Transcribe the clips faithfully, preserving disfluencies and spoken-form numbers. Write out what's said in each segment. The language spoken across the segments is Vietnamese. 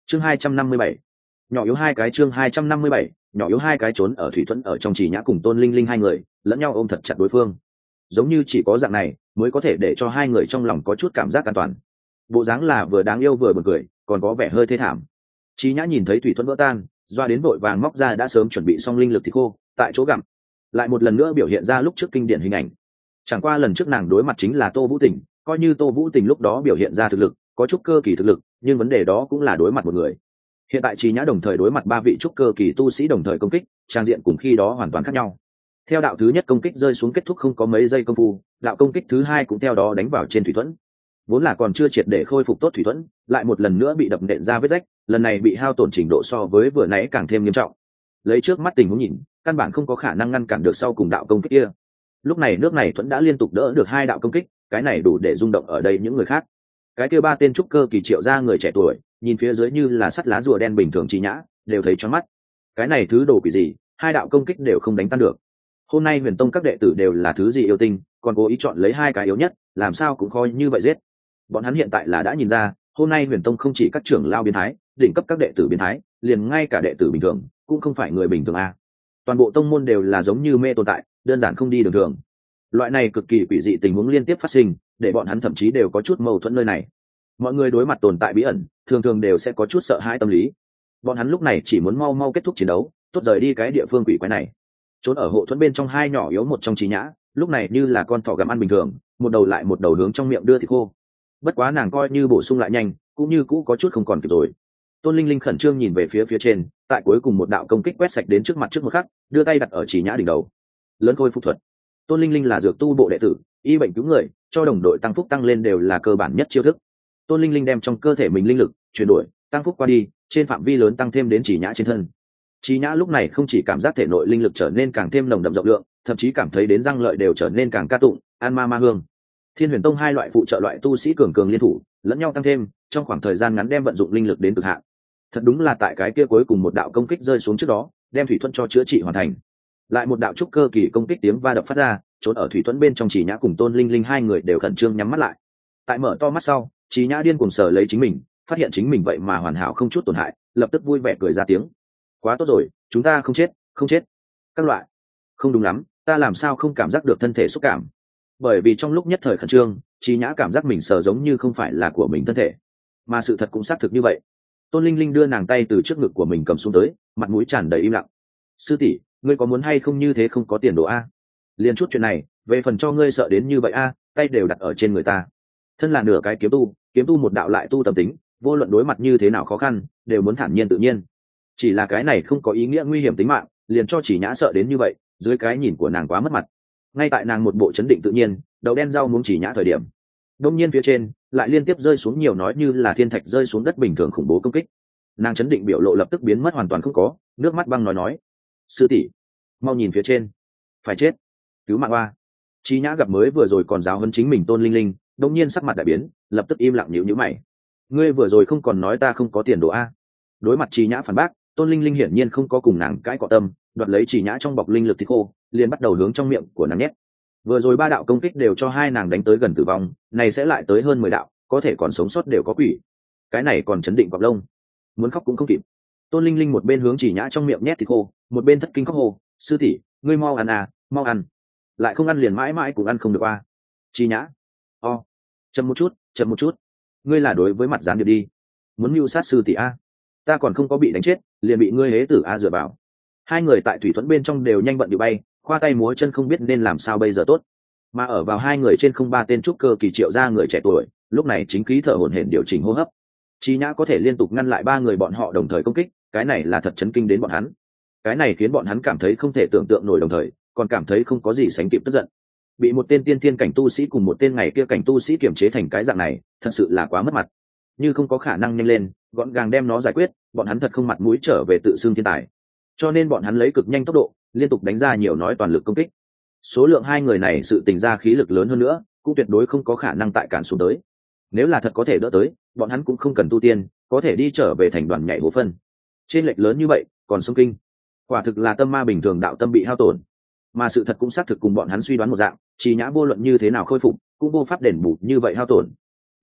chương hai trăm năm mươi bảy, nhỏ yếu hai cái chương hai trăm năm mươi bảy, nhỏ yếu hai cái trốn ở thủy thuẫn ở trong Trì Nhã cùng Tôn Linh Linh hai người lẫn nhau ôm thật chặt đối phương, giống như chỉ có dạng này mới có thể để cho hai người trong lòng có chút cảm giác an toàn. Bộ dáng là vừa đáng yêu vừa buồn cười, còn có vẻ hơi thê thảm. Trì Nhã nhìn thấy thủy thuẫn vỡ tan, doa đến vội vàng móc ra đã sớm chuẩn bị xong linh lực thì khô, tại chỗ gặm, lại một lần nữa biểu hiện ra lúc trước kinh điển hình ảnh. Chẳng qua lần trước nàng đối mặt chính là Tô Vũ Tình, coi như Tô Vũ Tình lúc đó biểu hiện ra thực lực, có chút cơ kỳ thực lực, nhưng vấn đề đó cũng là đối mặt một người. Hiện tại Trì Nhã đồng thời đối mặt ba vị trúc cơ kỳ tu sĩ đồng thời công kích, trang diện cùng khi đó hoàn toàn khác nhau. Theo đạo thứ nhất công kích rơi xuống kết thúc không có mấy giây công phu, đạo công kích thứ hai cũng theo đó đánh vào trên thủy thuẫn. Vốn là còn chưa triệt để khôi phục tốt thủy thuẫn, lại một lần nữa bị đập nện ra vết rách, lần này bị hao tổn trình độ so với vừa nãy càng thêm nghiêm trọng. Lấy trước mắt tình huống nhìn, căn bản không có khả năng ngăn cản được sau cùng đạo công kích kia. Lúc này nước này thuẫn đã liên tục đỡ được hai đạo công kích, cái này đủ để rung động ở đây những người khác. Cái kia ba tên trúc cơ kỳ triệu ra người trẻ tuổi, nhìn phía dưới như là sắt lá rùa đen bình thường Trì Nhã, đều thấy choáng mắt. Cái này thứ đồ quỷ gì, hai đạo công kích đều không đánh tan được. Hôm nay Huyền Tông các đệ tử đều là thứ gì yêu tinh, còn cố ý chọn lấy hai cái yếu nhất, làm sao cũng coi như vậy giết. Bọn hắn hiện tại là đã nhìn ra, hôm nay Huyền Tông không chỉ các trưởng lao biến thái, đỉnh cấp các đệ tử biến thái, liền ngay cả đệ tử bình thường cũng không phải người bình thường a. Toàn bộ tông môn đều là giống như mê tồn tại, đơn giản không đi đường thường. Loại này cực kỳ quỷ dị tình huống liên tiếp phát sinh, để bọn hắn thậm chí đều có chút mâu thuẫn nơi này. Mọi người đối mặt tồn tại bí ẩn, thường thường đều sẽ có chút sợ hãi tâm lý. Bọn hắn lúc này chỉ muốn mau mau kết thúc chiến đấu, tốt rời đi cái địa phương quỷ quái này. Trốn ở hộ thuẫn bên trong hai nhỏ yếu một trong Trì Nhã, lúc này như là con thỏ gặm ăn bình thường, một đầu lại một đầu hướng trong miệng đưa thịt khô. Bất quá nàng coi như bổ sung lại nhanh, cũng như cũ có chút không còn kịp rồi. Tôn Linh Linh khẩn trương nhìn về phía phía trên, tại cuối cùng một đạo công kích quét sạch đến trước mặt trước một khắc, đưa tay đặt ở Trì Nhã đỉnh đầu. Lớn khôi phục thuật. Tôn Linh Linh là dược tu bộ đệ tử, y bệnh cứu người, cho đồng đội tăng phúc tăng lên đều là cơ bản nhất chiêu thức. Tôn Linh Linh đem trong cơ thể mình linh lực chuyển đổi, tăng phúc qua đi, trên phạm vi lớn tăng thêm đến Trì Nhã trên thân. Trì Nhã lúc này không chỉ cảm giác thể nội linh lực trở nên càng thêm nồng đậm rộng lượng, thậm chí cảm thấy đến răng lợi đều trở nên càng ca tụng, an ma ma hương. Thiên Huyền Tông hai loại phụ trợ loại tu sĩ cường cường liên thủ, lẫn nhau tăng thêm, trong khoảng thời gian ngắn đem vận dụng linh lực đến cực hạn. Thật đúng là tại cái kia cuối cùng một đạo công kích rơi xuống trước đó, đem thủy thuẫn cho chữa trị hoàn thành. Lại một đạo trúc cơ kỳ công kích tiếng va đập phát ra, trốn ở thủy thuẫn bên trong Trì Nhã cùng Tôn Linh Linh hai người đều khẩn trương nhắm mắt lại. Tại mở to mắt sau, Trì Nhã điên cuồng sờ lấy chính mình, phát hiện chính mình vậy mà hoàn hảo không chút tổn hại, lập tức vui vẻ cười ra tiếng. Quá tốt rồi, chúng ta không chết, không chết. Các loại. Không đúng lắm, ta làm sao không cảm giác được thân thể xúc cảm? Bởi vì trong lúc nhất thời khẩn trương, Trì Nhã cảm giác mình sờ giống như không phải là của mình thân thể, mà sự thật cũng xác thực như vậy. Tôn Linh Linh đưa nàng tay từ trước ngực của mình cầm xuống tới, mặt mũi tràn đầy im lặng. Sư tỷ, ngươi có muốn hay không như thế không có tiền đồ a? Liên chút chuyện này, về phần cho ngươi sợ đến như vậy a, tay đều đặt ở trên người ta. Thân là nửa cái kiếm tu, kiếm tu một đạo lại tu tâm tính, vô luận đối mặt như thế nào khó khăn, đều muốn thản nhiên tự nhiên. Chỉ là cái này không có ý nghĩa nguy hiểm tính mạng, liền cho Trì Nhã sợ đến như vậy, dưới cái nhìn của nàng quá mất mặt. Ngay tại nàng một bộ chấn định tự nhiên, đầu đen rau muống Trì Nhã thời điểm, đông nhiên phía trên lại liên tiếp rơi xuống nhiều nói như là thiên thạch rơi xuống đất bình thường khủng bố công kích. Nàng chấn định biểu lộ lập tức biến mất hoàn toàn không có, nước mắt băng nói nói: sư tỷ, mau nhìn phía trên, phải chết, cứu mạng oa. Trì Nhã gặp mới vừa rồi còn giáo huấn chính mình Tôn Linh Linh, đông nhiên sắc mặt đại biến, lập tức im lặng nhíu nhíu mày. Ngươi vừa rồi không còn nói ta không có tiền đồ a? Đối mặt Trì Nhã phản bác, Tôn Linh Linh hiển nhiên không có cùng nàng cãi cọ tâm, đoạt lấy Trì Nhã trong bọc linh lực thì khô, liền bắt đầu hướng trong miệng của nàng nhét. Vừa rồi ba đạo công kích đều cho hai nàng đánh tới gần tử vong, này sẽ lại tới hơn mười đạo, có thể còn sống sót đều có quỷ. Cái này còn chấn định cọp lông, muốn khóc cũng không kịp. Tôn Linh Linh một bên hướng Trì Nhã trong miệng nhét thì khô, một bên thất kinh khóc hồ: sư tỷ, ngươi mau ăn à, mau ăn, lại không ăn liền mãi mãi cũng ăn không được a. Trì Nhã, o, chậm một chút, chậm một chút, ngươi là đối với mặt gián điệp đi, muốn mưu sát sư tỷ a? Ta còn không có bị đánh chết, liền bị ngươi hế tử a dựa vào. Hai người tại thủy thuẫn bên trong đều nhanh bận điệu bay, khoa tay múa chân không biết nên làm sao bây giờ tốt. Mà ở vào hai người trên không ba tên trúc cơ kỳ triệu ra người trẻ tuổi, lúc này chính khí thở hổn hển điều chỉnh hô hấp. Trì Nhã có thể liên tục ngăn lại ba người bọn họ đồng thời công kích, cái này là thật chấn kinh đến bọn hắn. Cái này khiến bọn hắn cảm thấy không thể tưởng tượng nổi, đồng thời còn cảm thấy không có gì sánh kịp tức giận. Bị một tên tiên tiên cảnh tu sĩ cùng một tên ngày kia cảnh tu sĩ kiềm chế thành cái dạng này, thật sự là quá mất mặt. Như không có khả năng nhanh lên, gọn gàng đem nó giải quyết, bọn hắn thật không mặt mũi trở về tự xưng thiên tài. Cho nên bọn hắn lấy cực nhanh tốc độ, liên tục đánh ra nhiều nói toàn lực công kích. Số lượng hai người này sự tình ra khí lực lớn hơn nữa, cũng tuyệt đối không có khả năng tại cản xuống tới. Nếu là thật có thể đỡ tới, bọn hắn cũng không cần tu tiên, có thể đi trở về thành đoàn nhảy hố phân. Trên lệch lớn như vậy, còn sông kinh, quả thực là tâm ma bình thường đạo tâm bị hao tổn. Mà sự thật cũng xác thực cùng bọn hắn suy đoán một dạng, Trì Nhã vô luận như thế nào khôi phục, cũng vô pháp đền bù như vậy hao tổn.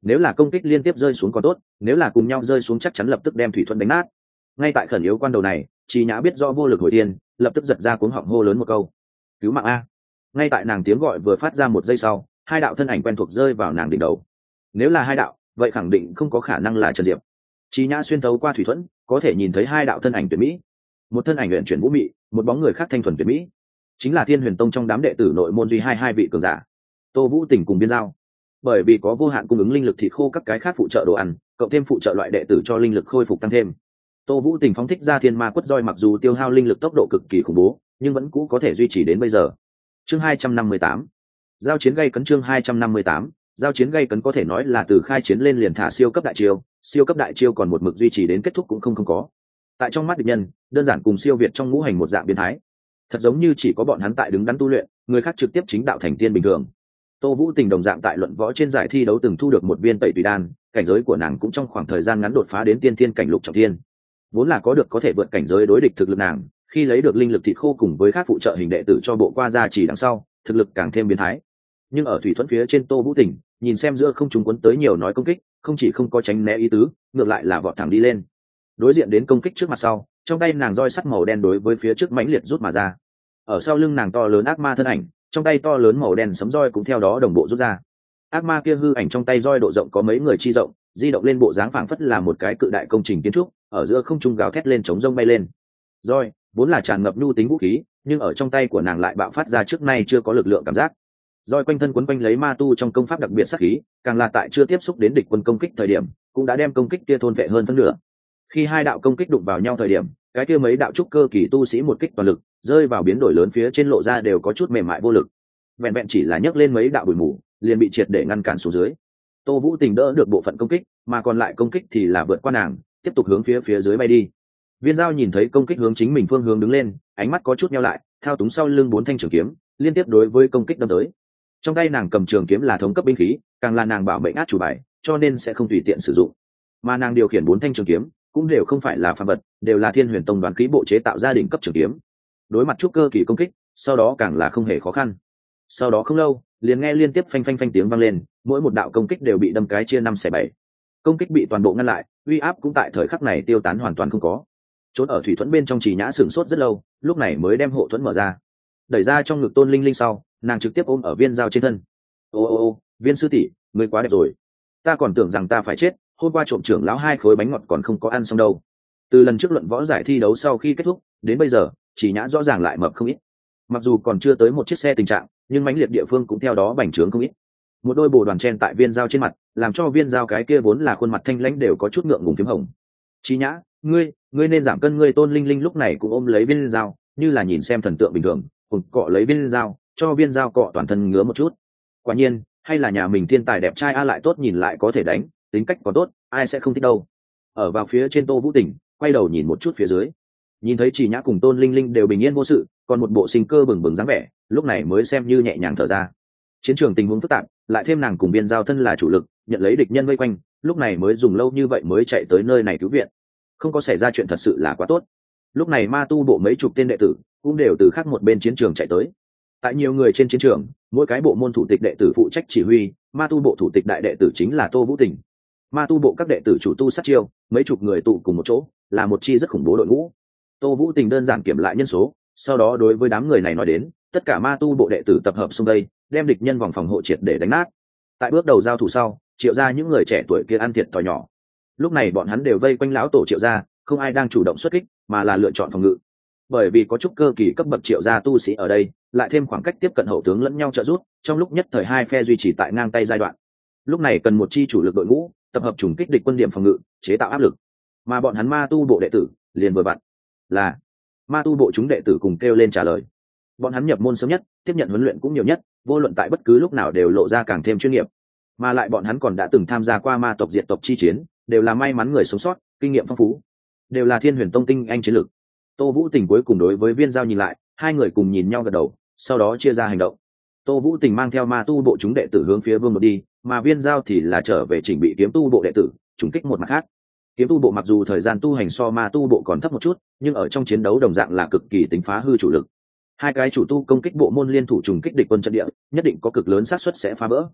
Nếu là công kích liên tiếp rơi xuống còn tốt, nếu là cùng nhau rơi xuống chắc chắn lập tức đem thủy thuẫn đánh nát. Ngay tại khẩn yếu quan đầu này, Trí Nhã biết do vô lực hồi tiên, lập tức giật ra cuống họng hô lớn một câu: cứu mạng a. Ngay tại nàng tiếng gọi vừa phát ra một giây sau, hai đạo thân ảnh quen thuộc rơi vào nàng đỉnh đầu. Nếu là hai đạo, vậy khẳng định không có khả năng là Trần Diệp. Trí Nhã xuyên thấu qua thủy thuẫn, có thể nhìn thấy hai đạo thân ảnh tuyệt mỹ. Một thân ảnh luyện chuyển vũ mị, một bóng người khác thanh thuần tuyệt mỹ. Chính là Thiên Huyền Tông trong đám đệ tử nội môn duy hai hai vị cường giả, Tô Vũ Tình cùng Biên Giao. Bởi vì có vô hạn cung ứng linh lực thịt khô các cái khác phụ trợ đồ ăn, cộng thêm phụ trợ loại đệ tử cho linh lực khôi phục tăng thêm. Tô Vũ Tình phóng thích ra Thiên Ma Quất Roi, mặc dù tiêu hao linh lực tốc độ cực kỳ khủng bố, nhưng vẫn cũ có thể duy trì đến bây giờ. Chương hai trăm năm mươi tám, giao chiến gay cấn. Chương hai trăm năm mươi tám, giao chiến gay cấn có thể nói là từ khai chiến lên liền thả siêu cấp đại chiêu, siêu cấp đại chiêu còn một mực duy trì đến kết thúc cũng không không có. Tại trong mắt địch nhân, đơn giản cùng siêu việt trong ngũ hành một dạng biến thái. Thật giống như chỉ có bọn hắn tại đứng đắn tu luyện, người khác trực tiếp chính đạo thành tiên bình thường. Tô Vũ Tình đồng dạng tại luận võ trên giải thi đấu từng thu được một viên tẩy tùy đan, cảnh giới của nàng cũng trong khoảng thời gian ngắn đột phá đến tiên thiên cảnh lục trọng thiên. Vốn là có được có thể vượt cảnh giới đối địch thực lực nàng, khi lấy được linh lực thịt khô cùng với các phụ trợ hình đệ tử cho bộ qua gia chỉ đằng sau, thực lực càng thêm biến thái. Nhưng ở thủy thuẫn phía trên Tô Vũ Tình, nhìn xem giữa không trung cuốn tới nhiều nói công kích, không chỉ không có tránh né ý tứ, ngược lại là vọt thẳng đi lên. Đối diện đến công kích trước mặt sau, trong tay nàng roi sắt màu đen đối với phía trước mãnh liệt rút mà ra. Ở sau lưng nàng to lớn ác ma thân ảnh, trong tay to lớn màu đen sấm roi cũng theo đó đồng bộ rút ra. Ác ma kia hư ảnh trong tay roi độ rộng có mấy người chi rộng, di động lên bộ dáng phảng phất là một cái cự đại công trình kiến trúc, ở giữa không trung gào thét lên chống rông bay lên. Roi vốn là tràn ngập nhu tính vũ khí, nhưng ở trong tay của nàng lại bạo phát ra trước nay chưa có lực lượng cảm giác. Roi quanh thân quấn quanh lấy ma tu trong công pháp đặc biệt sát khí, càng là tại chưa tiếp xúc đến địch quân công kích thời điểm, cũng đã đem công kích kia thôn vệ hơn phân nửa. Khi hai đạo công kích đụng vào nhau thời điểm, cái kia mấy đạo trúc cơ kỳ tu sĩ một kích toàn lực, rơi vào biến đổi lớn phía trên lộ ra đều có chút mềm mại vô lực. Vẹn vẹn chỉ là nhấc lên mấy đạo bụi mù, liền bị triệt để ngăn cản xuống dưới. Tô Vũ Tình đỡ được bộ phận công kích, mà còn lại công kích thì là vượt qua nàng, tiếp tục hướng phía phía dưới bay đi. Viên Giao nhìn thấy công kích hướng chính mình phương hướng đứng lên, ánh mắt có chút nheo lại, thao túng sau lưng bốn thanh trường kiếm, liên tiếp đối với công kích đâm tới. Trong tay nàng cầm trường kiếm là thống cấp binh khí, càng là nàng bảo mệnh át chủ bài, cho nên sẽ không tùy tiện sử dụng. Mà nàng điều khiển bốn thanh trường kiếm, cũng đều không phải là phàm vật, đều là Thiên Huyền Tông đoán khí bộ chế tạo gia đình cấp trường kiếm. Đối mặt trúc cơ kỳ công kích, sau đó càng là không hề khó khăn. Sau đó không lâu, liền nghe liên tiếp phanh phanh phanh tiếng vang lên, mỗi một đạo công kích đều bị đâm cái chia năm xẻ bảy. Công kích bị toàn bộ ngăn lại, uy áp cũng tại thời khắc này tiêu tán hoàn toàn không có. Trốn ở thủy thuẫn bên trong Chỉ Nhã sửng sốt rất lâu, lúc này mới đem hộ thuẫn mở ra, đẩy ra trong ngực Tôn Linh Linh sau, nàng trực tiếp ôm ở Viên Giao trên thân. Ô ô ô, Viên sư tỷ, ngươi quá đẹp rồi, ta còn tưởng rằng ta phải chết, hôm qua trộm trưởng lão hai khối bánh ngọt còn không có ăn xong đâu. Từ lần trước luận võ giải thi đấu sau khi kết thúc đến bây giờ, Chỉ Nhã rõ ràng lại mập không ít. Mặc dù còn chưa tới một chiếc xe tình trạng, nhưng mãnh liệt địa phương cũng theo đó bành trướng không ít. Một đôi bồ đoàn chen tại Viên Giao trên mặt, làm cho Viên Giao cái kia vốn là khuôn mặt thanh lãnh đều có chút ngượng ngùng phím hồng. Chỉ Nhã, ngươi ngươi nên giảm cân. Ngươi Tôn Linh Linh lúc này cũng ôm lấy Viên Giao, như là nhìn xem thần tượng bình thường, cùng cọ lấy Viên Giao, cho Viên Giao cọ toàn thân ngứa một chút. Quả nhiên, hay là nhà mình thiên tài đẹp trai a, lại tốt nhìn lại có thể đánh, tính cách còn tốt, ai sẽ không thích đâu. Ở vào phía trên Tô Vũ Tình quay đầu nhìn một chút phía dưới, nhìn thấy Chỉ Nhã cùng Tôn Linh Linh đều bình yên vô sự, còn một bộ sinh cơ bừng bừng dáng vẻ, lúc này mới xem như nhẹ nhàng thở ra. Chiến trường tình huống phức tạp, lại thêm nàng cùng Viên Giao thân là chủ lực, nhận lấy địch nhân vây quanh, lúc này mới dùng lâu như vậy mới chạy tới nơi này cứu viện. Không có xảy ra chuyện thật sự là quá tốt. Lúc này ma tu bộ mấy chục tên đệ tử cũng đều từ khác một bên chiến trường chạy tới. Tại nhiều người trên chiến trường, mỗi cái bộ môn thủ tịch đệ tử phụ trách chỉ huy, ma tu bộ thủ tịch đại đệ tử chính là Tô Vũ Tình. Ma tu bộ các đệ tử chủ tu sát chiêu, mấy chục người tụ cùng một chỗ, là một chi rất khủng bố đội ngũ. Tô Vũ Tình đơn giản kiểm lại nhân số, sau đó đối với đám người này nói đến, tất cả ma tu bộ đệ tử tập hợp xung đây, đem địch nhân vòng phòng hộ triệt để đánh nát. Tại bước đầu giao thủ sau, Triệu gia những người trẻ tuổi kia ăn thiệt thòi nhỏ. Lúc này bọn hắn đều vây quanh lão tổ Triệu gia, không ai đang chủ động xuất kích, mà là lựa chọn phòng ngự. Bởi vì có chút cơ kỳ cấp bậc Triệu gia tu sĩ ở đây, lại thêm khoảng cách tiếp cận hậu tướng lẫn nhau trợ giúp, trong lúc nhất thời hai phe duy trì tại ngang tay giai đoạn. Lúc này cần một chi chủ lực đội ngũ, tập hợp trùng kích địch quân điểm phòng ngự, chế tạo áp lực. Mà bọn hắn ma tu bộ đệ tử liền vừa vặn là ma tu bộ chúng đệ tử cùng kêu lên trả lời. Bọn hắn nhập môn sớm nhất, tiếp nhận huấn luyện cũng nhiều nhất, vô luận tại bất cứ lúc nào đều lộ ra càng thêm chuyên nghiệp. Mà lại bọn hắn còn đã từng tham gia qua ma tộc diệt tộc chi chiến, đều là may mắn người sống sót, kinh nghiệm phong phú, đều là Thiên Huyền Tông tinh anh chiến lược. Tô Vũ Tình cuối cùng đối với Viên Giao nhìn lại, hai người cùng nhìn nhau gật đầu, sau đó chia ra hành động. Tô Vũ Tình mang theo ma tu bộ chúng đệ tử hướng phía vương một đi, mà Viên Giao thì là trở về chỉnh bị kiếm tu bộ đệ tử, trùng kích một mặt khác. Kiếm tu bộ mặc dù thời gian tu hành so ma tu bộ còn thấp một chút, nhưng ở trong chiến đấu đồng dạng là cực kỳ tính phá hư chủ lực. Hai cái chủ tu công kích bộ môn liên thủ trùng kích địch quân trận địa, nhất định có cực lớn xác suất sẽ phá vỡ.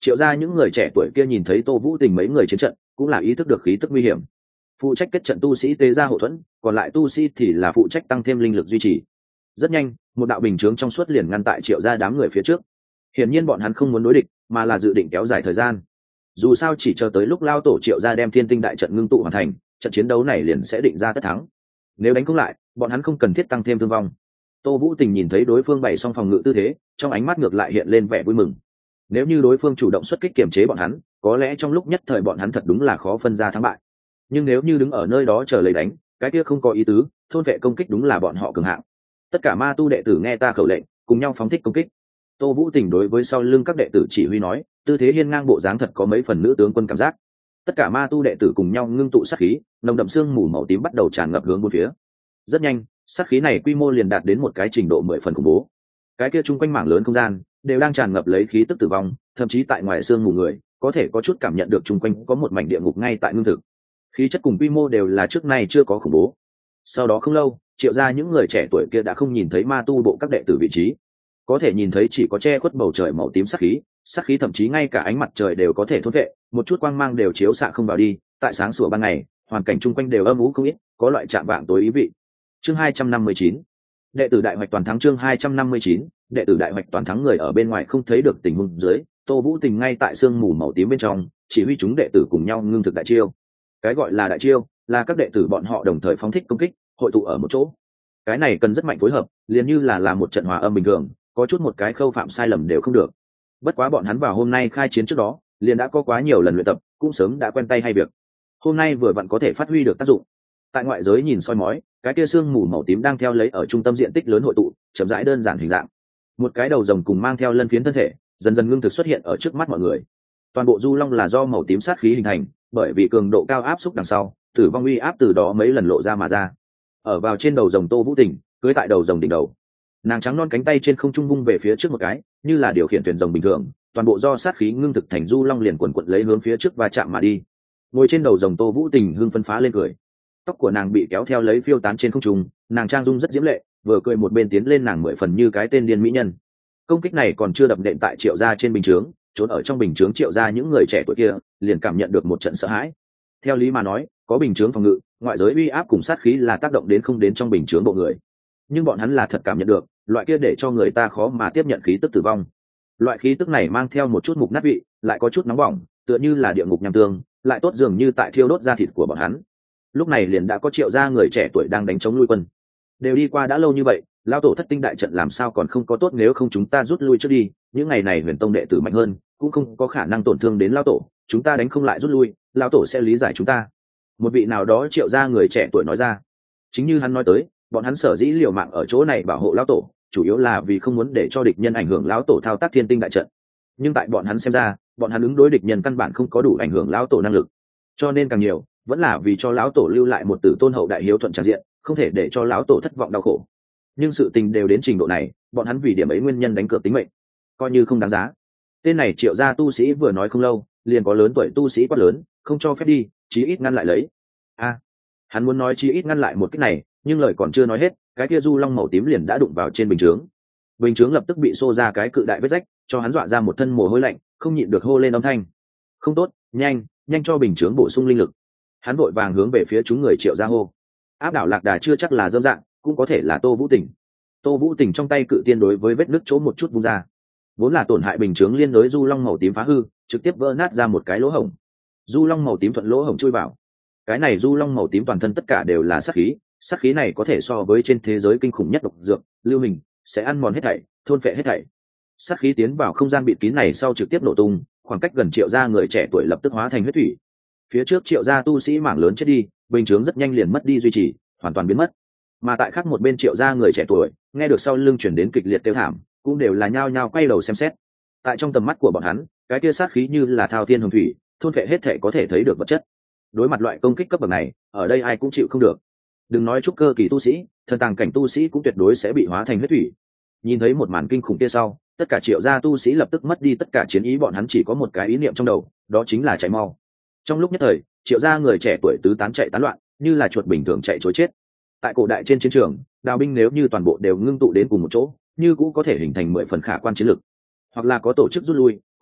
Triệu gia những người trẻ tuổi kia nhìn thấy Tô Vũ Tình mấy người chiến trận cũng là ý thức được khí tức nguy hiểm, phụ trách kết trận tu sĩ tế ra hậu thuẫn, còn lại tu sĩ thì là phụ trách tăng thêm linh lực duy trì. Rất nhanh, một đạo bình chướng trong suốt liền ngăn tại Triệu gia đám người phía trước. Hiển nhiên bọn hắn không muốn đối địch, mà là dự định kéo dài thời gian. Dù sao chỉ chờ tới lúc lao tổ Triệu gia đem Thiên Tinh đại trận ngưng tụ hoàn thành, trận chiến đấu này liền sẽ định ra tất thắng. Nếu đánh không lại, bọn hắn không cần thiết tăng thêm thương vong. Tô Vũ Tình nhìn thấy đối phương bày xong phòng ngự tư thế, trong ánh mắt ngược lại hiện lên vẻ vui mừng. Nếu như đối phương chủ động xuất kích kiềm chế bọn hắn, có lẽ trong lúc nhất thời bọn hắn thật đúng là khó phân ra thắng bại. Nhưng nếu như đứng ở nơi đó chờ lấy đánh, cái kia không có ý tứ, thôn vệ công kích đúng là bọn họ cường hạng. Tất cả ma tu đệ tử nghe ta khẩu lệnh, cùng nhau phóng thích công kích. Tô Vũ Tình đối với sau lưng các đệ tử chỉ huy nói, tư thế hiên ngang bộ dáng thật có mấy phần nữ tướng quân cảm giác. Tất cả ma tu đệ tử cùng nhau ngưng tụ sát khí, nồng đậm sương mù màu tím bắt đầu tràn ngập hướng bốn phía. Rất nhanh, sát khí này quy mô liền đạt đến một cái trình độ mười phần khủng bố. Cái kia chung quanh mảng lớn không gian đều đang tràn ngập lấy khí tức tử vong, thậm chí tại ngoài sương mù người có thể có chút cảm nhận được chung quanh có một mảnh địa ngục ngay tại ngưng thực. Khí chất cùng quy mô đều là trước nay chưa có khủng bố. Sau đó không lâu, Triệu gia những người trẻ tuổi kia đã không nhìn thấy ma tu bộ các đệ tử vị trí, có thể nhìn thấy chỉ có che khuất bầu trời màu tím sát khí, sát khí thậm chí ngay cả ánh mặt trời đều có thể thôn vệ, một chút quang mang đều chiếu xạ không vào đi, tại sáng sủa ban ngày, hoàn cảnh chung quanh đều âm u không ít, có loại chạm vạng tối ý vị. Chương hai trăm năm mươi chín, đệ tử đại hoạch toàn thắng. Chương hai trăm năm mươi chín, đệ tử đại hoạch toàn thắng. Người ở bên ngoài không thấy được tình huống dưới, Tô Vũ Tình ngay tại sương mù màu tím bên trong, chỉ huy chúng đệ tử cùng nhau ngưng thực đại chiêu. Cái gọi là đại chiêu, là các đệ tử bọn họ đồng thời phóng thích công kích, hội tụ ở một chỗ. Cái này cần rất mạnh phối hợp, liền như là làm một trận hòa âm bình thường, có chút một cái khâu phạm sai lầm đều không được. Bất quá bọn hắn vào hôm nay khai chiến trước đó, liền đã có quá nhiều lần luyện tập, cũng sớm đã quen tay hay việc. Hôm nay vừa vặn có thể phát huy được tác dụng. Tại ngoại giới nhìn soi mói, cái kia sương mù màu tím đang theo lấy ở trung tâm diện tích lớn hội tụ, chậm rãi đơn giản hình dạng. Một cái đầu rồng cùng mang theo lân phiến thân thể, dần dần ngưng thực xuất hiện ở trước mắt mọi người. Toàn bộ du long là do màu tím sát khí hình thành, bởi vì cường độ cao áp xúc đằng sau, tử vong uy áp từ đó mấy lần lộ ra mà ra. Ở vào trên đầu rồng Tô Vũ Tình, cưỡi tại đầu rồng đỉnh đầu. Nàng trắng non cánh tay trên không trung vung về phía trước một cái, như là điều khiển thuyền rồng bình thường, toàn bộ do sát khí ngưng thực thành du long liền quần quật lấy hướng phía trước và chạm mà đi. Ngồi trên đầu rồng Tô Vũ Tình hưng phấn phá lên cười. Tóc của nàng bị kéo theo lấy phiêu tán trên không trung, nàng trang dung rất diễm lệ, vừa cười một bên tiến lên nàng mười phần như cái tên điên mỹ nhân. Công kích này còn chưa đập đệm tại Triệu gia trên bình chướng, trốn ở trong bình chướng Triệu gia những người trẻ tuổi kia liền cảm nhận được một trận sợ hãi. Theo lý mà nói, có bình chướng phòng ngự, ngoại giới uy áp cùng sát khí là tác động đến không đến trong bình chướng bộ người, nhưng bọn hắn là thật cảm nhận được loại kia để cho người ta khó mà tiếp nhận khí tức tử vong. Loại khí tức này mang theo một chút mục nát vị, lại có chút nóng bỏng, tựa như là địa ngục nham tương, lại tốt dường như tại thiêu đốt da thịt của bọn hắn. Lúc này liền đã có Triệu gia người trẻ tuổi đang đánh chống lui quân. Đều đi qua đã lâu như vậy, lao tổ thất tinh đại trận làm sao còn không có tốt, nếu không chúng ta rút lui trước đi, những ngày này huyền tông đệ tử mạnh hơn, cũng không có khả năng tổn thương đến lao tổ, chúng ta đánh không lại rút lui, lao tổ sẽ lý giải chúng ta. Một vị nào đó Triệu gia người trẻ tuổi nói ra. Chính như hắn nói tới, bọn hắn sở dĩ liều mạng ở chỗ này bảo hộ lão tổ, chủ yếu là vì không muốn để cho địch nhân ảnh hưởng lão tổ thao tác thiên tinh đại trận. Nhưng tại bọn hắn xem ra, bọn hắn ứng đối địch nhân căn bản không có đủ ảnh hưởng lão tổ năng lực, cho nên càng nhiều vẫn là vì cho lão tổ lưu lại một tử tôn hậu đại hiếu thuận tràn diện, không thể để cho lão tổ thất vọng đau khổ. Nhưng sự tình đều đến trình độ này, bọn hắn vì điểm ấy nguyên nhân đánh cược tính mệnh, coi như không đáng giá. Tên này Triệu gia tu sĩ vừa nói không lâu, liền có lớn tuổi tu sĩ quát lớn, không cho phép đi, chí ít ngăn lại lấy. A, à, hắn muốn nói chí ít ngăn lại một cái này, nhưng lời còn chưa nói hết, cái kia du long màu tím liền đã đụng vào trên bình chướng. Bình chướng lập tức bị xô ra cái cự đại vết rách, cho hắn dọa ra một thân mồ hôi lạnh, không nhịn được hô lên âm thanh. Không tốt, nhanh, nhanh cho bình chướng bổ sung linh lực. Hắn vội vàng hướng về phía chúng người Triệu gia hô. Áp đảo lạc đà chưa chắc là dâm dạng, cũng có thể là Tô Vũ Tình. Tô Vũ Tình trong tay cự tiên đối với vết nứt chỗ một chút vung ra, vốn là tổn hại bình chướng liên đối du long màu tím phá hư, trực tiếp vỡ nát ra một cái lỗ hổng. Du long màu tím thuận lỗ hổng chui vào. Cái này du long màu tím toàn thân tất cả đều là sát khí, sát khí này có thể so với trên thế giới kinh khủng nhất độc dược, lưu hình, sẽ ăn mòn hết thảy, thôn phệ hết thảy. Sát khí tiến vào không gian bịt kín này sau trực tiếp nổ tung, khoảng cách gần Triệu gia người trẻ tuổi lập tức hóa thành huyết thủy. Phía trước Triệu gia tu sĩ mảng lớn chết đi, bình chướng rất nhanh liền mất đi duy trì, hoàn toàn biến mất. Mà tại khác một bên Triệu gia người trẻ tuổi, nghe được sau lưng chuyển đến kịch liệt tiêu thảm, cũng đều là nhao nhao quay đầu xem xét. Tại trong tầm mắt của bọn hắn, cái kia sát khí như là thao thiên hồng thủy, thôn phệ hết thể có thể thấy được vật chất. Đối mặt loại công kích cấp bậc này, ở đây ai cũng chịu không được. Đừng nói trúc cơ kỳ tu sĩ, thần tàng cảnh tu sĩ cũng tuyệt đối sẽ bị hóa thành huyết thủy. Nhìn thấy một màn kinh khủng kia sau, tất cả Triệu gia tu sĩ lập tức mất đi tất cả chiến ý, bọn hắn chỉ có một cái ý niệm trong đầu, đó chính là chạy mau. Trong lúc nhất thời, Triệu gia người trẻ tuổi tứ tán chạy tán loạn, như là chuột bình thường chạy trối chết. Tại cổ đại trên chiến trường, đào binh nếu như toàn bộ đều ngưng tụ đến cùng một chỗ, như cũng có thể hình thành mười phần khả quan chiến lực. Hoặc là có tổ chức rút lui,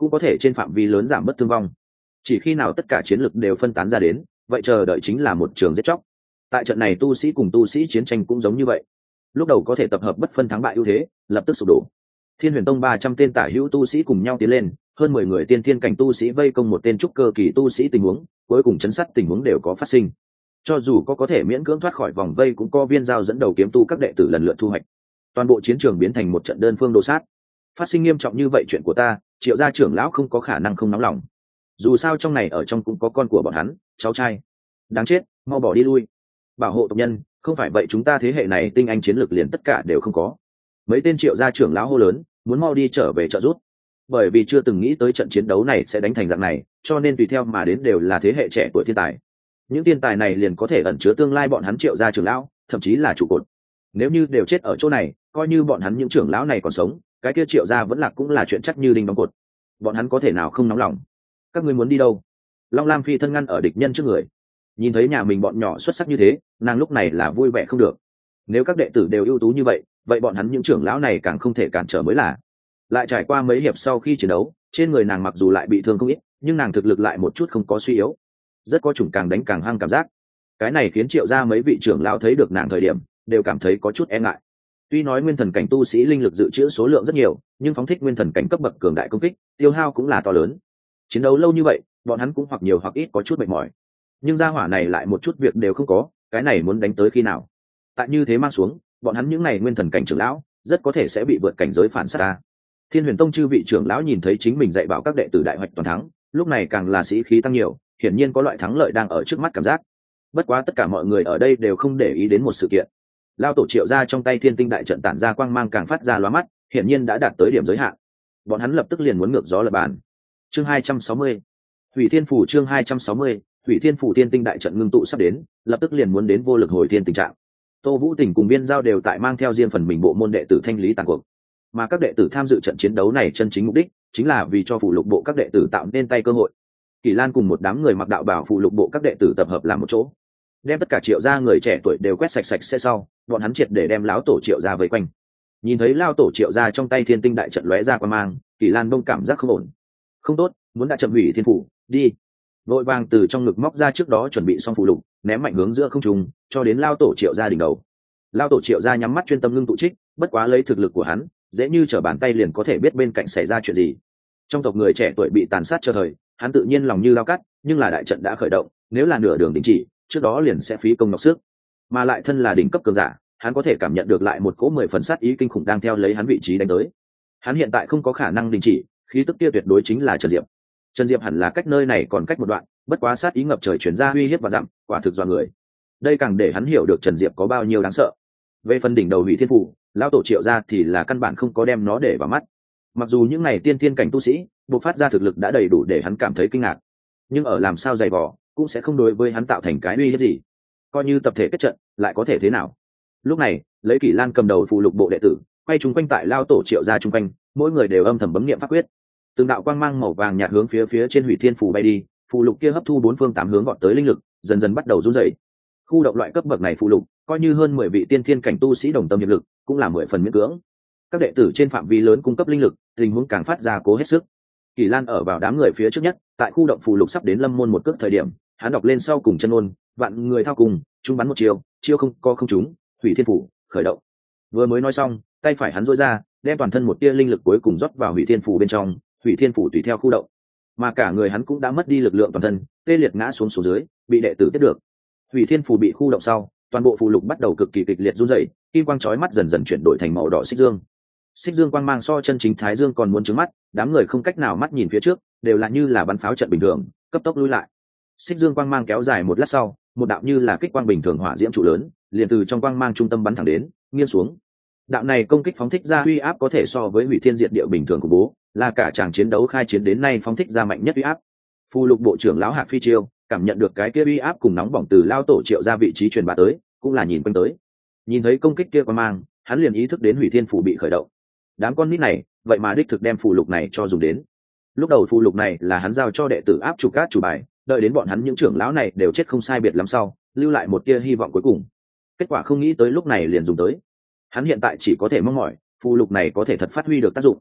cũng có thể trên phạm vi lớn giảm bớt thương vong. Chỉ khi nào tất cả chiến lực đều phân tán ra đến, vậy chờ đợi chính là một trường giết chóc. Tại trận này tu sĩ cùng tu sĩ chiến tranh cũng giống như vậy, lúc đầu có thể tập hợp bất phân thắng bại ưu thế, lập tức sụp đổ. Thiên Huyền Tông ba trăm tên tả hữu tu sĩ cùng nhau tiến lên, hơn mười người tiên thiên cảnh tu sĩ vây công một tên trúc cơ kỳ tu sĩ, tình huống cuối cùng chấn sát tình huống đều có phát sinh. Cho dù có có thể miễn cưỡng thoát khỏi vòng vây, cũng có viên dao dẫn đầu kiếm tu các đệ tử lần lượt thu hoạch. Toàn bộ chiến trường biến thành một trận đơn phương đồ sát. Phát sinh nghiêm trọng như vậy chuyện của ta, Triệu gia trưởng lão không có khả năng không nóng lòng. Dù sao trong này ở trong cũng có con của bọn hắn, cháu trai. Đáng chết, mau bỏ đi lui. Bảo hộ tộc nhân, không phải vậy chúng ta thế hệ này tinh anh chiến lược liền tất cả đều không có. Mấy tên Triệu gia trưởng lão hô lớn, muốn mau đi trở về trợ giúp. Bởi vì chưa từng nghĩ tới trận chiến đấu này sẽ đánh thành dạng này, cho nên tùy theo mà đến đều là thế hệ trẻ tuổi thiên tài. Những thiên tài này liền có thể ẩn chứa tương lai bọn hắn Triệu gia trưởng lão, thậm chí là trụ cột. Nếu như đều chết ở chỗ này, coi như bọn hắn những trưởng lão này còn sống, cái kia Triệu gia vẫn là cũng là chuyện chắc như đinh đóng cột. Bọn hắn có thể nào không nóng lòng? Các ngươi muốn đi đâu? Long Lam Phi thân ngăn ở địch nhân trước người, nhìn thấy nhà mình bọn nhỏ xuất sắc như thế, nàng lúc này là vui vẻ không được. Nếu các đệ tử đều ưu tú như vậy, vậy bọn hắn những trưởng lão này càng không thể cản trở mới là. Lại trải qua mấy hiệp sau khi chiến đấu, trên người nàng mặc dù lại bị thương không ít, nhưng nàng thực lực lại một chút không có suy yếu, rất có chủng càng đánh càng hăng cảm giác. Cái này khiến Triệu gia mấy vị trưởng lão thấy được nàng thời điểm đều cảm thấy có chút e ngại. Tuy nói nguyên thần cảnh tu sĩ linh lực dự trữ số lượng rất nhiều, nhưng phóng thích nguyên thần cảnh cấp bậc cường đại công kích, tiêu hao cũng là to lớn. Chiến đấu lâu như vậy, bọn hắn cũng hoặc nhiều hoặc ít có chút mệt mỏi. Nhưng gia hỏa này lại một chút việc đều không có, cái này muốn đánh tới khi nào? Tại như thế mang xuống, bọn hắn những này nguyên thần cảnh trưởng lão rất có thể sẽ bị vượt cảnh giới phản sát ta. Thiên Huyền Tông chư vị trưởng lão nhìn thấy chính mình dạy bảo các đệ tử đại hoạch toàn thắng, lúc này càng là sĩ khí tăng nhiều, hiển nhiên có loại thắng lợi đang ở trước mắt cảm giác. Bất quá tất cả mọi người ở đây đều không để ý đến một sự kiện. Lao tổ Triệu gia trong tay Thiên Tinh đại trận tản ra quang mang càng phát ra lóa mắt, hiển nhiên đã đạt tới điểm giới hạn. Bọn hắn lập tức liền muốn ngược gió lập bàn. Chương hai trăm sáu mươi, Hủy Thiên phủ. Chương hai trăm sáu mươi, Hủy Thiên phủ. Thiên Tinh đại trận ngưng tụ sắp đến, lập tức liền muốn đến vô lực hồi thiên tình trạng. Tô Vũ Tình cùng Biên Giao đều tại mang theo riêng phần mình bộ môn đệ tử thanh lý tàn cuộc. Mà các đệ tử tham dự trận chiến đấu này chân chính mục đích chính là vì cho phụ lục bộ các đệ tử tạo nên tay cơ hội. Kỳ Lan cùng một đám người mặc đạo bào phụ lục bộ các đệ tử tập hợp làm một chỗ, đem tất cả Triệu gia người trẻ tuổi đều quét sạch sạch sẽ sau, bọn hắn triệt để đem lão tổ Triệu gia vây quanh. Nhìn thấy lao tổ Triệu gia trong tay Thiên Tinh đại trận lóe ra qua mang, Kỳ Lan đông cảm giác không ổn. Không tốt, muốn đã chậm hủy thiên phủ, đi. Vội vàng từ trong ngực móc ra trước đó chuẩn bị xong phụ lục, ném mạnh hướng giữa không trung, cho đến lao tổ Triệu gia đỉnh đầu. Lao tổ Triệu gia nhắm mắt chuyên tâm ngưng tụ trích, bất quá lấy thực lực của hắn, dễ như trở bàn tay liền có thể biết bên cạnh xảy ra chuyện gì. Trong tộc người trẻ tuổi bị tàn sát chờ thời, hắn tự nhiên lòng như lao cắt, nhưng là đại trận đã khởi động, nếu là nửa đường đình chỉ, trước đó liền sẽ phí công nhọc sức. Mà lại thân là đỉnh cấp cường giả, hắn có thể cảm nhận được lại một cỗ mười phần sát ý kinh khủng đang theo lấy hắn vị trí đánh tới. Hắn hiện tại không có khả năng đình chỉ, khí tức kia tuyệt đối chính là Trần Diệp. Trần Diệp hẳn là cách nơi này còn cách một đoạn, bất quá sát ý ngập trời truyền ra uy hiếp và dặm, quả thực dọa người. Đây càng để hắn hiểu được Trần Diệp có bao nhiêu đáng sợ. Về phần đỉnh đầu Hủy Thiên phủ, lão tổ Triệu gia thì là căn bản không có đem nó để vào mắt. Mặc dù những này tiên thiên cảnh tu sĩ bộc phát ra thực lực đã đầy đủ để hắn cảm thấy kinh ngạc, nhưng ở làm sao dày vò cũng sẽ không đối với hắn tạo thành cái uy hiếp gì. Coi như tập thể kết trận lại có thể thế nào? Lúc này lấy Kỷ Lan cầm đầu phụ lục bộ đệ tử quay chung quanh tại lao tổ Triệu gia chung quanh, mỗi người đều âm thầm bấm niệm pháp quyết. Từng đạo quang mang màu vàng nhạt hướng phía phía trên Hủy Thiên phủ bay đi, phụ lục kia hấp thu bốn phương tám hướng gọn tới linh lực, dần dần bắt đầu run rẩy. Khu động loại cấp bậc này phụ lục, coi như hơn mười vị tiên thiên cảnh tu sĩ đồng tâm hiệp lực, cũng là mười phần miễn cưỡng. Các đệ tử trên phạm vi lớn cung cấp linh lực, tình huống càng phát ra cố hết sức. Kỳ Lan ở vào đám người phía trước nhất, tại khu động phù lục sắp đến lâm môn một cước thời điểm, hắn đọc lên sau cùng chân ôn, vạn người thao cùng, chúng bắn một chiều, chiêu không có không trúng, Hủy Thiên phủ khởi động. Vừa mới nói xong, tay phải hắn duỗi ra, đem toàn thân một tia linh lực cuối cùng rót vào Hủy Thiên phủ bên trong, Hủy Thiên phủ tùy theo khu động. Mà cả người hắn cũng đã mất đi lực lượng toàn thân, tê liệt ngã xuống xuống dưới, bị đệ tử tiếp được. Hủy Thiên phủ bị khu động sau, toàn bộ phù lục bắt đầu cực kỳ kịch liệt run rẩy, kim quang chói mắt dần dần chuyển đổi thành màu đỏ xích dương. Xích dương quang mang so chân chính thái dương còn muốn trứng mắt, đám người không cách nào mắt nhìn phía trước, đều là như là bắn pháo trận bình thường, cấp tốc lui lại. Xích dương quang mang kéo dài một lát sau, một đạo như là kích quang bình thường hỏa diễm trụ lớn, liền từ trong quang mang trung tâm bắn thẳng đến, nghiêng xuống. Đạo này công kích phóng thích ra uy áp có thể so với hủy thiên diệt địa bình thường của bố, là cả tràng chiến đấu khai chiến đến nay phóng thích ra mạnh nhất uy áp. Phù lục bộ trưởng lão Hạc Phi Chiêu cảm nhận được cái kia uy áp cùng nóng bỏng từ lao tổ Triệu ra vị trí truyền bá tới, cũng là nhìn quanh tới. Nhìn thấy công kích kia quang mang, hắn liền ý thức đến Hủy Thiên phủ bị khởi động. Đám con nít này, vậy mà đích thực đem phù lục này cho dùng đến. Lúc đầu phù lục này là hắn giao cho đệ tử áp chủ cát chủ bài, đợi đến bọn hắn những trưởng lão này đều chết không sai biệt lắm sau, lưu lại một tia hy vọng cuối cùng. Kết quả không nghĩ tới lúc này liền dùng tới. Hắn hiện tại chỉ có thể mong mỏi phù lục này có thể thật phát huy được tác dụng.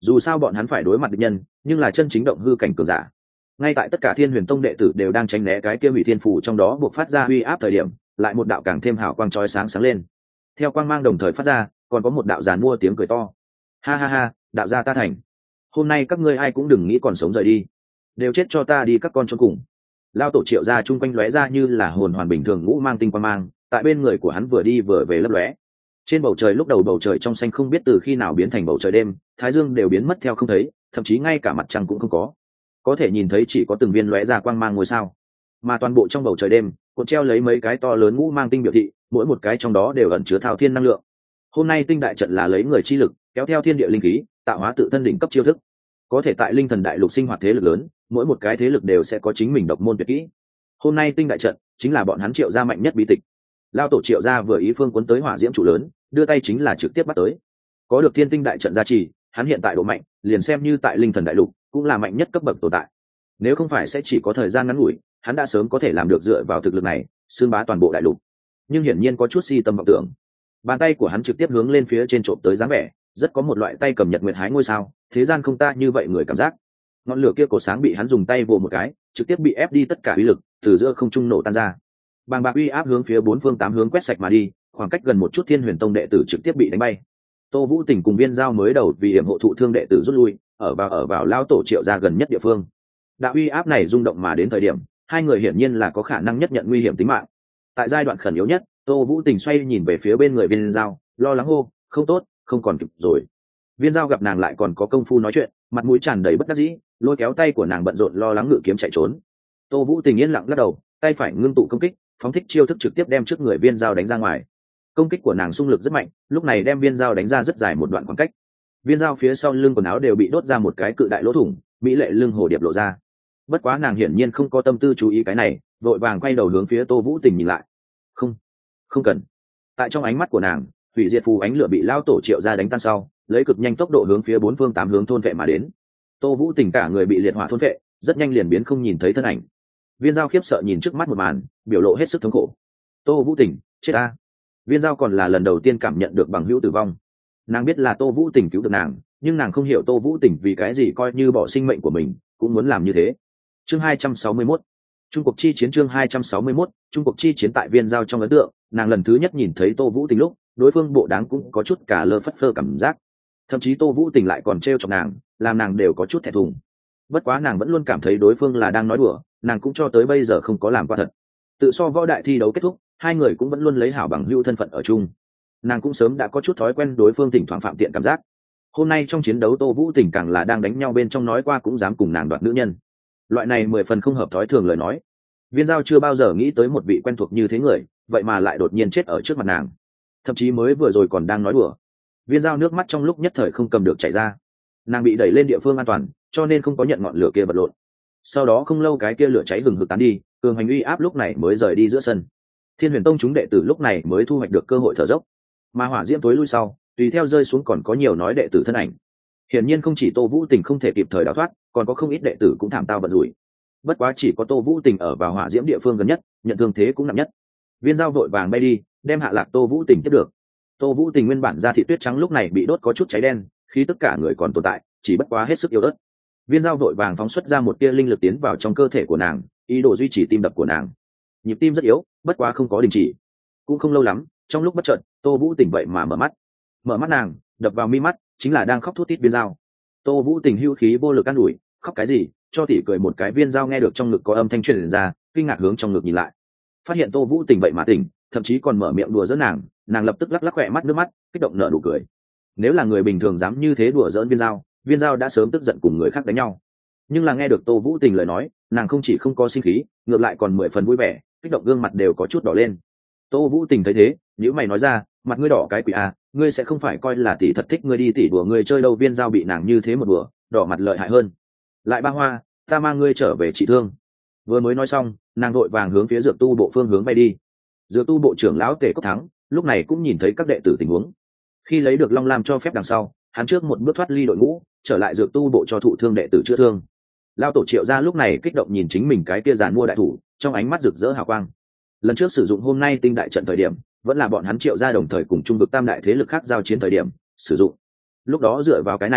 dù sao bọn hắn phải đối mặt địch nhân nhưng là chân chính động hư cảnh cường giả. Ngay tại tất cả Thiên Huyền Tông đệ tử đều đang tránh né cái kia hủy thiên phủ trong đó buộc phát ra uy áp thời điểm, lại một đạo càng thêm hào quang chói sáng sáng lên. Theo quang mang đồng thời phát ra, còn có một đạo giàn mua tiếng cười to. Ha ha ha, đạo gia ta thành. Hôm nay các ngươi ai cũng đừng nghĩ còn sống rời đi, đều chết cho ta đi các con chôn cùng. Lao tổ Triệu gia chung quanh lóe ra như là hồn hoàn bình thường ngũ mang tinh quang mang, tại bên người của hắn vừa đi vừa về lấp lóe. Trên bầu trời lúc đầu bầu trời trong xanh không biết từ khi nào biến thành bầu trời đêm, thái dương đều biến mất theo không thấy, thậm chí ngay cả mặt trăng cũng không có. Có thể nhìn thấy chỉ có từng viên lóe ra quang mang ngôi sao. Mà toàn bộ trong bầu trời đêm, cột treo lấy mấy cái to lớn ngũ mang tinh biểu thị, mỗi một cái trong đó đều ẩn chứa thao thiên năng lượng. Hôm nay tinh đại trận là lấy người chi lực, kéo theo thiên địa linh khí, tạo hóa tự thân đỉnh cấp chiêu thức. Có thể tại linh thần đại lục sinh hoạt thế lực lớn, mỗi một cái thế lực đều sẽ có chính mình độc môn tuyệt kỹ. Hôm nay tinh đại trận chính là bọn hắn Triệu gia mạnh nhất bí tịch. Lao tổ Triệu gia vừa ý phương cuốn tới hỏa diễm trụ lớn, đưa tay chính là trực tiếp bắt tới. Có được thiên tinh đại trận gia trì, hắn hiện tại độ mạnh, liền xem như tại linh thần đại lục, cũng là mạnh nhất cấp bậc tồn tại. Nếu không phải sẽ chỉ có thời gian ngắn ngủi, hắn đã sớm có thể làm được dựa vào thực lực này, xương bá toàn bộ đại lục. Nhưng hiển nhiên có chút si tâm vọng tưởng. Bàn tay của hắn trực tiếp hướng lên phía trên trộm tới dáng vẻ, rất có một loại tay cầm nhật nguyệt hái ngôi sao, thế gian không ta như vậy người cảm giác. Ngọn lửa kia cổ sáng bị hắn dùng tay vồ một cái, trực tiếp bị ép đi tất cả uy lực, từ giữa không trung nổ tan ra. Bàng bạc uy áp hướng phía bốn phương tám hướng quét sạch mà đi, khoảng cách gần một chút Thiên Huyền Tông đệ tử trực tiếp bị đánh bay. Tô Vũ Tỉnh cùng Viên Giao mới đầu vì hiểm hộ thụ thương đệ tử rút lui, ở vào ở vào lao tổ Triệu gia gần nhất địa phương. Đạo uy áp này rung động mà đến thời điểm, hai người hiển nhiên là có khả năng nhất nhận nguy hiểm tính mạng. Tại giai đoạn khẩn yếu nhất, Tô Vũ Tỉnh xoay nhìn về phía bên người Viên Giao, lo lắng hô, không tốt, không còn kịp rồi. Viên Giao gặp nàng lại còn có công phu nói chuyện, mặt mũi tràn đầy bất đắc dĩ, lôi kéo tay của nàng bận rộn lo lắng ngự kiếm chạy trốn. Tô Vũ Tình yên lặng lắc đầu, tay phải ngưng tụ công kích, phóng thích chiêu thức trực tiếp đem trước người Viên Giao đánh ra ngoài. Công kích của nàng xung lực rất mạnh, lúc này đem Viên Giao đánh ra rất dài một đoạn khoảng cách. Viên Giao phía sau lưng quần áo đều bị đốt ra một cái cự đại lỗ thủng, mỹ lệ lưng hồ điệp lộ ra. Bất quá nàng hiển nhiên không có tâm tư chú ý cái này, vội vàng quay đầu hướng phía Tô Vũ Tình nhìn lại. Không, không cần. Tại trong ánh mắt của nàng, hủy diệt phù ánh lửa bị lao tổ Triệu gia đánh tan sau, lấy cực nhanh tốc độ hướng phía bốn phương tám hướng thôn vệ mà đến. Tô Vũ Tình cả người bị liệt hỏa thôn vệ, rất nhanh liền biến không nhìn thấy thân ảnh. Viên Giao khiếp sợ nhìn trước mắt một màn, biểu lộ hết sức thống khổ. Tô Vũ Tình, chết a! Viên Giao còn là lần đầu tiên cảm nhận được bằng hữu tử vong. Nàng biết là Tô Vũ Tình cứu được nàng, nhưng nàng không hiểu Tô Vũ Tình vì cái gì coi như bỏ sinh mệnh của mình cũng muốn làm như thế. Chương hai trăm sáu mươi mốt, Trung cuộc chi chiến. Chương hai trăm sáu mươi mốt, Trung cuộc chi chiến. Tại Viên Giao trong ấn tượng, nàng lần thứ nhất nhìn thấy Tô Vũ Tình lúc, đối phương bộ đáng cũng có chút cả lơ phất phơ cảm giác. Thậm chí Tô Vũ Tình lại còn trêu chọc nàng, làm nàng đều có chút thẹn thùng. Bất quá nàng vẫn luôn cảm thấy đối phương là đang nói đùa, nàng cũng cho tới bây giờ không có làm qua thật. Tự so võ đại thi đấu kết thúc, hai người cũng vẫn luôn lấy hảo bằng hữu thân phận ở chung. Nàng cũng sớm đã có chút thói quen đối phương thỉnh thoảng phạm tiện cảm giác. Hôm nay trong chiến đấu Tô Vũ Tình càng là đang đánh nhau bên trong nói qua cũng dám cùng nàng đoạt nữ nhân. Loại này mười phần không hợp thói thường lời nói. Viên Giao chưa bao giờ nghĩ tới một vị quen thuộc như thế người, vậy mà lại đột nhiên chết ở trước mặt nàng. Thậm chí mới vừa rồi còn đang nói đùa. Viên Giao nước mắt trong lúc nhất thời không cầm được chảy ra. Nàng bị đẩy lên địa phương an toàn, cho nên không có nhận ngọn lửa kia bật lộn. Sau đó không lâu cái kia lửa cháy hừng hực tán đi, cường hành uy áp lúc này mới rời đi giữa sân. Thiên Huyền Tông chúng đệ tử lúc này mới thu hoạch được cơ hội thở dốc. Mà hỏa diễm tối lui sau, tùy theo rơi xuống còn có nhiều nói đệ tử thân ảnh. Hiển nhiên không chỉ Tô Vũ Tình không thể kịp thời đào thoát, còn có không ít đệ tử cũng thảm tao vận rủi. Bất quá chỉ có Tô Vũ Tình ở vào hỏa diễm địa phương gần nhất, nhận thương thế cũng nặng nhất. Viên Giao vội vàng bay đi, đem hạ lạc Tô Vũ Tình tiếp được. Tô Vũ Tình nguyên bản da thịt tuyết trắng lúc này bị đốt có chút cháy đen, khi tất cả người còn tồn tại, chỉ bất quá hết sức yếu ớt. Viên Giao vội vàng phóng xuất ra một tia linh lực tiến vào trong cơ thể của nàng, ý đồ duy trì tim đập của nàng. Nhịp tim rất yếu, bất quá không có đình chỉ. Cũng không lâu lắm, trong lúc bất chợt, Tô Vũ Tình vậy mà mở mắt. Mở mắt nàng, đập vào mi mắt, chính là đang khóc thút thít Viên Giao. Tô Vũ Tình hưu khí vô lực an ủi, khóc cái gì? Cho tỷ cười một cái. Viên Giao nghe được trong ngực có âm thanh truyền ra, kinh ngạc hướng trong ngực nhìn lại, phát hiện Tô Vũ Tình vậy mà tỉnh, thậm chí còn mở miệng đùa giỡn nàng, nàng lập tức lắc lắc khỏe mắt nước mắt, kích động nở nụ cười. Nếu là người bình thường dám như thế đùa giỡn Viên Giao, Viên Giao đã sớm tức giận cùng người khác đánh nhau. Nhưng là nghe được Tô Vũ Tình lời nói, nàng không chỉ không có sinh khí, ngược lại còn mười phần vui vẻ, kích động gương mặt đều có chút đỏ lên. Tô Vũ Tình thấy thế, nhíu mày nói ra, mặt ngươi đỏ cái quỷ à, ngươi sẽ không phải coi là tỷ thật thích ngươi đi tỷ đùa ngươi chơi đâu. Viên Giao bị nàng như thế một đùa, đỏ mặt lợi hại hơn. Lại ba hoa, ta mang ngươi trở về trị thương. Vừa mới nói xong, nàng vội vàng hướng phía dược tu bộ phương hướng bay đi. Dược tu bộ trưởng lão Tề Cốc Thắng lúc này cũng nhìn thấy các đệ tử tình huống. Khi lấy được Long Lam cho phép đằng sau, hắn trước một bước thoát ly đội ngũ, trở lại dược tu bộ cho thụ thương đệ tử chữa thương. Lao tổ Triệu gia lúc này kích động nhìn chính mình cái kia giàn mua đại thủ, trong ánh mắt rực rỡ hào quang. Lần trước sử dụng hôm nay tinh đại trận thời điểm, vẫn là bọn hắn Triệu gia đồng thời cùng trung vực tam đại thế lực khác giao chiến thời điểm sử dụng. Lúc đó dựa vào cái này,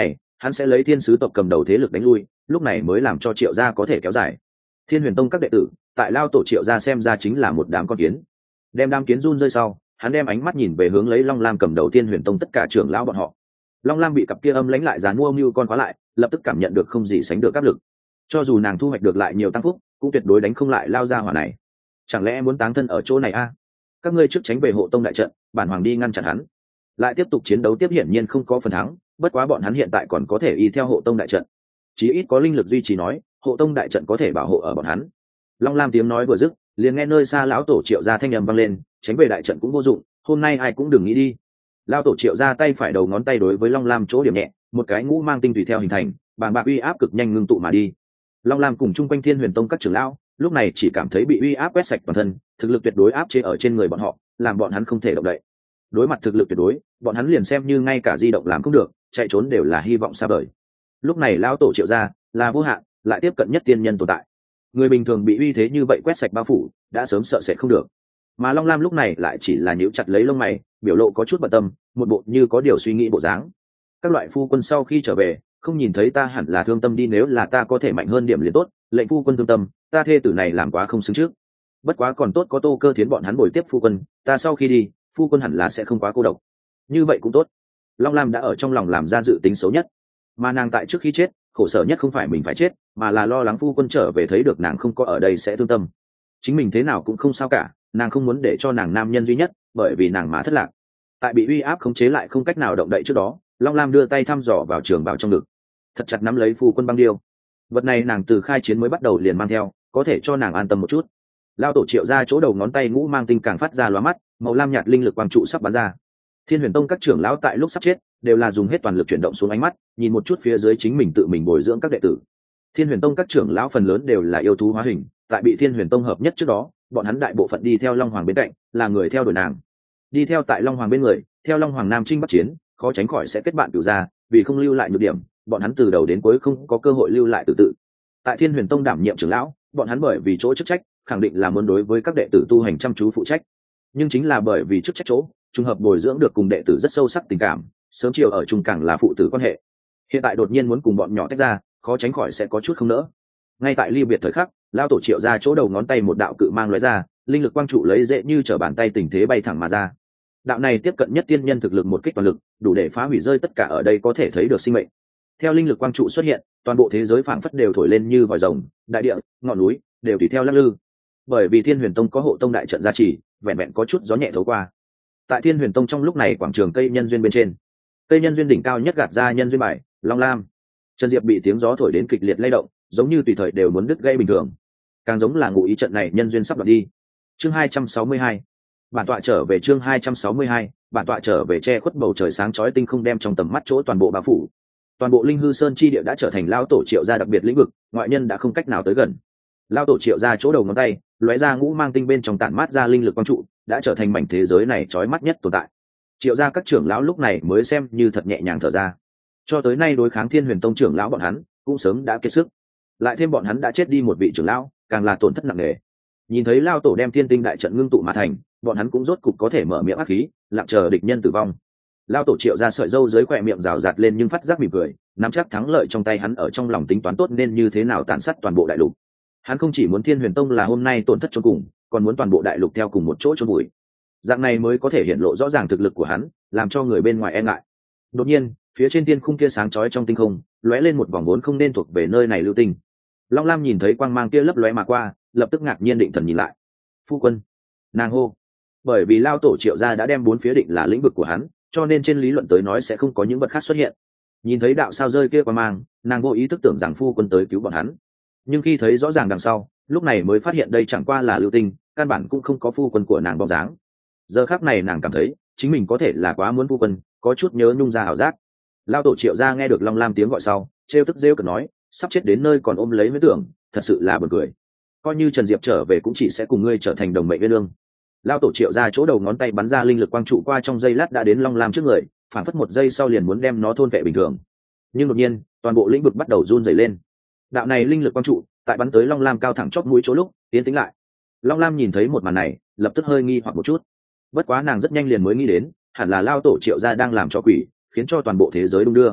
hắn sẽ lấy thiên sứ tộc cầm đầu thế lực đánh lui, lúc này mới làm cho Triệu gia có thể kéo dài. Thiên Huyền Tông các đệ tử tại lao tổ Triệu gia xem ra chính là một đám con kiến. Đem đám kiến run rơi sau, hắn đem ánh mắt nhìn về hướng lấy Long Lam cầm đầu Thiên Huyền Tông tất cả trưởng lão bọn họ. Long Lam bị cặp kia âm lãnh lại dán mua mưu con khóa lại, lập tức cảm nhận được không gì sánh được áp lực. Cho dù nàng thu hoạch được lại nhiều tăng phúc, cũng tuyệt đối đánh không lại lao gia hỏa này. Chẳng lẽ muốn táng thân ở chỗ này a? À? Các ngươi trước tránh về hộ tông đại trận, bản hoàng đi ngăn chặn hắn. Lại tiếp tục chiến đấu tiếp hiển nhiên không có phần thắng, bất quá bọn hắn hiện tại còn có thể y theo hộ tông đại trận. Chí ít có linh lực duy trì nói, hộ tông đại trận có thể bảo hộ ở bọn hắn. Long Lam tiếng nói vừa dứt, liền nghe nơi xa lão tổ Triệu gia thanh âm vang lên, tránh về đại trận cũng vô dụng, hôm nay ai cũng đừng nghĩ đi. Lão tổ Triệu gia tay phải đầu ngón tay đối với Long Lam chỗ điểm nhẹ, một cái ngũ mang tinh tùy theo hình thành, bàng bạc uy áp cực nhanh ngưng tụ mà đi. Long Lam cùng chung quanh Thiên Huyền Tông các trưởng lão, lúc này chỉ cảm thấy bị uy áp quét sạch toàn thân, thực lực tuyệt đối áp chế ở trên người bọn họ, làm bọn hắn không thể động đậy. Đối mặt thực lực tuyệt đối, bọn hắn liền xem như ngay cả di động làm không được, chạy trốn đều là hy vọng xa vời. Lúc này lão tổ Triệu gia là vô hạn, lại tiếp cận nhất tiên nhân tồn tại. Người bình thường bị uy thế như vậy quét sạch bao phủ, đã sớm sợ sẽ không được. Mà Long Lam lúc này lại chỉ là nhíu chặt lấy lông mày, biểu lộ có chút bận tâm, một bộ như có điều suy nghĩ bộ dáng. Các loại phu quân sau khi trở về, không nhìn thấy ta hẳn là thương tâm đi, nếu là ta có thể mạnh hơn điểm liền tốt, lệnh phu quân thương tâm, ta thê tử này làm quá không xứng trước. Bất quá còn tốt có Tô Cơ Thiến bọn hắn bồi tiếp phu quân, ta sau khi đi, phu quân hẳn là sẽ không quá cô độc. Như vậy cũng tốt. Long Lam đã ở trong lòng làm ra dự tính xấu nhất, mà nàng tại trước khi chết, khổ sở nhất không phải mình phải chết, mà là lo lắng phu quân trở về thấy được nàng không có ở đây sẽ thương tâm. Chính mình thế nào cũng không sao cả, nàng không muốn để cho nàng nam nhân duy nhất, bởi vì nàng mà thất lạc. Tại bị uy áp khống chế lại không cách nào động đậy trước đó, Long Lam đưa tay thăm dò vào trường bảo trong ngực, thật chặt nắm lấy phu quân băng điêu. Vật này nàng từ khai chiến mới bắt đầu liền mang theo, có thể cho nàng an tâm một chút. Lao tổ Triệu ra chỗ đầu ngón tay ngũ mang tinh càng phát ra lóa mắt, màu lam nhạt linh lực quang trụ sắp bắn ra. Thiên Huyền Tông các trưởng lão tại lúc sắp chết đều là dùng hết toàn lực chuyển động xuống ánh mắt, nhìn một chút phía dưới chính mình tự mình bồi dưỡng các đệ tử. Thiên Huyền Tông các trưởng lão phần lớn đều là yêu thú hóa hình, tại bị Thiên Huyền Tông hợp nhất trước đó, bọn hắn đại bộ phận đi theo Long Hoàng bên cạnh, là người theo đuổi nàng. Đi theo tại Long Hoàng bên người, theo Long Hoàng nam chinh bắc chiến, khó tránh khỏi sẽ kết bạn cửu gia, vì không lưu lại nhược điểm, bọn hắn từ đầu đến cuối không có cơ hội lưu lại tự tự. Tại Thiên Huyền Tông đảm nhiệm trưởng lão, bọn hắn bởi vì chỗ chức trách, khẳng định là muốn đối với các đệ tử tu hành chăm chú phụ trách. Nhưng chính là bởi vì chức trách chỗ, trùng hợp bồi dưỡng được cùng đệ tử rất sâu sắc tình cảm, sớm chiều ở chung càng là phụ tử quan hệ. Hiện tại đột nhiên muốn cùng bọn nhỏ tách ra, khó tránh khỏi sẽ có chút không nỡ. Ngay tại ly biệt thời khắc, lao tổ Triệu ra chỗ đầu ngón tay một đạo cự mang lóe ra, linh lực quang trụ lấy dễ như trở bàn tay tình thế bay thẳng mà ra. Đạo này tiếp cận nhất tiên nhân thực lực một kích toàn lực, đủ để phá hủy rơi tất cả ở đây có thể thấy được sinh mệnh. Theo linh lực quang trụ xuất hiện, toàn bộ thế giới phảng phất đều thổi lên như vòi rồng, đại địa, ngọn núi đều tùy theo lắc lư. Bởi vì Thiên Huyền Tông có hộ tông đại trận gia trì, vẹn vẹn có chút gió nhẹ thấu qua. Tại Thiên Huyền Tông trong lúc này, quảng trường cây nhân duyên bên trên, cây nhân duyên đỉnh cao nhất gạt ra nhân duyên bài Long Lam. Trần Diệp bị tiếng gió thổi đến kịch liệt lay động, giống như tùy thời đều muốn đứt gãy bình thường, càng giống là ngụ ý trận này nhân duyên sắp đoạt đi. Chương hai trăm sáu mươi hai, bản tọa trở về. Chương hai trăm sáu mươi hai, bản tọa trở về. Che khuất bầu trời sáng chói tinh không đem trong tầm mắt chỗ toàn bộ bao phủ. Toàn bộ Linh Hư Sơn chi địa đã trở thành lao tổ Triệu gia đặc biệt lĩnh vực, ngoại nhân đã không cách nào tới gần. Lao tổ Triệu gia chỗ đầu ngón tay lóe ra ngũ mang tinh bên trong tản mát ra linh lực quang trụ, đã trở thành mảnh thế giới này chói mắt nhất tồn tại. Triệu gia các trưởng lão lúc này mới xem như thật nhẹ nhàng thở ra. Cho tới nay đối kháng Thiên Huyền Tông trưởng lão bọn hắn cũng sớm đã kiệt sức, lại thêm bọn hắn đã chết đi một vị trưởng lão, càng là tổn thất nặng nề. Nhìn thấy lao tổ đem thiên tinh đại trận ngưng tụ mà thành, bọn hắn cũng rốt cục có thể mở miệng ác khí, lặng chờ địch nhân tử vong. Lao tổ Triệu ra sợi râu dưới khỏe miệng rào rạt lên nhưng phát giác mỉm cười, nắm chắc thắng lợi trong tay hắn, ở trong lòng tính toán tốt nên như thế nào tàn sát toàn bộ đại lục. Hắn không chỉ muốn Thiên Huyền Tông là hôm nay tổn thất chôn cùng, còn muốn toàn bộ đại lục theo cùng một chỗ chôn bụi. Dạng này mới có thể hiện lộ rõ ràng thực lực của hắn, làm cho người bên ngoài e ngại. Đột nhiên, phía trên thiên khung kia sáng chói trong tinh không, lóe lên một vòng vốn không nên thuộc về nơi này lưu tinh. Long Lam nhìn thấy quang mang kia lấp lóe mà qua, lập tức ngạc nhiên định thần nhìn lại. Phu quân, nàng hô. Bởi vì lao tổ Triệu gia đã đem bốn phía định là lĩnh vực của hắn, cho nên trên lý luận tới nói sẽ không có những vật khác xuất hiện. Nhìn thấy đạo sao rơi kia quang mang, nàng vô ý thức tưởng rằng phu quân tới cứu bọn hắn, nhưng khi thấy rõ ràng đằng sau, lúc này mới phát hiện đây chẳng qua là lưu tinh, căn bản cũng không có phu quân của nàng bóng dáng. Giờ khắc này nàng cảm thấy chính mình có thể là quá muốn phu quân, có chút nhớ nhung ra ảo giác. Lao tổ Triệu gia nghe được Long Lam tiếng gọi sau, trêu tức rêu cợt nói, sắp chết đến nơi còn ôm lấy huyễn tưởng, thật sự là buồn cười. Coi như Trần Diệp trở về cũng chỉ sẽ cùng ngươi trở thành đồng mệnh viên lương. Lao tổ Triệu gia chỗ đầu ngón tay bắn ra linh lực quang trụ qua trong giây lát đã đến Long Lam trước người, phản phất một giây sau liền muốn đem nó thôn vệ bình thường. Nhưng đột nhiên, toàn bộ lĩnh vực bắt đầu run rẩy lên. Đạo này linh lực quang trụ, tại bắn tới Long Lam cao thẳng chót mũi chỗ lúc, tiến tĩnh lại. Long Lam nhìn thấy một màn này, lập tức hơi nghi hoặc một chút. Bất quá nàng rất nhanh liền mới nghĩ đến, hẳn là lao tổ Triệu gia đang làm cho quỷ, khiến cho toàn bộ thế giới đung đưa.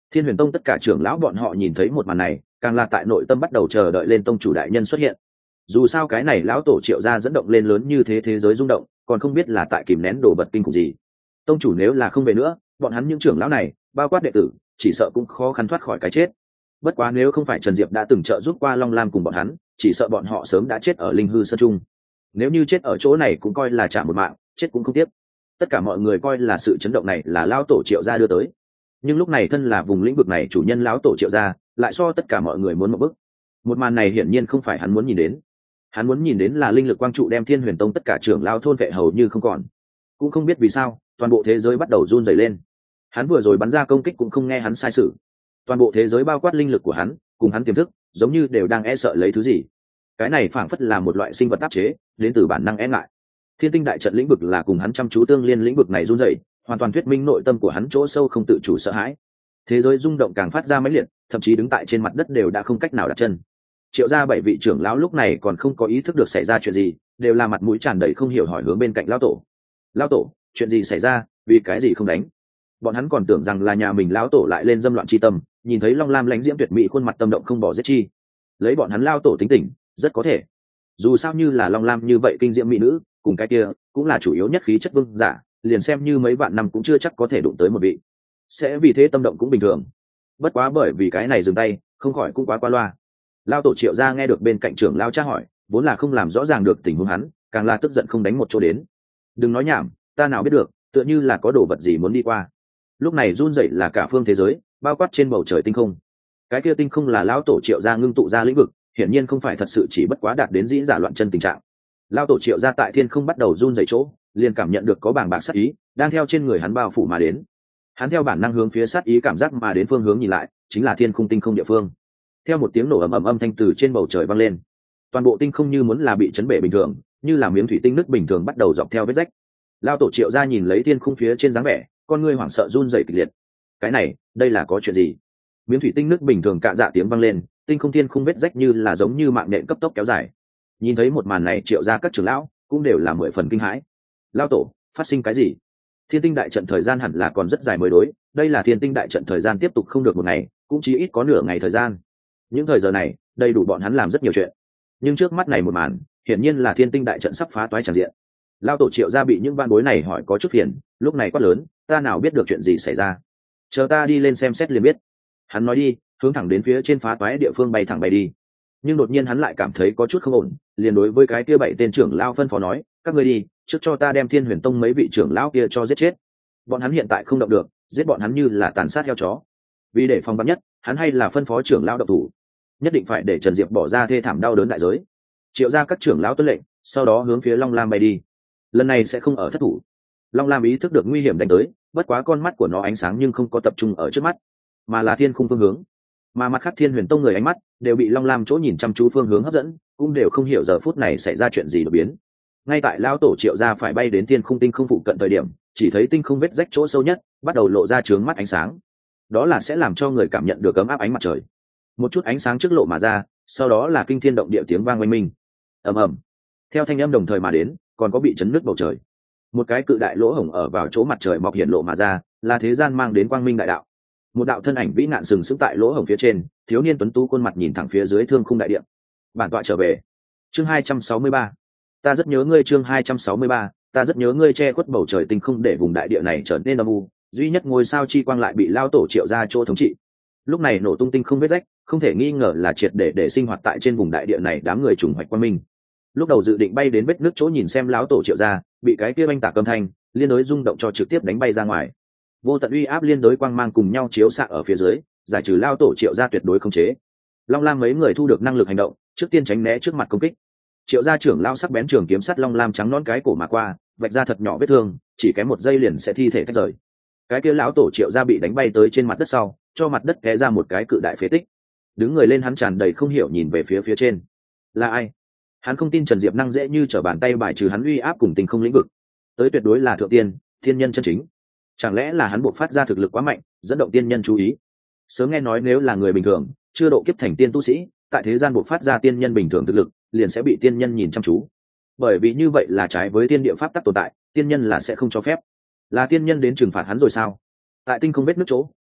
Thiên Huyền Tông tất cả trưởng lão bọn họ nhìn thấy một màn này, càng là tại nội tâm bắt đầu chờ đợi lên tông chủ đại nhân xuất hiện. Dù sao cái này lão tổ Triệu gia dẫn động lên lớn như thế thế giới rung động, còn không biết là tại kìm nén đồ vật kinh khủng gì. Tông chủ nếu là không về nữa, bọn hắn những trưởng lão này, bao quát đệ tử, chỉ sợ cũng khó khăn thoát khỏi cái chết. Bất quá nếu không phải Trần Diệp đã từng trợ giúp qua Long Lam cùng bọn hắn, chỉ sợ bọn họ sớm đã chết ở Linh Hư Sơn Trung. Nếu như chết ở chỗ này cũng coi là trả một mạng, chết cũng không tiếc. Tất cả mọi người coi là sự chấn động này là lão tổ Triệu gia đưa tới. Nhưng lúc này thân là vùng lĩnh vực này chủ nhân lão tổ Triệu gia, lại so tất cả mọi người muốn một bức. Một màn này hiển nhiên không phải hắn muốn nhìn đến. Hắn muốn nhìn đến là linh lực quang trụ đem Thiên Huyền Tông tất cả trưởng lão thôn vệ hầu như không còn. Cũng không biết vì sao, toàn bộ thế giới bắt đầu run rẩy lên. Hắn vừa rồi bắn ra công kích cũng không nghe hắn sai sự. Toàn bộ thế giới bao quát linh lực của hắn, cùng hắn tiềm thức, giống như đều đang e sợ lấy thứ gì. Cái này phảng phất là một loại sinh vật áp chế, đến từ bản năng e ngại. Thiên Tinh đại trận lĩnh vực là cùng hắn chăm chú tương liên lĩnh vực này run rẩy, hoàn toàn thuyết minh nội tâm của hắn chỗ sâu không tự chủ sợ hãi. Thế giới rung động càng phát ra mãnh liệt, thậm chí đứng tại trên mặt đất đều đã không cách nào đặt chân. Triệu gia bảy vị trưởng lão lúc này còn không có ý thức được xảy ra chuyện gì, đều là mặt mũi tràn đầy không hiểu hỏi hướng bên cạnh lão tổ. Lão tổ, chuyện gì xảy ra, vì cái gì không đánh? Bọn hắn còn tưởng rằng là nhà mình lão tổ lại lên dâm loạn chi tâm, nhìn thấy Long Lam lãnh diễm tuyệt mỹ khuôn mặt tâm động không bỏ giết chi. Lấy bọn hắn lão tổ tính tình, rất có thể. Dù sao như là Long Lam như vậy kinh diễm mỹ nữ, cùng cái kia cũng là chủ yếu nhất khí chất vương giả, liền xem như mấy vạn năm cũng chưa chắc có thể đụng tới một vị. Sẽ vì thế tâm động cũng bình thường. Bất quá bởi vì cái này dừng tay, không khỏi cũng quá qua loa. Lão tổ Triệu gia nghe được bên cạnh trưởng lão tra hỏi, vốn là không làm rõ ràng được tình huống hắn, càng là tức giận không đánh một chỗ đến. Đừng nói nhảm, ta nào biết được, tựa như là có đồ vật gì muốn đi qua. Lúc này run rẩy là cả phương thế giới, bao quát trên bầu trời tinh không. Cái kia tinh không là lão tổ Triệu gia ngưng tụ ra lĩnh vực, hiển nhiên không phải thật sự chỉ bất quá đạt đến dĩ giả loạn chân tình trạng. Lão tổ Triệu gia tại thiên không bắt đầu run rẩy chỗ, liền cảm nhận được có bàng bạc sát ý đang theo trên người hắn bao phủ mà đến. Hắn theo bản năng hướng phía sát ý cảm giác mà đến phương hướng nhìn lại, chính là thiên khung tinh không địa phương. Theo một tiếng nổ ầm ầm âm thanh từ trên bầu trời vang lên, toàn bộ tinh không như muốn là bị chấn bể bình thường, như là miếng thủy tinh nứt bình thường bắt đầu dọc theo vết rách. Lão tổ Triệu gia nhìn lấy thiên khung phía trên dáng vẻ, con ngươi hoảng sợ run rẩy kịch liệt. Cái này, đây là có chuyện gì? Miếng thủy tinh nứt bình thường cạ dạ tiếng vang lên, tinh không thiên khung vết rách như là giống như mạng nện cấp tốc kéo dài. Nhìn thấy một màn này, Triệu gia các trưởng lão cũng đều là mười phần kinh hãi. Lão tổ, phát sinh cái gì? Thiên Tinh đại trận thời gian hẳn là còn rất dài mới đối, đây là Thiên Tinh đại trận thời gian tiếp tục không được một ngày, cũng chỉ ít có nửa ngày thời gian. Những thời giờ này, đầy đủ bọn hắn làm rất nhiều chuyện. Nhưng trước mắt này một màn, hiển nhiên là Thiên Tinh đại trận sắp phá toái tràn diện. Lão tổ Triệu gia bị những van bối này hỏi có chút phiền, lúc này quát lớn, ta nào biết được chuyện gì xảy ra? Chờ ta đi lên xem xét liền biết. Hắn nói đi, hướng thẳng đến phía trên phá toái địa phương bay thẳng bay đi. Nhưng đột nhiên hắn lại cảm thấy có chút không ổn, liền đối với cái kia bảy tên trưởng lão phân phó nói, các ngươi đi, trước cho ta đem Thiên Huyền Tông mấy vị trưởng lão kia cho giết chết. Bọn hắn hiện tại không động được, giết bọn hắn như là tàn sát heo chó. Vì để phòng vắn nhất, hắn hay là phân phó trưởng lão động thủ, nhất định phải để Trần Diệp bỏ ra thê thảm đau đớn đại giới. Triệu ra các trưởng lão tuân lệnh, sau đó hướng phía Long Lam bay đi. Lần này sẽ không ở thất thủ. Long Lam ý thức được nguy hiểm đánh tới, bất quá con mắt của nó ánh sáng nhưng không có tập trung ở trước mắt, mà là thiên khung phương hướng. Mà mặt khác Thiên Huyền Tông người ánh mắt đều bị Long Lam chỗ nhìn chăm chú phương hướng hấp dẫn, cũng đều không hiểu giờ phút này xảy ra chuyện gì đột biến. Ngay tại lão tổ Triệu gia phải bay đến thiên khung tinh không phụ cận thời điểm, chỉ thấy tinh không vết rách chỗ sâu nhất bắt đầu lộ ra trướng mắt ánh sáng. Đó là sẽ làm cho người cảm nhận được ấm áp ánh mặt trời. Một chút ánh sáng trước lộ mà ra, sau đó là kinh thiên động địa tiếng vang oanh minh. Ầm ầm. Theo thanh âm đồng thời mà đến, còn có bị chấn nứt bầu trời. Một cái cự đại lỗ hổng ở vào chỗ mặt trời mọc hiện lộ mà ra, là thế gian mang đến quang minh đại đạo. Một đạo thân ảnh vĩ nạn sừng sững tại lỗ hổng phía trên, thiếu niên tuấn tú khuôn mặt nhìn thẳng phía dưới thương khung đại địa. Bản tọa trở về. Chương hai trăm sáu mươi ba. Ta rất nhớ ngươi. Chương hai trăm sáu mươi ba. Ta rất nhớ ngươi. Che khuất bầu trời tinh không để vùng đại địa này trở nên âm u, duy nhất ngôi sao chi quang lại bị lao tổ Triệu gia chỗ thống trị. Lúc này nổ tung tinh không vết rách, không thể nghi ngờ là triệt để để sinh hoạt tại trên vùng đại địa này đám người trùng hoạch quang minh. Lúc đầu dự định bay đến vết nước chỗ nhìn xem lão tổ Triệu gia, bị cái kia oanh tạc âm thanh liên đối rung động cho trực tiếp đánh bay ra ngoài. Vô tận uy áp liên đối quang mang cùng nhau chiếu xạ ở phía dưới, giải trừ lao tổ Triệu gia tuyệt đối không chế. Long Lam mấy người thu được năng lực hành động, trước tiên tránh né trước mặt công kích. Triệu gia trưởng lao sắc bén trường kiếm sắt Long Lam trắng nón cái cổ mà qua, vạch ra thật nhỏ vết thương, chỉ kém một giây liền sẽ thi thể tách rời. Cái kia lão tổ Triệu gia bị đánh bay tới trên mặt đất sau, cho mặt đất té ra một cái cự đại phế tích. Đứng người lên hắn tràn đầy không hiểu nhìn về phía phía trên. Là ai? Hắn không tin Trần Diệp năng dễ như trở bàn tay bài trừ hắn uy áp cùng tình không lĩnh vực. Tới tuyệt đối là thượng tiên, thiên nhân chân chính. Chẳng lẽ là hắn buộc phát ra thực lực quá mạnh, dẫn động tiên nhân chú ý? Sớm nghe nói nếu là người bình thường, chưa độ kiếp thành tiên tu sĩ, tại thế gian buộc phát ra tiên nhân bình thường thực lực, liền sẽ bị tiên nhân nhìn chăm chú. Bởi vì như vậy là trái với tiên địa pháp tắc tồn tại, tiên nhân là sẽ không cho phép. Là tiên nhân đến trừng phạt hắn rồi sao? Tại tinh không vết nước chỗ,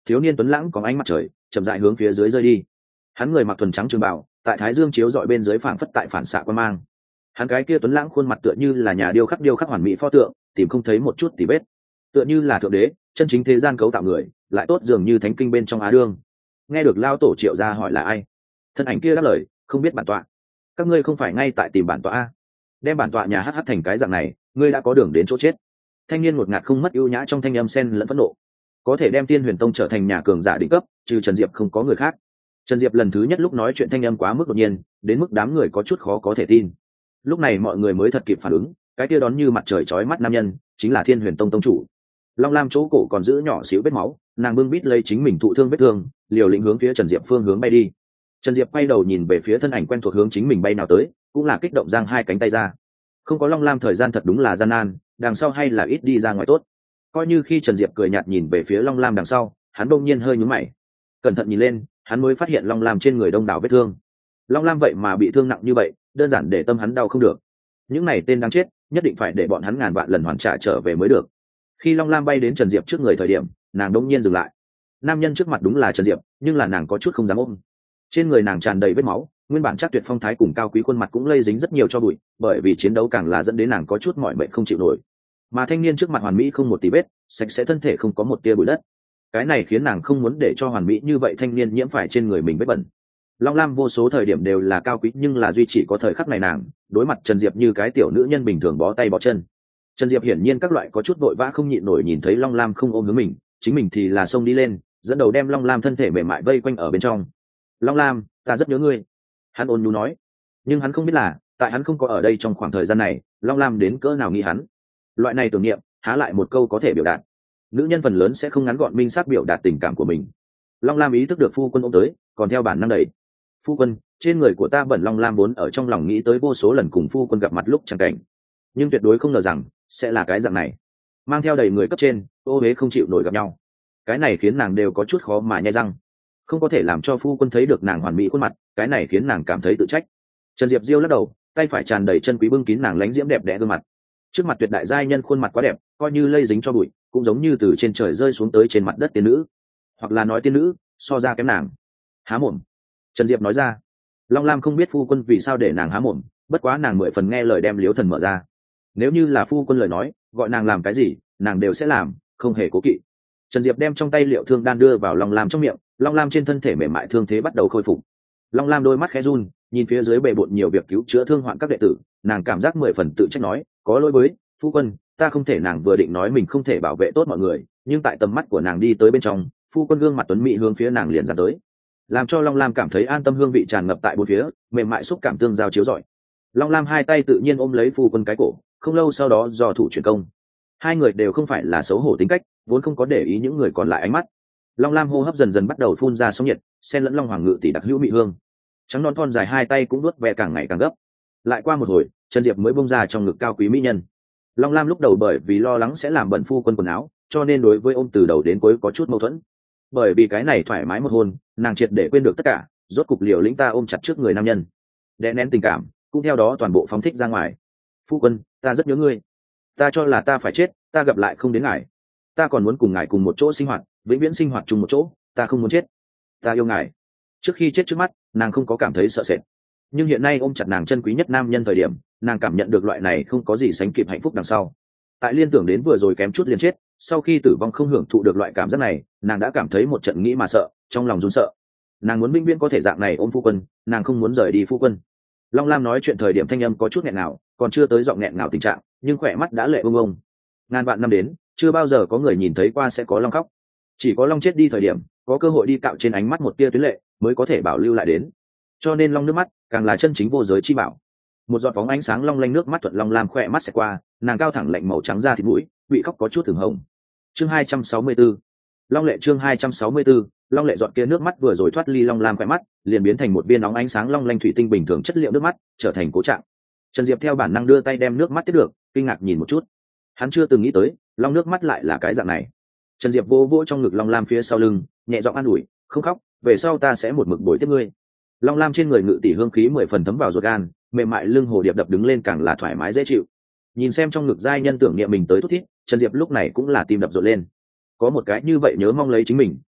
thiếu niên tuấn lãng có ánh mặt trời chậm rãi hướng phía dưới rơi đi. Hắn người mặc thuần trắng trường bào, tại thái dương chiếu dọi bên dưới phảng phất tại phản xạ quan mang. Hắn cái kia tuấn lãng khuôn mặt tựa như là nhà điêu khắc điêu khắc hoàn mỹ pho tượng, tìm không thấy một chút tì vết. Tựa như là thượng đế, chân chính thế gian cấu tạo người, lại tốt dường như thánh kinh bên trong Á đương. Nghe được lao tổ Triệu gia hỏi là ai, thân ảnh kia đáp lời, không biết bản tọa. Các ngươi không phải ngay tại tìm bản tọa a? Đem bản tọa nhà hắc hắc thành cái dạng này, ngươi đã có đường đến chỗ chết. Thanh niên ngột ngạt không mất ưu nhã trong thanh âm sen lẫn phẫn nộ. Có thể đem Tiên Huyền Tông trở thành nhà cường giả đỉnh cấp, trừ Trần Diệp không có người khác. Trần Diệp lần thứ nhất lúc nói chuyện thanh âm quá mức đột nhiên, đến mức đám người có chút khó có thể tin. Lúc này mọi người mới thật kịp phản ứng, cái kia đón như mặt trời chói mắt nam nhân, chính là Thiên Huyền Tông tông chủ. Long Lam chỗ cổ còn giữ nhỏ xíu vết máu, nàng bưng bít lấy chính mình thụ thương vết thương, liều lĩnh hướng phía Trần Diệp phương hướng bay đi. Trần Diệp quay đầu nhìn về phía thân ảnh quen thuộc hướng chính mình bay nào tới, cũng là kích động giang hai cánh tay ra. Không có Long Lam thời gian thật đúng là gian nan, đằng sau hay là ít đi ra ngoài tốt. Coi như khi Trần Diệp cười nhạt nhìn về phía Long Lam đằng sau, hắn đột nhiên hơi nhướng mày. Cẩn thận nhìn lên, hắn mới phát hiện Long Lam trên người đông đảo vết thương. Long Lam vậy mà bị thương nặng như vậy, đơn giản để tâm hắn đau không được. Những này tên đáng chết, nhất định phải để bọn hắn ngàn vạn lần hoàn trả trở về mới được. Khi Long Lam bay đến Trần Diệp trước người thời điểm, nàng đột nhiên dừng lại. Nam nhân trước mặt đúng là Trần Diệp, nhưng là nàng có chút không dám ôm. Trên người nàng tràn đầy vết máu, nguyên bản chắc tuyệt phong thái cùng cao quý khuôn mặt cũng lây dính rất nhiều cho bụi, bởi vì chiến đấu càng là dẫn đến nàng có chút mỏi mệt không chịu nổi. Mà thanh niên trước mặt hoàn mỹ không một tí vết, sạch sẽ thân thể không có một tia bụi đất. Cái này khiến nàng không muốn để cho hoàn mỹ như vậy thanh niên nhiễm phải trên người mình vết bẩn. Long Lam vô số thời điểm đều là cao quý, nhưng là duy chỉ có thời khắc này nàng đối mặt Trần Diệp như cái tiểu nữ nhân bình thường bó tay bó chân. Trần Diệp hiển nhiên các loại có chút vội vã không nhịn nổi nhìn thấy Long Lam không ôm hướng mình, chính mình thì là xông đi lên, dẫn đầu đem Long Lam thân thể mềm mại vây quanh ở bên trong. Long Lam, ta rất nhớ ngươi, hắn ôn nhu nói. Nhưng hắn không biết là, tại hắn không có ở đây trong khoảng thời gian này, Long Lam đến cỡ nào nghĩ hắn. Loại này tưởng niệm, há lại một câu có thể biểu đạt. Nữ nhân phần lớn sẽ không ngắn gọn minh xác biểu đạt tình cảm của mình. Long Lam ý thức được phu quân ôm tới, còn theo bản năng đẩy. Phu quân, trên người của ta bẩn. Long Lam vốn ở trong lòng nghĩ tới vô số lần cùng phu quân gặp mặt lúc chẳng cảnh, nhưng tuyệt đối không ngờ rằng sẽ là cái dạng này, mang theo đầy người cấp trên, ô huế không chịu nổi gặp nhau. Cái này khiến nàng đều có chút khó mà nhai răng, không có thể làm cho phu quân thấy được nàng hoàn mỹ khuôn mặt, cái này khiến nàng cảm thấy tự trách. Trần Diệp diêu lắc đầu, tay phải tràn đầy chân quý bưng kín nàng lánh diễm đẹp đẽ gương mặt. Trước mặt tuyệt đại giai nhân khuôn mặt quá đẹp, coi như lây dính cho bụi, cũng giống như từ trên trời rơi xuống tới trên mặt đất tiên nữ, hoặc là nói tiên nữ so ra kém nàng. Há mồm, Trần Diệp nói ra. Long Lam không biết phu quân vì sao để nàng há mồm, bất quá nàng mười phần nghe lời đem liếu thần mở ra. Nếu như là phu quân lời nói, gọi nàng làm cái gì nàng đều sẽ làm, không hề cố kỵ. Trần Diệp đem trong tay liệu thương đan đưa vào Long Lam trong miệng, Long Lam trên thân thể mềm mại thương thế bắt đầu khôi phục. Long Lam đôi mắt khẽ run, nhìn phía dưới bề bộn nhiều việc cứu chữa thương hoạn các đệ tử, nàng cảm giác mười phần tự trách nói, có lỗi với phu quân, ta không thể. Nàng vừa định nói mình không thể bảo vệ tốt mọi người, nhưng tại tầm mắt của nàng đi tới bên trong, phu quân gương mặt tuấn mỹ hướng phía nàng liền dán tới, làm cho Long Lam cảm thấy an tâm, hương vị tràn ngập tại bốn phía, mềm mại xúc cảm tương giao chiếu rọi. Long Lam hai tay tự nhiên ôm lấy phu quân cái cổ, không lâu sau đó do thủ chuyển công. Hai người đều không phải là xấu hổ tính cách, vốn không có để ý những người còn lại ánh mắt. Long Lam hô hấp dần dần bắt đầu phun ra sóng nhiệt, xen lẫn long hoàng ngự tỷ đặc hữu mị hương. Trắng non thon dài hai tay cũng đuốt ve càng ngày càng gấp. Lại qua một hồi, Trần Diệp mới bông ra trong ngực cao quý mỹ nhân. Long Lam lúc đầu bởi vì lo lắng sẽ làm bẩn phu quân quần áo, cho nên đối với ôm từ đầu đến cuối có chút mâu thuẫn. Bởi vì cái này thoải mái một hôn, nàng triệt để quên được tất cả, rốt cục liều lĩnh ta ôm chặt trước người nam nhân, đè nén tình cảm cũng theo đó toàn bộ phóng thích ra ngoài. Phu quân, ta rất nhớ ngươi, ta cho là ta phải chết, ta gặp lại không đến ngài, ta còn muốn cùng ngài cùng một chỗ sinh hoạt, vĩnh viễn sinh hoạt chung một chỗ, ta không muốn chết, ta yêu ngài. Trước khi chết trước mắt, nàng không có cảm thấy sợ sệt, nhưng hiện nay ôm chặt nàng chân quý nhất nam nhân thời điểm, nàng cảm nhận được loại này không có gì sánh kịp hạnh phúc đằng sau. Tại liên tưởng đến vừa rồi kém chút liền chết, sau khi tử vong không hưởng thụ được loại cảm giác này, nàng đã cảm thấy một trận nghĩ mà sợ, trong lòng run sợ. Nàng muốn vĩnh viễn có thể dạng này ôm phu quân, nàng không muốn rời đi phu quân. Long Lam nói chuyện thời điểm thanh âm có chút nghẹn ngào, còn chưa tới giọng nghẹn ngào tình trạng, nhưng khỏe mắt đã lệ bông bông. Ngàn vạn năm đến, chưa bao giờ có người nhìn thấy qua sẽ có long khóc, chỉ có long chết đi thời điểm, có cơ hội đi cạo trên ánh mắt một tia tuyến lệ, mới có thể bảo lưu lại đến. Cho nên long nước mắt càng là chân chính vô giới chi bảo. Một giọt bóng ánh sáng long lanh nước mắt thuận Long Lam khỏe mắt sẽ qua, nàng cao thẳng lạnh màu trắng ra thịt mũi, bị khóc có chút thường hồng. Chương hai trăm sáu mươi 4. Long lệ chương hai trăm sáu mươi 4, long lệ giọt kia nước mắt vừa rồi thoát ly Long Lam khỏe mắt, liền biến thành một viên nóng ánh sáng long lanh thủy tinh bình thường chất liệu nước mắt, trở thành cố trạng. Trần Diệp theo bản năng đưa tay đem nước mắt tiếp được, kinh ngạc nhìn một chút. Hắn chưa từng nghĩ tới, long nước mắt lại là cái dạng này. Trần Diệp vô vỗ trong ngực Long Lam phía sau lưng, nhẹ giọng an ủi, không khóc, về sau ta sẽ một mực bồi tiếp ngươi. Long Lam trên người ngự tỷ hương khí mười phần thấm vào ruột gan, mềm mại lưng hồ điệp đập đứng lên càng là thoải mái dễ chịu. Nhìn xem trong ngực giai nhân tưởng niệm mình tới thút thít, Trần Diệp lúc này cũng là tim đập rộn lên. Có một cái như vậy nhớ mong lấy chính mình,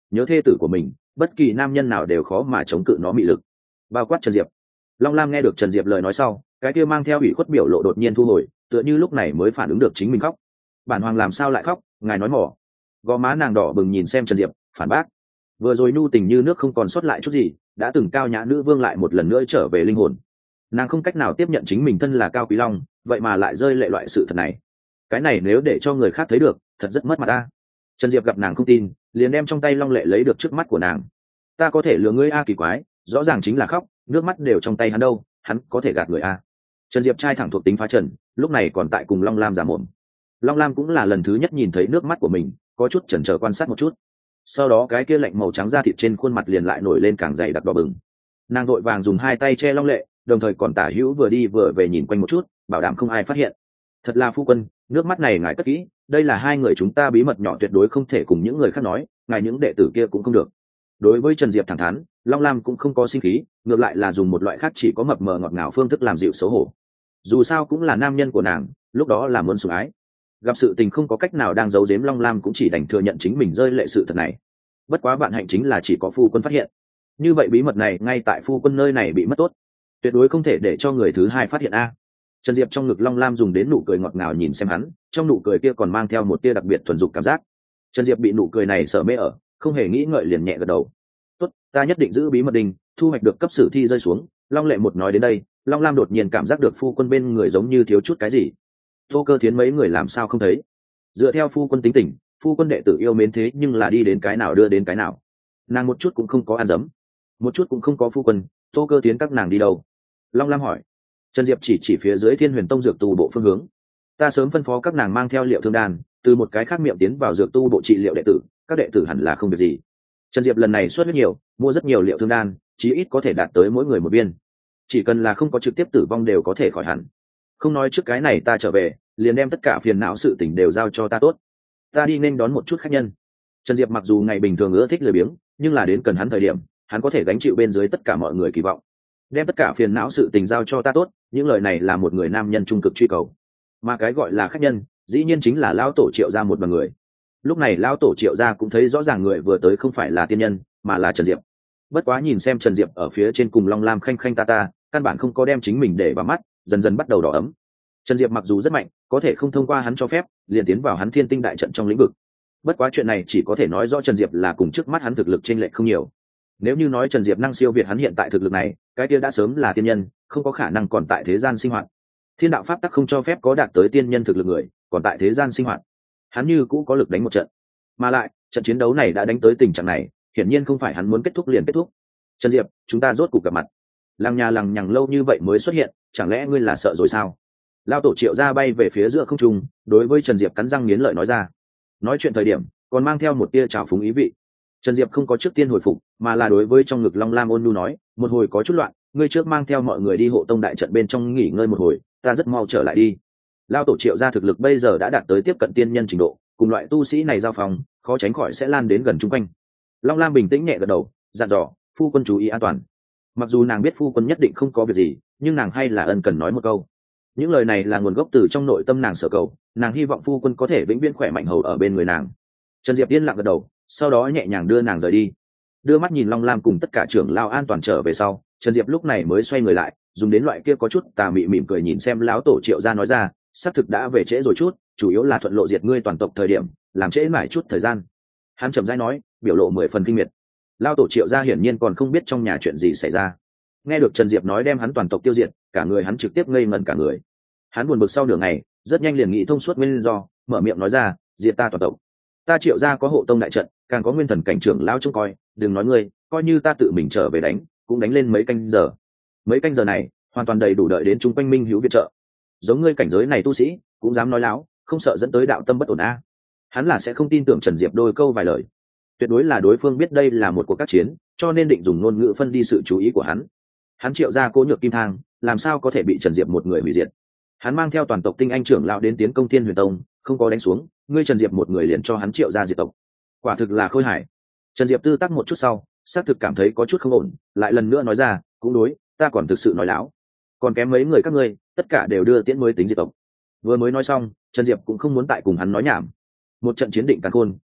nhớ thê tử của mình, bất kỳ nam nhân nào đều khó mà chống cự nó mị lực, bao quát Trần Diệp. Long Lam nghe được Trần Diệp lời nói sau, cái kia mang theo ủy khuất biểu lộ đột nhiên thu hồi, tựa như lúc này mới phản ứng được chính mình khóc. Bản hoàng làm sao lại khóc, ngài nói mỏ. Gò má nàng đỏ bừng nhìn xem Trần Diệp, phản bác. Vừa rồi nhu tình như nước không còn sót lại chút gì, đã từng cao nhã nữ vương lại một lần nữa trở về linh hồn. Nàng không cách nào tiếp nhận chính mình thân là Cao Quý Long, vậy mà lại rơi lệ loại sự thật này. Cái này nếu để cho người khác thấy được, thật rất mất mặt ta. Trần Diệp gặp nàng không tin, liền đem trong tay long lệ lấy được trước mắt của nàng. Ta có thể lừa ngươi a? Kỳ quái, rõ ràng chính là khóc, nước mắt đều trong tay hắn đâu, hắn có thể gạt người a? Trần Diệp trai thẳng thuộc tính phá trần, lúc này còn tại cùng Long Lam giả mồm. Long Lam cũng là lần thứ nhất nhìn thấy nước mắt của mình, có chút chần chờ quan sát một chút. Sau đó cái kia lạnh màu trắng da thịt trên khuôn mặt liền lại nổi lên càng dày đặc đỏ bừng. Nàng vội vàng dùng hai tay che long lệ, đồng thời còn tả hữu vừa đi vừa về nhìn quanh một chút, bảo đảm không ai phát hiện. Thật là phu quân, nước mắt này ngài cất kỹ, đây là hai người chúng ta bí mật nhỏ tuyệt đối không thể cùng những người khác nói, ngài những đệ tử kia cũng không được. Đối với Trần Diệp thẳng thắn, Long Lam cũng không có sinh khí, ngược lại là dùng một loại khác chỉ có mập mờ ngọt ngào phương thức làm dịu xấu hổ. Dù sao cũng là nam nhân của nàng, lúc đó là muốn sủng ái. Gặp sự tình không có cách nào đang giấu giếm, Long Lam cũng chỉ đành thừa nhận chính mình rơi lệ sự thật này. Bất quá bạn hạnh chính là chỉ có phu quân phát hiện. Như vậy bí mật này ngay tại phu quân nơi này bị mất tốt, tuyệt đối không thể để cho người thứ hai phát hiện a. Trần Diệp trong ngực Long Lam dùng đến nụ cười ngọt ngào nhìn xem hắn, trong nụ cười kia còn mang theo một tia đặc biệt thuần dục cảm giác. Trần Diệp bị nụ cười này sợ mê ở, không hề nghĩ ngợi liền nhẹ gật đầu. Tốt, ta nhất định giữ bí mật đình, thu hoạch được cấp sử thi rơi xuống. Long Lệ một nói đến đây, Long Lam đột nhiên cảm giác được phu quân bên người giống như thiếu chút cái gì. Tô Cơ Thiến mấy người làm sao không thấy? Dựa theo phu quân tính tình, phu quân đệ tử yêu mến thế nhưng là đi đến cái nào đưa đến cái nào. Nàng một chút cũng không có ăn dấm, một chút cũng không có phu quân, Tô Cơ Thiến các nàng đi đâu? Long Lam hỏi. Trần Diệp chỉ chỉ phía dưới Thiên Huyền Tông dược tu bộ phương hướng. Ta sớm phân phó các nàng mang theo liệu thương đan, từ một cái khác miệng tiến vào dược tu bộ trị liệu đệ tử, các đệ tử hẳn là không việc gì. Trần Diệp lần này xuất rất nhiều, mua rất nhiều liệu thương đan, chí ít có thể đạt tới mỗi người một viên. Chỉ cần là không có trực tiếp tử vong đều có thể khỏi hẳn. Không nói trước cái này ta trở về, liền đem tất cả phiền não sự tình đều giao cho ta tốt. Ta đi nên đón một chút khách nhân. Trần Diệp mặc dù ngày bình thường ưa thích lười biếng, nhưng là đến cần hắn thời điểm, hắn có thể gánh chịu bên dưới tất cả mọi người kỳ vọng. Đem tất cả phiền não sự tình giao cho ta tốt, những lời này là một người nam nhân trung cực truy cầu. Mà cái gọi là khách nhân, dĩ nhiên chính là lão tổ Triệu gia một đoàn người. Lúc này lão tổ Triệu gia cũng thấy rõ ràng người vừa tới không phải là tiên nhân, mà là Trần Diệp. Bất quá nhìn xem Trần Diệp ở phía trên cùng Long Lam khanh khanh ta ta, căn bản không có đem chính mình để vào mắt, dần dần bắt đầu đỏ ấm. Trần Diệp mặc dù rất mạnh, có thể không thông qua hắn cho phép, liền tiến vào hắn Thiên Tinh đại trận trong lĩnh vực. Bất quá chuyện này chỉ có thể nói rõ Trần Diệp là cùng trước mắt hắn thực lực chênh lệch không nhiều. Nếu như nói Trần Diệp năng siêu việt hắn hiện tại thực lực này, cái kia đã sớm là tiên nhân, không có khả năng còn tại thế gian sinh hoạt. Thiên đạo pháp tắc không cho phép có đạt tới tiên nhân thực lực người còn tại thế gian sinh hoạt. Hắn như cũ có lực đánh một trận, mà lại trận chiến đấu này đã đánh tới tình trạng này, hiển nhiên không phải hắn muốn kết thúc liền kết thúc. Trần Diệp, chúng ta rốt cuộc gặp mặt. Lằng nhà lằng nhằng lâu như vậy mới xuất hiện, chẳng lẽ ngươi là sợ rồi sao? Lao tổ Triệu ra bay về phía giữa không trung, đối với Trần Diệp cắn răng nghiến lợi nói ra. Nói chuyện thời điểm còn mang theo một tia trào phúng ý vị. Trần Diệp không có trước tiên hồi phục, mà là đối với trong ngực Long Lam ôn nhu nói, một hồi có chút loạn, ngươi trước mang theo mọi người đi hộ tông đại trận bên trong nghỉ ngơi một hồi, ta rất mau trở lại đi. Lao tổ Triệu ra thực lực bây giờ đã đạt tới tiếp cận tiên nhân trình độ, cùng loại tu sĩ này giao phòng, khó tránh khỏi sẽ lan đến gần chung quanh. Long Lam bình tĩnh nhẹ gật đầu, dặn dò, phu quân chú ý an toàn. Mặc dù nàng biết phu quân nhất định không có việc gì, nhưng nàng hay là ân cần nói một câu. Những lời này là nguồn gốc từ trong nội tâm nàng sở cầu, nàng hy vọng phu quân có thể vĩnh viễn khỏe mạnh hầu ở bên người nàng. Trần Diệp yên lặng gật đầu, sau đó nhẹ nhàng đưa nàng rời đi. Đưa mắt nhìn Long Lam cùng tất cả trưởng lao an toàn trở về sau, Trần Diệp lúc này mới xoay người lại, dùng đến loại kia có chút tà mị mỉm cười nhìn xem lão tổ Triệu gia nói ra, xác thực đã về trễ rồi chút, chủ yếu là thuận lộ diệt ngươi toàn tộc thời điểm, làm trễ mãi chút thời gian. Hắn chậm rãi nói, biểu lộ mười phần kinh miệt. Lão tổ Triệu gia hiển nhiên còn không biết trong nhà chuyện gì xảy ra. Nghe được Trần Diệp nói đem hắn toàn tộc tiêu diệt, cả người hắn trực tiếp ngây ngẩn cả người. Hắn buồn bực sau nửa ngày, rất nhanh liền nghĩ thông suốt nguyên do, mở miệng nói ra, diệt ta toàn tộc. Ta Triệu gia có hộ tông đại trận, càng có nguyên thần cảnh trưởng lão trông coi, đừng nói ngươi, coi như ta tự mình trở về đánh, cũng đánh lên mấy canh giờ. Mấy canh giờ này, hoàn toàn đầy đủ đợi đến chúng quanh minh hữu viện trợ. Giống ngươi cảnh giới này tu sĩ, cũng dám nói láo, không sợ dẫn tới đạo tâm bất ổn a. Hắn là sẽ không tin tưởng Trần Diệp đôi câu vài lời. Tuyệt đối là đối phương biết đây là một cuộc các chiến, cho nên định dùng ngôn ngữ phân đi sự chú ý của hắn. Hắn Triệu gia Cố Nhược Kim Thang, làm sao có thể bị Trần Diệp một người hủy diệt? Hắn mang theo toàn tộc tinh anh trưởng lão đến tiến công Thiên Huyền Tông, không có đánh xuống, ngươi Trần Diệp một người liền cho hắn Triệu gia diệt tộc. Quả thực là khôi hài. Trần Diệp tư tác một chút sau, xác thực cảm thấy có chút không ổn, lại lần nữa nói ra, cũng đối, ta còn thực sự nói láo. Còn kém mấy người các ngươi, tất cả đều đưa tiễn mới tính diệt tộc. Vừa mới nói xong, Trần Diệp cũng không muốn tại cùng hắn nói nhảm. Một trận chiến định càn khôn,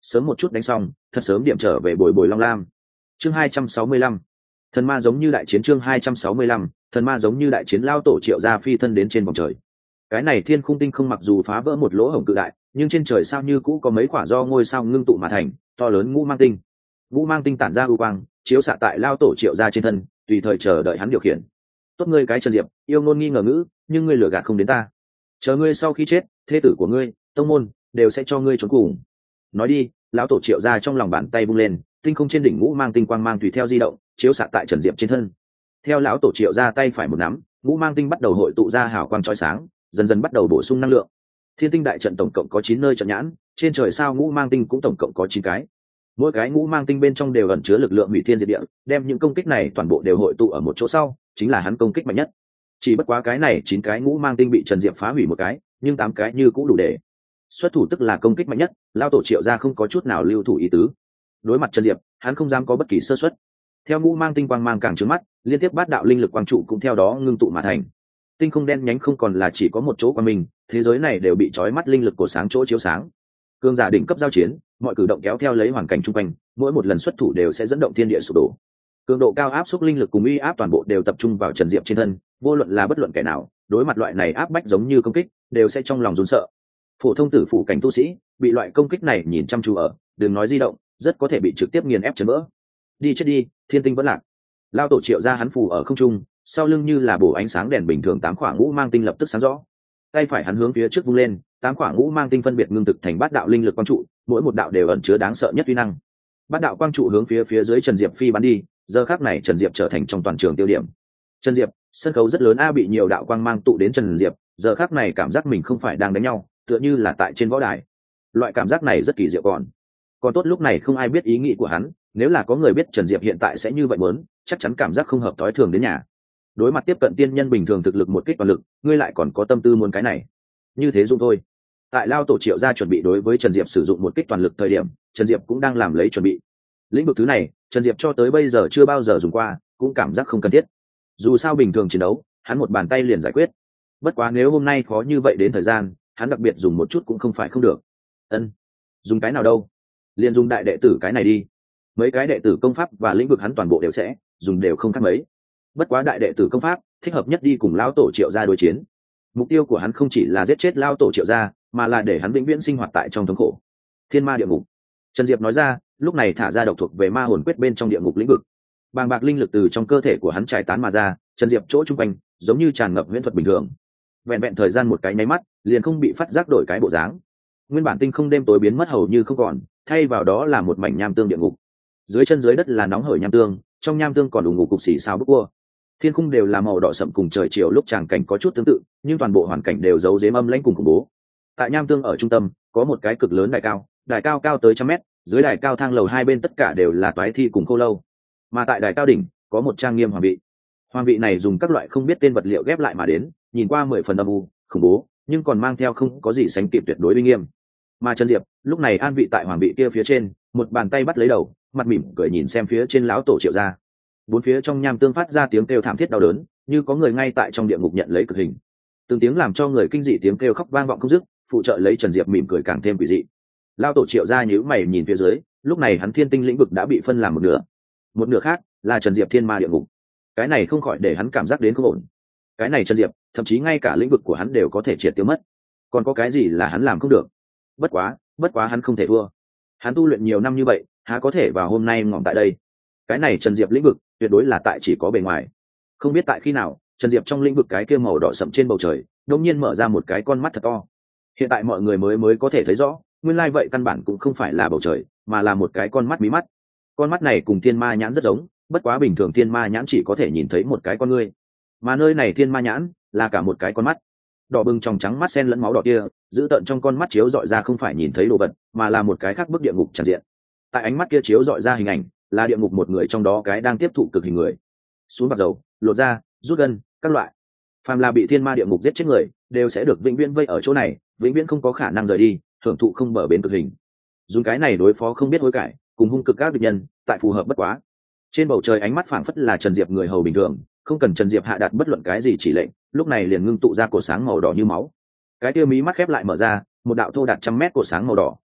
sớm một chút đánh xong thật sớm điểm trở về bồi bồi long lam. Chương hai trăm sáu mươi lăm, thần ma giống như đại chiến. Chương hai trăm sáu mươi lăm, thần ma giống như đại chiến. Lao tổ Triệu gia phi thân đến trên vòng trời. Cái này thiên khung tinh không mặc dù phá vỡ một lỗ hổng cự đại, nhưng trên trời sao như cũ có mấy quả do ngôi sao ngưng tụ mà thành to lớn ngũ mang tinh. Ngũ mang tinh tản ra ưu quang, chiếu xạ tại Lao tổ Triệu gia trên thân, tùy thời chờ đợi hắn điều khiển. Tốt ngươi cái Trần Diệp, yêu ngôn nghi ngờ ngữ, nhưng ngươi lừa gạt không đến ta. Chờ ngươi sau khi chết, thế tử của ngươi, tông môn đều sẽ cho ngươi trốn cùng. Nói đi, lão tổ Triệu gia trong lòng bàn tay vung lên, tinh không trên đỉnh ngũ mang tinh quang mang tùy theo di động, chiếu xạ tại Trần Diệp trên thân. Theo lão tổ Triệu gia tay phải một nắm, ngũ mang tinh bắt đầu hội tụ ra hào quang chói sáng, dần dần bắt đầu bổ sung năng lượng. Thiên tinh đại trận tổng cộng có chín nơi trận nhãn, trên trời sao ngũ mang tinh cũng tổng cộng có chín cái. Mỗi cái ngũ mang tinh bên trong đều ẩn chứa lực lượng hủy thiên diệt địa, đem những công kích này toàn bộ đều hội tụ ở một chỗ sau, chính là hắn công kích mạnh nhất. Chỉ bất quá cái này chín cái ngũ mang tinh bị Trần Diệp phá hủy một cái, nhưng tám cái như cũng đủ để xuất thủ, tức là công kích mạnh nhất. Lao tổ Triệu gia không có chút nào lưu thủ ý tứ. Đối mặt Trần Diệp, hắn không dám có bất kỳ sơ suất. Theo ngũ mang tinh quang mang càng trướng mắt, liên tiếp bát đạo linh lực quang trụ cũng theo đó ngưng tụ mà thành. Tinh không đen nhánh không còn là chỉ có một chỗ qua mình, thế giới này đều bị trói mắt linh lực của sáng chỗ chiếu sáng. Cương giả đỉnh cấp giao chiến, mọi cử động kéo theo lấy hoàn cảnh chung quanh, mỗi một lần xuất thủ đều sẽ dẫn động thiên địa sụp đổ. Cường độ cao áp xúc linh lực cùng uy áp toàn bộ đều tập trung vào Trần Diệp trên thân, vô luận là bất luận kẻ nào, đối mặt loại này áp bách giống như công kích, đều sẽ trong lòng run sợ. Phổ thông tử phủ cảnh tu sĩ, bị loại công kích này nhìn chăm chú ở, đừng nói di động, rất có thể bị trực tiếp nghiền ép chấn vỡ. Đi chết đi, thiên tinh vẫn lạc. Lao tổ Triệu gia hắn phù ở không trung, sau lưng như là bổ ánh sáng đèn bình thường, tám quả ngũ mang tinh lập tức sáng rõ. Tay phải hắn hướng phía trước vung lên, tám quả ngũ mang tinh phân biệt ngưng thực thành bát đạo linh lực quang trụ, mỗi một đạo đều ẩn chứa đáng sợ nhất uy năng. Bát đạo quang trụ hướng phía phía dưới Trần Diệp phi bắn đi, giờ khắc này Trần Diệp trở thành trong toàn trường tiêu điểm. Trần Diệp, sân khấu rất lớn a, bị nhiều đạo quang mang tụ đến Trần Diệp, giờ khắc này cảm giác mình không phải đang đánh nhau, tựa như là tại trên võ đài. Loại cảm giác này rất kỳ diệu, còn còn tốt lúc này không ai biết ý nghĩ của hắn, nếu là có người biết Trần Diệp hiện tại sẽ như vậy muốn, chắc chắn cảm giác không hợp thói thường đến nhà. Đối mặt tiếp cận tiên nhân bình thường thực lực một kích toàn lực, ngươi lại còn có tâm tư muốn cái này, như thế dùng thôi. Tại Lao tổ Triệu gia chuẩn bị đối với Trần Diệp sử dụng một kích toàn lực thời điểm, Trần Diệp cũng đang làm lấy chuẩn bị. Lĩnh vực thứ này, Trần Diệp cho tới bây giờ chưa bao giờ dùng qua, cũng cảm giác không cần thiết. Dù sao bình thường chiến đấu, hắn một bàn tay liền giải quyết. Bất quá nếu hôm nay khó như vậy đến thời gian, hắn đặc biệt dùng một chút cũng không phải không được. Ân, dùng cái nào đâu? Liền dùng đại đệ tử cái này đi. Mấy cái đệ tử công pháp và lĩnh vực hắn toàn bộ đều sẽ dùng, đều không khác mấy. Bất quá đại đệ tử công pháp thích hợp nhất đi cùng Lao tổ Triệu gia đối chiến. Mục tiêu của hắn không chỉ là giết chết Lao tổ Triệu gia, mà là để hắn vĩnh viễn sinh hoạt tại trong thống khổ. Thiên ma địa ngục. Trần Diệp nói ra, lúc này thả ra độc thuộc về ma hồn quyết bên trong địa ngục lĩnh vực. Bàng bạc linh lực từ trong cơ thể của hắn trải tán mà ra, Trần Diệp chỗ trung quanh giống như tràn ngập huyễn thuật bình thường. Vẹn vẹn thời gian một cái nháy mắt, liền không bị phát giác đổi cái bộ dáng. Nguyên bản tinh không đêm tối biến mất hầu như không còn, thay vào đó là một mảnh nham tương địa ngục. Dưới chân dưới đất là nóng hởi nham tương, trong nham tương còn đủ ngục cục xỉ sao bức cua. Thiên khung đều là màu đỏ sậm cùng trời chiều lúc tràng cảnh có chút tương tự, nhưng toàn bộ hoàn cảnh đều giấu giếm âm lãnh cùng khủng bố. Tại nham tương ở trung tâm có một cái cực lớn đài cao, đài cao cao tới trăm mét, dưới đài cao thang lầu hai bên tất cả đều là toái thi cùng khô lâu. Mà tại đài cao đỉnh có một trang nghiêm hoàng vị. Hoàng vị này dùng các loại không biết tên vật liệu ghép lại mà đến, nhìn qua mười phần âm u, khủng bố, nhưng còn mang theo không có gì sánh kịp tuyệt đối uy nghiêm. Mà Trần Diệp lúc này an vị tại hoàng vị kia phía trên, một bàn tay bắt lấy đầu, mặt mỉm cười nhìn xem phía trên lão tổ Triệu gia. Bốn phía trong nham tương phát ra tiếng kêu thảm thiết đau đớn, như có người ngay tại trong địa ngục nhận lấy cực hình. Từng tiếng làm cho người kinh dị tiếng kêu khóc vang vọng không dứt, phụ trợ lấy Trần Diệp mỉm cười càng thêm quỷ dị. Lão tổ Triệu gia nhíu mày nhìn phía dưới, lúc này hắn thiên tinh lĩnh vực đã bị phân làm một nửa, một nửa khác là Trần Diệp thiên ma địa ngục. Cái này không khỏi để hắn cảm giác đến không ổn. Cái này Trần Diệp, thậm chí ngay cả lĩnh vực của hắn đều có thể triệt tiêu mất. Còn có cái gì là hắn làm không được? Bất quá, bất quá hắn không thể thua. Hắn tu luyện nhiều năm như vậy, há có thể vào hôm nay ngỏm tại đây. Cái này Trần Diệp lĩnh vực tuyệt đối là tại chỉ có bề ngoài. Không biết tại khi nào, Trần Diệp trong lĩnh vực cái kia màu đỏ sậm trên bầu trời đột nhiên mở ra một cái con mắt thật to. Hiện tại mọi người mới mới có thể thấy rõ, nguyên lai vậy căn bản cũng không phải là bầu trời, mà là một cái con mắt mí mắt. Con mắt này cùng thiên ma nhãn rất giống, bất quá bình thường thiên ma nhãn chỉ có thể nhìn thấy một cái con ngươi, mà nơi này thiên ma nhãn là cả một cái con mắt. Đỏ bừng trong trắng mắt xen lẫn máu đỏ kia, giữ tận trong con mắt chiếu dọi ra không phải nhìn thấy đồ vật, mà là một cái khác bức địa ngục tràn diện. Tại ánh mắt kia chiếu dọi ra hình ảnh là địa ngục một người trong đó cái đang tiếp thụ cực hình người, xuống bạc dầu, lột da, rút gân, các loại. Phàm là bị thiên ma địa ngục giết chết người, đều sẽ được vĩnh viễn vây ở chỗ này, vĩnh viễn không có khả năng rời đi, hưởng thụ không bờ bến cực hình. Dùng cái này đối phó không biết hối cải, cùng hung cực các địch nhân, tại phù hợp bất quá. Trên bầu trời ánh mắt phảng phất là Trần Diệp người hầu bình thường, không cần Trần Diệp hạ đạt bất luận cái gì chỉ lệnh, lúc này liền ngưng tụ ra cột sáng màu đỏ như máu. Cái tia mí mắt khép lại mở ra, một đạo thô đạt trăm mét cột sáng màu đỏ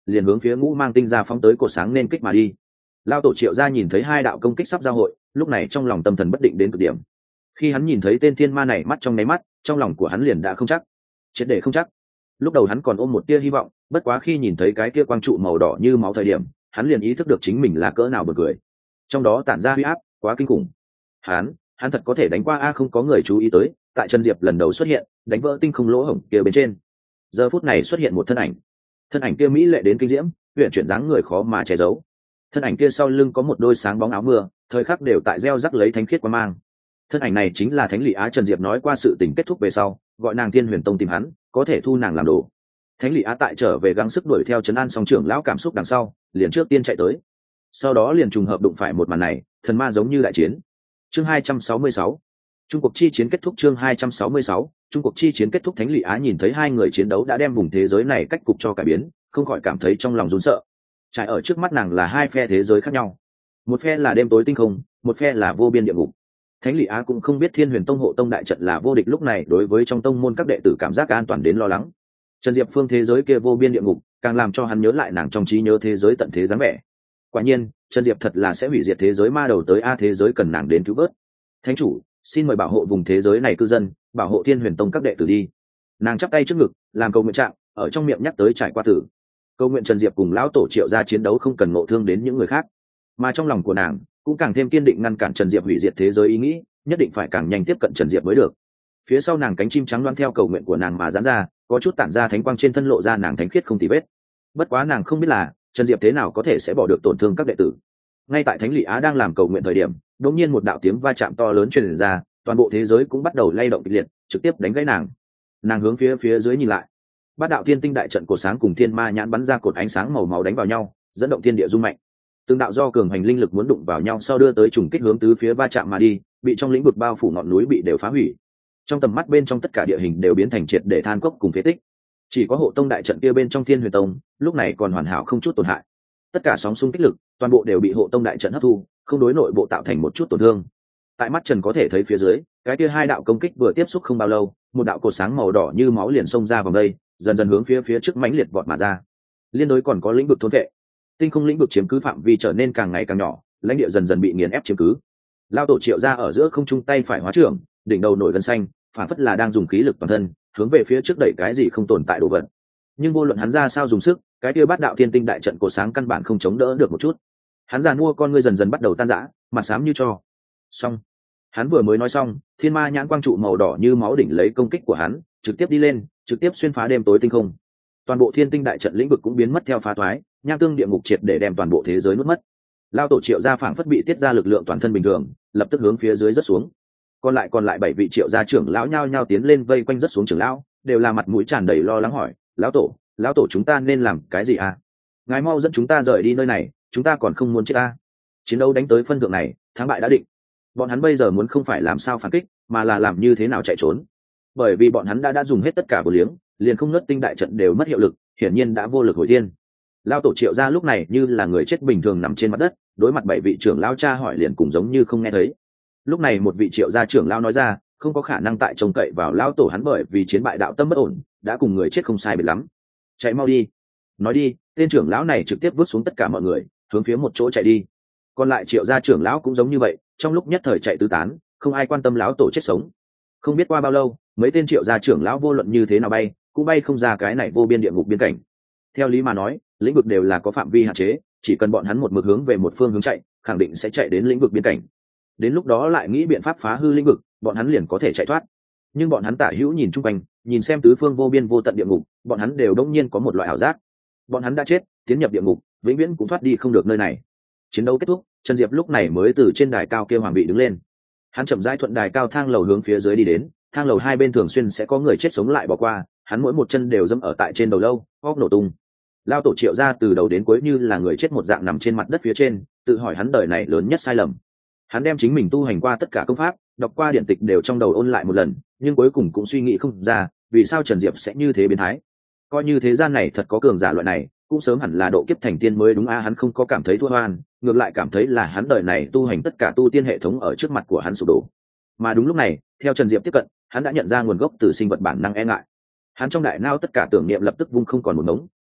liền hướng phía ngũ mang tinh ra phóng tới cột sáng nên kích mà đi. Lao tổ Triệu gia nhìn thấy hai đạo công kích sắp giao hội, lúc này trong lòng tâm thần bất định đến cực điểm. Khi hắn nhìn thấy tên thiên ma này mắt trong nháy mắt, trong lòng của hắn liền đã không chắc, triệt để không chắc. Lúc đầu hắn còn ôm một tia hy vọng, bất quá khi nhìn thấy cái kia quang trụ màu đỏ như máu thời điểm, hắn liền ý thức được chính mình là cỡ nào buồn cười. Trong đó tản ra huy áp quá kinh khủng. Hắn, hắn thật có thể đánh qua a? Không có người chú ý tới, tại Trần Diệp lần đầu xuất hiện, đánh vỡ tinh không lỗ hổng kia bên trên. Giờ phút này xuất hiện một thân ảnh, thân ảnh kia mỹ lệ đến kinh diễm, huyền chuyển dáng người khó mà che giấu. Thân ảnh kia sau lưng có một đôi sáng bóng áo mưa, thời khắc đều tại gieo rắc lấy thánh khiết quang mang. Thân ảnh này chính là Thánh Lị Á. Trần Diệp nói qua sự tình kết thúc về sau, gọi nàng Thiên Huyền Tông tìm hắn, có thể thu nàng làm đồ. Thánh Lị Á tại trở về gắng sức đuổi theo trấn an song trưởng lão cảm xúc đằng sau, liền trước tiên chạy tới. Sau đó liền trùng hợp đụng phải một màn này, thần ma giống như đại chiến. Chương hai trăm sáu mươi sáu, Trung cuộc chi chiến kết thúc. Chương hai trăm sáu mươi sáu, Trung cuộc chi chiến kết thúc. Thánh Lị Á nhìn thấy hai người chiến đấu đã đem vùng thế giới này cách cục cho cải biến, không khỏi cảm thấy trong lòng run sợ. Trải ở trước mắt nàng là hai phe thế giới khác nhau, một phe là đêm tối tinh không, một phe là vô biên địa ngục. Thánh Lị Á cũng không biết Thiên Huyền Tông hộ tông đại trận là vô địch, lúc này đối với trong tông môn các đệ tử cảm giác an toàn đến lo lắng. Trần Diệp phương thế giới kia vô biên địa ngục, càng làm cho hắn nhớ lại nàng trong trí nhớ thế giới tận thế dáng vẻ. Quả nhiên, Trần Diệp thật là sẽ hủy diệt thế giới ma đầu tới a, thế giới cần nàng đến cứu vớt. Thánh chủ, xin mời bảo hộ vùng thế giới này cư dân, bảo hộ Thiên Huyền Tông các đệ tử đi. Nàng chắp tay trước ngực, làm cầu nguyện trạng, ở trong miệng nhắc tới trải qua tử. Cầu nguyện Trần Diệp cùng lão tổ Triệu gia chiến đấu không cần ngộ thương đến những người khác, mà trong lòng của nàng cũng càng thêm kiên định ngăn cản Trần Diệp hủy diệt thế giới ý nghĩ, nhất định phải càng nhanh tiếp cận Trần Diệp mới được. Phía sau nàng cánh chim trắng loan theo cầu nguyện của nàng mà giãn ra, có chút tản ra thánh quang trên thân lộ ra nàng thánh khiết không tì vết. Bất quá nàng không biết là Trần Diệp thế nào có thể sẽ bỏ được tổn thương các đệ tử. Ngay tại Thánh Lị Á đang làm cầu nguyện thời điểm, đột nhiên một đạo tiếng va chạm to lớn truyền ra, toàn bộ thế giới cũng bắt đầu lay động kịch liệt, trực tiếp đánh gãy nàng. Nàng hướng phía phía dưới nhìn lại, bát đạo thiên tinh đại trận cột sáng cùng thiên ma nhãn bắn ra cột ánh sáng màu máu đánh vào nhau, dẫn động thiên địa rung mạnh. Từng đạo do cường hành linh lực muốn đụng vào nhau sau đưa tới trùng kích hướng tứ phía va chạm mà đi, bị trong lĩnh vực bao phủ ngọn núi bị đều phá hủy. Trong tầm mắt bên trong tất cả địa hình đều biến thành triệt để than cốc cùng phế tích. Chỉ có hộ tông đại trận kia bên trong Thiên Huyền Tông, lúc này còn hoàn hảo không chút tổn hại. Tất cả sóng xung kích lực, toàn bộ đều bị hộ tông đại trận hấp thu, không đối nội bộ tạo thành một chút tổn thương. Tại mắt Trần có thể thấy phía dưới, cái kia hai đạo công kích vừa tiếp xúc không bao lâu, một đạo cột sáng màu đỏ như máu liền xông ra vòng đây, dần dần hướng phía phía trước mãnh liệt vọt mà ra. Liên đối còn có lĩnh vực thôn vệ, tinh không lĩnh vực chiếm cứ phạm vi trở nên càng ngày càng nhỏ, lãnh địa dần dần bị nghiền ép chiếm cứ. Lao tổ Triệu ra ở giữa không trung tay phải hóa trưởng, đỉnh đầu nổi gân xanh, phản phất là đang dùng khí lực toàn thân hướng về phía trước đẩy cái gì không tồn tại đồ vật. Nhưng vô luận hắn ra sao dùng sức, cái kia bát đạo thiên tinh đại trận cổ sáng căn bản không chống đỡ được một chút. Hắn già mua con ngươi dần dần bắt đầu tan rã, mặt xám như tro. Xong, hắn vừa mới nói xong, thiên ma nhãn quang trụ màu đỏ như máu đỉnh lấy công kích của hắn, trực tiếp đi lên, trực tiếp xuyên phá đêm tối tinh không. Toàn bộ thiên tinh đại trận lĩnh vực cũng biến mất theo phá thoái, nham tương địa ngục triệt để đem toàn bộ thế giới nuốt mất. Lao tổ Triệu gia phảng phất bị tiết ra lực lượng toàn thân bình thường, lập tức hướng phía dưới rất xuống. Còn lại còn lại bảy vị Triệu gia trưởng lão nhao nhao tiến lên vây quanh rất xuống trưởng lão, đều là mặt mũi tràn đầy lo lắng hỏi: lão tổ, lão tổ chúng ta nên làm cái gì à? Ngài mau dẫn chúng ta rời đi nơi này, chúng ta còn không muốn chết ta. Chiến đấu đánh tới phân thượng này, thắng bại đã định. Bọn hắn bây giờ muốn không phải làm sao phản kích, mà là làm như thế nào chạy trốn. Bởi vì bọn hắn đã đã dùng hết tất cả vô liếng, liền không nứt tinh đại trận đều mất hiệu lực, hiển nhiên đã vô lực hồi thiên. Lao tổ Triệu gia lúc này như là người chết bình thường nằm trên mặt đất, đối mặt bảy vị trưởng lão cha hỏi liền cũng giống như không nghe thấy. Lúc này một vị Triệu gia trưởng lão nói ra, không có khả năng tại trông cậy vào lão tổ hắn, bởi vì chiến bại đạo tâm bất ổn, đã cùng người chết không sai biệt lắm. Chạy mau đi. Nói đi, tên trưởng lão này trực tiếp vứt xuống tất cả mọi người, hướng phía một chỗ chạy đi. Còn lại Triệu gia trưởng lão cũng giống như vậy, trong lúc nhất thời chạy tứ tán, không ai quan tâm lão tổ chết sống. Không biết qua bao lâu, mấy tên Triệu gia trưởng lão vô luận như thế nào bay, cũng bay không ra cái này vô biên địa ngục biên cảnh. Theo lý mà nói, lĩnh vực đều là có phạm vi hạn chế, chỉ cần bọn hắn một mực hướng về một phương hướng chạy, khẳng định sẽ chạy đến lĩnh vực biên cảnh. Đến lúc đó lại nghĩ biện pháp phá hư lĩnh vực, bọn hắn liền có thể chạy thoát. Nhưng bọn hắn tả hữu nhìn chung quanh, nhìn xem tứ phương vô biên vô tận địa ngục, bọn hắn đều đống nhiên có một loại ảo giác. Bọn hắn đã chết, tiến nhập địa ngục, vĩnh viễn cũng thoát đi không được nơi này. Chiến đấu kết thúc, Trần Diệp lúc này mới từ trên đài cao kia hoàng vị đứng lên. Hắn chậm rãi thuận đài cao thang lầu hướng phía dưới đi đến, thang lầu hai bên thường xuyên sẽ có người chết sống lại bỏ qua, hắn mỗi một chân đều dẫm ở tại trên đầu lâu, óc nổ tung. Lao tổ Triệu gia từ đầu đến cuối như là người chết một dạng nằm trên mặt đất phía trên, tự hỏi hắn đời này lớn nhất sai lầm. Hắn đem chính mình tu hành qua tất cả công pháp, đọc qua điển tịch đều trong đầu ôn lại một lần, nhưng cuối cùng cũng suy nghĩ không ra, vì sao Trần Diệp sẽ như thế biến thái. Coi như thế gian này thật có cường giả loại này, cũng sớm hẳn là độ kiếp thành tiên mới đúng a. Hắn không có cảm thấy thua oan, ngược lại cảm thấy là hắn đời này tu hành tất cả tu tiên hệ thống ở trước mặt của hắn sụp đổ. Mà đúng lúc này, theo Trần Diệp tiếp cận, hắn đã nhận ra nguồn gốc từ sinh vật bản năng e ngại. Hắn trong đại não tất cả tưởng niệm lập tức vung không còn một ngống,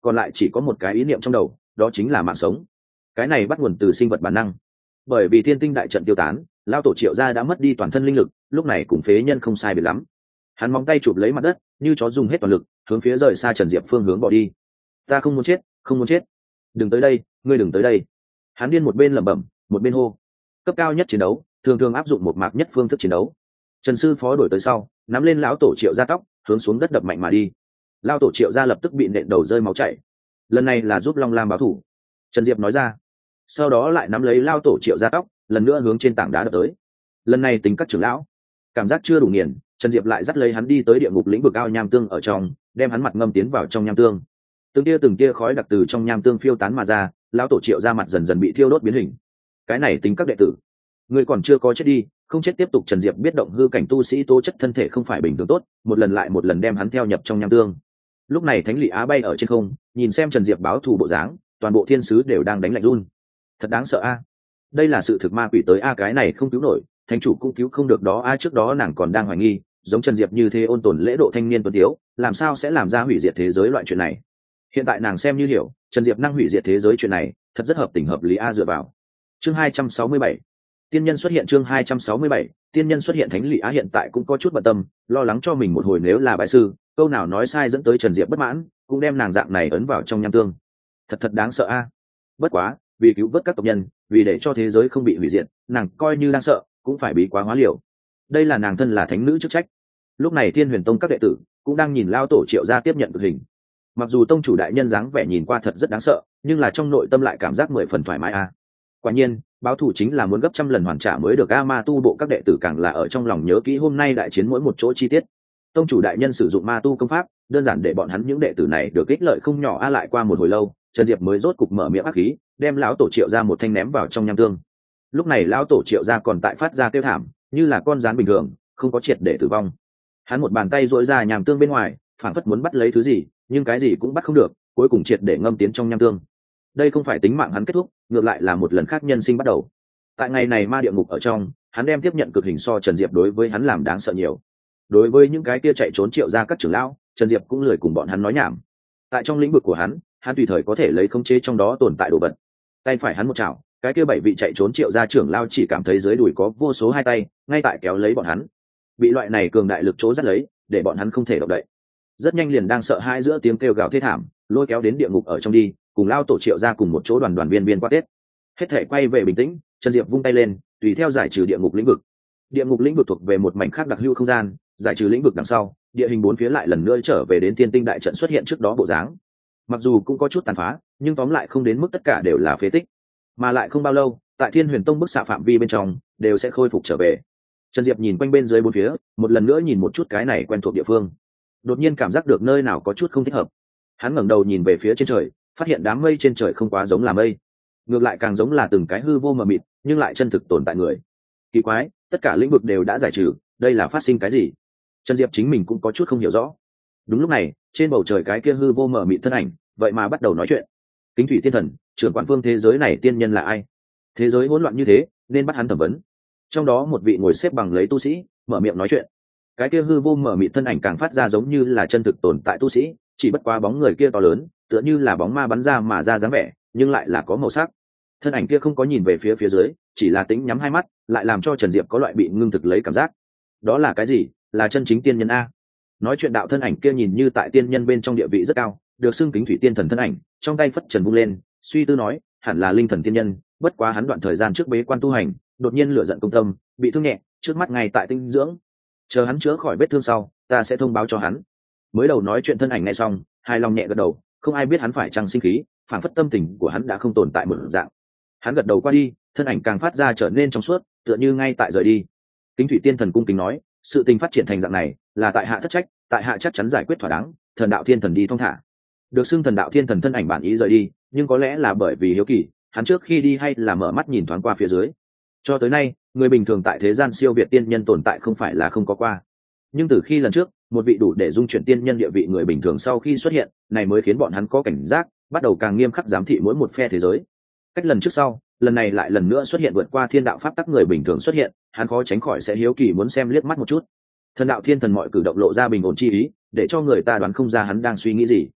còn lại chỉ có một cái ý niệm trong đầu, đó chính là mạng sống. Cái này bắt nguồn từ sinh vật bản năng. Bởi vì thiên tinh đại trận tiêu tán, lao tổ Triệu gia đã mất đi toàn thân linh lực, lúc này cùng phế nhân không sai biệt lắm. Hắn móng tay chụp lấy mặt đất, như chó dùng hết toàn lực hướng phía rời xa Trần Diệp phương hướng bỏ đi. Ta không muốn chết, không muốn chết, đừng tới đây, ngươi đừng tới đây. Hắn điên một bên lẩm bẩm, một bên hô. Cấp cao nhất chiến đấu thường thường áp dụng một mạc nhất phương thức chiến đấu. Trần sư phó đổi tới sau, nắm lên lão tổ Triệu gia tóc, hướng xuống đất đập mạnh mà đi. Lão tổ Triệu gia lập tức bị nện đầu rơi máu chảy. Lần này là giúp Long Lam báo thù, Trần Diệp nói ra. Sau đó lại nắm lấy lão tổ Triệu gia tóc, lần nữa hướng trên tảng đá đập tới. Lần này tính các trưởng lão cảm giác chưa đủ nghiền, Trần Diệp lại dắt lấy hắn đi tới địa ngục lĩnh vực ao nham tương ở trong, đem hắn mặt ngâm tiến vào trong nham tương. Từng tia từng tia khói đặc từ trong nham tương phiêu tán mà ra, lão tổ Triệu gia mặt dần dần bị thiêu đốt biến hình. Cái này tính các đệ tử, người còn chưa có chết đi, không chết tiếp tục. Trần Diệp biết động hư cảnh tu sĩ tố chất thân thể không phải bình thường tốt, một lần lại một lần đem hắn theo nhập trong nham tương. Lúc này Thánh Lị Á bay ở trên không, nhìn xem Trần Diệp báo thù bộ dáng, toàn bộ thiên sứ đều đang đánh lạnh run. Thật đáng sợ a, đây là sự thực ma quỷ tới a, cái này không cứu nổi, thánh chủ cũng cứu không được đó a. Trước đó nàng còn đang hoài nghi, giống Trần Diệp như thế ôn tồn lễ độ thanh niên tuấn tiếu, làm sao sẽ làm ra hủy diệt thế giới loại chuyện này. Hiện tại nàng xem như hiểu, Trần Diệp năng hủy diệt thế giới chuyện này thật rất hợp tình hợp lý a. Dựa vào chương hai trăm sáu mươi bảy, tiên nhân xuất hiện. Chương hai trăm sáu mươi bảy, tiên nhân xuất hiện. Thánh Lị Á hiện tại cũng có chút bận tâm, lo lắng cho mình một hồi nếu là bại sư, câu nào nói sai dẫn tới Trần Diệp bất mãn, cũng đem nàng dạng này ấn vào trong nham tương. Thật thật đáng sợ a. Bất quá, vì cứu vớt các tộc nhân, vì để cho thế giới không bị hủy diệt, nàng coi như đang sợ cũng phải bí quá hóa liều. Đây là nàng thân là thánh nữ chức trách. Lúc này Thiên Huyền Tông các đệ tử cũng đang nhìn lao tổ Triệu gia tiếp nhận cực hình. Mặc dù tông chủ đại nhân dáng vẻ nhìn qua thật rất đáng sợ, nhưng là trong nội tâm lại cảm giác mười phần thoải mái a. Quả nhiên, báo thù chính là muốn gấp trăm lần hoàn trả mới được a. Ma tu bộ các đệ tử càng là ở trong lòng nhớ kỹ hôm nay đại chiến mỗi một chỗ chi tiết. Tông chủ đại nhân sử dụng ma tu công pháp, đơn giản để bọn hắn những đệ tử này được ích lợi không nhỏ a. Lại qua một hồi lâu, Trần Diệp mới rốt cục mở miệng ác khí, đem lão tổ Triệu gia một thanh ném vào trong nham tương. Lúc này lão tổ Triệu gia còn tại phát ra kêu thảm, như là con rán bình thường, không có triệt để tử vong. Hắn một bàn tay duỗi ra nham tương bên ngoài, phảng phất muốn bắt lấy thứ gì, nhưng cái gì cũng bắt không được, cuối cùng triệt để ngâm tiến trong nham tương. Đây không phải tính mạng hắn kết thúc, ngược lại là một lần khác nhân sinh bắt đầu. Tại ngày này ma địa ngục ở trong, hắn đem tiếp nhận cực hình so Trần Diệp đối với hắn làm đáng sợ nhiều. Đối với những cái kia chạy trốn Triệu gia các trưởng lão, Trần Diệp cũng lười cùng bọn hắn nói nhảm. Tại trong lĩnh vực của hắn, hắn tùy thời có thể lấy khống chế trong đó tồn tại đồ vật. Tay phải hắn một chảo, cái kia bảy vị chạy trốn Triệu gia trưởng lão chỉ cảm thấy dưới đùi có vô số hai tay ngay tại kéo lấy bọn hắn. Bị loại này cường đại lực chỗ dắt lấy, để bọn hắn không thể động đậy. Rất nhanh liền đang sợ hãi giữa tiếng kêu gào thê thảm, lôi kéo đến địa ngục ở trong đi, cùng lao tổ Triệu gia cùng một chỗ đoàn đoàn viên viên qua tết. Hết thể quay về bình tĩnh, Trần Diệp vung tay lên, tùy theo giải trừ địa ngục lĩnh vực. Địa ngục lĩnh vực thuộc về một mảnh khác đặc hữu không gian, giải trừ lĩnh vực đằng sau, địa hình bốn phía lại lần nữa trở về đến tiên tinh đại trận xuất hiện trước đó bộ dáng. Mặc dù cũng có chút tàn phá, nhưng tóm lại không đến mức tất cả đều là phế tích, mà lại không bao lâu, tại Thiên Huyền Tông bức xạ phạm vi bên trong đều sẽ khôi phục trở về. Trần Diệp nhìn quanh bên dưới bốn phía, một lần nữa nhìn một chút cái này quen thuộc địa phương, đột nhiên cảm giác được nơi nào có chút không thích hợp. Hắn ngẩng đầu nhìn về phía trên trời, phát hiện đám mây trên trời không quá giống là mây, ngược lại càng giống là từng cái hư vô mờ mịt nhưng lại chân thực tồn tại người. Kỳ quái, tất cả lĩnh vực đều đã giải trừ, đây là phát sinh cái gì? Trần Diệp chính mình cũng có chút không hiểu rõ. Đúng lúc này, trên bầu trời cái kia hư vô mờ mịt thân ảnh vậy mà bắt đầu nói chuyện. Kính Thủy Tiên Thần, trưởng quản phương thế giới này tiên nhân là ai? Thế giới hỗn loạn như thế, nên bắt hắn thẩm vấn. Trong đó một vị ngồi xếp bằng lấy tu sĩ mở miệng nói chuyện. Cái kia hư vô mờ mịt thân ảnh càng phát ra giống như là chân thực tồn tại tu sĩ, chỉ bất quá bóng người kia to lớn, tựa như là bóng ma bắn ra mà ra dáng vẻ, nhưng lại là có màu sắc. Thân ảnh kia không có nhìn về phía phía dưới, chỉ là tính nhắm hai mắt, lại làm cho Trần Diệp có loại bị ngưng thực lấy cảm giác. Đó là cái gì? Là chân chính tiên nhân a? Nói chuyện đạo thân ảnh kia nhìn như tại tiên nhân bên trong địa vị rất cao, được xưng Kính Thủy Tiên Thần thân ảnh, trong tay phất trần vung lên, suy tư nói, hẳn là linh thần tiên nhân, bất quá hắn đoạn thời gian trước bế quan tu hành, đột nhiên lửa giận công tâm, bị thương nhẹ, trước mắt ngay tại tinh dưỡng. Chờ hắn chữa khỏi vết thương sau, ta sẽ thông báo cho hắn. Mới đầu nói chuyện thân ảnh nghe xong, hài lòng nhẹ gật đầu, không ai biết hắn phải chăng sinh khí, phản phất tâm tình của hắn đã không tồn tại một dạng. Hắn gật đầu qua đi, thân ảnh càng phát ra trở nên trong suốt, tựa như ngay tại rời đi. Kính Thủy Tiên Thần cung kính nói, sự tình phát triển thành dạng này, là tại hạ thất trách, tại hạ chắc chắn giải quyết thỏa đáng. Thần đạo thiên thần đi thong thả. Được xưng thần đạo thiên thần thân ảnh bản ý rời đi, nhưng có lẽ là bởi vì hiếu kỳ, hắn trước khi đi hay là mở mắt nhìn thoáng qua phía dưới. Cho tới nay, người bình thường tại thế gian siêu việt tiên nhân tồn tại không phải là không có qua, nhưng từ khi lần trước một vị đủ để dung chuyển tiên nhân địa vị người bình thường sau khi xuất hiện, này mới khiến bọn hắn có cảnh giác, bắt đầu càng nghiêm khắc giám thị mỗi một phe thế giới. Cách lần trước sau, lần này lại lần nữa xuất hiện vượt qua thiên đạo pháp tắc người bình thường xuất hiện, hắn khó tránh khỏi sẽ hiếu kỳ muốn xem liếc mắt một chút. Thần đạo thiên thần mọi cử động lộ ra bình ổn chi ý, để cho người ta đoán không ra hắn đang suy nghĩ gì.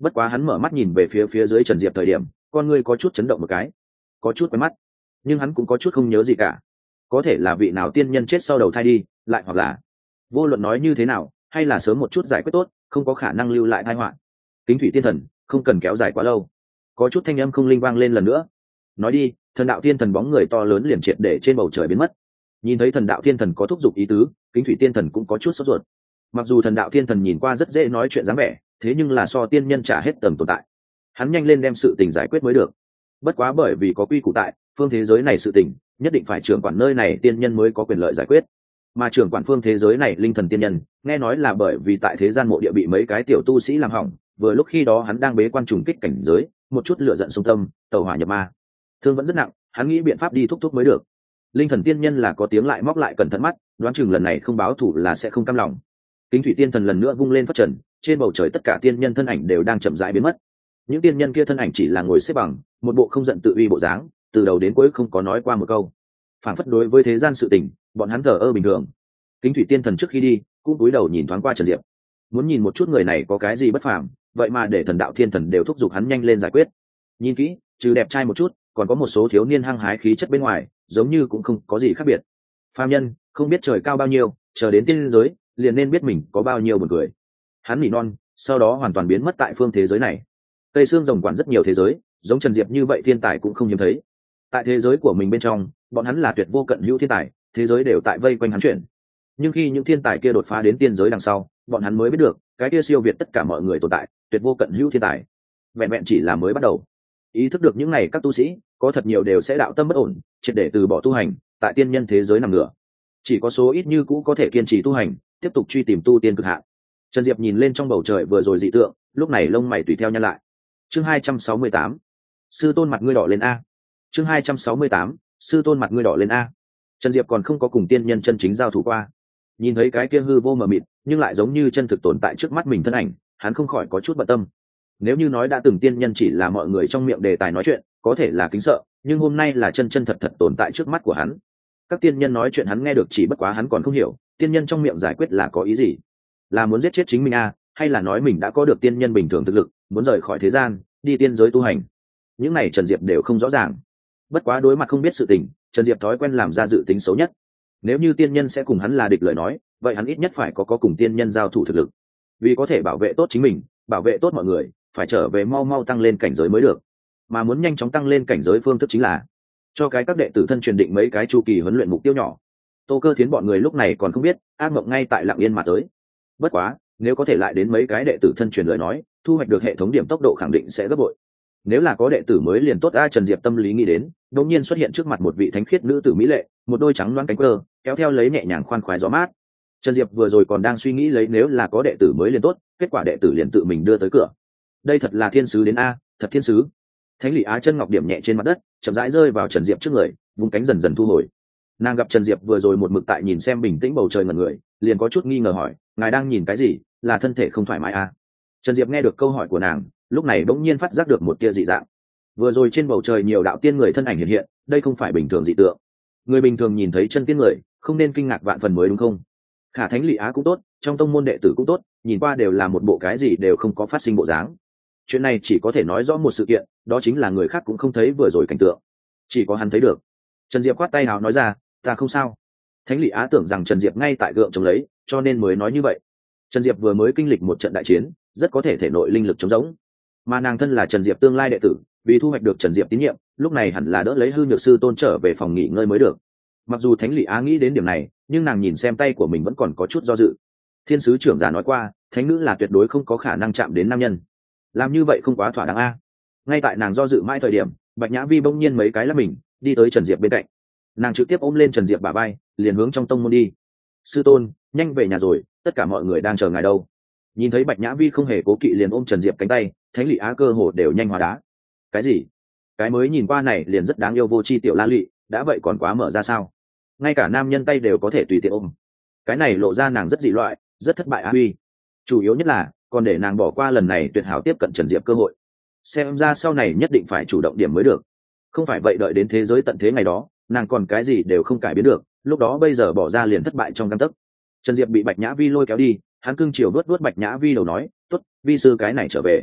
bất quá hắn mở mắt nhìn về phía phía dưới Trần Diệp thời điểm con ngươi có chút chấn động một cái, có chút quen mắt, nhưng hắn cũng có chút không nhớ gì cả. Có thể là vị nào tiên nhân chết sau đầu thai đi, lại hoặc là vô luận nói như thế nào hay là sớm một chút giải quyết tốt, không có khả năng lưu lại tai họa. Kính thủy tiên thần, không cần kéo dài quá lâu. Có chút thanh âm không linh vang lên lần nữa. Nói đi, thần đạo tiên thần bóng người to lớn liền triệt để trên bầu trời biến mất. Nhìn thấy thần đạo tiên thần có thúc giục ý tứ, kính thủy tiên thần cũng có chút sốt ruột. Mặc dù thần đạo tiên thần nhìn qua rất dễ nói chuyện dáng vẻ, thế nhưng là so tiên nhân trả hết tầm tồn tại, hắn nhanh lên đem sự tình giải quyết mới được. Bất quá bởi vì có quy củ tại phương thế giới này, sự tình nhất định phải trưởng quản nơi này tiên nhân mới có quyền lợi giải quyết, mà trưởng quản phương thế giới này linh thần tiên nhân nghe nói là bởi vì tại thế gian mộ địa bị mấy cái tiểu tu sĩ làm hỏng, vừa lúc khi đó hắn đang bế quan trùng kích cảnh giới, một chút lửa giận xung tâm, tẩu hỏa nhập ma, thương vẫn rất nặng, hắn nghĩ biện pháp đi thúc thúc mới được. Linh thần tiên nhân là có tiếng lại móc lại cẩn thận mắt, đoán chừng lần này không báo thủ là sẽ không cam lòng. Kính thủy tiên thần lần nữa vung lên phát trần, trên bầu trời tất cả tiên nhân thân ảnh đều đang chậm rãi biến mất. Những tiên nhân kia thân ảnh chỉ là ngồi xếp bằng, một bộ không giận tự uy bộ dáng, từ đầu đến cuối không có nói qua một câu, phản phất đối với thế gian sự tình bọn hắn thờ ơ bình thường. Kính thủy tiên thần trước khi đi cũng cúi đầu nhìn thoáng qua Trần Diệp, muốn nhìn một chút người này có cái gì bất phàm, vậy mà để thần đạo thiên thần đều thúc giục hắn nhanh lên giải quyết. Nhìn kỹ, trừ đẹp trai một chút, còn có một số thiếu niên hăng hái khí chất bên ngoài, giống như cũng không có gì khác biệt. Phàm nhân không biết trời cao bao nhiêu, chờ đến tiên giới liền nên biết mình có bao nhiêu buồn cười. Hắn nỉ non, sau đó hoàn toàn biến mất tại phương thế giới này. Tây xương rồng quản rất nhiều thế giới, giống Trần Diệp như vậy thiên tài cũng không hiếm thấy. Tại thế giới của mình bên trong, bọn hắn là tuyệt vô cận hữu thiên tài, thế giới đều tại vây quanh hắn chuyển. Nhưng khi những thiên tài kia đột phá đến tiên giới đằng sau, bọn hắn mới biết được cái kia siêu việt tất cả mọi người tồn tại, tuyệt vô cận hữu thiên tài vẹn vẹn chỉ là mới bắt đầu. Ý thức được những này các tu sĩ có thật nhiều đều sẽ đạo tâm bất ổn, triệt để từ bỏ tu hành, tại tiên nhân thế giới nằm ngửa. Chỉ có số ít như cũ có thể kiên trì tu hành, tiếp tục truy tìm tu tiên cực hạn. Trần Diệp nhìn lên trong bầu trời vừa rồi dị tượng, lúc này lông mày tùy theo nhăn lại. Chương hai trăm sáu mươi tám, sư tôn mặt ngươi đỏ lên a. Chương hai trăm sáu mươi tám, sư tôn mặt ngươi đỏ lên a. Trần Diệp còn không có cùng tiên nhân chân chính giao thủ qua, nhìn thấy cái kia hư vô mờ mịt nhưng lại giống như chân thực tồn tại trước mắt mình thân ảnh, hắn không khỏi có chút bận tâm. Nếu như nói đã từng tiên nhân chỉ là mọi người trong miệng đề tài nói chuyện, có thể là kính sợ, nhưng hôm nay là chân chân thật thật tồn tại trước mắt của hắn. Các tiên nhân nói chuyện hắn nghe được, chỉ bất quá hắn còn không hiểu tiên nhân trong miệng giải quyết là có ý gì, là muốn giết chết chính mình à, hay là nói mình đã có được tiên nhân bình thường thực lực, muốn rời khỏi thế gian đi tiên giới tu hành. Những này Trần Diệp đều không rõ ràng. Bất quá đối mặt không biết sự tình, Trần Diệp thói quen làm ra dự tính xấu nhất. Nếu như tiên nhân sẽ cùng hắn là địch lời nói, vậy hắn ít nhất phải có có cùng tiên nhân giao thủ thực lực, vì có thể bảo vệ tốt chính mình, bảo vệ tốt mọi người, phải trở về mau mau tăng lên cảnh giới mới được. Mà muốn nhanh chóng tăng lên cảnh giới phương thức chính là cho cái các đệ tử thân truyền định mấy cái chu kỳ huấn luyện mục tiêu nhỏ. Tô Cơ Thiến bọn người lúc này còn không biết, ác mộng ngay tại Lặng Yên mà tới. Bất quá nếu có thể lại đến mấy cái đệ tử thân truyền lời nói, thu hoạch được hệ thống điểm tốc độ khẳng định sẽ gấp bội. Nếu là có đệ tử mới liền tốt a. Trần Diệp tâm lý nghĩ đến, đột nhiên xuất hiện trước mặt một vị thánh khiết nữ tử mỹ lệ, một đôi trắng loáng cánh cơ kéo theo lấy nhẹ nhàng khoan khoái gió mát. Trần Diệp vừa rồi còn đang suy nghĩ lấy nếu là có đệ tử mới liền tốt, kết quả đệ tử liền tự mình đưa tới cửa. Đây thật là thiên sứ đến a, thật thiên sứ. Thánh Lị Á chân ngọc điểm nhẹ trên mặt đất, chậm rãi rơi vào Trần Diệp trước người, vùng cánh dần dần thu hồi. Nàng gặp Trần Diệp vừa rồi một mực tại nhìn xem bình tĩnh bầu trời ngẩn người, liền có chút nghi ngờ hỏi, ngài đang nhìn cái gì, là thân thể không thoải mái a? Trần Diệp nghe được câu hỏi của nàng, lúc này bỗng nhiên phát giác được một tia dị dạng. Vừa rồi trên bầu trời nhiều đạo tiên người thân ảnh hiện hiện, đây không phải bình thường dị tượng. Người bình thường nhìn thấy chân tiên người không nên kinh ngạc vạn phần mới đúng không? Khả Thánh Lị Á cũng tốt, trong tông môn đệ tử cũng tốt, nhìn qua đều là một bộ cái gì đều không có phát sinh bộ dáng. Chuyện này chỉ có thể nói rõ một sự kiện, đó chính là người khác cũng không thấy vừa rồi cảnh tượng, chỉ có hắn thấy được. Trần Diệp khoát tay áo nói ra, ta không sao. Thánh Lị Á tưởng rằng Trần Diệp ngay tại gượng chống lấy, cho nên mới nói như vậy. Trần Diệp vừa mới kinh lịch một trận đại chiến, rất có thể thể nội linh lực trống rỗng, mà nàng thân là Trần Diệp tương lai đệ tử, vì thu hoạch được Trần Diệp tín nhiệm, lúc này hẳn là đỡ lấy hư nhược sư tôn trở về phòng nghỉ ngơi mới được. Mặc dù Thánh Lị Á nghĩ đến điểm này, nhưng nàng nhìn xem tay của mình vẫn còn có chút do dự. Thiên sứ trưởng giả nói qua, thánh nữ là tuyệt đối không có khả năng chạm đến nam nhân, làm như vậy không quá thỏa đáng a. Ngay tại nàng do dự mãi thời điểm, Bạch Nhã Vi bỗng nhiên mấy cái lắp mình đi tới Trần Diệp bên cạnh, nàng trực tiếp ôm lên Trần Diệp bả vai, liền hướng trong tông môn đi. Sư tôn, nhanh về nhà rồi, tất cả mọi người đang chờ ngài đâu. Nhìn thấy Bạch Nhã Vi không hề cố kỵ liền ôm Trần Diệp cánh tay, Thánh Lị Á cơ hồ đều nhanh hóa đá. Cái gì? Cái mới nhìn qua này liền rất đáng yêu vô chi tiểu La Lị, đã vậy còn quá mở ra sao? Ngay cả nam nhân tay đều có thể tùy tiện ôm. Cái này lộ ra nàng rất dị loại, rất thất bại á huy. Chủ yếu nhất là còn để nàng bỏ qua lần này tuyệt hảo tiếp cận Trần Diệp cơ hội. Xem ra sau này nhất định phải chủ động điểm mới được. Không phải vậy đợi đến thế giới tận thế ngày đó, nàng còn cái gì đều không cải biến được, lúc đó bây giờ bỏ ra liền thất bại trong gang tấc. Trần Diệp bị Bạch Nhã Vi lôi kéo đi, hắn cưng chiều vuốt vuốt Bạch Nhã Vi đầu nói, "Tốt, vi sư cái này trở về."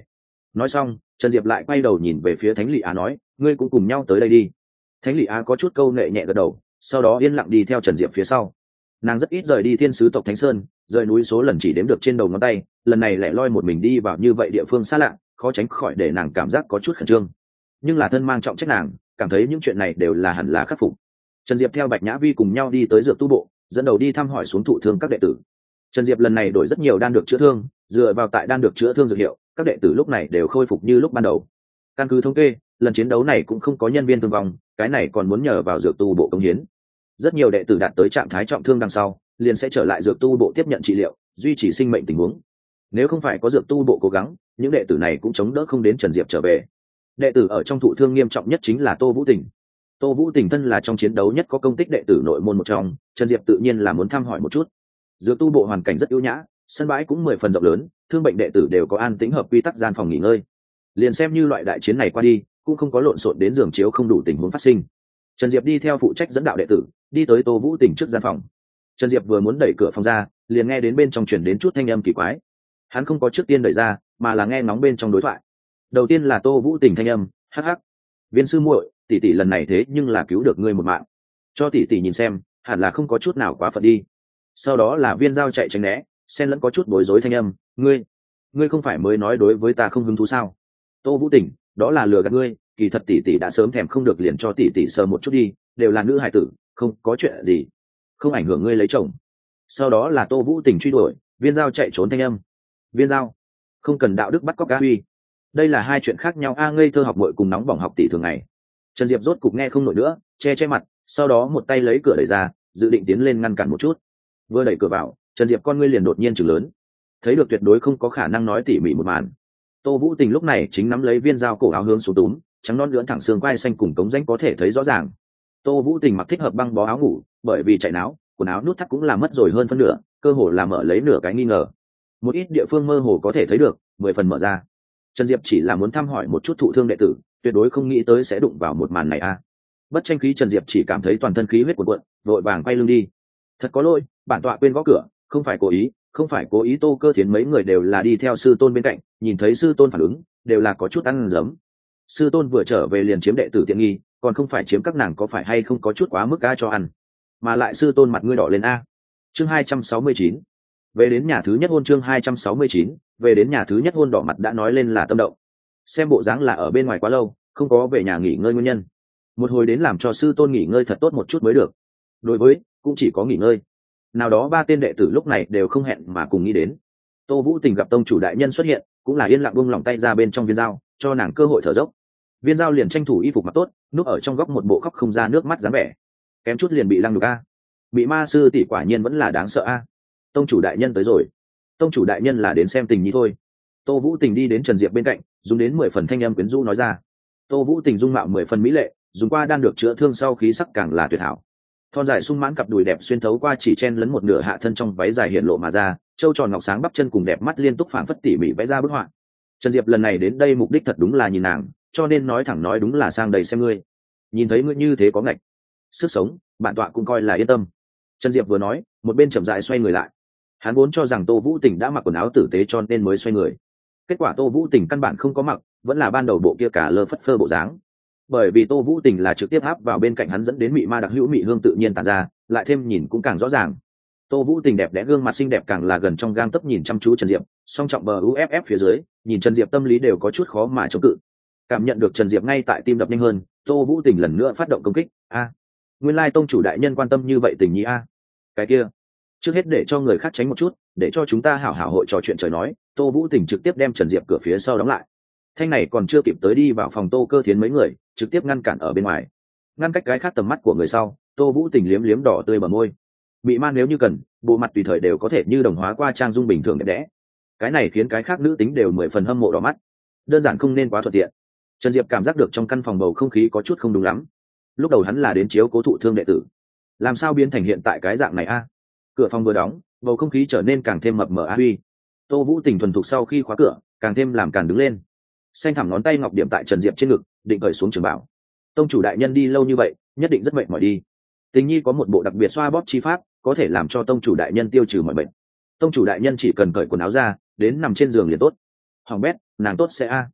Nói xong Trần Diệp lại quay đầu nhìn về phía Thánh Lị Á nói, ngươi cũng cùng nhau tới đây đi. Thánh Lị Á có chút câu nệ nhẹ gật đầu, sau đó yên lặng đi theo Trần Diệp phía sau. Nàng rất ít rời đi thiên sứ tộc Thánh Sơn, rời núi số lần chỉ đếm được trên đầu ngón tay, lần này lại loi một mình đi vào như vậy địa phương xa lạ, khó tránh khỏi để nàng cảm giác có chút khẩn trương. Nhưng là thân mang trọng trách nàng cảm thấy những chuyện này đều là hẳn là khắc phục. Trần Diệp theo Bạch Nhã Vi cùng nhau đi tới dược tu bộ, dẫn đầu đi thăm hỏi xuống thụ thương các đệ tử. Trần Diệp lần này đổi rất nhiều đan được chữa thương, dựa vào tại đan được chữa thương dược hiệu, các đệ tử lúc này đều khôi phục như lúc ban đầu. Căn cứ thống kê, lần chiến đấu này cũng không có nhân viên thương vong, cái này còn muốn nhờ vào dược tu bộ công hiến. Rất nhiều đệ tử đạt tới trạng thái trọng thương đằng sau, liền sẽ trở lại dược tu bộ tiếp nhận trị liệu, duy trì sinh mệnh tình huống. Nếu không phải có dược tu bộ cố gắng, những đệ tử này cũng chống đỡ không đến Trần Diệp trở về. Đệ tử ở trong thụ thương nghiêm trọng nhất chính là Tô Vũ Tình. Tô Vũ Tình thân là trong chiến đấu nhất có công tích đệ tử nội môn một trong, Trần Diệp tự nhiên là muốn thăm hỏi một chút. Dược tu bộ hoàn cảnh rất ưu nhã, sân bãi cũng mười phần rộng lớn, thương bệnh đệ tử đều có an tĩnh hợp quy tắc gian phòng nghỉ ngơi. Liền xem như loại đại chiến này qua đi, cũng không có lộn xộn đến giường chiếu không đủ tình huống phát sinh. Trần Diệp đi theo phụ trách dẫn đạo đệ tử, đi tới Tô Vũ Tình trước gian phòng. Trần Diệp vừa muốn đẩy cửa phòng ra, liền nghe đến bên trong truyền đến chút thanh âm kỳ quái. Hắn không có trước tiên đẩy ra, mà là nghe ngóng bên trong đối thoại. Đầu tiên là Tô Vũ Tình thanh âm, hắc hắc, viên sư muội, tỷ tỷ lần này thế nhưng là cứu được ngươi một mạng, cho tỷ tỷ nhìn xem, hẳn là không có chút nào quá phận đi. Sau đó là Viên Dao chạy tránh né, xen lẫn có chút bối rối thanh âm, ngươi ngươi không phải mới nói đối với ta không hứng thú sao? Tô Vũ Tình, đó là lừa gạt ngươi, kỳ thật tỷ tỷ đã sớm thèm không được liền cho tỷ tỷ sờ một chút đi, đều là nữ hài tử, không có chuyện gì, không ảnh hưởng ngươi lấy chồng. Sau đó là Tô Vũ Tình truy đuổi, Viên Dao chạy trốn thanh âm, Viên Dao, không cần đạo đức bắt cóc cá huy, đây là hai chuyện khác nhau a. Ngây thơ học muội cùng nóng bỏng học tỷ thường ngày. Trần Diệp rốt cục nghe không nổi nữa, che che mặt, sau đó một tay lấy cửa đẩy ra, dự định tiến lên ngăn cản một chút. Vừa đẩy cửa vào, Trần Diệp con ngươi liền đột nhiên chừng lớn, thấy được tuyệt đối không có khả năng nói tỉ mỉ một màn. Tô Vũ Tình lúc này chính nắm lấy Viên Dao cổ áo hướng xuống túm, trắng non lưỡn thẳng xương quai xanh cùng cống rãnh có thể thấy rõ ràng. Tô Vũ Tình mặc thích hợp băng bó áo ngủ, bởi vì chạy náo, quần áo nút thắt cũng làm mất rồi hơn phân nửa, cơ hồ là mở lấy nửa cái nghi ngờ. Một ít địa phương mơ hồ có thể thấy được, mười phần mở ra. Trần Diệp chỉ là muốn thăm hỏi một chút thụ thương đệ tử, tuyệt đối không nghĩ tới sẽ đụng vào một màn này a. Bất tranh khí, Trần Diệp chỉ cảm thấy toàn thân khí huyết cuộn cuộn, vội vàng quay lưng đi. Thật có lỗi, bản tọa quên gõ cửa, không phải cố ý, không phải cố ý. Tô Cơ Thiến mấy người đều là đi theo sư tôn bên cạnh, nhìn thấy sư tôn phản ứng, đều là có chút ăn dấm. Sư tôn vừa trở về liền chiếm đệ tử tiện nghi, còn không phải chiếm các nàng có phải hay không có chút quá mức a cho ăn. Mà lại sư tôn mặt ngươi đỏ lên a. Chương hai trăm sáu mươi chín. Về đến nhà thứ nhất hôn, chương hai trăm sáu mươi chín, về đến nhà thứ nhất hôn đỏ mặt đã nói lên là tâm động. Xem bộ dáng là ở bên ngoài quá lâu, không có về nhà nghỉ ngơi nguyên nhân. Một hồi đến làm cho sư tôn nghỉ ngơi thật tốt một chút mới được. Đối với, cũng chỉ có nghỉ ngơi. Nào đó ba tên đệ tử lúc này đều không hẹn mà cùng nghĩ đến. Tô Vũ Tình gặp tông chủ đại nhân xuất hiện, cũng là yên lặng buông lòng tay ra bên trong Viên Dao, cho nàng cơ hội thở dốc. Viên Dao liền tranh thủ y phục mặc tốt, núp ở trong góc một bộ khóc không ra nước mắt dáng vẻ. Kém chút liền bị lăng nhục a. Bị ma sư tỷ quả nhiên vẫn là đáng sợ a. Tông chủ đại nhân tới rồi. Tông chủ đại nhân là đến xem tình nhi thôi. Tô Vũ Tình đi đến Trần Diệp bên cạnh, dùng đến mười phần thanh âm quyến rũ nói ra. Tô Vũ Tình dung mạo mười phần mỹ lệ, dùng qua đan được chữa thương sau khí sắc càng là tuyệt hảo. Thon dài sung mãn cặp đùi đẹp xuyên thấu qua chỉ chen lấn một nửa hạ thân trong váy dài hiện lộ mà ra, trâu tròn ngọc sáng bắp chân cùng đẹp mắt liên tục phảng phất tỉ mỉ vẽ ra bức họa. Trần Diệp lần này đến đây mục đích thật đúng là nhìn nàng, cho nên nói thẳng nói đúng là sang đầy xem ngươi. Nhìn thấy ngươi như thế có ngạch, sức sống, bản tọa cũng coi là yên tâm. Trần Diệp vừa nói, một bên chậm rãi xoay người lại. Hắn vốn cho rằng Tô Vũ Tình đã mặc quần áo tử tế cho nên mới xoay người. Kết quả Tô Vũ Tình căn bản không có mặc, vẫn là ban đầu bộ kia cả lơ phất phơ bộ dáng. Bởi vì Tô Vũ Tình là trực tiếp áp vào bên cạnh hắn dẫn đến mị ma đặc hữu mị hương tự nhiên tàn ra, lại thêm nhìn cũng càng rõ ràng. Tô Vũ Tình đẹp đẽ gương mặt xinh đẹp càng là gần trong gang tấc nhìn chăm chú Trần Diệp, song trọng bờ u ép ép phía dưới, nhìn Trần Diệp tâm lý đều có chút khó mà chống cự. Cảm nhận được Trần Diệp ngay tại tim đập nhanh hơn, Tô Vũ Tình lần nữa phát động công kích. A, nguyên lai tông chủ đại nhân quan tâm như vậy tình nhi a. Cái kia, trước hết để cho người khác tránh một chút, để cho chúng ta hảo hảo hội trò chuyện trời nói. Tô Vũ Tình trực tiếp đem Trần Diệp cửa phía sau đóng lại. Thanh này còn chưa kịp tới đi vào phòng Tô Cơ Thiến mấy người, trực tiếp ngăn cản ở bên ngoài, ngăn cách cái khác tầm mắt của người sau. Tô Vũ Tình liếm liếm đỏ tươi bờ môi. Mị man nếu như cần, bộ mặt tùy thời đều có thể như đồng hóa qua trang dung bình thường đẹp đẽ. Cái này khiến cái khác nữ tính đều mười phần hâm mộ đỏ mắt. Đơn giản không nên quá thuận tiện. Trần Diệp cảm giác được trong căn phòng bầu không khí có chút không đúng lắm. Lúc đầu hắn là đến chiếu cố thụ thương đệ tử, làm sao biến thành hiện tại cái dạng này a? Cửa phòng vừa đóng, bầu không khí trở nên càng thêm mập mờ a huy. Tô Vũ Tình thuần thục sau khi khóa cửa, càng thêm làm càng đứng lên. Xanh thẳm ngón tay ngọc điểm tại Trần Diệp trên ngực, định cởi xuống trường bảo. Tông chủ đại nhân đi lâu như vậy, nhất định rất mệt mỏi đi. Tình nhi có một bộ đặc biệt xoa bóp chi pháp, có thể làm cho tông chủ đại nhân tiêu trừ mọi bệnh. Tông chủ đại nhân chỉ cần cởi quần áo ra, đến nằm trên giường liền tốt. Hoàng bét, nàng tốt sẽ a.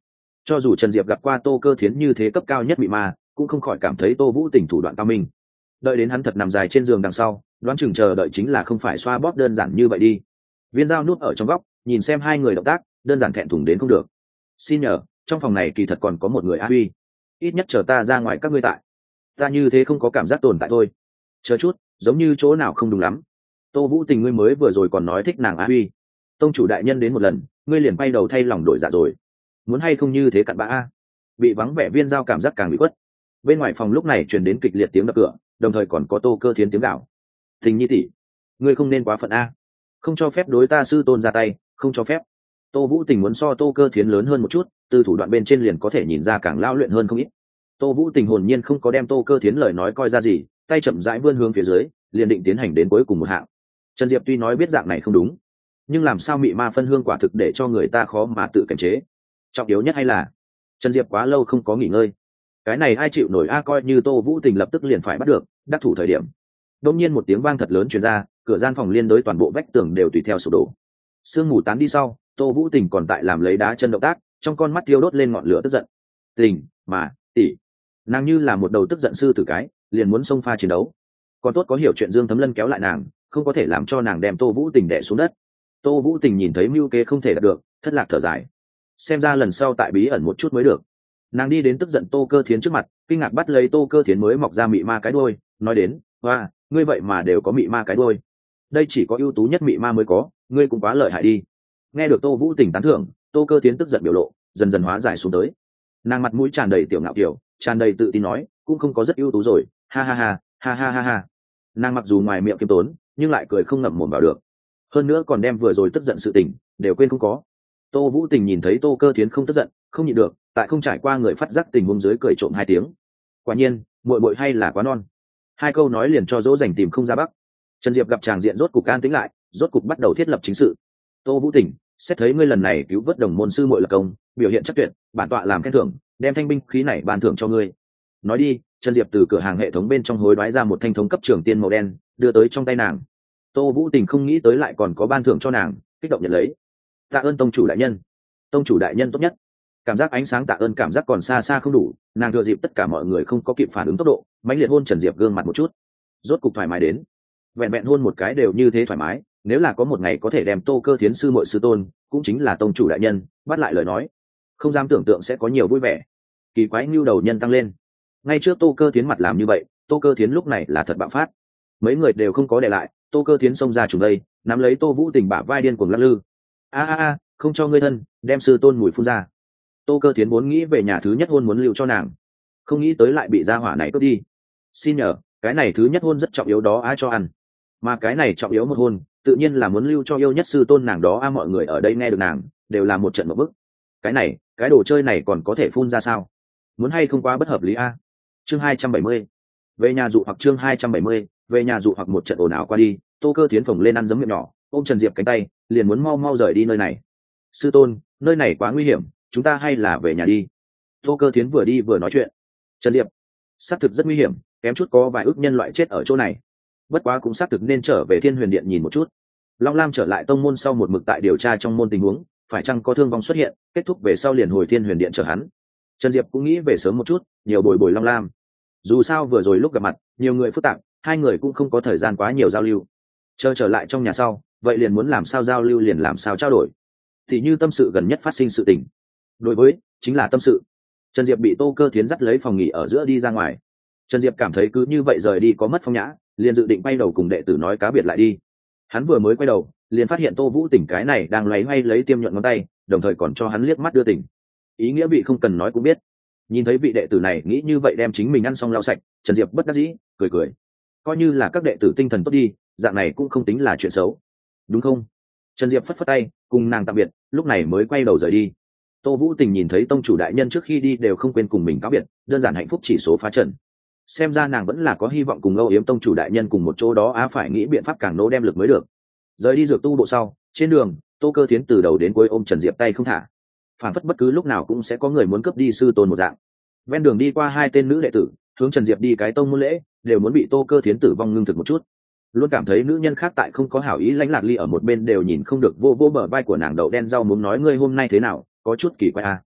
Cho dù Trần Diệp gặp qua Tô Cơ Thiến như thế cấp cao nhất mị ma, cũng không khỏi cảm thấy Tô Vũ Tình thủ đoạn cao minh. Đợi đến hắn thật nằm dài trên giường đằng sau, đoán chừng chờ đợi chính là không phải xoa bóp đơn giản như vậy đi. Viên Dao núp ở trong góc, nhìn xem hai người động tác, đơn giản thẹn thùng đến không được. Xin nhờ, trong phòng này kỳ thật còn có một người A Huy, ít nhất chờ ta ra ngoài các ngươi tại. Ta như thế không có cảm giác tồn tại thôi. Chờ chút, giống như chỗ nào không đúng lắm. Tô Vũ Tình ngươi mới vừa rồi còn nói thích nàng A Huy, tông chủ đại nhân đến một lần, ngươi liền bay đầu thay lòng đổi dạ rồi. Muốn hay không như thế cặn bã a. Bị vắng vẻ Viên Dao cảm giác càng bị quất. Bên ngoài phòng lúc này truyền đến kịch liệt tiếng đập cửa, đồng thời còn có Tô Cơ Thiến tiếng gào. Tình nhi tỷ, ngươi không nên quá phận a, không cho phép đối ta sư tôn ra tay, không cho phép. Tô Vũ Tình muốn so Tô Cơ Thiến lớn hơn một chút, từ thủ đoạn bên trên liền có thể nhìn ra càng lao luyện hơn không ít. Tô Vũ Tình hồn nhiên không có đem Tô Cơ Thiến lời nói coi ra gì, tay chậm rãi vươn hướng phía dưới, liền định tiến hành đến cuối cùng một hạng. Trần Diệp tuy nói biết dạng này không đúng, nhưng làm sao mị ma phân hương quả thực để cho người ta khó mà tự kiềm chế. Trọng yếu nhất hay là Trần Diệp quá lâu không có nghỉ ngơi, cái này ai chịu nổi a, coi như Tô Vũ Tình lập tức liền phải bắt được, đắc thủ thời điểm. Đột nhiên một tiếng vang thật lớn truyền ra, cửa gian phòng liên đối toàn bộ vách tường đều tùy theo sụp đổ. Sương mù tán đi sau, Tô Vũ Tình còn tại làm lấy đá chân động tác, trong con mắt tiêu đốt lên ngọn lửa tức giận. Tình, mà, tỷ. Nàng như là một đầu tức giận sư tử cái, liền muốn xông pha chiến đấu. Còn tốt có hiểu chuyện Dương Thấm Lân kéo lại nàng, không có thể làm cho nàng đem Tô Vũ Tình đè xuống đất. Tô Vũ Tình nhìn thấy mưu kế không thể đạt được, thất lạc thở dài. Xem ra lần sau tại bí ẩn một chút mới được. Nàng đi đến tức giận Tô Cơ Thiến trước mặt, kinh ngạc bắt lấy Tô Cơ Thiến mới mọc ra mị ma cái đuôi, nói đến, hoa, ngươi vậy mà đều có mị ma cái đuôi. Đây chỉ có ưu tú nhất mị ma mới có, ngươi cũng quá lợi hại đi. Nghe được Tô Vũ Tình tán thưởng, Tô Cơ Thiến tức giận biểu lộ dần dần hóa giải xuống tới. Nàng mặt mũi tràn đầy tiểu ngạo kiểu, tràn đầy tự tin nói, cũng không có rất ưu tú rồi, ha ha ha, ha ha ha ha. Nàng mặc dù ngoài miệng kiêm tốn, nhưng lại cười không ngậm mồm vào được. Hơn nữa còn đem vừa rồi tức giận sự tình đều quên không có. Tô Vũ Tình nhìn thấy Tô Cơ Thiến không tức giận, không nhịn được, tại không trải qua người phát giác tình huống dưới cười trộm hai tiếng. Quả nhiên, muội muội hay là quá non. Hai câu nói liền cho dỗ dành tìm không ra bắc. Trần Diệp gặp tràng diện rốt cục an tĩnh lại, rốt cục bắt đầu thiết lập chính sự. Tô Vũ Tình, xét thấy ngươi lần này cứu vớt đồng môn sư muội lập công, biểu hiện chắc tuyệt, bản tọa làm khen thưởng, đem thanh binh khí này ban thưởng cho ngươi. Nói đi. Trần Diệp từ cửa hàng hệ thống bên trong hối đoái ra một thanh thống cấp trưởng tiên màu đen, đưa tới trong tay nàng. Tô Vũ Tình không nghĩ tới lại còn có ban thưởng cho nàng, kích động nhận lấy. Tạ ơn tông chủ đại nhân. Tông chủ đại nhân tốt nhất. Cảm giác ánh sáng tạ ơn cảm giác còn xa xa không đủ, nàng thừa dịp tất cả mọi người không có kịp phản ứng tốc độ, mãnh liệt hôn Trần Diệp gương mặt một chút. Rốt cục thoải mái đến. Vẹn vẹn hôn một cái đều như thế thoải mái, nếu là có một ngày có thể đem Tô Cơ Thiến sư muội sư tôn, cũng chính là tông chủ đại nhân, bắt lại lời nói, không dám tưởng tượng sẽ có nhiều vui vẻ. Kỳ quái nhu đầu nhân tăng lên. Ngay trước Tô Cơ Thiến mặt làm như vậy, Tô Cơ Thiến lúc này là thật bạo phát. Mấy người đều không có để lại, Tô Cơ Thiến xông ra trùng đây, nắm lấy Tô Vũ Tình bả vai điên cuồng lắc lư. A a a, không cho ngươi thân, đem sư tôn mùi phun ra. Tô Cơ Thiến vốn nghĩ về nhà thứ nhất hôn muốn lưu cho nàng, không nghĩ tới lại bị gia hỏa này cướp đi. Xin nhờ, cái này thứ nhất hôn rất trọng yếu đó, ai cho ăn. Mà cái này trọng yếu một hôn, tự nhiên là muốn lưu cho yêu nhất sư tôn nàng đó a, mọi người ở đây nghe được nàng, đều là một trận một bức. Cái này, cái đồ chơi này còn có thể phun ra sao? Muốn hay không quá bất hợp lý a. Chương hai trăm bảy mươi. Về nhà dụ hoặc chương hai trăm bảy mươi, về nhà dụ hoặc một trận ồn ào qua đi, Tô Cơ Thiến phồng lên ăn giấm miệng nhỏ, ôm Trần Diệp cánh tay, liền muốn mau mau rời đi nơi này. Sư tôn, nơi này quá nguy hiểm, chúng ta hay là về nhà đi. Tô Cơ Thiến vừa đi vừa nói chuyện. Trần Diệp, xác thực rất nguy hiểm, kém chút có vài ước nhân loại chết ở chỗ này. Bất quá cũng xác thực nên trở về Thiên Huyền Điện nhìn một chút. Long Lam trở lại tông môn sau một mực tại điều tra trong môn tình huống, phải chăng có thương vong xuất hiện, kết thúc về sau liền hồi Thiên Huyền Điện chờ hắn. Trần Diệp cũng nghĩ về sớm một chút, nhiều bồi bồi Long Lam. Dù sao vừa rồi lúc gặp mặt, nhiều người phức tạp, hai người cũng không có thời gian quá nhiều giao lưu. Chờ trở lại trong nhà sau, vậy liền muốn làm sao giao lưu liền làm sao trao đổi. Thì như tâm sự gần nhất phát sinh sự tình. Đối với, chính là tâm sự. Trần Diệp bị Tô Cơ Thiến dắt lấy phòng nghỉ ở giữa đi ra ngoài. Trần Diệp cảm thấy cứ như vậy rời đi có mất phong nhã, liền dự định bay đầu cùng đệ tử nói cá biệt lại đi. Hắn vừa mới quay đầu, liền phát hiện Tô Vũ Tình cái này đang loay hoay lấy tiêm nhuận ngón tay, đồng thời còn cho hắn liếc mắt đưa tình. Ý nghĩa vị không cần nói cũng biết. Nhìn thấy vị đệ tử này nghĩ như vậy đem chính mình ăn xong lau sạch, Trần Diệp bất đắc dĩ cười cười. Coi như là các đệ tử tinh thần tốt đi, dạng này cũng không tính là chuyện xấu, đúng không? Trần Diệp phất phất tay cùng nàng tạm biệt, lúc này mới quay đầu rời đi. Tô Vũ Tình nhìn thấy tông chủ đại nhân trước khi đi đều không quên cùng mình cáo biệt, đơn giản hạnh phúc chỉ số phá trần. Xem ra nàng vẫn là có hy vọng cùng âu yếm tông chủ đại nhân cùng một chỗ đó á, phải nghĩ biện pháp càng nỗ đem lực mới được. Rời đi dược tu bộ sau, trên đường Tô Cơ Thiến từ đầu đến cuối ôm Trần Diệp tay không thả, phản phất bất cứ lúc nào cũng sẽ có người muốn cướp đi sư tôn một dạng. Ven đường đi qua hai tên nữ đệ tử hướng Trần Diệp đi cái tông môn lễ, đều muốn bị Tô Cơ Thiến tử vong ngưng thực một chút. Luôn cảm thấy nữ nhân khác tại không có hảo ý, lãnh lạc ly ở một bên đều nhìn không được vô vô bờ vai của nàng đậu đen rau muống nói ngươi hôm nay thế nào, có chút kỳ quái à.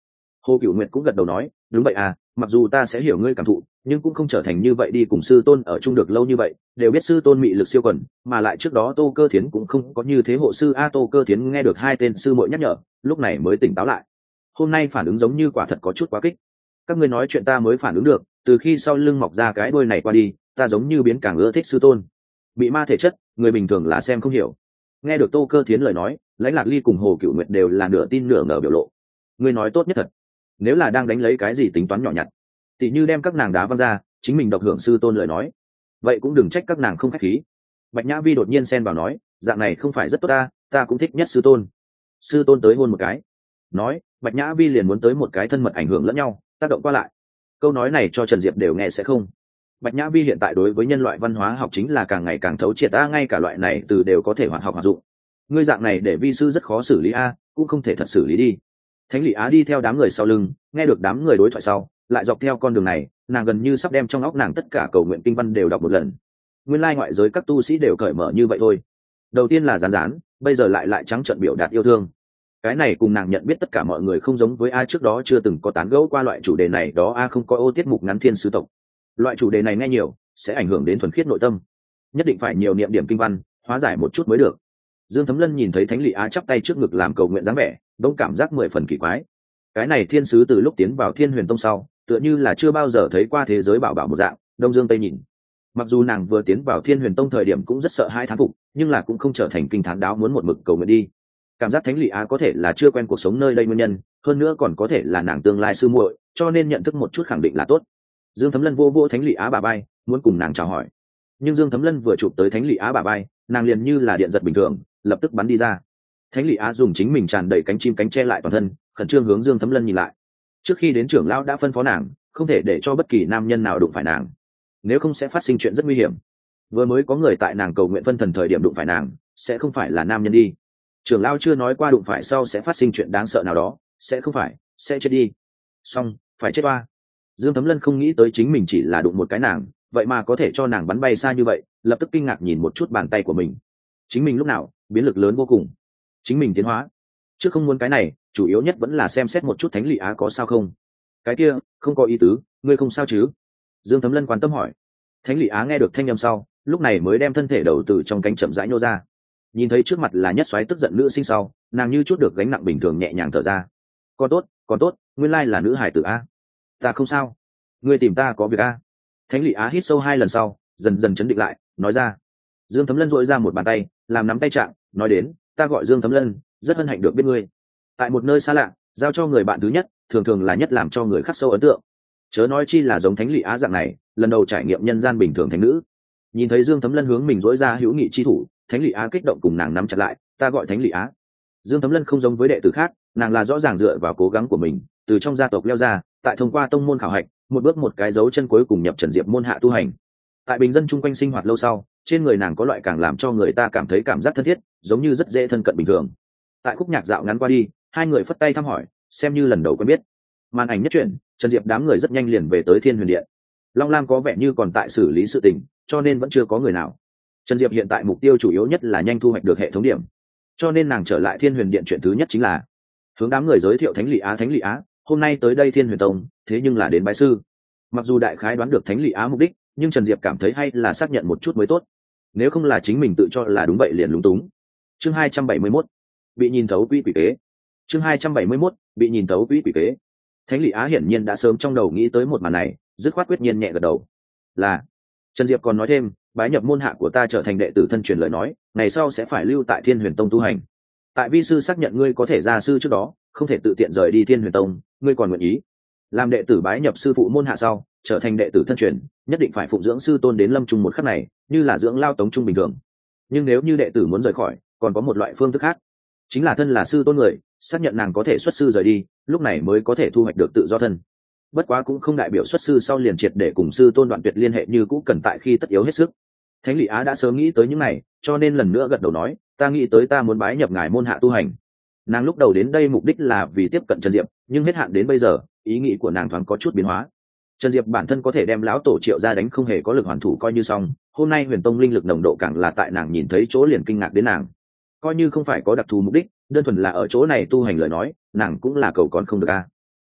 Hồ Cửu Nguyệt cũng gật đầu nói, đúng vậy à, mặc dù ta sẽ hiểu ngươi cảm thụ, nhưng cũng không trở thành như vậy đi cùng sư tôn ở chung được lâu như vậy, đều biết sư tôn mị lực siêu quần, mà lại trước đó Tô Cơ Thiến cũng không có như thế hộ sư a. Tô Cơ Thiến nghe được hai tên sư muội nhắc nhở, lúc này mới tỉnh táo lại. Hôm nay phản ứng giống như quả thật có chút quá kích. Các ngươi nói chuyện ta mới phản ứng được, từ khi sau lưng mọc ra cái đuôi này qua đi, ta giống như biến càng ưa thích sư tôn. Bị ma thể chất, người bình thường là xem không hiểu. Nghe được Tô Cơ Thiến lời nói, Lãnh Lạc Ly cùng Hồ Cửu Nguyệt đều là nửa tin nửa ngờ biểu lộ. Ngươi nói tốt nhất thật. Nếu là đang đánh lấy cái gì tính toán nhỏ nhặt, tỉ như đem các nàng đá văng ra, chính mình độc hưởng sư tôn lời nói, vậy cũng đừng trách các nàng không khách khí. Bạch Nhã Vi đột nhiên xen vào nói, dạng này không phải rất tốt ta, ta cũng thích nhất sư tôn. Sư tôn tới hôn một cái. Nói, Bạch Nhã Vi liền muốn tới một cái thân mật ảnh hưởng lẫn nhau, tác động qua lại. Câu nói này cho Trần Diệp đều nghe sẽ không. Bạch Nhã Vi hiện tại đối với nhân loại văn hóa học chính là càng ngày càng thấu triệt a, ngay cả loại này từ đều có thể hoạt học hoạt dụng. Ngươi dạng này để vi sư rất khó xử lý a, cũng không thể thật xử lý đi. Thánh Lị Á đi theo đám người sau lưng, nghe được đám người đối thoại sau, lại dọc theo con đường này, nàng gần như sắp đem trong óc nàng tất cả cầu nguyện kinh văn đều đọc một lần. Nguyên lai ngoại giới các tu sĩ đều cởi mở như vậy thôi. Đầu tiên là rán rán, bây giờ lại lại trắng trợn biểu đạt yêu thương. Cái này cùng nàng nhận biết tất cả mọi người không giống với ai, trước đó chưa từng có tán gẫu qua loại chủ đề này đó a, không có ô tiết mục ngắn thiên sứ tộc. Loại chủ đề này nghe nhiều sẽ ảnh hưởng đến thuần khiết nội tâm, nhất định phải nhiều niệm điểm kinh văn, hóa giải một chút mới được. Dương Thấm Lân nhìn thấy Thánh Lị Á chắp tay trước ngực làm cầu nguyện dáng vẻ, đông cảm giác mười phần kỳ quái. Cái này thiên sứ từ lúc tiến vào Thiên Huyền Tông sau, tựa như là chưa bao giờ thấy qua thế giới bảo bảo một dạng, đông dương tây nhìn. Mặc dù nàng vừa tiến vào Thiên Huyền Tông thời điểm cũng rất sợ hãi thán phục, nhưng là cũng không trở thành kinh thán đáo muốn một mực cầu nguyện đi. Cảm giác Thánh Lị Á có thể là chưa quen cuộc sống nơi đây nguyên nhân, hơn nữa còn có thể là nàng tương lai sư muội, cho nên nhận thức một chút khẳng định là tốt. Dương Thấm Lân vô vô Thánh Lị Á bà bay, muốn cùng nàng chào hỏi. Nhưng Dương Thấm Lân vừa chụp tới Thánh Lị Á bà bay, nàng liền như là điện giật bình thường, lập tức bắn đi ra. Thánh Lị Á dùng chính mình tràn đầy cánh chim cánh che lại toàn thân, khẩn trương hướng Dương Thấm Lân nhìn lại. Trước khi đến trưởng lão đã phân phó nàng, không thể để cho bất kỳ nam nhân nào đụng phải nàng, nếu không sẽ phát sinh chuyện rất nguy hiểm. Vừa mới có người tại nàng cầu nguyện phân thần thời điểm đụng phải nàng, sẽ không phải là nam nhân đi. Trưởng lão chưa nói qua đụng phải sau sẽ phát sinh chuyện đáng sợ nào đó, sẽ không phải, sẽ chết đi. Xong, phải chết oa. Dương Thấm Lân không nghĩ tới chính mình chỉ là đụng một cái nàng, vậy mà có thể cho nàng bắn bay xa như vậy, lập tức kinh ngạc nhìn một chút bàn tay của mình. Chính mình lúc nào biến lực lớn vô cùng, chính mình tiến hóa. Trước không muốn cái này, chủ yếu nhất vẫn là xem xét một chút Thánh Lị Á có sao không. Cái kia không có ý tứ, ngươi không sao chứ? Dương Thấm Lân quan tâm hỏi. Thánh Lị Á nghe được thanh âm sau, lúc này mới đem thân thể đầu từ trong cánh chậm rãi nhô ra. Nhìn thấy trước mặt là nhất xoáy tức giận nữ sinh sau, nàng như chút được gánh nặng bình thường nhẹ nhàng thở ra. Còn tốt, còn tốt, nguyên lai là nữ hải tử a. Ta không sao, ngươi tìm ta có việc a. Thánh Lị Á hít sâu hai lần sau, dần dần chấn định lại, nói ra. Dương Thấm Lân dội ra một bàn tay, làm nắm tay trạng, nói đến, ta gọi Dương Thấm Lân, rất hân hạnh được biết ngươi. Tại một nơi xa lạ, giao cho người bạn thứ nhất, thường thường là nhất làm cho người khắc sâu ấn tượng. Chớ nói chi là giống Thánh Lị Á dạng này, lần đầu trải nghiệm nhân gian bình thường thành nữ. Nhìn thấy Dương Thấm Lân hướng mình dỗi ra hữu nghị chi thủ, Thánh Lị Á kích động cùng nàng nắm chặt lại, ta gọi Thánh Lị Á. Dương Thấm Lân không giống với đệ tử khác, nàng là rõ ràng dựa vào cố gắng của mình, từ trong gia tộc leo ra, tại thông qua tông môn khảo hạch, một bước một cái dấu chân cuối cùng nhập Trần Diệp môn hạ tu hành. Tại bình dân chung quanh sinh hoạt lâu sau, trên người nàng có loại càng làm cho người ta cảm thấy cảm giác thân thiết, giống như rất dễ thân cận bình thường. Tại khúc nhạc dạo ngắn qua đi, hai người phất tay thăm hỏi, xem như lần đầu quen biết. Màn ảnh nhất chuyển, Trần Diệp đám người rất nhanh liền về tới Thiên Huyền Điện. Long Lam có vẻ như còn tại xử lý sự tình, cho nên vẫn chưa có người nào. Trần Diệp hiện tại mục tiêu chủ yếu nhất là nhanh thu hoạch được hệ thống điểm, cho nên nàng trở lại Thiên Huyền Điện chuyện thứ nhất chính là hướng đám người giới thiệu Thánh Lị Á. Thánh Lị Á hôm nay tới đây Thiên Huyền Tông, thế nhưng là đến bái sư. Mặc dù đại khái đoán được Thánh Lị Á mục đích, nhưng Trần Diệp cảm thấy hay là xác nhận một chút mới tốt, nếu không là chính mình tự cho là đúng vậy liền lúng túng. Chương hai trăm bảy mươi mốt, bị nhìn thấu quỷ quỷ kế. Chương hai trăm bảy mươi mốt, bị nhìn thấu quỷ quỷ kế. Thánh Lị Á hiển nhiên đã sớm trong đầu nghĩ tới một màn này, dứt khoát quyết nhiên nhẹ gật đầu. Là. Trần Diệp còn nói thêm, bái nhập môn hạ của ta trở thành đệ tử thân truyền lời nói, ngày sau sẽ phải lưu tại Thiên Huyền Tông tu hành. Tại vi sư xác nhận ngươi có thể ra sư trước đó, không thể tự tiện rời đi Thiên Huyền Tông, ngươi còn nguyện ý làm đệ tử bái nhập sư phụ môn hạ sau, trở thành đệ tử thân truyền, nhất định phải phụng dưỡng sư tôn đến lâm trung một khắc này, như là dưỡng lao tống trung bình thường. Nhưng nếu như đệ tử muốn rời khỏi, còn có một loại phương thức khác, chính là thân là sư tôn người, xác nhận nàng có thể xuất sư rời đi, lúc này mới có thể thu hoạch được tự do thân. Bất quá cũng không đại biểu xuất sư sau liền triệt để cùng sư tôn đoạn tuyệt liên hệ như cũ, cần tại khi tất yếu hết sức. Thánh Lị Á đã sớm nghĩ tới những này, cho nên lần nữa gật đầu nói, ta nghĩ tới ta muốn bái nhập ngài môn hạ tu hành. Nàng lúc đầu đến đây mục đích là vì tiếp cận Trần Diệp, nhưng hết hạn đến bây giờ, ý nghĩ của nàng thoáng có chút biến hóa. Trần Diệp bản thân có thể đem lão tổ Triệu ra đánh không hề có lực hoàn thủ coi như xong, hôm nay Huyền Tông linh lực nồng độ càng là tại nàng nhìn thấy chỗ liền kinh ngạc đến nàng. Coi như không phải có đặc thù mục đích, đơn thuần là ở chỗ này tu hành lời nói, nàng cũng là cầu còn không được a.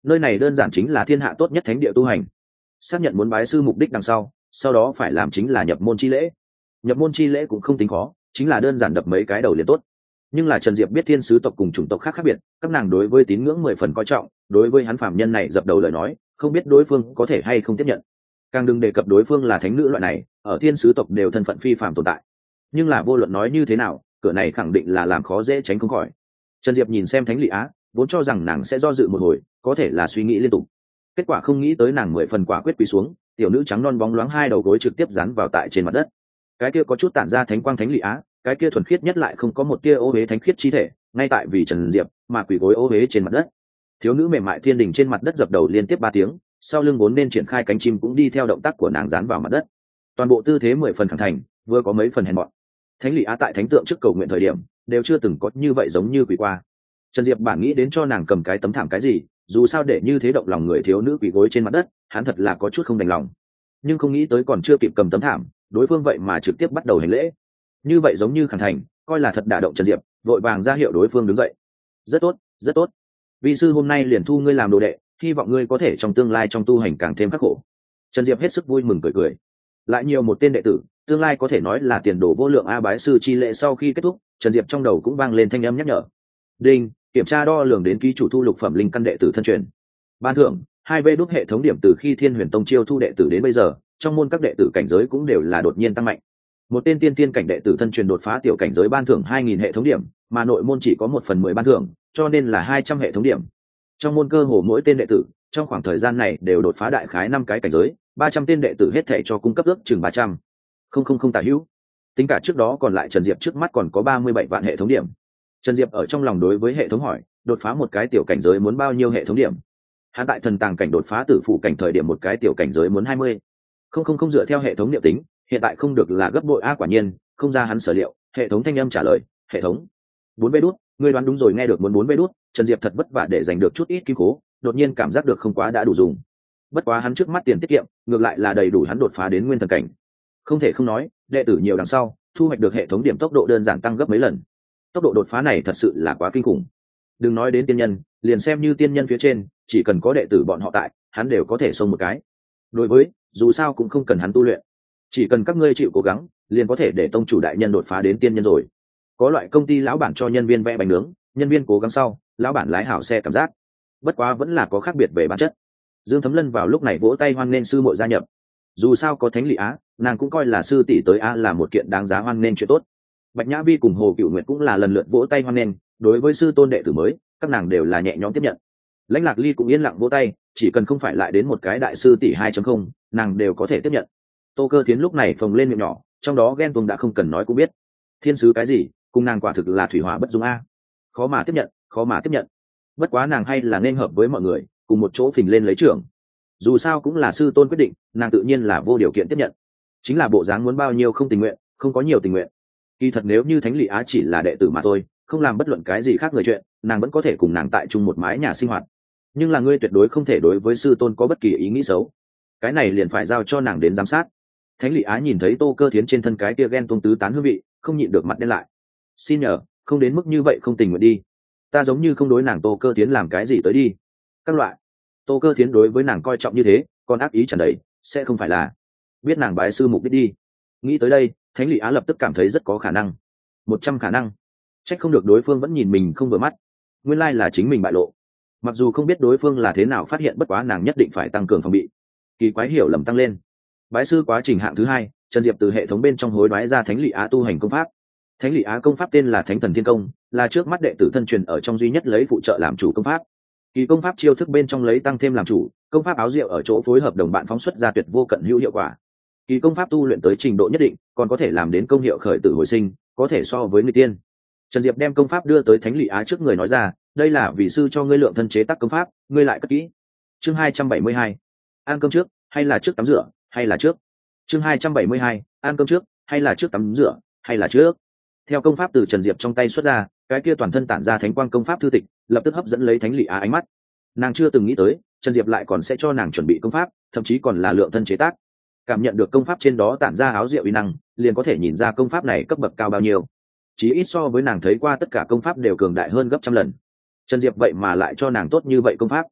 nơi này đơn giản chính là thiên hạ tốt nhất thánh địa tu hành. Xác nhận muốn bái sư mục đích đằng sau, sau đó phải làm chính là nhập môn chi lễ. Nhập môn chi lễ cũng không tính khó, chính là đơn giản đập mấy cái đầu liền tốt. Nhưng là Trần Diệp biết thiên sứ tộc cùng chủng tộc khác khác biệt, các nàng đối với tín ngưỡng mười phần coi trọng, đối với hắn phàm nhân này dập đầu lời nói, không biết đối phương có thể hay không tiếp nhận. Càng đừng đề cập đối phương là thánh nữ loại này, ở thiên sứ tộc đều thân phận phi phàm tồn tại. Nhưng là vô luận nói như thế nào, cửa này khẳng định là làm khó dễ tránh không khỏi. Trần Diệp nhìn xem Thánh Lị Á, vốn cho rằng nàng sẽ do dự một hồi, có thể là suy nghĩ liên tục. Kết quả không nghĩ tới nàng mười phần quả quyết quỳ xuống, tiểu nữ trắng non bóng loáng hai đầu gối trực tiếp dán vào tại trên mặt đất. Cái kia có chút tản ra thánh quang Thánh Lị Á, cái kia thuần khiết nhất lại không có một tia ô uế thánh khiết chi thể, ngay tại vì Trần Diệp mà quỳ gối ô uế trên mặt đất. Thiếu nữ mềm mại thiên đình trên mặt đất dập đầu liên tiếp ba tiếng, sau lưng vốn nên triển khai cánh chim cũng đi theo động tác của nàng dán vào mặt đất. Toàn bộ tư thế mười phần khẳng thành, vừa có mấy phần hèn mọn. Thánh Lị Á tại thánh tượng trước cầu nguyện thời điểm, đều chưa từng có như vậy giống như quỳ qua. Trần Diệp bản nghĩ đến cho nàng cầm cái tấm thảm cái gì, dù sao để như thế động lòng người thiếu nữ quỳ gối trên mặt đất, hắn thật là có chút không đành lòng. Nhưng không nghĩ tới còn chưa kịp cầm tấm thảm, đối phương vậy mà trực tiếp bắt đầu hành lễ. Như vậy giống như khẳng thành, coi là thật đả động Trần Diệp, vội vàng ra hiệu đối phương đứng dậy. Rất tốt, rất tốt. Vi sư hôm nay liền thu ngươi làm đồ đệ, hy vọng ngươi có thể trong tương lai trong tu hành càng thêm khắc khổ. Trần Diệp hết sức vui mừng cười cười. Lại nhiều một tên đệ tử, tương lai có thể nói là tiền đồ vô lượng. A bái sư chi lễ sau khi kết thúc, Trần Diệp trong đầu cũng vang lên thanh âm nhắc nhở. Đinh, kiểm tra đo lường đến ký chủ thu lục phẩm linh căn đệ tử thân truyền. Ban thưởng hai vê đốt hệ thống điểm từ khi Thiên Huyền Tông chiêu thu đệ tử đến bây giờ, trong môn các đệ tử cảnh giới cũng đều là đột nhiên tăng mạnh. Một tên tiên tiên cảnh đệ tử thân truyền đột phá tiểu cảnh giới ban thưởng hai nghìn hệ thống điểm, mà nội môn chỉ có một phần mười ban thưởng, cho nên là hai trăm hệ thống điểm. Trong môn cơ hồ mỗi tên đệ tử trong khoảng thời gian này đều đột phá đại khái năm cái cảnh giới, ba trăm tên đệ tử hết thảy cho cung cấp ước chừng ba trăm. Không không không tả hữu. Tính cả trước đó còn lại Trần Diệp trước mắt còn có ba mươi bảy vạn hệ thống điểm. Trần Diệp ở trong lòng đối với hệ thống hỏi, đột phá một cái tiểu cảnh giới muốn bao nhiêu hệ thống điểm? Hắn tại thần tàng cảnh đột phá tử phụ cảnh thời điểm một cái tiểu cảnh giới muốn hai mươi. Không không không dựa theo hệ thống niệm tính, hiện tại không được là gấp bội. A quả nhiên, không ra hắn sở liệu, hệ thống thanh âm trả lời, hệ thống bốn bê đút, ngươi đoán đúng rồi. Nghe được muốn bốn bê đút, Trần Diệp thật vất vả để giành được chút ít kim cố, đột nhiên cảm giác được không quá đã đủ dùng. Bất quá hắn trước mắt tiền tiết kiệm, ngược lại là đầy đủ hắn đột phá đến nguyên thần cảnh. Không thể không nói, đệ tử nhiều đằng sau, thu hoạch được hệ thống điểm tốc độ đơn giản tăng gấp mấy lần. Tốc độ đột phá này thật sự là quá kinh khủng. Đừng nói đến tiên nhân, liền xem như tiên nhân phía trên, chỉ cần có đệ tử bọn họ tại, hắn đều có thể xông một cái. Đối với, dù sao cũng không cần hắn tu luyện, chỉ cần các ngươi chịu cố gắng, liền có thể để tông chủ đại nhân đột phá đến tiên nhân rồi. Có loại công ty lão bản cho nhân viên vẽ bánh nướng, nhân viên cố gắng sau, lão bản lái hảo xe cảm giác. Bất quá vẫn là có khác biệt về bản chất. Dương Thấm Lân vào lúc này vỗ tay hoan nghênh sư muội gia nhập. Dù sao có Thánh Lị Á, nàng cũng coi là sư tỷ tới a là một kiện đáng giá hoan nghênh chuyện tốt. Bạch Nhã Vi cùng Hồ Cửu Nguyệt cũng là lần lượt vỗ tay hoan nghênh, đối với sư tôn đệ tử mới, các nàng đều là nhẹ nhõm tiếp nhận. Lãnh Lạc Ly cũng yên lặng vỗ tay, chỉ cần không phải lại đến một cái đại sư tỷ hai chấm không, nàng đều có thể tiếp nhận. Tô Cơ Thiến lúc này phồng lên miệng nhỏ, trong đó ghen tuông đã không cần nói cũng biết. Thiên sứ cái gì, cùng nàng quả thực là thủy hỏa bất dung a. Khó mà tiếp nhận, khó mà tiếp nhận. Bất quá nàng hay là nên hợp với mọi người, cùng một chỗ phình lên lấy trưởng. Dù sao cũng là sư tôn quyết định, nàng tự nhiên là vô điều kiện tiếp nhận. Chính là bộ dáng muốn bao nhiêu không tình nguyện, không có nhiều tình nguyện. Kỳ thật nếu như Thánh Lị Á chỉ là đệ tử mà thôi, không làm bất luận cái gì khác người chuyện, nàng vẫn có thể cùng nàng tại chung một mái nhà sinh hoạt. Nhưng là ngươi tuyệt đối không thể đối với sư tôn có bất kỳ ý nghĩ xấu. Cái này liền phải giao cho nàng đến giám sát. Thánh Lị Á nhìn thấy Tô Cơ Thiến trên thân cái kia ghen tuông tứ tán hương vị, không nhịn được mặt đen lại. Xin nhờ, không đến mức như vậy không tình nguyện đi. Ta giống như không đối nàng Tô Cơ Thiến làm cái gì tới đi. Các loại. Tô Cơ Thiến đối với nàng coi trọng như thế, còn ác ý tràn đầy, sẽ không phải là biết nàng bái sư mục đích đi. Nghĩ tới đây, Thánh Lị Á lập tức cảm thấy rất có khả năng. Một trăm khả năng. Trách không được đối phương vẫn nhìn mình không vừa mắt. Nguyên lai là chính mình bại lộ. Mặc dù không biết đối phương là thế nào phát hiện, bất quá nàng nhất định phải tăng cường phòng bị. Kỳ quái hiểu lầm tăng lên. Bái sư quá trình hạng thứ hai, Trần Diệp từ hệ thống bên trong hối đoái ra Thánh Lị Á tu hành công pháp. Thánh Lị Á công pháp tên là Thánh Thần Thiên Công, là trước mắt đệ tử thân truyền ở trong duy nhất lấy phụ trợ làm chủ công pháp. Kỳ công pháp chiêu thức bên trong lấy tăng thêm làm chủ, công pháp áo diệu ở chỗ phối hợp đồng bạn phóng xuất ra tuyệt vô cận hữu hiệu quả. Kỳ công pháp tu luyện tới trình độ nhất định, còn có thể làm đến công hiệu khởi tử hồi sinh, có thể so với người tiên. Trần Diệp đem công pháp đưa tới Thánh Lị Á trước người nói ra, đây là vì sư cho ngươi lượng thân chế tác công pháp, ngươi lại cất kỹ. Chương hai trăm bảy mươi hai, ăn cơm trước hay là trước tắm rửa, hay là trước? Chương hai trăm bảy mươi hai, ăn cơm trước hay là trước tắm rửa, hay là trước? Theo công pháp từ Trần Diệp trong tay xuất ra, cái kia toàn thân tản ra thánh quang công pháp thư tịch, lập tức hấp dẫn lấy Thánh Lị Á ánh mắt. Nàng chưa từng nghĩ tới, Trần Diệp lại còn sẽ cho nàng chuẩn bị công pháp, thậm chí còn là lượng thân chế tác. Cảm nhận được công pháp trên đó tản ra áo diệu uy năng, liền có thể nhìn ra công pháp này cấp bậc cao bao nhiêu. Chí ít so với nàng thấy qua tất cả công pháp đều cường đại hơn gấp trăm lần. Trần Diệp vậy mà lại cho nàng tốt như vậy công pháp.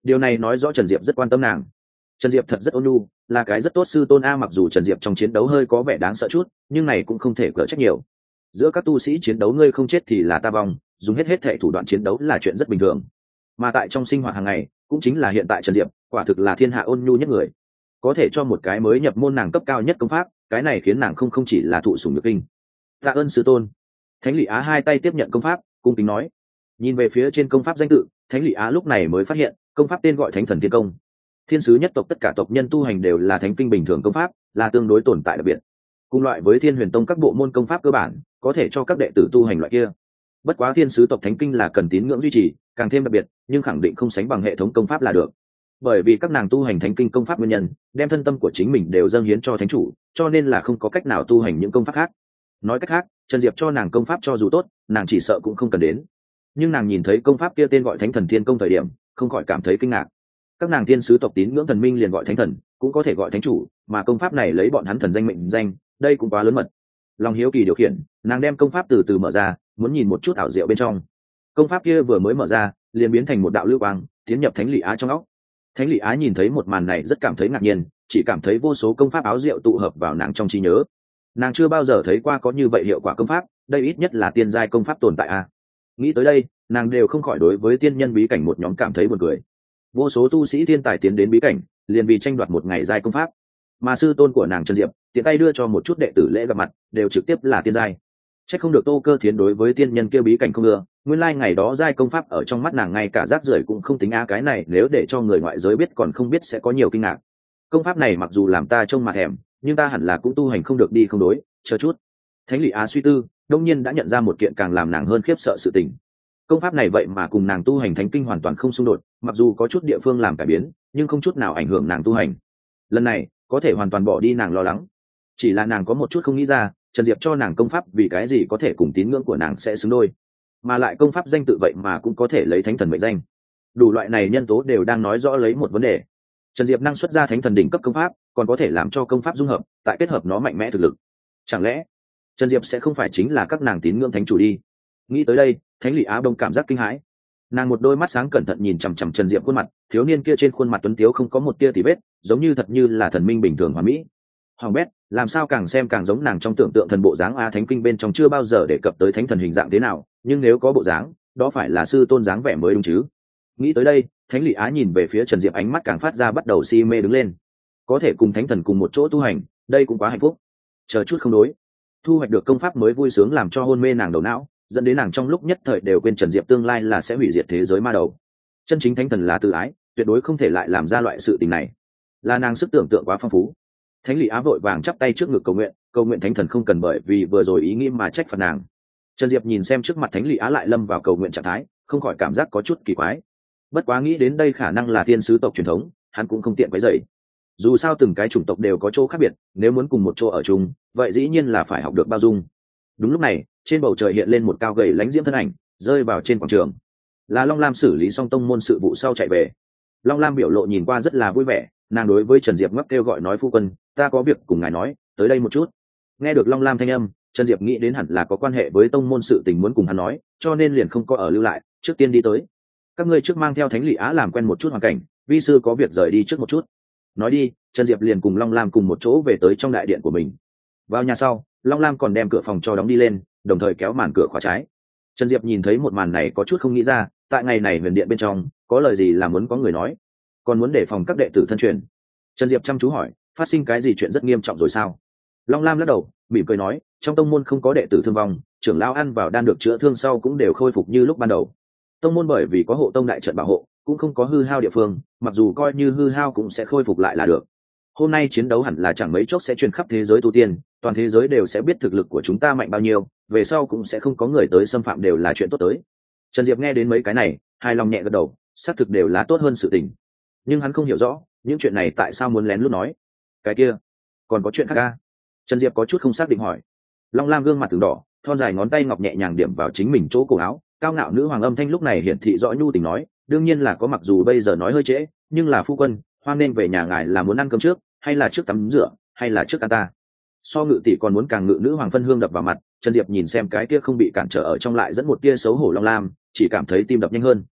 Điều này nói rõ Trần Diệp rất quan tâm nàng. Trần Diệp thật rất ôn nhu, là cái rất tốt sư tôn a. Mặc dù Trần Diệp trong chiến đấu hơi có vẻ đáng sợ chút, nhưng này cũng không thể cỡ trách nhiều. Giữa các tu sĩ chiến đấu ngươi không chết thì là ta vong, dùng hết hết thể thủ đoạn chiến đấu là chuyện rất bình thường. Mà tại trong sinh hoạt hàng ngày, cũng chính là hiện tại Trần Diệp, quả thực là thiên hạ ôn nhu nhất người. Có thể cho một cái mới nhập môn nàng cấp cao nhất công pháp, cái này khiến nàng không không chỉ là thụ sủng nhược kinh. Tạ ơn sư tôn. Thánh Lị Á hai tay tiếp nhận công pháp, cung kính nói. Nhìn về phía trên công pháp danh tự, Thánh Lị Á lúc này mới phát hiện công pháp tên gọi Thánh Thần Thiên Công. Thiên sứ nhất tộc tất cả tộc nhân tu hành đều là thánh kinh bình thường công pháp, là tương đối tồn tại đặc biệt. Cùng loại với Thiên Huyền Tông các bộ môn công pháp cơ bản, có thể cho các đệ tử tu hành loại kia. Bất quá thiên sứ tộc thánh kinh là cần tín ngưỡng duy trì, càng thêm đặc biệt, nhưng khẳng định không sánh bằng hệ thống công pháp là được. Bởi vì các nàng tu hành thánh kinh công pháp nguyên nhân, đem thân tâm của chính mình đều dâng hiến cho thánh chủ, cho nên là không có cách nào tu hành những công pháp khác. Nói cách khác, Trần Diệp cho nàng công pháp cho dù tốt, nàng chỉ sợ cũng không cần đến. Nhưng nàng nhìn thấy công pháp kia tên gọi Thánh Thần Thiên Công thời điểm, không khỏi cảm thấy kinh ngạc. Các nàng thiên sứ tộc tín ngưỡng thần minh liền gọi thánh thần, cũng có thể gọi thánh chủ, mà công pháp này lấy bọn hắn thần danh mệnh danh, đây cũng quá lớn mật. Lòng hiếu kỳ điều khiển, nàng đem công pháp từ từ mở ra, muốn nhìn một chút ảo diệu bên trong. Công pháp kia vừa mới mở ra, liền biến thành một đạo lưu quang, tiến nhập Thánh Lị Á trong óc. Thánh Lị Á nhìn thấy một màn này rất cảm thấy ngạc nhiên, chỉ cảm thấy vô số công pháp áo diệu tụ hợp vào nàng trong trí nhớ. Nàng chưa bao giờ thấy qua có như vậy hiệu quả công pháp, đây ít nhất là tiên giai công pháp tồn tại a. Nghĩ tới đây, nàng đều không khỏi đối với tiên nhân bí cảnh một nhóm cảm thấy buồn cười. Vô số tu sĩ thiên tài tiến đến bí cảnh, liền vì tranh đoạt một ngày giai công pháp, mà sư tôn của nàng Trần Diệp tiện tay đưa cho một chút đệ tử lễ gặp mặt, đều trực tiếp là tiên giai. Chắc không được Tô Cơ Thiến đối với tiên nhân kia bí cảnh không ưa, nguyên lai ngày đó giai công pháp ở trong mắt nàng ngay cả rác rưởi cũng không tính a, cái này nếu để cho người ngoại giới biết còn không biết sẽ có nhiều kinh ngạc. Công pháp này mặc dù làm ta trông mà thèm, nhưng ta hẳn là cũng tu hành không được đi không đối, chờ chút. Thánh Lị Á suy tư, đông nhiên đã nhận ra một kiện càng làm nàng hơn khiếp sợ sự tình. Công pháp này vậy mà cùng nàng tu hành thánh kinh hoàn toàn không xung đột, mặc dù có chút địa phương làm cải biến, nhưng không chút nào ảnh hưởng nàng tu hành. Lần này có thể hoàn toàn bỏ đi nàng lo lắng. Chỉ là nàng có một chút không nghĩ ra, Trần Diệp cho nàng công pháp vì cái gì có thể cùng tín ngưỡng của nàng sẽ xứng đôi, mà lại công pháp danh tự vậy mà cũng có thể lấy thánh thần mệnh danh. Đủ loại này nhân tố đều đang nói rõ lấy một vấn đề. Trần Diệp năng xuất ra thánh thần đỉnh cấp công pháp, còn có thể làm cho công pháp dung hợp, tại kết hợp nó mạnh mẽ thực lực. Chẳng lẽ Trần Diệp sẽ không phải chính là các nàng tín ngưỡng thánh chủ đi? Nghĩ tới đây, Thánh Lị Á đông cảm giác kinh hãi. Nàng một đôi mắt sáng cẩn thận nhìn chằm chằm Trần Diệp khuôn mặt, thiếu niên kia trên khuôn mặt tuấn tiếu không có một tia tì vết, giống như thật như là thần minh bình thường hoàn mỹ. Hoàng bét, làm sao càng xem càng giống nàng trong tưởng tượng thần bộ dáng a. Thánh kinh bên trong chưa bao giờ đề cập tới thánh thần hình dạng thế nào, nhưng nếu có bộ dáng, đó phải là sư tôn dáng vẻ mới đúng chứ. Nghĩ tới đây, Thánh Lị Á nhìn về phía Trần Diệp, ánh mắt càng phát ra bắt đầu si mê đứng lên. Có thể cùng thánh thần cùng một chỗ tu hành, đây cũng quá hạnh phúc. Chờ chút không đối, thu hoạch được công pháp mới vui sướng làm cho hôn mê nàng đầu não, dẫn đến nàng trong lúc nhất thời đều quên Trần Diệp tương lai là sẽ hủy diệt thế giới ma đầu. Chân chính thánh thần là tự ái, tuyệt đối không thể lại làm ra loại sự tình này. Là nàng sức tưởng tượng quá phong phú. Thánh Lị Á vội vàng chắp tay trước ngực cầu nguyện, cầu nguyện thánh thần không cần bởi vì vừa rồi ý nghĩ mà trách phạt nàng. Trần Diệp nhìn xem trước mặt Thánh Lị Á lại lâm vào cầu nguyện trạng thái, không khỏi cảm giác có chút kỳ quái. Bất quá nghĩ đến đây khả năng là thiên sứ tộc truyền thống, hắn cũng không tiện quấy rầy. Dù sao từng cái chủng tộc đều có chỗ khác biệt, nếu muốn cùng một chỗ ở chung, vậy dĩ nhiên là phải học được bao dung. Đúng lúc này, trên bầu trời hiện lên một cao gầy lãnh diễm thân ảnh, rơi vào trên quảng trường. Là Long Lam xử lý xong tông môn sự vụ sau chạy về. Long Lam biểu lộ nhìn qua rất là vui vẻ, nàng đối với Trần Diệp ngấp kêu gọi nói: "Phu quân, ta có việc cùng ngài nói, tới đây một chút." Nghe được Long Lam thanh âm, Trần Diệp nghĩ đến hẳn là có quan hệ với tông môn sự tình muốn cùng hắn nói, cho nên liền không có ở lưu lại, trước tiên đi tới. "Các ngươi trước mang theo Thánh Lị Á làm quen một chút hoàn cảnh, vi sư có việc rời đi trước một chút." Nói đi, Trần Diệp liền cùng Long Lam cùng một chỗ về tới trong đại điện của mình. Vào nhà sau, Long Lam còn đem cửa phòng cho đóng đi lên, đồng thời kéo màn cửa khóa trái. Trần Diệp nhìn thấy một màn này có chút không nghĩ ra, tại ngày này huyền điện bên trong có lời gì là muốn có người nói, còn muốn đề phòng các đệ tử thân truyền. Trần Diệp chăm chú hỏi: "Phát sinh cái gì chuyện rất nghiêm trọng rồi sao?" Long Lam lắc đầu, mỉm cười nói: "Trong tông môn không có đệ tử thương vong, trưởng lão ăn vào đan được chữa thương sau cũng đều khôi phục như lúc ban đầu. Tông môn bởi vì có hộ tông đại trận bảo hộ, cũng không có hư hao địa phương, mặc dù coi như hư hao cũng sẽ khôi phục lại là được. Hôm nay chiến đấu hẳn là chẳng mấy chốc sẽ truyền khắp thế giới tu tiên, toàn thế giới đều sẽ biết thực lực của chúng ta mạnh bao nhiêu, về sau cũng sẽ không có người tới xâm phạm, đều là chuyện tốt tới." Trần Diệp nghe đến mấy cái này, hài lòng nhẹ gật đầu, xác thực đều là tốt hơn sự tình. Nhưng hắn không hiểu rõ, những chuyện này tại sao muốn lén lút nói. "Cái kia, còn có chuyện khác à?" Trần Diệp có chút không xác định hỏi. Long Lam gương mặt từng đỏ, thon dài ngón tay ngọc nhẹ nhàng điểm vào chính mình chỗ cổ áo, cao ngạo nữ hoàng âm thanh lúc này hiển thị rõ nhu tình nói: "Đương nhiên là có, mặc dù bây giờ nói hơi trễ, nhưng là phu quân, hoan nên về nhà ngài là muốn ăn cơm trước, hay là trước tắm rửa, hay là trước ăn ta?" So ngự tỷ còn muốn càng ngự nữ hoàng phân hương đập vào mặt, Trần Diệp nhìn xem cái kia không bị cản trở ở trong lại dẫn một tia xấu hổ Long Lam, chỉ cảm thấy tim đập nhanh hơn.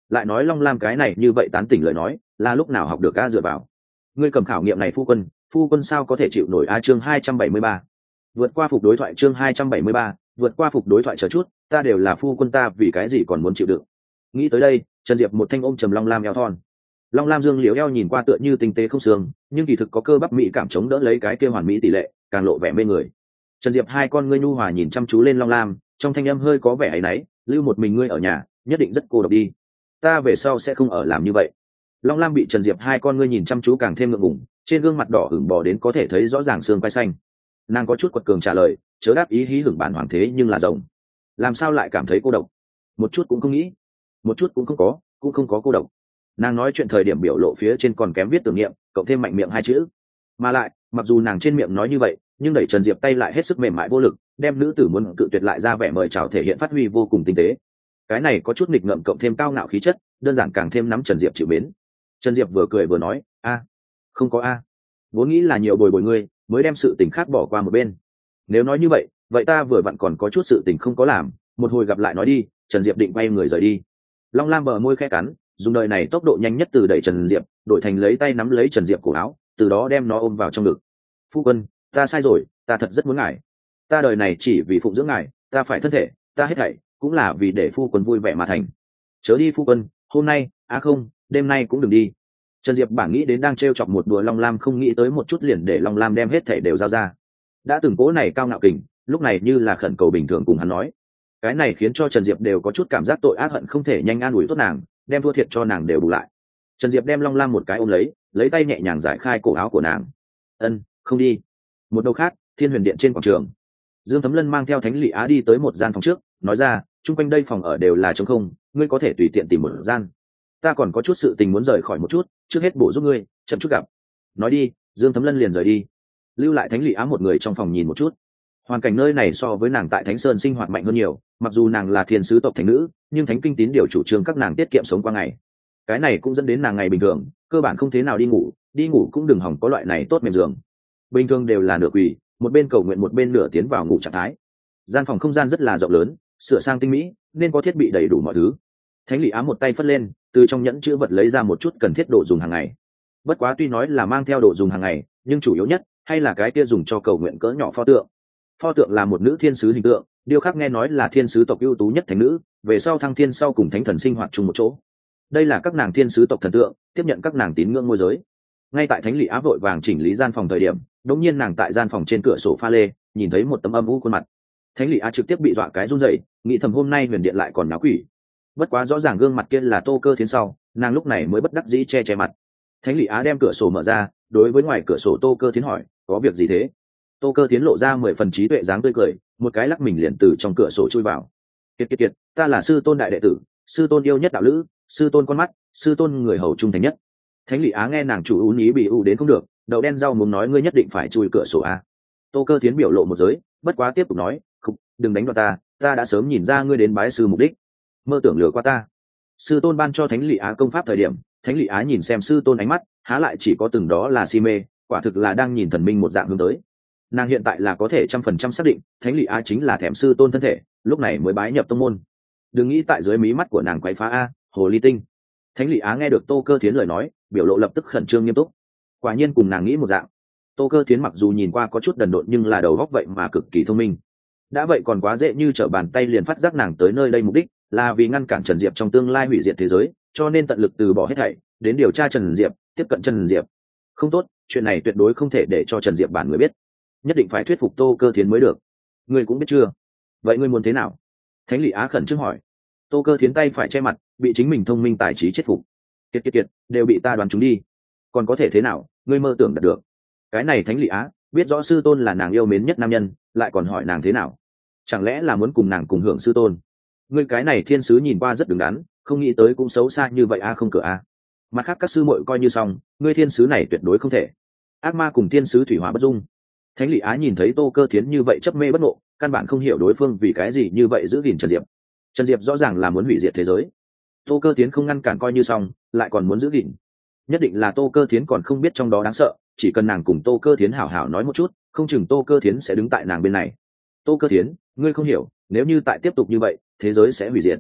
lại nói Long Lam cái này như vậy tán tỉnh lời nói là lúc nào học được a dựa vào ngươi cầm khảo nghiệm này phu quân phu quân sao có thể chịu nổi a chương hai trăm bảy mươi ba vượt qua phục đối thoại chương hai trăm bảy mươi ba vượt qua phục đối thoại chờ chút ta đều là phu quân ta vì cái gì còn muốn chịu đựng. Nghĩ tới đây Trần Diệp một thanh ôm trầm Long Lam eo thon. Long Lam dương liễu eo nhìn qua tựa như tinh tế không xương nhưng kỳ thực có cơ bắp mỹ cảm chống đỡ lấy cái kia hoàn mỹ tỷ lệ càng lộ vẻ mê người. Trần Diệp hai con ngươi nhu hòa nhìn chăm chú lên Long Lam, trong thanh âm hơi có vẻ áy náy, lưu một mình ngươi ở nhà nhất định rất cô độc đi, ta về sau sẽ không ở làm như vậy. Long Lam bị Trần Diệp hai con ngươi nhìn chăm chú càng thêm ngượng ngùng, trên gương mặt đỏ hửng bò đến có thể thấy rõ ràng xương quai xanh. Nàng có chút quật cường trả lời, chớ đáp ý hí hửng bản hoàng thế nhưng là rồng, làm sao lại cảm thấy cô độc? Một chút cũng không nghĩ, một chút cũng không có, cũng không có cô độc. Nàng nói chuyện thời điểm biểu lộ phía trên còn kém viết tưởng niệm, cộng thêm mạnh miệng hai chữ. Mà lại, mặc dù nàng trên miệng nói như vậy, nhưng đẩy Trần Diệp tay lại hết sức mềm mại vô lực, đem nữ tử muốn cự tuyệt lại ra vẻ mời chào thể hiện phát huy vô cùng tinh tế. Cái này có chút nghịch ngợm cộng thêm cao ngạo khí chất, đơn giản càng thêm nắm Trần Diệp chịu mến. Trần Diệp vừa cười vừa nói, a, không có a, vốn nghĩ là nhiều bồi bồi ngươi, mới đem sự tình khác bỏ qua một bên. Nếu nói như vậy, vậy ta vừa vặn còn có chút sự tình không có làm, một hồi gặp lại nói đi. Trần Diệp định quay người rời đi. Long Lam bờ môi khẽ cắn, dùng đời này tốc độ nhanh nhất từ đẩy Trần Diệp đổi thành lấy tay nắm lấy Trần Diệp cổ áo, từ đó đem nó ôm vào trong ngực. Phu quân, ta sai rồi, ta thật rất muốn ngài, ta đời này chỉ vì phụng dưỡng ngài, ta phải thân thể, ta hết thảy cũng là vì để phu quân vui vẻ mà thành. Chớ đi phu quân, hôm nay, à không, đêm nay cũng đừng đi. Trần Diệp bản nghĩ đến đang t r e o chọc một đùa Long Lam, không nghĩ tới một chút liền để Long Lam đem hết thảy đều giao ra. Đã từng cố này cao ngạo kình, lúc này như là khẩn cầu bình thường cùng hắn nói. Cái này khiến cho Trần Diệp đều có chút cảm giác tội ác hận không thể nhanh an ủi tốt nàng, đem thua thiệt cho nàng đều bù lại. Trần Diệp đem Long Lam một cái ôm lấy, lấy tay nhẹ nhàng giải khai cổ áo của nàng. Ân, không đi. Một đầu khác, Thiên Huyền Điện trên quảng trường, Dương Thấm Lân mang theo Thánh Lị Á đi tới một gian phòng trước, nói ra, chung quanh đây phòng ở đều là trống không, ngươi có thể tùy tiện tìm một gian. Ta còn có chút sự tình muốn rời khỏi một chút, trước hết bổ giúp ngươi, chậm chút gặp. Nói đi. Dương Thấm Lân liền rời đi, lưu lại Thánh Lị Á một người trong phòng nhìn một chút. Hoàn cảnh nơi này so với nàng tại Thánh Sơn sinh hoạt mạnh hơn nhiều, mặc dù nàng là thiên sứ tộc thánh nữ, nhưng thánh kinh tín điều chủ trương các nàng tiết kiệm sống qua ngày. Cái này cũng dẫn đến nàng ngày bình thường cơ bản không thế nào đi ngủ, đi ngủ cũng đừng hỏng có loại này tốt mềm giường. Bình thường đều là nửa quỳ, một bên cầu nguyện một bên nửa tiến vào ngủ trạng thái. Gian phòng không gian rất là rộng lớn, sửa sang tinh mỹ, nên có thiết bị đầy đủ mọi thứ. Thánh Lị Á một tay phất lên, từ trong nhẫn chữ vật lấy ra một chút cần thiết đồ dùng hàng ngày. Bất quá tuy nói là mang theo đồ dùng hàng ngày, nhưng chủ yếu nhất hay là cái kia dùng cho cầu nguyện cỡ nhỏ pho tượng. Pho tượng là một nữ thiên sứ hình tượng, điêu khắc nghe nói là thiên sứ tộc ưu tú nhất thánh nữ, về sau thăng thiên sau cùng thánh thần sinh hoạt chung một chỗ. Đây là các nàng thiên sứ tộc thần tượng, tiếp nhận các nàng tín ngưỡng môi giới. Ngay tại Thánh Lị Á vội vàng chỉnh lý gian phòng thời điểm, đột nhiên nàng tại gian phòng trên cửa sổ pha lê nhìn thấy một tấm âm u khuôn mặt. Thánh Lị Á trực tiếp bị dọa cái run rẩy, nghĩ thầm hôm nay Huyền Điện lại còn náo quỷ. Bất quá rõ ràng gương mặt kia là Tô Cơ Thiến sau, nàng lúc này mới bất đắc dĩ che che mặt. Thánh Lị Á đem cửa sổ mở ra, đối với ngoài cửa sổ Tô Cơ Thiến hỏi, có việc gì thế? Tô Cơ Thiến lộ ra mười phần trí tuệ dáng tươi cười, một cái lắc mình liền từ trong cửa sổ chui vào. Kiệt kiệt kiệt, ta là sư tôn đại đệ tử, sư tôn yêu nhất đạo lữ, sư tôn con mắt, sư tôn người hầu trung thành nhất. Thánh Lị Á nghe nàng chủ ú ní bị ú đến không được, đậu đen rau muốn nói ngươi nhất định phải chui cửa sổ a. Tô Cơ Thiến biểu lộ một giới, bất quá tiếp tục nói, không, đừng đánh vào ta, ta đã sớm nhìn ra ngươi đến bái sư mục đích, mơ tưởng lừa qua ta. Sư tôn ban cho Thánh Lị Á công pháp thời điểm, Thánh Lị Á nhìn xem sư tôn ánh mắt, há lại chỉ có từng đó là si mê, quả thực là đang nhìn thần minh một dạng hướng tới. Nàng hiện tại là có thể trăm phần trăm xác định Thánh Lị Á chính là thèm sư tôn thân thể, lúc này mới bái nhập tông môn. Đừng nghĩ tại dưới mí mắt của nàng quấy phá a, hồ ly tinh. Thánh Lị Á nghe được Tô Cơ Thiến lời nói, biểu lộ lập tức khẩn trương nghiêm túc. Quả nhiên cùng nàng nghĩ một dạng. Tô Cơ Thiến mặc dù nhìn qua có chút đần độn nhưng là đầu óc vậy mà cực kỳ thông minh. Đã vậy còn quá dễ như trở bàn tay liền phát giác nàng tới nơi đây mục đích là vì ngăn cản Trần Diệp trong tương lai hủy diệt thế giới, cho nên tận lực từ bỏ hết thảy, đến điều tra Trần Diệp, tiếp cận Trần Diệp. Không tốt, chuyện này tuyệt đối không thể để cho Trần Diệp bản người biết, nhất định phải thuyết phục Tô Cơ Thiến mới được. Ngươi cũng biết chưa? Vậy ngươi muốn thế nào? Thánh Lị Á khẩn trương hỏi. Tô Cơ Thiến tay phải che mặt, bị chính mình thông minh tài trí chết phục. Kiệt kiệt kiệt, đều bị ta đoán chúng đi. Còn có thể thế nào? Ngươi mơ tưởng đạt được. Cái này Thánh Lị Á biết rõ sư tôn là nàng yêu mến nhất nam nhân, lại còn hỏi nàng thế nào? Chẳng lẽ là muốn cùng nàng cùng hưởng sư tôn? Ngươi cái này thiên sứ nhìn qua rất đứng đắn, không nghĩ tới cũng xấu xa như vậy a, không cửa a. Mặt khác các sư muội coi như xong, ngươi thiên sứ này tuyệt đối không thể. Ác ma cùng thiên sứ thủy hỏa bất dung. Thánh Lị Á nhìn thấy Tô Cơ Thiến như vậy chấp mê bất ngộ, căn bản không hiểu đối phương vì cái gì như vậy giữ gìn Trần Diệp. Trần Diệp rõ ràng là muốn hủy diệt thế giới, Tô Cơ Thiến không ngăn cản coi như xong, lại còn muốn giữ gìn. Nhất định là Tô Cơ Thiến còn không biết trong đó đáng sợ, chỉ cần nàng cùng Tô Cơ Thiến hảo hảo nói một chút, không chừng Tô Cơ Thiến sẽ đứng tại nàng bên này. Tô Cơ Thiến, ngươi không hiểu, nếu như tại tiếp tục như vậy, thế giới sẽ hủy diệt.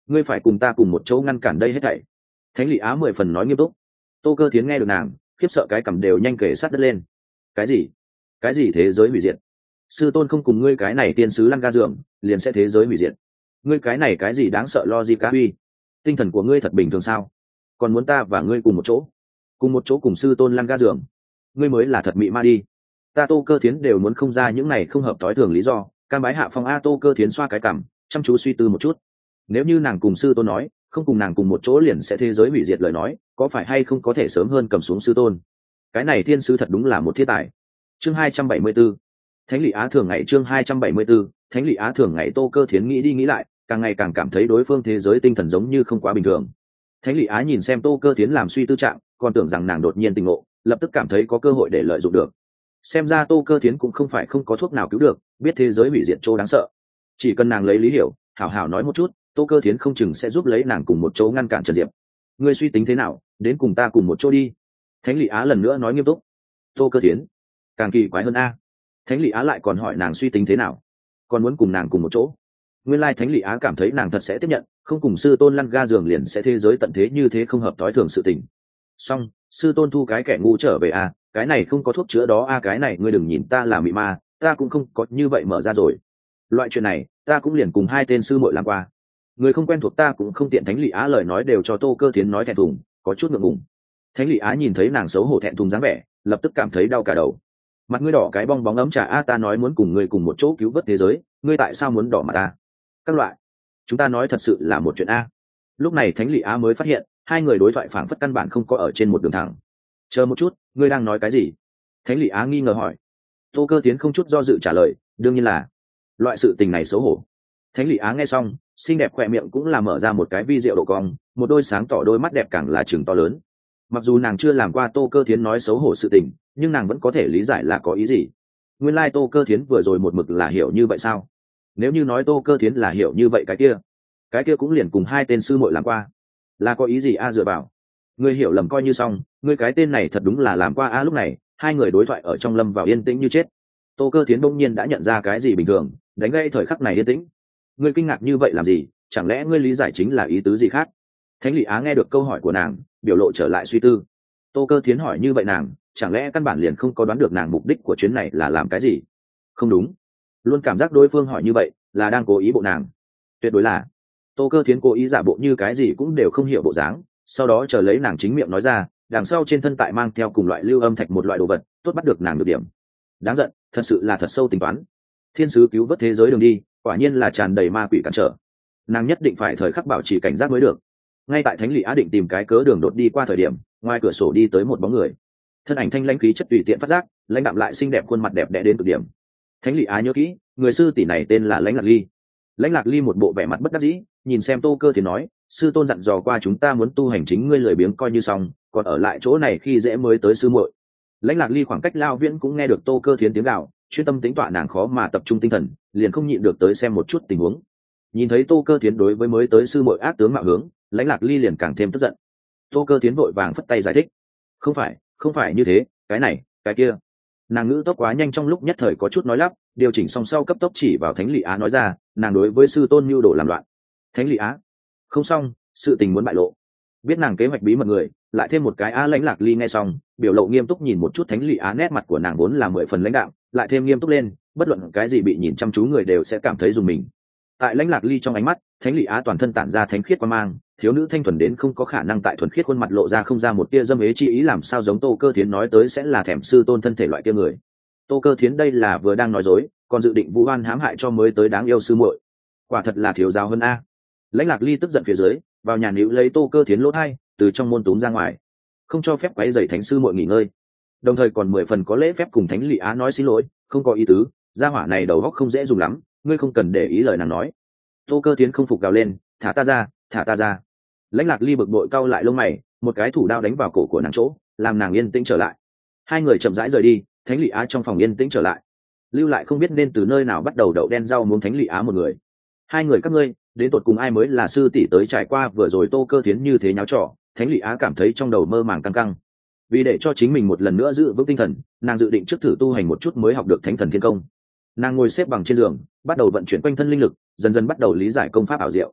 ngươi phải cùng ta cùng một chỗ ngăn cản đây hết thảy. Thánh Lị Á mười phần nói nghiêm túc. Tô Cơ Thiến nghe được nàng, khiếp sợ cái cằm đều nhanh kể sát đất lên. Cái gì? Cái gì thế giới hủy diệt? Sư tôn không cùng ngươi cái này tiên sứ lăn ga giường, liền sẽ thế giới hủy diệt. Ngươi cái này cái gì đáng sợ lo gì cá huy? Tinh thần của ngươi thật bình thường sao? Còn muốn ta và ngươi cùng một chỗ, cùng một chỗ cùng sư tôn lăn ga giường? Ngươi mới là thật mị ma đi. Ta Tô Cơ Thiến đều muốn không ra những này không hợp tối thường lý do. Cam bái hạ phong a. Tô Cơ Thiến xoa cái cằm, chăm chú suy tư một chút. Nếu như nàng cùng sư tôn nói không cùng nàng cùng một chỗ liền sẽ thế giới hủy diệt lời nói, có phải hay không có thể sớm hơn cầm xuống sư tôn? Cái này thiên sứ thật đúng là một thiên tài. Chương hai trăm bảy mươi 274 Thánh Lị Á thường ngày. Chương hai trăm bảy mươi 274 Thánh Lị Á thường ngày. Tô Cơ Thiến nghĩ đi nghĩ lại, càng ngày càng cảm thấy đối phương thế giới tinh thần giống như không quá bình thường. Thánh Lị Á nhìn xem Tô Cơ Thiến làm suy tư trạng, còn tưởng rằng nàng đột nhiên tỉnh ngộ, lập tức cảm thấy có cơ hội để lợi dụng được. Xem ra Tô Cơ Thiến cũng không phải không có thuốc nào cứu được, biết thế giới hủy diệt chỗ đáng sợ. Chỉ cần nàng lấy lý hiểu, hảo hảo nói một chút, Tô Cơ Thiến không chừng sẽ giúp lấy nàng cùng một chỗ ngăn cản Trần Diệp. Ngươi suy tính thế nào, đến cùng ta cùng một chỗ đi. Thánh Lị Á lần nữa nói nghiêm túc. Tô Cơ Thiến càng kỳ quái hơn a. Thánh Lị Á lại còn hỏi nàng suy tính thế nào, còn muốn cùng nàng cùng một chỗ. Nguyên lai Thánh Lị Á cảm thấy nàng thật sẽ tiếp nhận, không cùng sư tôn lăn ga giường liền sẽ thế giới tận thế như thế không hợp tối thường sự tình. Xong, sư tôn thu cái kẻ ngu trở về a, cái này không có thuốc chữa đó a, cái này ngươi đừng nhìn ta là mị ma, ta cũng không có như vậy mở ra rồi. Loại chuyện này, ta cũng liền cùng hai tên sư muội làm qua. Người không quen thuộc ta cũng không tiện. Thánh Lị Á lời nói đều cho Tô Cơ Thiến nói thẹn thùng, có chút ngượng ngùng. Thánh Lị Á nhìn thấy nàng xấu hổ thẹn thùng dáng vẻ, lập tức cảm thấy đau cả đầu. Mặt ngươi đỏ cái bong bóng ấm trà a, ta nói muốn cùng ngươi cùng một chỗ cứu vớt thế giới, ngươi tại sao muốn đỏ mặt ta? Các loại, chúng ta nói thật sự là một chuyện a. Lúc này Thánh Lị Á mới phát hiện, hai người đối thoại phảng phất căn bản không có ở trên một đường thẳng. Chờ một chút, ngươi đang nói cái gì? Thánh Lị Á nghi ngờ hỏi. Tô Cơ Thiến không chút do dự trả lời, đương nhiên là loại sự tình này xấu hổ. Thánh Lị Á nghe xong, xinh đẹp khỏe miệng cũng là mở ra một cái vi diệu độ cong, một đôi sáng tỏ đôi mắt đẹp càng là chừng to lớn. Mặc dù nàng chưa làm qua Tô Cơ Thiến nói xấu hổ sự tình, nhưng nàng vẫn có thể lý giải là có ý gì. Nguyên lai Tô Cơ Thiến vừa rồi một mực là hiểu như vậy sao? Nếu như nói Tô Cơ Thiến là hiểu như vậy cái kia, cái kia cũng liền cùng hai tên sư muội làm qua, là có ý gì a? Dựa vào, ngươi hiểu lầm coi như xong, ngươi cái tên này thật đúng là làm qua a. Lúc này hai người đối thoại ở trong lâm vào yên tĩnh như chết. Tô Cơ Thiến bỗng nhiên đã nhận ra cái gì bình thường, đánh gây thời khắc này yên tĩnh. Ngươi kinh ngạc như vậy làm gì? Chẳng lẽ ngươi lý giải chính là ý tứ gì khác? Thánh Lị Á nghe được câu hỏi của nàng, biểu lộ trở lại suy tư. Tô Cơ Thiến hỏi như vậy nàng, chẳng lẽ căn bản liền không có đoán được nàng mục đích của chuyến này là làm cái gì? Không đúng, luôn cảm giác đối phương hỏi như vậy là đang cố ý bộ nàng. Tuyệt đối là Tô Cơ Thiến cố ý giả bộ như cái gì cũng đều không hiểu bộ dáng, sau đó chờ lấy nàng chính miệng nói ra, đằng sau trên thân tại mang theo cùng loại lưu âm thạch một loại đồ vật, tốt bắt được nàng được điểm. Đáng giận, thật sự là thật sâu tính toán. Thiên sứ cứu vớt thế giới đường đi, quả nhiên là tràn đầy ma quỷ cản trở. Nàng nhất định phải thời khắc bảo trì cảnh giác mới được. Ngay tại Thánh Lị Á định tìm cái cớ đường đột đi qua thời điểm, ngoài cửa sổ đi tới một bóng người. Thân ảnh thanh lãnh khí chất tùy tiện phát giác, lãnh đạm lại xinh đẹp, khuôn mặt đẹp đẽ đến cực điểm. Thánh Lị Á nhớ kỹ, người sư tỷ này tên là Lãnh Lạc Ly. Lãnh Lạc Ly một bộ vẻ mặt bất đắc dĩ, nhìn xem Tô Cơ thì nói, sư tôn dặn dò qua chúng ta muốn tu hành chính ngươi lười biếng coi như xong, còn ở lại chỗ này khi dễ mới tới sư muội. Lãnh Lạc Ly khoảng cách lao viễn cũng nghe được Tô Cơ Thiến tiếng gào, chuyên tâm tính tọa nàng khó mà tập trung tinh thần, liền không nhịn được tới xem một chút tình huống. Nhìn thấy Tô Cơ Thiến đối với mới tới sư muội ác tướng mạo hướng, Lãnh Lạc Ly liền càng thêm tức giận. Tô Cơ Thiến vội vàng phất tay giải thích, không phải không phải như thế, cái này cái kia. Nàng ngữ tốc quá nhanh, trong lúc nhất thời có chút nói lắp, điều chỉnh xong sau cấp tốc chỉ vào Thánh Lị Á nói ra, nàng đối với sư tôn mưu đồ làm loạn. Thánh Lị Á không xong, sự tình muốn bại lộ. Biết nàng kế hoạch bí mật người, lại thêm một cái á. Lãnh Lạc Ly nghe xong, biểu lộ nghiêm túc nhìn một chút Thánh Lị Á, nét mặt của nàng vốn là mười phần lãnh đạm, lại thêm nghiêm túc lên, bất luận cái gì bị nhìn chăm chú người đều sẽ cảm thấy dùng mình. Tại Lãnh Lạc Ly trong ánh mắt, Thánh Lị Á toàn thân tản ra thánh khiết quang mang, thiếu nữ thanh thuần đến không có khả năng tại thuần khiết khuôn mặt lộ ra không ra một tia dâm ế chi ý, làm sao giống Tô Cơ Thiến nói tới sẽ là thèm sư tôn thân thể loại kia người. Tô Cơ Thiến đây là vừa đang nói dối, còn dự định vu oan hãm hại cho mới tới đáng yêu sư muội. Quả thật là thiếu giáo hơn a. Lãnh Lạc Ly tức giận phía dưới, vào nhà níu lấy Tô Cơ Thiến lỗ hai, từ trong môn túm ra ngoài, không cho phép quấy rầy thánh sư muội nghỉ ngơi, đồng thời còn mười phần có lễ phép cùng Thánh Lị Á nói xin lỗi, không có ý tứ, gia hỏa này đầu óc không dễ dùng lắm, ngươi không cần để ý lời nàng nói. Tô Cơ Thiến không phục gào lên, thả ta ra, thả ta ra. Lãnh Lạc Ly bực bội cau lại lông mày, một cái thủ đao đánh vào cổ của nàng chỗ, làm nàng yên tĩnh trở lại. Hai người chậm rãi rời đi, Thánh Lị Á trong phòng yên tĩnh trở lại, lưu lại không biết nên từ nơi nào bắt đầu đậu đen rau muống Thánh Lị Á một người. Hai người các ngươi, đến tột cùng ai mới là sư tỷ tới trải qua vừa rồi Tô Cơ Thiến như thế nháo trò, Thánh Lị Á cảm thấy trong đầu mơ màng căng căng. Vì để cho chính mình một lần nữa giữ vững tinh thần, nàng dự định trước thử tu hành một chút mới học được Thánh Thần Thiên Công. Nàng ngồi xếp bằng trên giường, bắt đầu vận chuyển quanh thân linh lực, dần dần bắt đầu lý giải công pháp ảo diệu.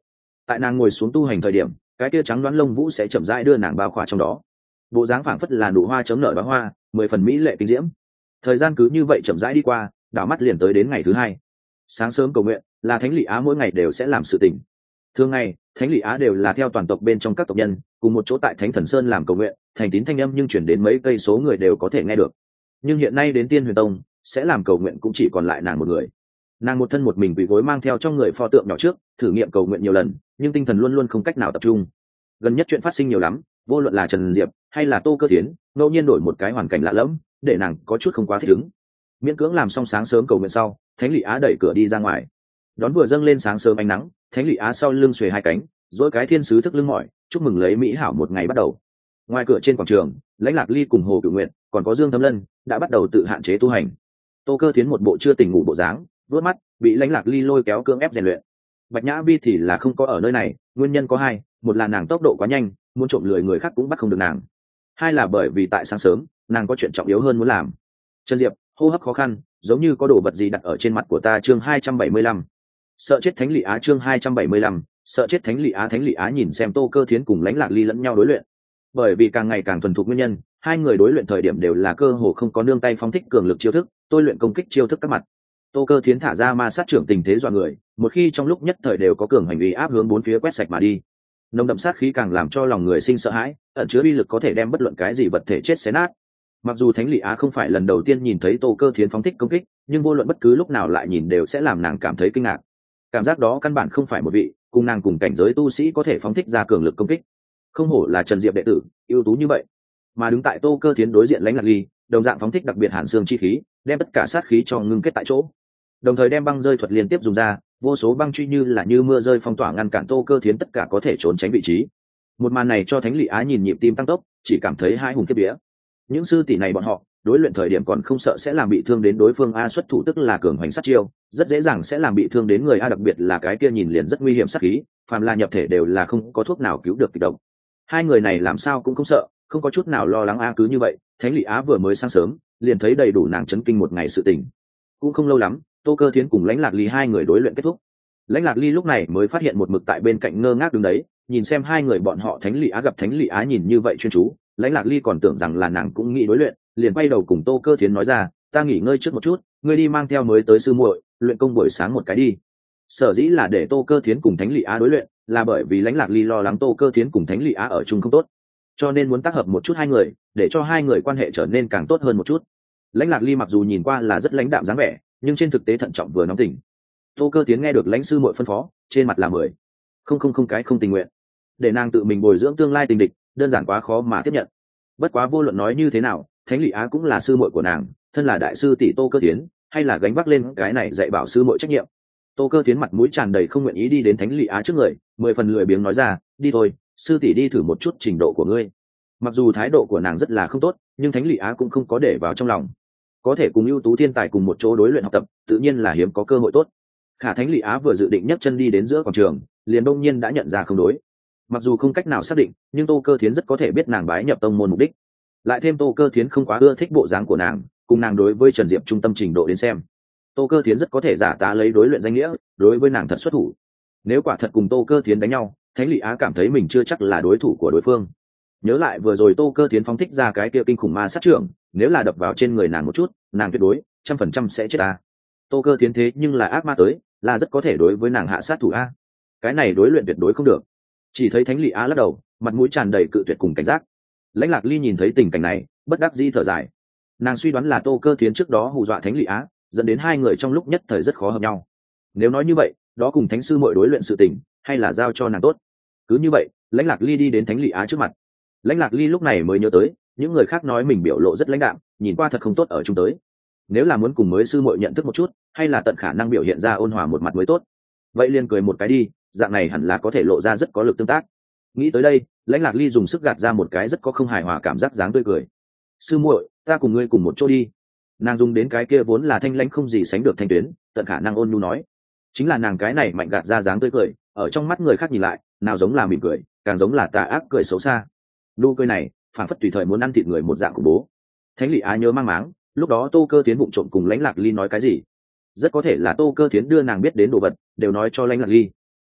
tại nàng ngồi xuống tu hành thời điểm, cái kia trắng đoán lông vũ sẽ chậm rãi đưa nàng bao khỏa trong đó, bộ dáng phảng phất là nụ hoa chấm nở bá hoa, mười phần mỹ lệ kinh diễm. Thời gian cứ như vậy chậm rãi đi qua, đảo mắt liền tới đến ngày thứ hai. Sáng sớm cầu nguyện là Thánh Lị Á mỗi ngày đều sẽ làm sự tình. Thường ngày, Thánh Lị Á đều là theo toàn tộc bên trong các tộc nhân cùng một chỗ tại Thánh Thần Sơn làm cầu nguyện, thành tín thanh âm nhưng chuyển đến mấy cây số người đều có thể nghe được. Nhưng hiện nay đến Tiên Huyền Tông, sẽ làm cầu nguyện cũng chỉ còn lại nàng một người. Nàng một thân một mình quỳ gối mang theo trong người pho tượng nhỏ trước, thử nghiệm cầu nguyện nhiều lần, nhưng tinh thần luôn luôn không cách nào tập trung. Gần nhất chuyện phát sinh nhiều lắm, vô luận là Trần Diệp hay là Tô Cơ Tiến, ngẫu nhiên đổi một cái hoàn cảnh lạ lẫm, để nàng có chút không quá thích ứng. Miễn cưỡng làm xong sáng sớm cầu nguyện sau, Thánh Lị Á đẩy cửa đi ra ngoài. Đón vừa dâng lên sáng sớm ánh nắng, Thánh Lị Á sau lưng xuề hai cánh, dỗi cái thiên sứ thức lưng mỏi, chúc mừng lấy mỹ hảo một ngày bắt đầu. Ngoài cửa trên quảng trường, Lãnh Lạc Ly cùng Hồ Cửu Nguyện, còn có Dương Thấm Lân đã bắt đầu tự hạn chế tu hành. Tô Cơ Tiến một bộ chưa tỉnh ngủ bộ dáng, vuốt mắt, bị Lãnh Lạc Ly lôi kéo cưỡng ép rèn luyện. Bạch Nhã Vi thì là không có ở nơi này, nguyên nhân có hai, một là nàng tốc độ quá nhanh, muốn trộm lười người khác cũng bắt không được nàng. Hai là bởi vì tại sáng sớm, nàng có chuyện trọng yếu hơn muốn làm. Trần Diệp hô hấp khó khăn, giống như có đồ vật gì đặt ở trên mặt của ta. Chương hai trăm bảy mươi lăm, sợ chết Thánh Lị Á. Chương hai trăm bảy mươi lăm, sợ chết Thánh Lị Á. Thánh Lị Á nhìn xem Tô Cơ Thiến cùng Lãnh Lạc Ly lẫn nhau đối luyện. Bởi vì càng ngày càng thuần thục nguyên nhân, hai người đối luyện thời điểm đều là cơ hồ không có nương tay phóng thích cường lực chiêu thức, tôi luyện công kích chiêu thức các mặt. Tô Cơ Thiến thả ra ma sát trưởng tình thế dọa người, một khi trong lúc nhất thời đều có cường hành uy áp hướng bốn phía quét sạch mà đi. Nồng đậm sát khí càng làm cho lòng người sinh sợ hãi, ẩn chứa uy lực có thể đem bất luận cái gì vật thể chết xé nát. Mặc dù Thánh Lị Á không phải lần đầu tiên nhìn thấy Tô Cơ Thiến phóng thích công kích, nhưng vô luận bất cứ lúc nào lại nhìn đều sẽ làm nàng cảm thấy kinh ngạc. Cảm giác đó căn bản không phải một vị cùng nàng cùng cảnh giới tu sĩ có thể phóng thích ra cường lực công kích. Không hổ là Trần Diệp đệ tử, ưu tú như vậy. Mà đứng tại Tô Cơ Thiến đối diện Lãnh Lạc Ly, đồng dạng phóng thích đặc biệt hàn xương chi khí, đem tất cả sát khí cho ngưng kết tại chỗ. Đồng thời đem băng rơi thuật liên tiếp dùng ra, vô số băng truy như là như mưa rơi phong tỏa ngăn cản Tô Cơ Thiến tất cả có thể trốn tránh vị trí. Một màn này cho Thánh Lị Á nhìn nhịp tim tăng tốc, chỉ cảm thấy hai hùng kiếp vía. Những sư tỷ này bọn họ đối luyện thời điểm còn không sợ sẽ làm bị thương đến đối phương. A xuất thủ tức là cường hoành sát chiêu, rất dễ dàng sẽ làm bị thương đến người A, đặc biệt là cái kia nhìn liền rất nguy hiểm sát khí, phàm là nhập thể đều là không có thuốc nào cứu được kịch độc. Hai người này làm sao cũng không sợ, không có chút nào lo lắng. A cứ như vậy, Thánh Lị Á vừa mới sáng sớm liền thấy đầy đủ nàng chấn kinh một ngày sự tình. Cũng không lâu lắm, Tô Cơ Thiến cùng Lãnh Lạc Ly hai người đối luyện kết thúc. Lãnh Lạc Ly lúc này mới phát hiện một mực tại bên cạnh ngơ ngác đứng đấy, nhìn xem hai người bọn họ. Thánh Lị Á gặp Thánh Lị Á nhìn như vậy chuyên chú, Lãnh Lạc Ly còn tưởng rằng là nàng cũng nghĩ đối luyện, liền quay đầu cùng Tô Cơ Thiến nói ra, ta nghỉ ngơi trước một chút, ngươi đi mang theo mới tới sư muội luyện công buổi sáng một cái đi. Sở dĩ là để Tô Cơ Thiến cùng Thánh Lị Á đối luyện, là bởi vì Lãnh Lạc Ly lo lắng Tô Cơ Thiến cùng Thánh Lị Á ở chung không tốt, cho nên muốn tác hợp một chút hai người, để cho hai người quan hệ trở nên càng tốt hơn một chút. Lãnh Lạc Ly mặc dù nhìn qua là rất lãnh đạm dáng vẻ, nhưng trên thực tế thận trọng vừa nóng tình. Tô Cơ Thiến nghe được lãnh sư muội phân phó, trên mặt là mười không không không cái không tình nguyện, để nàng tự mình bồi dưỡng tương lai tình địch, đơn giản quá khó mà tiếp nhận. Bất quá vô luận nói như thế nào, Thánh Lị Á cũng là sư muội của nàng, thân là đại sư tỷ Tô Cơ Thiến, hay là gánh vác lên cái này dạy bảo sư muội trách nhiệm. Tô Cơ Thiến mặt mũi tràn đầy không nguyện ý đi đến Thánh Lị Á trước người, mười phần lười biếng nói ra, đi thôi, sư tỷ đi thử một chút trình độ của ngươi. Mặc dù thái độ của nàng rất là không tốt, nhưng Thánh Lị Á cũng không có để vào trong lòng. Có thể cùng ưu tú thiên tài cùng một chỗ đối luyện học tập, tự nhiên là hiếm có cơ hội tốt. Khả Thánh Lị Á vừa dự định nhấc chân đi đến giữa quảng trường, liền đông nhiên đã nhận ra không đối. Mặc dù không cách nào xác định, nhưng Tô Cơ Thiến rất có thể biết nàng bái nhập tông môn mục đích. Lại thêm Tô Cơ Thiến không quá ưa thích bộ dáng của nàng, cùng nàng đối với Trần Diệp trung tâm trình độ đến xem, Tô Cơ Thiến rất có thể giả tá lấy đối luyện danh nghĩa, đối với nàng thật xuất thủ. Nếu quả thật cùng Tô Cơ Thiến đánh nhau, Thánh Lị Á cảm thấy mình chưa chắc là đối thủ của đối phương. Nhớ lại vừa rồi Tô Cơ Thiến phóng thích ra cái kia kinh khủng ma sát trưởng, nếu là đập vào trên người nàng một chút, nàng tuyệt đối trăm phần trăm sẽ chết ta. Tô Cơ Thiến thế nhưng là ác ma tới, là rất có thể đối với nàng hạ sát thủ a. Cái này đối luyện tuyệt đối không được. Chỉ thấy Thánh Lị Á lắc đầu, mặt mũi tràn đầy cự tuyệt cùng cảnh giác. Lãnh Lạc Ly nhìn thấy tình cảnh này, bất đắc dĩ thở dài. Nàng suy đoán là Tô Cơ Thiến trước đó hù dọa Thánh Lị Á, dẫn đến hai người trong lúc nhất thời rất khó hợp nhau. Nếu nói như vậy, đó cùng thánh sư muội đối luyện sự tình, hay là giao cho nàng tốt. Cứ như vậy, Lãnh Lạc Ly đi đến Thánh Lị Á trước mặt. Lãnh Lạc Ly lúc này mới nhớ tới, những người khác nói mình biểu lộ rất lãnh đạm, nhìn qua thật không tốt ở chung tới. Nếu là muốn cùng mới sư muội nhận thức một chút, hay là tận khả năng biểu hiện ra ôn hòa một mặt mới tốt. Vậy liền cười một cái đi, dạng này hẳn là có thể lộ ra rất có lực tương tác. Nghĩ tới đây, Lãnh Lạc Ly dùng sức gạt ra một cái rất có không hài hòa cảm giác dáng tươi cười. Sư muội, ta cùng ngươi cùng một chỗ đi. Nàng dùng đến cái kia vốn là thanh lãnh không gì sánh được thanh tuyến, tận khả năng ôn nhu nói. Chính là nàng cái này mạnh gạt ra dáng tươi cười, ở trong mắt người khác nhìn lại, nào giống là mỉm cười, càng giống là tà ác cười xấu xa. Nụ cười này, phản phất tùy thời muốn ăn thịt người một dạng khủng bố. Thánh Lị Á nhớ mang máng, lúc đó Tô Cơ Thiến vụng trộm cùng Lãnh Lạc Ly nói cái gì? Rất có thể là Tô Cơ Thiến đưa nàng biết đến đồ vật, đều nói cho Lãnh Lạc Ly.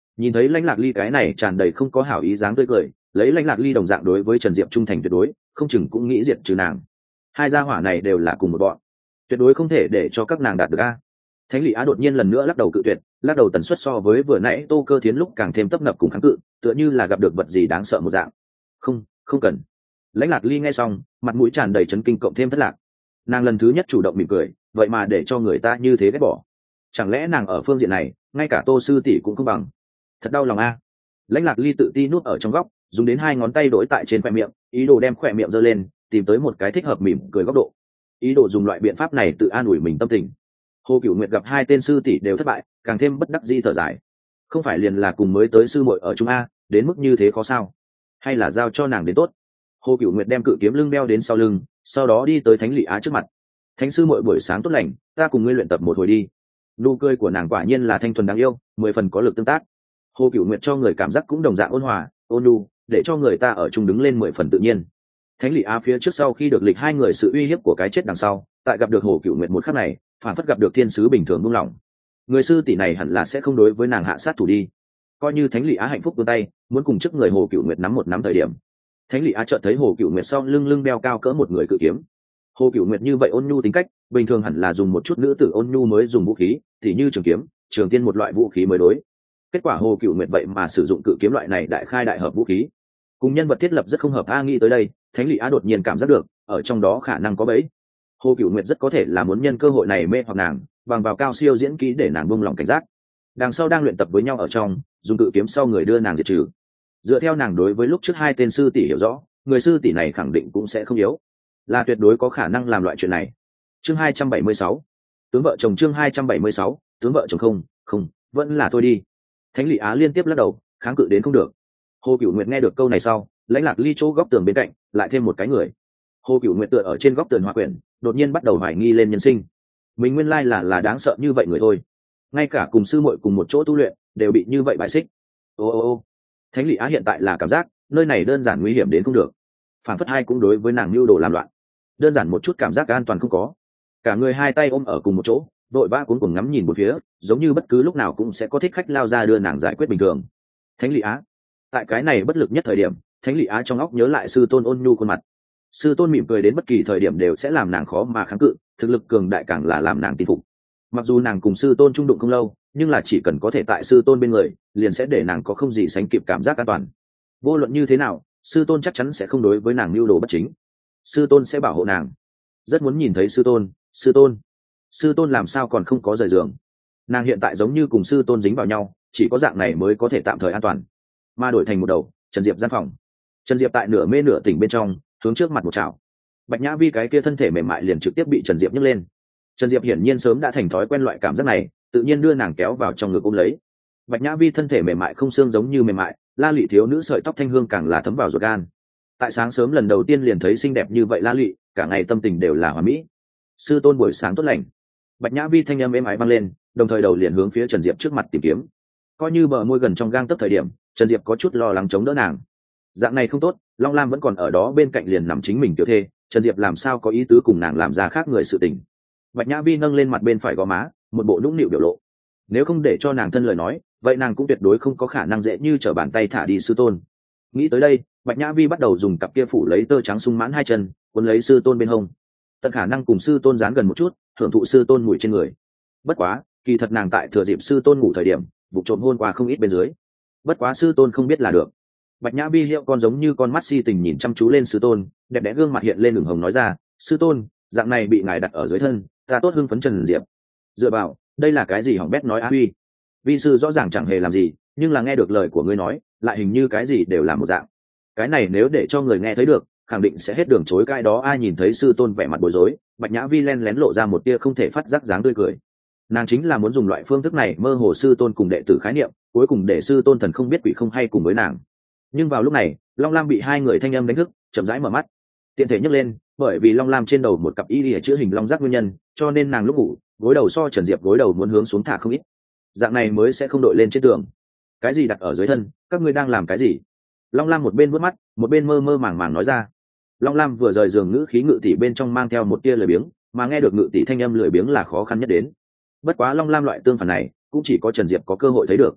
Nhìn thấy lãnh lạc ly cái này tràn đầy không có hảo ý dáng tươi cười, lấy lãnh lạc ly đồng dạng đối với Trần Diệp trung thành tuyệt đối, không chừng cũng nghĩ diệt trừ nàng. Hai gia hỏa này đều là cùng một bọn, tuyệt đối không thể để cho các nàng đạt được a. Thánh Lý Á đột nhiên lần nữa lắc đầu cự tuyệt, lắc đầu tần suất so với vừa nãy Tô Cơ Thiến lúc càng thêm tấp nập cùng kháng cự, tựa như là gặp được vật gì đáng sợ một dạng. Không, không cần. Lãnh lạc ly nghe xong, mặt mũi tràn đầy chấn kinh cộng thêm thất lạc. Nàng lần thứ nhất chủ động mỉm cười, vậy mà để cho người ta như thế ghét bỏ. Chẳng lẽ nàng ở phương diện này ngay cả Tô sư tỷ cũng không bằng? Thật đau lòng a. Lãnh lạc ly tự ti nuốt ở trong góc, dùng đến hai ngón tay đối tại trên khoe miệng, ý đồ đem khoe miệng giơ lên, tìm tới một cái thích hợp mỉm cười góc độ, ý đồ dùng loại biện pháp này tự an ủi mình tâm tình. Hồ Cửu Nguyệt gặp hai tên sư tỷ đều thất bại, càng thêm bất đắc dĩ thở dài. Không phải liền là cùng mới tới sư muội ở Trung A, đến mức như thế khó sao? Hay là giao cho nàng đến tốt? Hồ Cửu Nguyệt đem cự kiếm lưng đeo đến sau lưng, sau đó đi tới Thánh Lị Á trước mặt. Thánh sư muội buổi sáng tốt lành, ta cùng ngươi luyện tập một hồi đi. Nụ cười của nàng quả nhiên là thanh thuần đáng yêu, mười phần có lực tương tác. Hồ Cửu Nguyệt cho người cảm giác cũng đồng dạng ôn hòa, ôn nhu, để cho người ta ở chung đứng lên mười phần tự nhiên. Thánh Lị Á phía trước sau khi được lịch hai người sự uy hiếp của cái chết đằng sau, tại gặp được Hồ Cửu Nguyệt một khắc này, phản phất gặp được thiên sứ bình thường buông lỏng. Người sư tỷ này hẳn là sẽ không đối với nàng hạ sát thủ đi. Coi như Thánh Lị Á hạnh phúc vươn tay, muốn cùng trước người Hồ Cửu Nguyệt nắm một nắm thời điểm. Thánh Lị Á chợt thấy Hồ Cửu Nguyệt sau lưng lưng đeo cao cỡ một người cự kiếm. Hồ Cửu Nguyệt như vậy ôn nhu tính cách, bình thường hẳn là dùng một chút nữ tử ôn nhu mới dùng vũ khí, thì như trường kiếm, trường tiên một loại vũ khí mới đối. Kết quả Hồ Cửu Nguyệt vậy mà sử dụng cự kiếm loại này đại khai đại hợp vũ khí. Cùng nhân vật thiết lập rất không hợp a, nghĩ tới đây, Thánh Lị Á đột nhiên cảm giác được, ở trong đó khả năng có bẫy. Hồ Cửu Nguyệt rất có thể là muốn nhân cơ hội này mê hoặc nàng, bằng vào cao siêu diễn kỹ để nàng buông lòng cảnh giác. Đằng sau đang luyện tập với nhau ở trong, dùng cự kiếm sau người đưa nàng diệt trừ. Dựa theo nàng đối với lúc trước hai tên sư tỷ hiểu rõ, người sư tỷ này khẳng định cũng sẽ không yếu, là tuyệt đối có khả năng làm loại chuyện này. Chương hai trăm bảy mươi sáu, tướng vợ chồng chương hai trăm bảy mươi sáu, tướng vợ chồng không, không, vẫn là thôi đi. Thánh Lị Á liên tiếp lắc đầu, kháng cự đến không được. Hồ Cửu Nguyệt nghe được câu này sau, lãnh lạc ly chỗ góc tường bên cạnh, lại thêm một cái người. Hồ Cửu Nguyệt tựa ở trên góc tường hoa quyển, đột nhiên bắt đầu hoài nghi lên nhân sinh. Mình nguyên lai là là đáng sợ như vậy người thôi. Ngay cả cùng sư muội cùng một chỗ tu luyện, đều bị như vậy bài xích. Ô ô ô. Thánh Lị Á hiện tại là cảm giác, nơi này đơn giản nguy hiểm đến không được. Phản phất hai cũng đối với nàng mưu đồ làm loạn. Đơn giản một chút cảm giác an toàn không có. Cả người hai tay ôm ở cùng một chỗ, vội vã cuống cuồng ngắm nhìn bốn phía, giống như bất cứ lúc nào cũng sẽ có thích khách lao ra đưa nàng giải quyết bình thường. Thánh Lị Á, tại cái này bất lực nhất thời điểm, Thánh Lị Á trong óc nhớ lại sư tôn ôn nhu khuôn mặt. Sư tôn mỉm cười đến bất kỳ thời điểm đều sẽ làm nàng khó mà kháng cự, thực lực cường đại càng là làm nàng tin phục. Mặc dù nàng cùng sư tôn chung đụng không lâu, nhưng là chỉ cần có thể tại sư tôn bên người, liền sẽ để nàng có không gì sánh kịp cảm giác an toàn. Vô luận như thế nào, sư tôn chắc chắn sẽ không đối với nàng mưu đồ bất chính. Sư tôn sẽ bảo hộ nàng. Rất muốn nhìn thấy sư tôn, sư tôn, sư tôn làm sao còn không có rời giường. Nàng hiện tại giống như cùng sư tôn dính vào nhau, chỉ có dạng này mới có thể tạm thời an toàn. Mà đổi thành một đầu, Trần Diệp gian phòng. Trần Diệp tại nửa mê nửa tỉnh bên trong, hướng trước mặt một chảo. Bạch Nhã Vi cái kia thân thể mềm mại liền trực tiếp bị Trần Diệp nhấc lên. Trần Diệp hiển nhiên sớm đã thành thói quen loại cảm giác này, tự nhiên đưa nàng kéo vào trong ngực ôm lấy. Bạch Nhã Vi thân thể mềm mại không xương giống như mềm mại, La Lị thiếu nữ sợi tóc thanh hương càng là thấm vào ruột gan. Tại sáng sớm lần đầu tiên liền thấy xinh đẹp như vậy La Lị, cả ngày tâm tình đều là hòa mỹ. Sư tôn buổi sáng tốt lành. Bạch Nhã Vi thanh âm êm ái vang lên, đồng thời đầu liền hướng phía Trần Diệp trước mặt tìm kiếm. Coi như bờ môi gần trong gang tấc thời điểm, Trần Diệp có chút lo lắng chống đỡ nàng. Dạng này không tốt, Long Lam vẫn còn ở đó bên cạnh liền nằm chính mình tiểu thê, Trần Diệp làm sao có ý tứ cùng nàng làm ra khác người sự tình. Bạch Nhã Vi nâng lên mặt bên phải gò má, một bộ nũng nịu biểu lộ. Nếu không để cho nàng thân lời nói, vậy nàng cũng tuyệt đối không có khả năng dễ như trở bàn tay thả đi sư tôn. Nghĩ tới đây, Bạch Nhã Vi bắt đầu dùng cặp kia phủ lấy tơ trắng sung mãn hai chân, cuốn lấy sư tôn bên hông. Tận khả năng cùng sư tôn dán gần một chút, hưởng thụ sư tôn mùi trên người. Bất quá, kỳ thật nàng tại thừa dịp sư tôn ngủ thời điểm, vụ trộm hôn qua không ít bên dưới. Bất quá sư tôn không biết là được. Bạch Nhã Vi hiệu con giống như con mắt si tình nhìn chăm chú lên sư tôn, đẹp đẽ gương mặt hiện lên ửng hồng nói ra, sư tôn, dạng này bị ngài đặt ở dưới thân, ta tốt hưng phấn. Trần Diệp dựa vào, đây là cái gì hỏng bét nói á Huy. Vi sư rõ ràng chẳng hề làm gì, nhưng là nghe được lời của ngươi nói, lại hình như cái gì đều làm một dạng. Cái này nếu để cho người nghe thấy được, khẳng định sẽ hết đường chối cãi đó. Ai nhìn thấy sư tôn vẻ mặt bối rối, Bạch Nhã Vi len lén lộ ra một tia không thể phát giác dáng tươi cười. Nàng chính là muốn dùng loại phương thức này mơ hồ sư tôn cùng đệ tử khái niệm, cuối cùng để sư tôn thần không biết quỷ không hay cùng với nàng. Nhưng vào lúc này, Long Lam bị hai người thanh âm đánh thức, chậm rãi mở mắt. Tiện thể nhấc lên, bởi vì Long Lam trên đầu một cặp y lìa chữ hình long giác nguyên nhân, cho nên nàng lúc ngủ, gối đầu so Trần Diệp gối đầu muốn hướng xuống thả không ít. Dạng này mới sẽ không đội lên trên tường. Cái gì đặt ở dưới thân, các ngươi đang làm cái gì? Long Lam một bên vuốt mắt, một bên mơ mơ màng màng nói ra. Long Lam vừa rời giường, ngữ khí ngự tỷ bên trong mang theo một tia lười biếng, mà nghe được ngự tỷ thanh âm lười biếng là khó khăn nhất đến. Bất quá Long Lam loại tương phản này, cũng chỉ có Trần Diệp có cơ hội thấy được.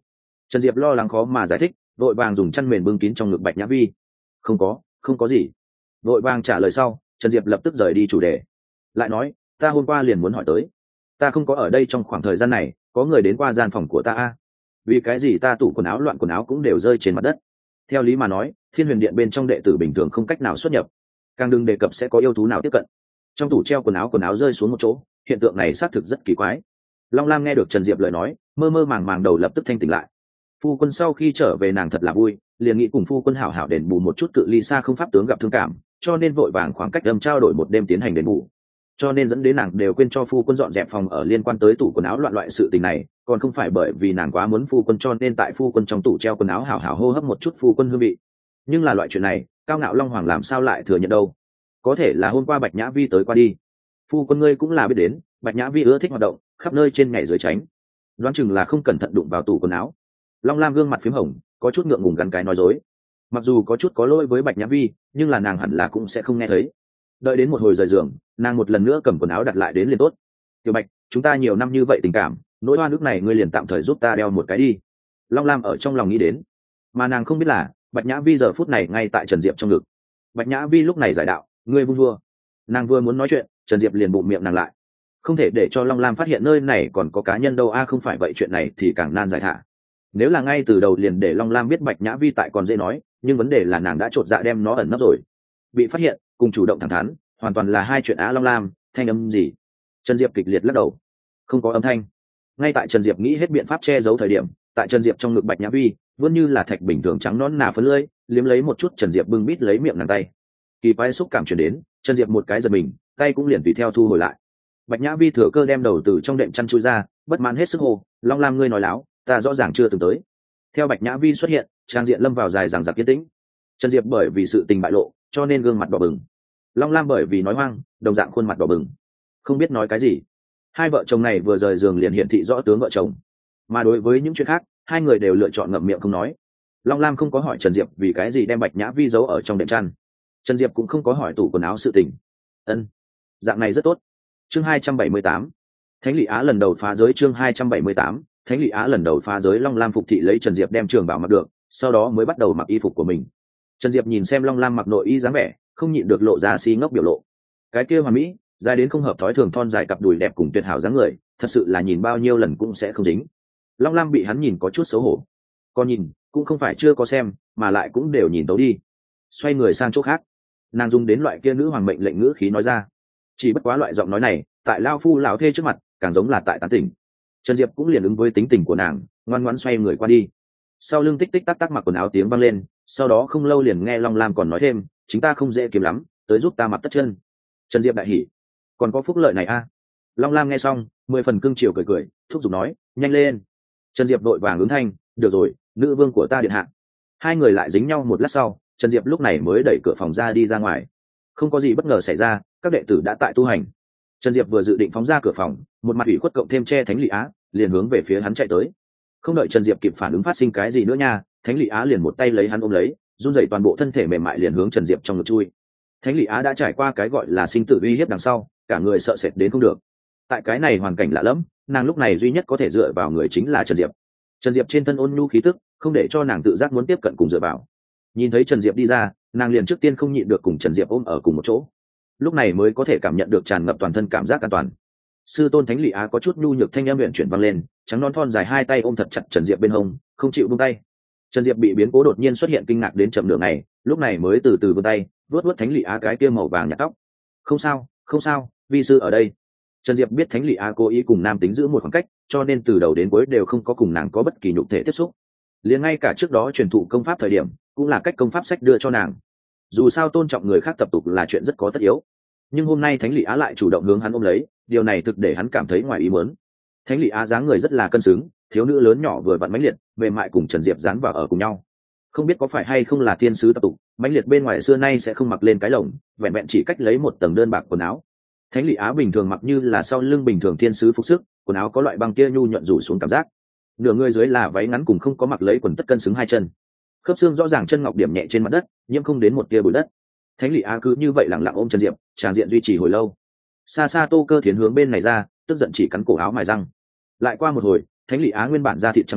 Trần Diệp lo lắng khó mà giải thích, vội vàng dùng chăn mền bưng kín trong ngực Bạch Nhã Vi. Không có, không có gì. Vội vàng trả lời sau, Trần Diệp lập tức rời đi chủ đề, lại nói, ta hôm qua liền muốn hỏi tới, ta không có ở đây trong khoảng thời gian này, có người đến qua gian phòng của ta a? Vì cái gì ta tủ quần áo loạn quần áo cũng đều rơi trên mặt đất? Theo lý mà nói, Thiên Huyền Điện bên trong đệ tử bình thường không cách nào xuất nhập, càng đừng đề cập sẽ có yêu thú nào tiếp cận. Trong tủ treo quần áo quần áo rơi xuống một chỗ, hiện tượng này xác thực rất kỳ quái. Long Lam nghe được Trần Diệp lời nói, mơ mơ màng màng đầu lập tức thanh tỉnh lại. Phu quân sau khi trở về nàng thật là vui, liền nghĩ cùng phu quân hảo hảo đền bù một chút cự ly xa không pháp tướng gặp thương cảm, cho nên vội vàng khoảng cách âm trao đổi một đêm tiến hành đền bù. Cho nên dẫn đến nàng đều quên cho phu quân dọn dẹp phòng ở liên quan tới tủ quần áo loạn loại sự tình này, còn không phải bởi vì nàng quá muốn phu quân cho nên tại phu quân trong tủ treo quần áo hảo hảo hô hấp một chút phu quân hương vị. Nhưng là loại chuyện này, Cao Ngạo Long Hoàng làm sao lại thừa nhận đâu? Có thể là hôm qua Bạch Nhã Vi tới qua đi. Phu quân ngươi cũng là biết đến, Bạch Nhã Vi ưa thích hoạt động, khắp nơi trên nhảy dưới tránh, đoán chừng là không cẩn thận đụng vào tủ quần áo. Long Lam gương mặt phím hồng, có chút ngượng ngùng gắn cái nói dối. Mặc dù có chút có lỗi với Bạch Nhã Vi, nhưng là nàng hẳn là cũng sẽ không nghe thấy. Đợi đến một hồi rời giường, nàng một lần nữa cầm quần áo đặt lại đến liền tốt. Tiểu Bạch, chúng ta nhiều năm như vậy tình cảm, nỗi oan ức này ngươi liền tạm thời giúp ta đeo một cái đi. Long Lam ở trong lòng nghĩ đến, mà nàng không biết là Bạch Nhã Vi giờ phút này ngay tại Trần Diệp trong ngực. Bạch Nhã Vi lúc này giải đạo, ngươi vung vua. Nàng vừa muốn nói chuyện, Trần Diệp liền bụm miệng nàng lại. Không thể để cho Long Lam phát hiện nơi này còn có cá nhân đâu a, không phải vậy chuyện này thì càng nan giải thả. Nếu là ngay từ đầu liền để Long Lam biết Bạch Nhã Vi tại còn dễ nói, nhưng vấn đề là nàng đã chột dạ đem nó ẩn nấp rồi. Bị phát hiện, cùng chủ động thẳng thắn, hoàn toàn là hai chuyện á. Long Lam, thanh âm gì? Trần Diệp kịch liệt lắc đầu. Không có âm thanh. Ngay tại Trần Diệp nghĩ hết biện pháp che giấu thời điểm, tại Trần Diệp trong ngực Bạch Nhã Vi, vẫn như là thạch bình thường trắng nõn nà phấn lưỡi, liếm lấy một chút Trần Diệp bưng bít lấy miệng nàng tay. Kỳ quái xúc cảm truyền đến, Trần Diệp một cái giật mình, tay cũng liền tùy theo thu hồi lại. Bạch Nhã Vi thừa cơ đem đầu từ trong đệm chăn chui ra, bất mãn hết sức hô, Long Lam ngươi nói láo, ta rõ ràng chưa từng tới. Theo Bạch Nhã Vi xuất hiện, trang diện lâm vào dài dằng dặc yên tĩnh. Trần Diệp bởi vì sự tình bại lộ, cho nên gương mặt đỏ bừng. Long Lam bởi vì nói hoang, đồng dạng khuôn mặt đỏ bừng, không biết nói cái gì. Hai vợ chồng này vừa rời giường liền hiển thị rõ tướng vợ chồng, mà đối với những chuyện khác, hai người đều lựa chọn ngậm miệng không nói. Long Lam không có hỏi Trần Diệp vì cái gì đem Bạch Nhã Vi giấu ở trong đệm chăn. Trần Diệp cũng không có hỏi tủ quần áo sự tình. Ân, dạng này rất tốt. Chương hai trăm bảy mươi tám, Thánh Lị Á lần đầu phá giới. Chương hai trăm bảy mươi tám, Thánh Lị Á lần đầu phá giới. Long Lam phục thị lấy Trần Diệp đem trường bảo mặc được, sau đó mới bắt đầu mặc y phục của mình. Trần Diệp nhìn xem Long Lam mặc nội y dáng vẻ, không nhịn được lộ ra si ngốc biểu lộ. Cái kia hoàn mỹ, dài đến không hợp thói thường thon dài cặp đùi đẹp cùng tuyệt hảo dáng người, thật sự là nhìn bao nhiêu lần cũng sẽ không dính. Long Lam bị hắn nhìn có chút xấu hổ. Còn nhìn, cũng không phải chưa có xem, mà lại cũng đều nhìn tấu đi. Xoay người sang chỗ khác, nàng dùng đến loại kia nữ hoàng mệnh lệnh ngữ khí nói ra. Chỉ bất quá loại giọng nói này, tại lao phu lão thê trước mặt, càng giống là tại tán tỉnh. Trần Diệp cũng liền ứng với tính tình của nàng, ngoan ngoãn xoay người qua đi. Sau lưng tích tích tắc tắc mặc quần áo tiếng vang lên, sau đó không lâu liền nghe Long Lam còn nói thêm, chính ta không dễ kiếm lắm, tới giúp ta mặc tất chân. Trần Diệp đại hỉ, còn có phúc lợi này a. À? Long Lam nghe xong, mười phần cưng chiều cười cười, thúc giục nói, nhanh lên. Trần Diệp đội vàng ứng thanh, được rồi, nữ vương của ta điện hạ. Hai người lại dính nhau một lát sau, Trần Diệp lúc này mới đẩy cửa phòng ra đi ra ngoài. Không có gì bất ngờ xảy ra, các đệ tử đã tại tu hành. Trần Diệp vừa dự định phóng ra cửa phòng, một mặt ủy khuất cộng thêm che Thánh Lị Á, liền hướng về phía hắn chạy tới. Không đợi Trần Diệp kịp phản ứng phát sinh cái gì nữa nha, Thánh Lị Á liền một tay lấy hắn ôm lấy, run rẩy toàn bộ thân thể mềm mại liền hướng Trần Diệp trong ngực chui. Thánh Lị Á đã trải qua cái gọi là sinh tử uy hiếp đằng sau, cả người sợ sệt đến không được. Tại cái này hoàn cảnh lạ lẫm, nàng lúc này duy nhất có thể dựa vào người chính là Trần Diệp. Trần Diệp trên thân ôn nhu khí tức, không để cho nàng tự giác muốn tiếp cận cùng dựa vào. Nhìn thấy Trần Diệp đi ra, nàng liền trước tiên không nhịn được cùng Trần Diệp ôm ở cùng một chỗ. Lúc này mới có thể cảm nhận được tràn ngập toàn thân cảm giác an toàn. Sư tôn Thánh Lị Á có chút nhu nhược thanh âm huyền chuyển vang lên, trắng non thon dài hai tay ôm thật chặt Trần Diệp bên hông, không chịu buông tay. Trần Diệp bị biến cố đột nhiên xuất hiện kinh ngạc đến chậm nửa ngày, lúc này mới từ từ vươn tay, vuốt vuốt Thánh Lị Á cái kia màu vàng nhạt tóc. Không sao, không sao, vi sư ở đây. Trần Diệp biết Thánh Lị Á cố ý cùng nam tính giữ một khoảng cách, cho nên từ đầu đến cuối đều không có cùng nàng có bất kỳ nhục thể tiếp xúc. Liền ngay cả trước đó truyền thụ công pháp thời điểm, cũng là cách công pháp sách đưa cho nàng. Dù sao tôn trọng người khác tập tục là chuyện rất có tất yếu, nhưng hôm nay Thánh Lị Á lại chủ động hướng hắn ôm lấy, điều này thực để hắn cảm thấy ngoài ý muốn. Thánh Lị Á dáng người rất là cân xứng, thiếu nữ lớn nhỏ vừa vặn mãnh liệt, mềm mại cùng Trần Diệp dán vào ở cùng nhau. Không biết có phải hay không là thiên sứ tập tục, mãnh liệt bên ngoài xưa nay sẽ không mặc lên cái lồng, vẹn vẹn chỉ cách lấy một tầng đơn bạc quần áo. Thánh Lị Á bình thường mặc như là sau lưng bình thường thiên sứ phục sức, quần áo có loại băng tia nhu nhuận rủ xuống cảm giác. Nửa người dưới là váy ngắn cùng không có mặc lấy quần tất cân xứng hai chân. Khớp xương rõ ràng chân ngọc điểm nhẹ trên mặt đất, nhiễm không đến một tia bụi đất. Thánh Lị Á cứ như vậy lặng lặng ôm Trần Diệp, tràng diện duy trì hồi lâu. Xa xa Tô Cơ Thiến hướng bên này ra, tức giận chỉ cắn cổ áo mài răng. Lại qua một hồi, Thánh Lị Á nguyên bản da thịt trắng đoán,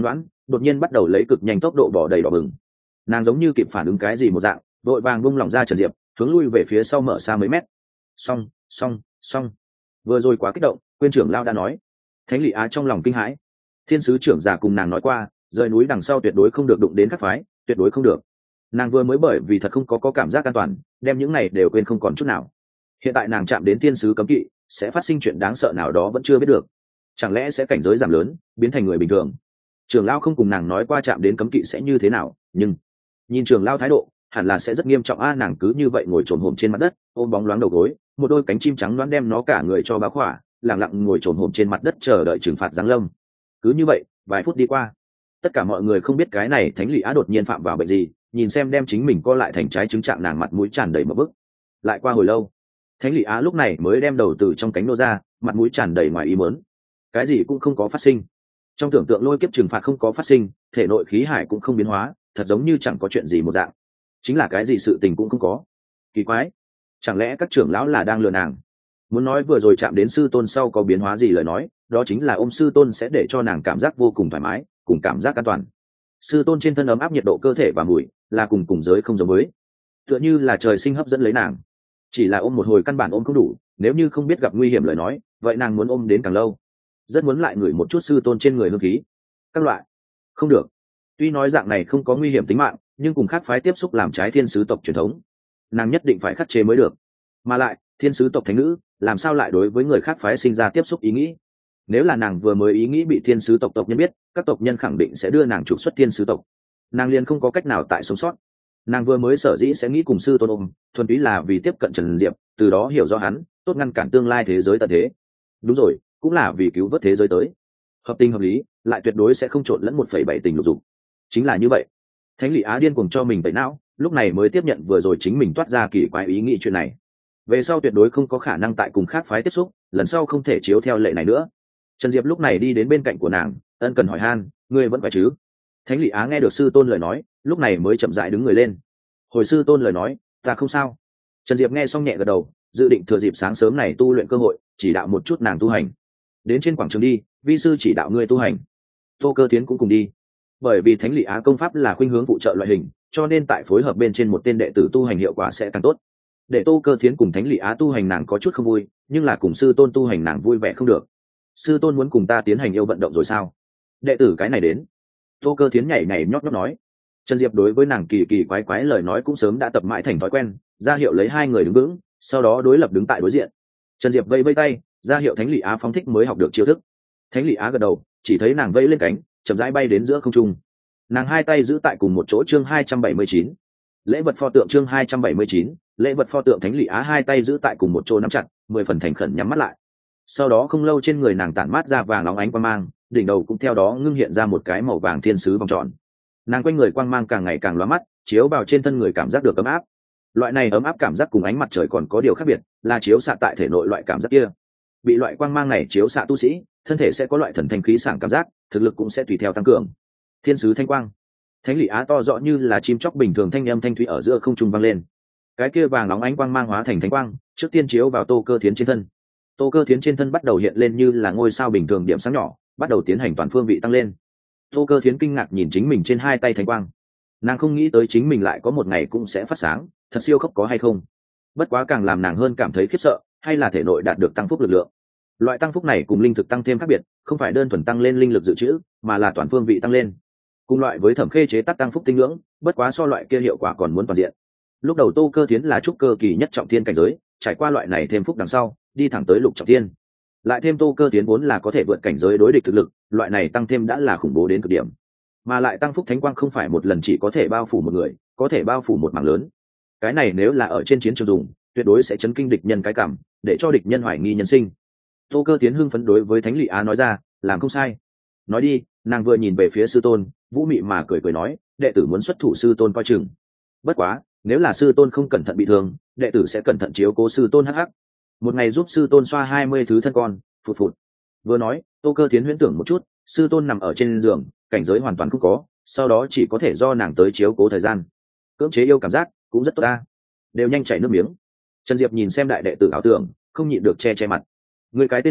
đột nhiên bắt đầu lấy cực nhanh tốc độ bỏ đầy đỏ bừng. Nàng giống như kịp phản ứng cái gì một dạng, đội vàng bung lỏng ra Trần Diệp, hướng lui về phía sau mở xa mấy mét. Xong, xong, xong. Vừa rồi quá kích động, quên trưởng lao đã nói. Thánh Lị Á trong lòng kinh hãi. Thiên sứ trưởng già cùng nàng nói qua, rời núi đằng sau tuyệt đối không được đụng đến các phái, tuyệt đối không được. Nàng vừa mới bởi vì thật không có có cảm giác an toàn, đem những này đều quên không còn chút nào. Hiện tại nàng chạm đến thiên sứ cấm kỵ, sẽ phát sinh chuyện đáng sợ nào đó vẫn chưa biết được. Chẳng lẽ sẽ cảnh giới giảm lớn, biến thành người bình thường? Trưởng lao không cùng nàng nói qua chạm đến cấm kỵ sẽ như thế nào, nhưng nhìn trưởng lao thái độ, hẳn là sẽ rất nghiêm trọng a. Nàng cứ như vậy ngồi trồn hổm trên mặt đất, ôm bóng loáng đầu gối, một đôi cánh chim trắng loáng đem nó cả người cho bao khỏa, lặng lặng ngồi trồn hổm trên mặt đất chờ đợi trừng phạt giáng lâm. Cứ như vậy, vài phút đi qua, tất cả mọi người không biết cái này Thánh Lị Á đột nhiên phạm vào bệnh gì, nhìn xem đem chính mình co lại thành trái trứng trạng, nàng mặt mũi tràn đầy một bức. Lại qua hồi lâu, Thánh Lị Á lúc này mới đem đầu từ trong cánh nô ra, mặt mũi tràn đầy ngoài ý muốn. Cái gì cũng không có phát sinh, trong tưởng tượng lôi kiếp trừng phạt không có phát sinh, thể nội khí hải cũng không biến hóa, thật giống như chẳng có chuyện gì một dạng. Chính là cái gì sự tình cũng không có. Kỳ quái, chẳng lẽ các trưởng lão là đang lừa nàng? Muốn nói vừa rồi chạm đến sư tôn sau có biến hóa gì lời nói, đó chính là ôm sư tôn sẽ để cho nàng cảm giác vô cùng thoải mái, cùng cảm giác an toàn. Sư tôn trên thân ấm áp nhiệt độ cơ thể và mùi là cùng cùng giới không giống với, tựa như là trời sinh hấp dẫn lấy nàng. Chỉ là ôm một hồi căn bản ôm không đủ, nếu như không biết gặp nguy hiểm lời nói, vậy nàng muốn ôm đến càng lâu. Rất muốn lại ngửi một chút sư tôn trên người hương khí. Các loại, không được. Tuy nói dạng này không có nguy hiểm tính mạng, nhưng cùng khác phái tiếp xúc làm trái thiên sứ tộc truyền thống, nàng nhất định phải khắc chế mới được. Mà lại, thiên sứ tộc thánh nữ làm sao lại đối với người khác phái sinh ra tiếp xúc ý nghĩ? Nếu là nàng vừa mới ý nghĩ bị thiên sứ tộc tộc nhân biết, các tộc nhân khẳng định sẽ đưa nàng trục xuất thiên sứ tộc. Nàng liền không có cách nào tại sống sót. Nàng vừa mới sở dĩ sẽ nghĩ cùng sư tôn ôm, thuần túy là vì tiếp cận Trần Diệp, từ đó hiểu rõ hắn, tốt ngăn cản tương lai thế giới tận thế. Đúng rồi, cũng là vì cứu vớt thế giới tới. Hợp tình hợp lý, lại tuyệt đối sẽ không trộn lẫn một phẩy bảy tình lục dục. Chính là như vậy. Thánh Lị Á điên cuồng cho mình tẩy não, lúc này mới tiếp nhận vừa rồi chính mình toát ra kỳ quái ý nghĩ chuyện này. Về sau tuyệt đối không có khả năng tại cùng khác phái tiếp xúc, lần sau không thể chiếu theo lệ này nữa. Trần Diệp lúc này đi đến bên cạnh của nàng, ân cần hỏi han, ngươi vẫn khỏe chứ? Thánh Lị Á nghe được sư tôn lời nói, lúc này mới chậm rãi đứng người lên. Hồi sư tôn lời nói, ta không sao. Trần Diệp nghe xong nhẹ gật đầu, dự định thừa dịp sáng sớm này tu luyện cơ hội, chỉ đạo một chút nàng tu hành. Đến trên quảng trường đi, vi sư chỉ đạo ngươi tu hành. Tô Cơ Tiến cũng cùng đi. Bởi vì Thánh Lị Á công pháp là khuynh hướng phụ trợ loại hình, cho nên tại phối hợp bên trên một tên đệ tử tu hành hiệu quả sẽ càng tốt. Để Tô Cơ Tiến cùng Thánh Lị Á tu hành nàng có chút không vui, nhưng là cùng sư tôn tu hành nàng vui vẻ không được. Sư tôn muốn cùng ta tiến hành yêu vận động rồi sao? Đệ tử cái này đến. Tô Cơ Tiến nhảy nhảy nhót nhót nói. Trần Diệp đối với nàng kỳ kỳ quái quái lời nói cũng sớm đã tập mãi thành thói quen, ra hiệu lấy hai người đứng vững, sau đó đối lập đứng tại đối diện. Trần Diệp vây vây tay, ra hiệu Thánh Lị Á phóng thích mới học được chiêu thức. Thánh Lị Á gật đầu, chỉ thấy nàng vây lên cánh, chậm rãi bay đến giữa không trung. Nàng hai tay giữ tại cùng một chỗ. Chương hai trăm bảy mươi chín, lễ vật pho tượng. Chương hai trăm bảy mươi chín, lễ vật pho tượng. Thánh Lị Á hai tay giữ tại cùng một chỗ nắm chặt, mười phần thành khẩn nhắm mắt lại. Sau đó không lâu trên người nàng tản mát ra vàng óng ánh quang mang, đỉnh đầu cũng theo đó ngưng hiện ra một cái màu vàng thiên sứ vòng tròn. Nàng quanh người quang mang càng ngày càng lóa mắt, chiếu vào trên thân người cảm giác được ấm áp. Loại này ấm áp cảm giác cùng ánh mặt trời còn có điều khác biệt, là chiếu xạ tại thể nội loại cảm giác kia. Bị loại quang mang này chiếu xạ tu sĩ, thân thể sẽ có loại thần thanh khí sảng cảm giác, thực lực cũng sẽ tùy theo tăng cường. Thiên sứ thanh quang. Thánh Lị Á to rõ như là chim chóc bình thường thanh âm thanh thúy ở giữa không trung vang lên. Cái kia vàng óng ánh quang mang hóa thành thánh quang, trước tiên chiếu vào Tô Cơ Thiến trên thân. Tô Cơ Thiến trên thân bắt đầu hiện lên như là ngôi sao bình thường điểm sáng nhỏ, bắt đầu tiến hành toàn phương vị tăng lên. Tô Cơ Thiến kinh ngạc nhìn chính mình trên hai tay thánh quang. Nàng không nghĩ tới chính mình lại có một ngày cũng sẽ phát sáng, thật siêu khốc có hay không? Bất quá càng làm nàng hơn cảm thấy khiếp sợ, hay là thể nội đạt được tăng phúc lực lượng. Loại tăng phúc này cùng linh thực tăng thêm khác biệt, không phải đơn thuần tăng lên linh lực dự trữ, mà là toàn phương vị tăng lên. Cùng loại với Thẩm Khê chế tác tăng phúc tinh ngưỡng, bất quá so loại kia hiệu quả còn muốn toàn diện. Lúc đầu Tô Cơ Thiến là trúc cơ kỳ nhất trọng thiên cảnh giới, trải qua loại này thêm phúc đằng sau, đi thẳng tới lục trọng thiên. Lại thêm Tô Cơ Thiến vốn là có thể vượt cảnh giới đối địch thực lực, loại này tăng thêm đã là khủng bố đến cực điểm. Mà lại tăng phúc thánh quang không phải một lần chỉ có thể bao phủ một người, có thể bao phủ một mảng lớn. Cái này nếu là ở trên chiến trường dùng, tuyệt đối sẽ chấn kinh địch nhân cái cảm, để cho địch nhân hoài nghi nhân sinh. Tô Cơ Tiến hưng phấn đối với Thánh Lị Á nói ra, làm không sai. Nói đi. Nàng vừa nhìn về phía sư tôn, vũ mị mà cười cười nói, đệ tử muốn xuất thủ sư tôn coi chừng. Bất quá, nếu là sư tôn không cẩn thận bị thương, đệ tử sẽ cẩn thận chiếu cố sư tôn hắc hắc. Một ngày giúp sư tôn xoa hai mươi thứ thân con, phụt phụt. Vừa nói, Tô Cơ Tiến huyễn tưởng một chút, sư tôn nằm ở trên giường, cảnh giới hoàn toàn không có, sau đó chỉ có thể do nàng tới chiếu cố thời gian. Cưỡng chế yêu cảm giác cũng rất tốt ta. Đều nhanh chảy nước miếng. Trần Diệp nhìn xem đại đệ tử ảo tưởng, không nhịn được che che mặt. Người cái tên này,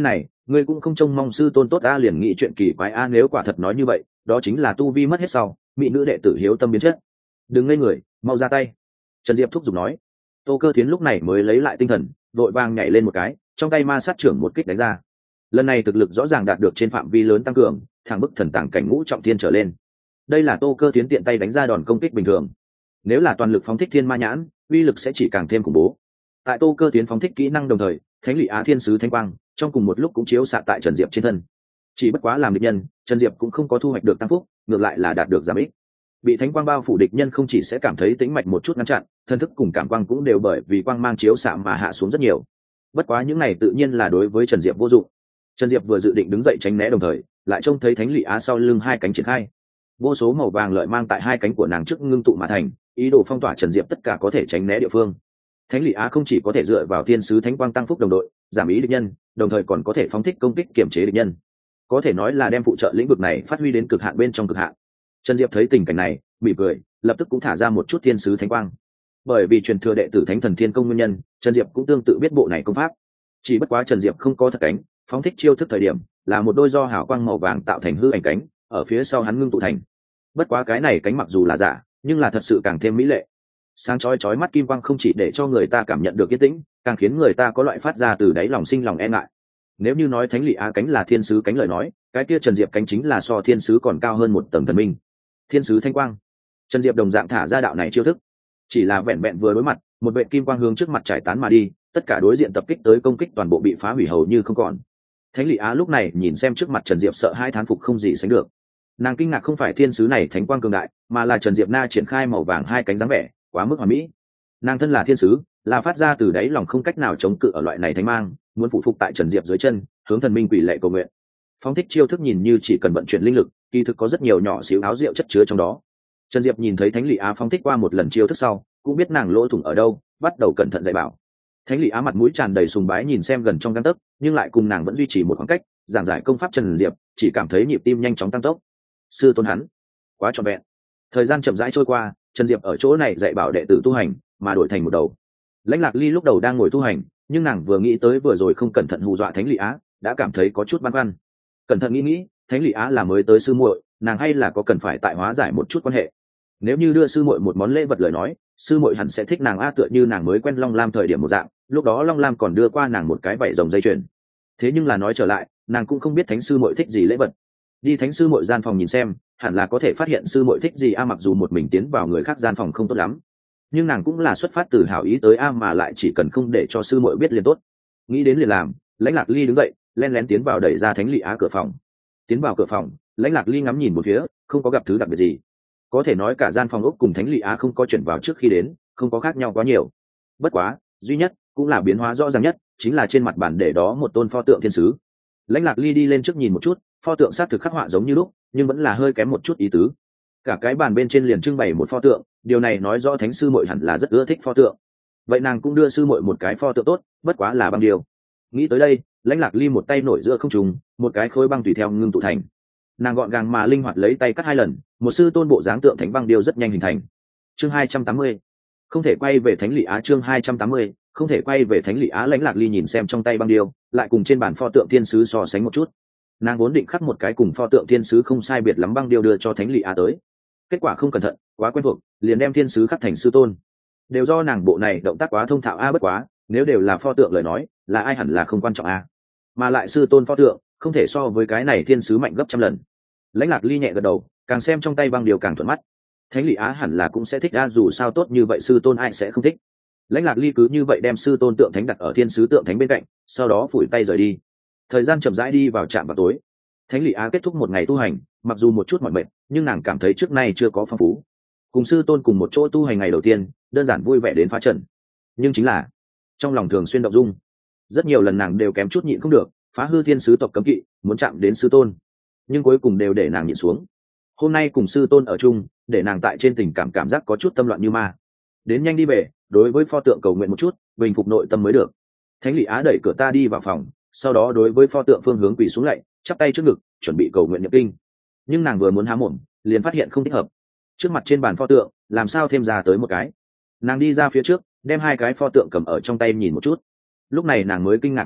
ngươi cũng không trông mong sư tôn tốt a, liền nghĩ chuyện kỳ quái a, nếu quả thật nói như vậy đó chính là tu vi mất hết sau mỹ nữ đệ tử hiếu tâm biến chất. Đừng ngây người, mau ra tay, Trần Diệp thúc giục nói. Tô Cơ Thiến lúc này mới lấy lại tinh thần, đội vàng nhảy lên một cái, trong tay ma sát trưởng một kích đánh ra. Lần này thực lực rõ ràng đạt được trên phạm vi lớn tăng cường, thẳng bức thần tàng cảnh ngũ trọng thiên trở lên. Đây là Tô Cơ Thiến tiện tay đánh ra đòn công kích bình thường, nếu là toàn lực phóng thích thiên ma nhãn uy lực sẽ chỉ càng thêm khủng bố. Tại Tô Cơ Thiến phóng thích kỹ năng đồng thời, Thánh Lị Á Thiên Sứ Thánh Quang trong cùng một lúc cũng chiếu xạ tại Trần Diệp trên thân. Chỉ bất quá làm địch nhân, Trần Diệp cũng không có thu hoạch được tăng phúc, ngược lại là đạt được giảm ích. Bị thánh quang bao phủ địch nhân không chỉ sẽ cảm thấy tĩnh mạch một chút ngăn chặn, thân thức cùng cảm quang cũng đều bởi vì quang mang chiếu xạ mà hạ xuống rất nhiều. Bất quá những này tự nhiên là đối với Trần Diệp vô dụng. Trần Diệp vừa dự định đứng dậy tránh né đồng thời, lại trông thấy Thánh Lị Á sau lưng hai cánh triển khai, vô số màu vàng lợi mang tại hai cánh của nàng trước ngưng tụ mà thành, ý đồ phong tỏa Trần Diệp tất cả có thể tránh né địa phương. Thánh Lị Á không chỉ có thể dựa vào thiên sứ thánh quang tăng phúc đồng đội, giảm ý địch nhân, đồng thời còn có thể phóng thích công kích kiểm chế địch nhân, có thể nói là đem phụ trợ lĩnh vực này phát huy đến cực hạn bên trong cực hạn. Trần Diệp thấy tình cảnh này, mỉm cười, lập tức cũng thả ra một chút thiên sứ thánh quang. Bởi vì truyền thừa đệ tử Thánh Thần Thiên Công nguyên nhân, Trần Diệp cũng tương tự biết bộ này công pháp. Chỉ bất quá Trần Diệp không có thật cánh, phóng thích chiêu thức thời điểm là một đôi do hào quang màu vàng tạo thành hư ảnh cánh, ở phía sau hắn ngưng tụ thành. Bất quá cái này cánh mặc dù là giả, nhưng là thật sự càng thêm mỹ lệ. Sáng chói chói mắt kim quang không chỉ để cho người ta cảm nhận được yên tĩnh, càng khiến người ta có loại phát ra từ đáy lòng sinh lòng e ngại. Nếu như nói Thánh Lị Á cánh là thiên sứ cánh lời nói, cái kia Trần Diệp cánh chính là so thiên sứ còn cao hơn một tầng thần minh. Thiên sứ thanh quang. Trần Diệp đồng dạng thả ra đạo này chiêu thức, chỉ là vẹn vẹn vừa đối mặt, một vệ kim quang hướng trước mặt trải tán mà đi, tất cả đối diện tập kích tới công kích toàn bộ bị phá hủy hầu như không còn. Thánh Lị Á lúc này nhìn xem trước mặt Trần Diệp sợ hai thán phục không gì sánh được. Nàng kinh ngạc không phải thiên sứ này thánh quang cường đại, mà là Trần Diệp na triển khai màu vàng hai cánh dáng vẻ quá mức hoàn mỹ. Nàng thân là thiên sứ, là phát ra từ đáy lòng không cách nào chống cự ở loại này thánh mang, muốn phụ phục tại Trần Diệp dưới chân, hướng thần minh quỷ lệ cầu nguyện. Phóng thích chiêu thức nhìn như chỉ cần vận chuyển linh lực, kỳ thực có rất nhiều nhỏ xíu áo rượu chất chứa trong đó. Trần Diệp nhìn thấy Thánh Lị Á phóng thích qua một lần chiêu thức sau, cũng biết nàng lỗ thủng ở đâu, bắt đầu cẩn thận dạy bảo. Thánh Lị Á mặt mũi tràn đầy sùng bái nhìn xem gần trong gang tấc, nhưng lại cùng nàng vẫn duy trì một khoảng cách, giảng giải công pháp Trần Diệp, chỉ cảm thấy nhịp tim nhanh chóng tăng tốc. Sư tôn hắn, quá trọn vẹn. Thời gian chậm rãi trôi qua, Trần Diệp ở chỗ này dạy bảo đệ tử tu hành, mà đổi thành một đầu. Lãnh Lạc Ly lúc đầu đang ngồi tu hành, nhưng nàng vừa nghĩ tới vừa rồi không cẩn thận hù dọa Thánh Lị Á, đã cảm thấy có chút băn khoăn. Cẩn thận nghĩ nghĩ, Thánh Lị Á là mới tới sư muội, nàng hay là có cần phải tại hóa giải một chút quan hệ. Nếu như đưa sư muội một món lễ vật lời nói, sư muội hẳn sẽ thích nàng a, tựa như nàng mới quen Long Lam thời điểm một dạng, lúc đó Long Lam còn đưa qua nàng một cái vảy rồng dây chuyền. Thế nhưng là nói trở lại, nàng cũng không biết thánh sư muội thích gì lễ vật. Đi thánh sư muội gian phòng nhìn xem, hẳn là có thể phát hiện sư muội thích gì a, mặc dù một mình tiến vào người khác gian phòng không tốt lắm, nhưng nàng cũng là xuất phát từ hảo ý tới a, mà lại chỉ cần không để cho sư muội biết liền tốt. Nghĩ đến liền làm, Lãnh Lạc Ly đứng dậy, len lén tiến vào đẩy ra Thánh Lị Á cửa phòng. Tiến vào cửa phòng, Lãnh Lạc Ly ngắm nhìn một phía, không có gặp thứ đặc biệt gì. Có thể nói cả gian phòng ốc cùng Thánh Lị Á không có chuyển vào trước khi đến, không có khác nhau quá nhiều. Bất quá, duy nhất cũng là biến hóa rõ ràng nhất, chính là trên mặt bàn để đó một tôn pho tượng thiên sứ. Lãnh Lạc Ly đi lên trước nhìn một chút, pho tượng xác thực khắc họa giống như lúc, nhưng vẫn là hơi kém một chút ý tứ. Cả cái bàn bên trên liền trưng bày một pho tượng, điều này nói rõ thánh sư muội hẳn là rất ưa thích pho tượng. Vậy nàng cũng đưa sư muội một cái pho tượng tốt, bất quá là băng điều. Nghĩ tới đây, Lãnh Lạc Ly một tay nổi giữa không trung, một cái khối băng tùy theo ngưng tụ thành. Nàng gọn gàng mà linh hoạt lấy tay cắt hai lần, một sư tôn bộ dáng tượng thánh băng điêu rất nhanh hình thành. Chương hai trăm tám mươi, không thể quay về Thánh Lị Á. Chương hai trăm tám mươi, không thể quay về Thánh Lị Á. Lãnh Lạc Ly nhìn xem trong tay băng điêu, lại cùng trên bàn pho tượng thiên sứ so sánh một chút. Nàng vốn định khắc một cái cùng pho tượng thiên sứ không sai biệt lắm băng điêu đưa cho Thánh Lị Á tới, kết quả không cẩn thận, quá quen thuộc, liền đem thiên sứ khắc thành sư tôn. Đều do nàng bộ này động tác quá thông thạo a, bất quá nếu đều là pho tượng lời nói, là ai hẳn là không quan trọng a, mà lại sư tôn pho tượng không thể so với cái này thiên sứ mạnh gấp trăm lần. Lãnh Lạc Ly nhẹ gật đầu, càng xem trong tay băng điều càng thuận mắt. Thánh Lị Á hẳn là cũng sẽ thích a, dù sao tốt như vậy sư tôn ai sẽ không thích. Lãnh Lạc Ly cứ như vậy đem sư tôn tượng thánh đặt ở thiên sứ tượng thánh bên cạnh, sau đó phủi tay rời đi. Thời gian chậm rãi đi vào trạm vào tối. Thánh Lị Á kết thúc một ngày tu hành, mặc dù một chút mỏi mệt, nhưng nàng cảm thấy trước nay chưa có phong phú. Cùng sư tôn cùng một chỗ tu hành ngày đầu tiên, đơn giản vui vẻ đến phá trận. Nhưng chính là trong lòng thường xuyên động dung, rất nhiều lần nàng đều kém chút nhịn không được, phá hư thiên sứ tộc cấm kỵ, muốn chạm đến sư tôn, nhưng cuối cùng đều để nàng nhịn xuống. Hôm nay cùng sư tôn ở chung, để nàng tại trên tình cảm cảm giác có chút tâm loạn như ma. Đến nhanh đi về, đối với pho tượng cầu nguyện một chút, bình phục nội tâm mới được. Thánh Lị Á đẩy cửa ta đi vào phòng, sau đó đối với pho tượng phương hướng quỳ xuống lạy, chắp tay trước ngực, chuẩn bị cầu nguyện nhập kinh. Nhưng nàng vừa muốn há mồm, liền phát hiện không thích hợp. Trước mặt trên bàn pho tượng, làm sao thêm ra tới một cái. Nàng đi ra phía trước, đem hai cái pho tượng cầm ở trong tay nhìn một chút. Lúc này nàng mới kinh ngạc phát hiện,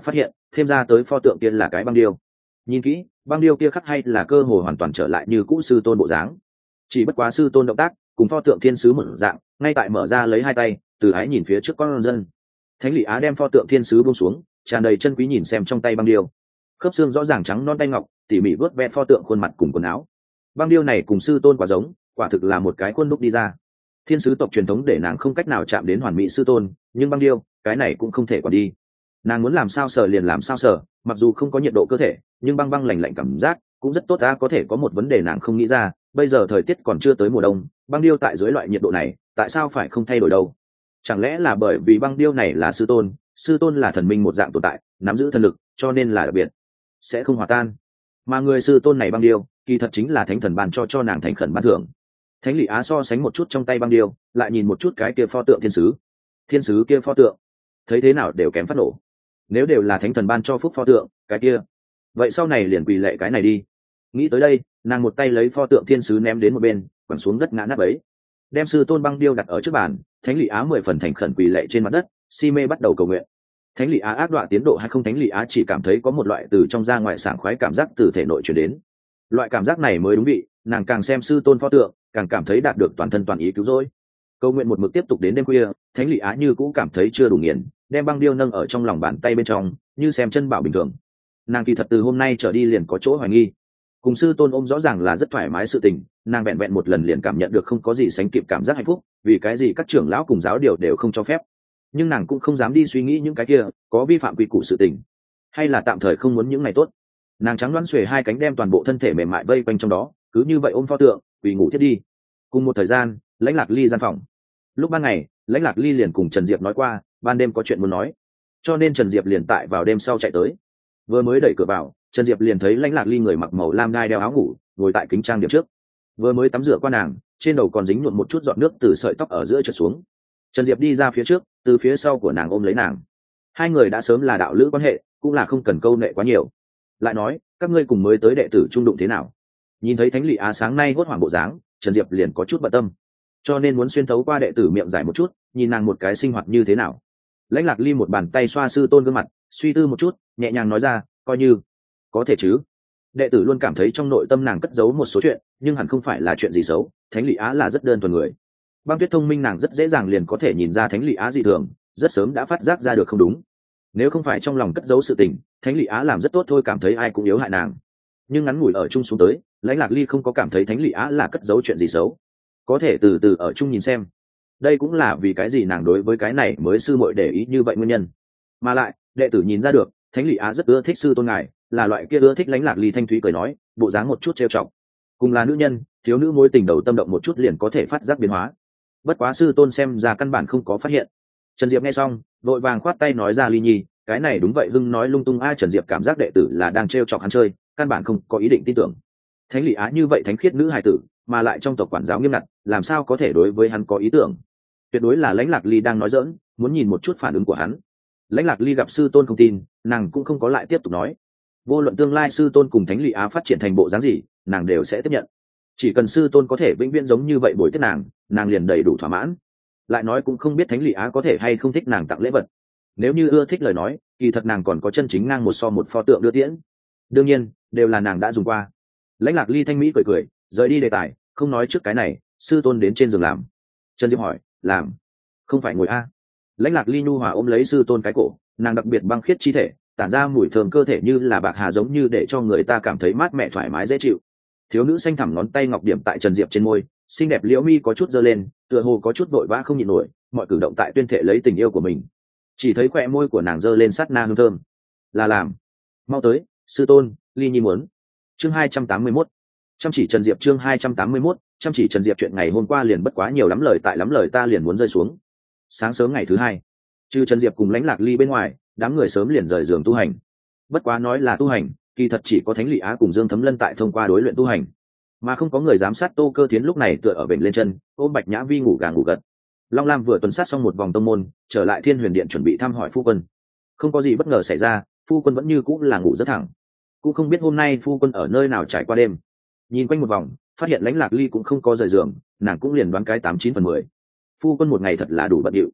thêm ra tới pho tượng kia là cái băng điêu. Nhìn kỹ, băng điêu kia khắc hay là cơ hồ hoàn toàn trở lại như cũ sư tôn bộ dáng. Chỉ bất quá sư tôn động tác cùng pho tượng thiên sứ một dạng, ngay tại mở ra lấy hai tay từ ái nhìn phía trước con dân. Thánh Lị Á đem pho tượng thiên sứ buông xuống, tràn đầy chân quý nhìn xem trong tay băng điêu, khớp xương rõ ràng trắng non tay ngọc, tỉ mỉ vớt vẽ pho tượng khuôn mặt cùng quần áo. Băng điêu này cùng sư tôn quá giống, quả thực là một cái khuôn đúc đi ra. Thiên sứ tộc truyền thống để nàng không cách nào chạm đến hoàn mỹ sư tôn, nhưng băng điêu cái này cũng không thể quản đi. Nàng muốn làm sao sờ liền làm sao sờ, mặc dù không có nhiệt độ cơ thể, nhưng băng băng lạnh lạnh cảm giác cũng rất tốt. Ta có thể có một vấn đề nàng không nghĩ ra, bây giờ thời tiết còn chưa tới mùa đông, băng điêu tại dưới loại nhiệt độ này tại sao phải không thay đổi đâu? Chẳng lẽ là bởi vì băng điêu này là sư tôn, sư tôn là thần minh một dạng tồn tại, nắm giữ thần lực, cho nên là đặc biệt sẽ không hòa tan. Mà người sư tôn này băng điêu kỳ thật chính là thánh thần ban cho cho nàng thành khẩn ban thưởng. Thánh Lị Á so sánh một chút trong tay băng điêu, lại nhìn một chút cái kia pho tượng thiên sứ. Thiên sứ kia pho tượng thấy thế nào đều kém phát nổ. Nếu đều là thánh thần ban cho phúc pho tượng cái kia, vậy sau này liền quỳ lệ cái này đi. Nghĩ tới đây, nàng một tay lấy pho tượng thiên sứ ném đến một bên, quẳng xuống đất ngã nát ấy, đem sư tôn băng điêu đặt ở trước bàn. Thánh Lị Á mười phần thành khẩn quỳ lệ trên mặt đất, si mê bắt đầu cầu nguyện. Thánh Lị Á ác đoạn tiến độ hay không, Thánh Lị Á chỉ cảm thấy có một loại từ trong ra ngoài sảng khoái cảm giác từ thể nội truyền đến. Loại cảm giác này mới đúng vị, nàng càng xem sư tôn pho tượng, càng cảm thấy đạt được toàn thân toàn ý cứu rỗi. Cầu nguyện một mực tiếp tục đến đêm khuya, Thánh Lị Á như cũ cảm thấy chưa đủ nghiền, đem băng điêu nâng ở trong lòng bàn tay bên trong, như xem chân bảo bình thường. Nàng kỳ thật từ hôm nay trở đi liền có chỗ hoài nghi. Cùng sư tôn ôm rõ ràng là rất thoải mái sự tình, nàng vẹn vẹn một lần liền cảm nhận được không có gì sánh kịp cảm giác hạnh phúc, vì cái gì các trưởng lão cùng giáo điều đều không cho phép. Nhưng nàng cũng không dám đi suy nghĩ những cái kia có vi phạm quy củ sự tình, hay là tạm thời không muốn những ngày tốt. Nàng trắng đoán xuề hai cánh đem toàn bộ thân thể mềm mại vây quanh trong đó, cứ như vậy ôm pho tượng vì ngủ thiết đi. Cùng một thời gian, Lãnh Lạc Ly gian phòng. Lúc ban ngày, Lãnh Lạc Ly liền cùng Trần Diệp nói qua ban đêm có chuyện muốn nói, cho nên Trần Diệp liền tại vào đêm sau chạy tới. Vừa mới đẩy cửa vào, Trần Diệp liền thấy Lãnh Lạc Ly người mặc màu lam đai đeo áo ngủ, ngồi tại kính trang điểm trước. Vừa mới tắm rửa qua nàng, trên đầu còn dính nhuộm một chút giọt nước từ sợi tóc ở giữa trượt xuống. Trần Diệp đi ra phía trước, từ phía sau của nàng ôm lấy nàng. Hai người đã sớm là đạo lữ quan hệ, cũng là không cần câu nệ quá nhiều. Lại nói, các ngươi cùng mới tới đệ tử trung đụng thế nào? Nhìn thấy Thánh Lị Á sáng nay hốt hoảng bộ dáng, Trần Diệp liền có chút bận tâm, cho nên muốn xuyên thấu qua đệ tử miệng giải một chút, nhìn nàng một cái sinh hoạt như thế nào. Lãnh Lạc Ly một bàn tay xoa sư tôn gương mặt, suy tư một chút, nhẹ nhàng nói ra, coi như có thể chứ. Đệ tử luôn cảm thấy trong nội tâm nàng cất giấu một số chuyện, nhưng hẳn không phải là chuyện gì xấu. Thánh Lị Á là rất đơn thuần người. Băng Tuyết thông minh, nàng rất dễ dàng liền có thể nhìn ra Thánh Lị Á dị thường, rất sớm đã phát giác ra được không đúng. Nếu không phải trong lòng cất giấu sự tình, Thánh Lị Á làm rất tốt thôi, cảm thấy ai cũng yếu hại nàng. Nhưng ngắn ngủi ở chung xuống tới, Lãnh Lạc Ly không có cảm thấy Thánh Lị Á là cất giấu chuyện gì xấu. Có thể từ từ ở chung nhìn xem. Đây cũng là vì cái gì nàng đối với cái này mới sư muội để ý như vậy nguyên nhân. Mà lại, đệ tử nhìn ra được, Thánh Lị Á rất ưa thích sư tôn ngài, là loại kia ưa thích. Lãnh Lạc Ly thanh thúy cười nói, bộ dáng một chút trêu chọc. Cùng là nữ nhân, thiếu nữ mối tình đầu tâm động một chút liền có thể phát giác biến hóa. Bất quá sư tôn xem ra căn bản không có phát hiện. Trần Diệp nghe xong, vội vàng khoát tay nói ra, Ly nhi, cái này đúng vậy, Hưng nói lung tung. A Trần Diệp cảm giác đệ tử là đang trêu chọc hắn chơi, căn bản không có ý định tin tưởng. Thánh Lị Á như vậy thánh khiết nữ hài tử, mà lại trong tộc quản giáo nghiêm ngặt, làm sao có thể đối với hắn có ý tưởng? Tuyệt đối là Lãnh Lạc Ly đang nói giỡn, muốn nhìn một chút phản ứng của hắn. Lãnh Lạc Ly gặp sư tôn không tin, nàng cũng không có lại tiếp tục nói. Vô luận tương lai sư tôn cùng Thánh Lị Á phát triển thành bộ dáng gì, nàng đều sẽ tiếp nhận. Chỉ cần sư tôn có thể vĩnh viễn giống như vậy bồi tiếp nàng, nàng liền đầy đủ thỏa mãn. Lại nói cũng không biết Thánh Lị Á có thể hay không thích nàng tặng lễ vật. Nếu như ưa thích lời nói, kỳ thật nàng còn có chân chính ngang một so một pho tượng đưa tiễn. Đương nhiên, đều là nàng đã dùng qua. Lãnh Lạc Ly thanh mỹ cười cười, rời đi đề tài, không nói trước cái này. Sư tôn đến trên giường làm. Trần Diệp hỏi, làm? Không phải ngồi a? Lãnh Lạc Ly nhu hòa ôm lấy sư tôn cái cổ, nàng đặc biệt băng khiết chi thể, tản ra mùi thơm cơ thể như là bạc hà, giống như để cho người ta cảm thấy mát mẻ thoải mái dễ chịu. Thiếu nữ xanh thẳm ngón tay ngọc điểm tại Trần Diệp trên môi, xinh đẹp liễu mi có chút giơ lên, tựa hồ có chút vội vã không nhịn nổi, mọi cử động tại tuyên thệ lấy tình yêu của mình. Chỉ thấy khóe môi của nàng giơ lên sát na hương thơm. Là làm. Mau tới, sư tôn, Ly nhi muốn. Chương hai trăm tám mươi mốt. Chăm chỉ Trần Diệp. Chương hai trăm tám mươi mốt. Chăm chỉ Trần Diệp. Chuyện ngày hôm qua liền bất quá nhiều lắm lời, tại lắm lời ta liền muốn rơi xuống. Sáng sớm ngày thứ hai, trừ Trần Diệp cùng Lãnh Lạc Ly bên ngoài, đám người sớm liền rời giường tu hành. Bất quá nói là tu hành, kỳ thật chỉ có Thánh Lị Á cùng Dương Thấm Lân tại thông qua đối luyện tu hành, mà không có người giám sát. Tô Cơ Thiến lúc này tựa ở bệnh lên chân, ôm Bạch Nhã Vi ngủ gà ngủ gật. Long Lam vừa tuần sát xong một vòng tông môn, trở lại Thiên Huyền Điện chuẩn bị thăm hỏi phu quân. Không có gì bất ngờ xảy ra, phu quân vẫn như cũng là ngủ rất thẳng. Cũng không biết hôm nay phu quân ở nơi nào trải qua đêm. Nhìn quanh một vòng, phát hiện Lãnh Lạc Ly cũng không có rời giường, nàng cũng liền đoán cái tám chín phần mười. Phu quân một ngày thật là đủ bận rộn.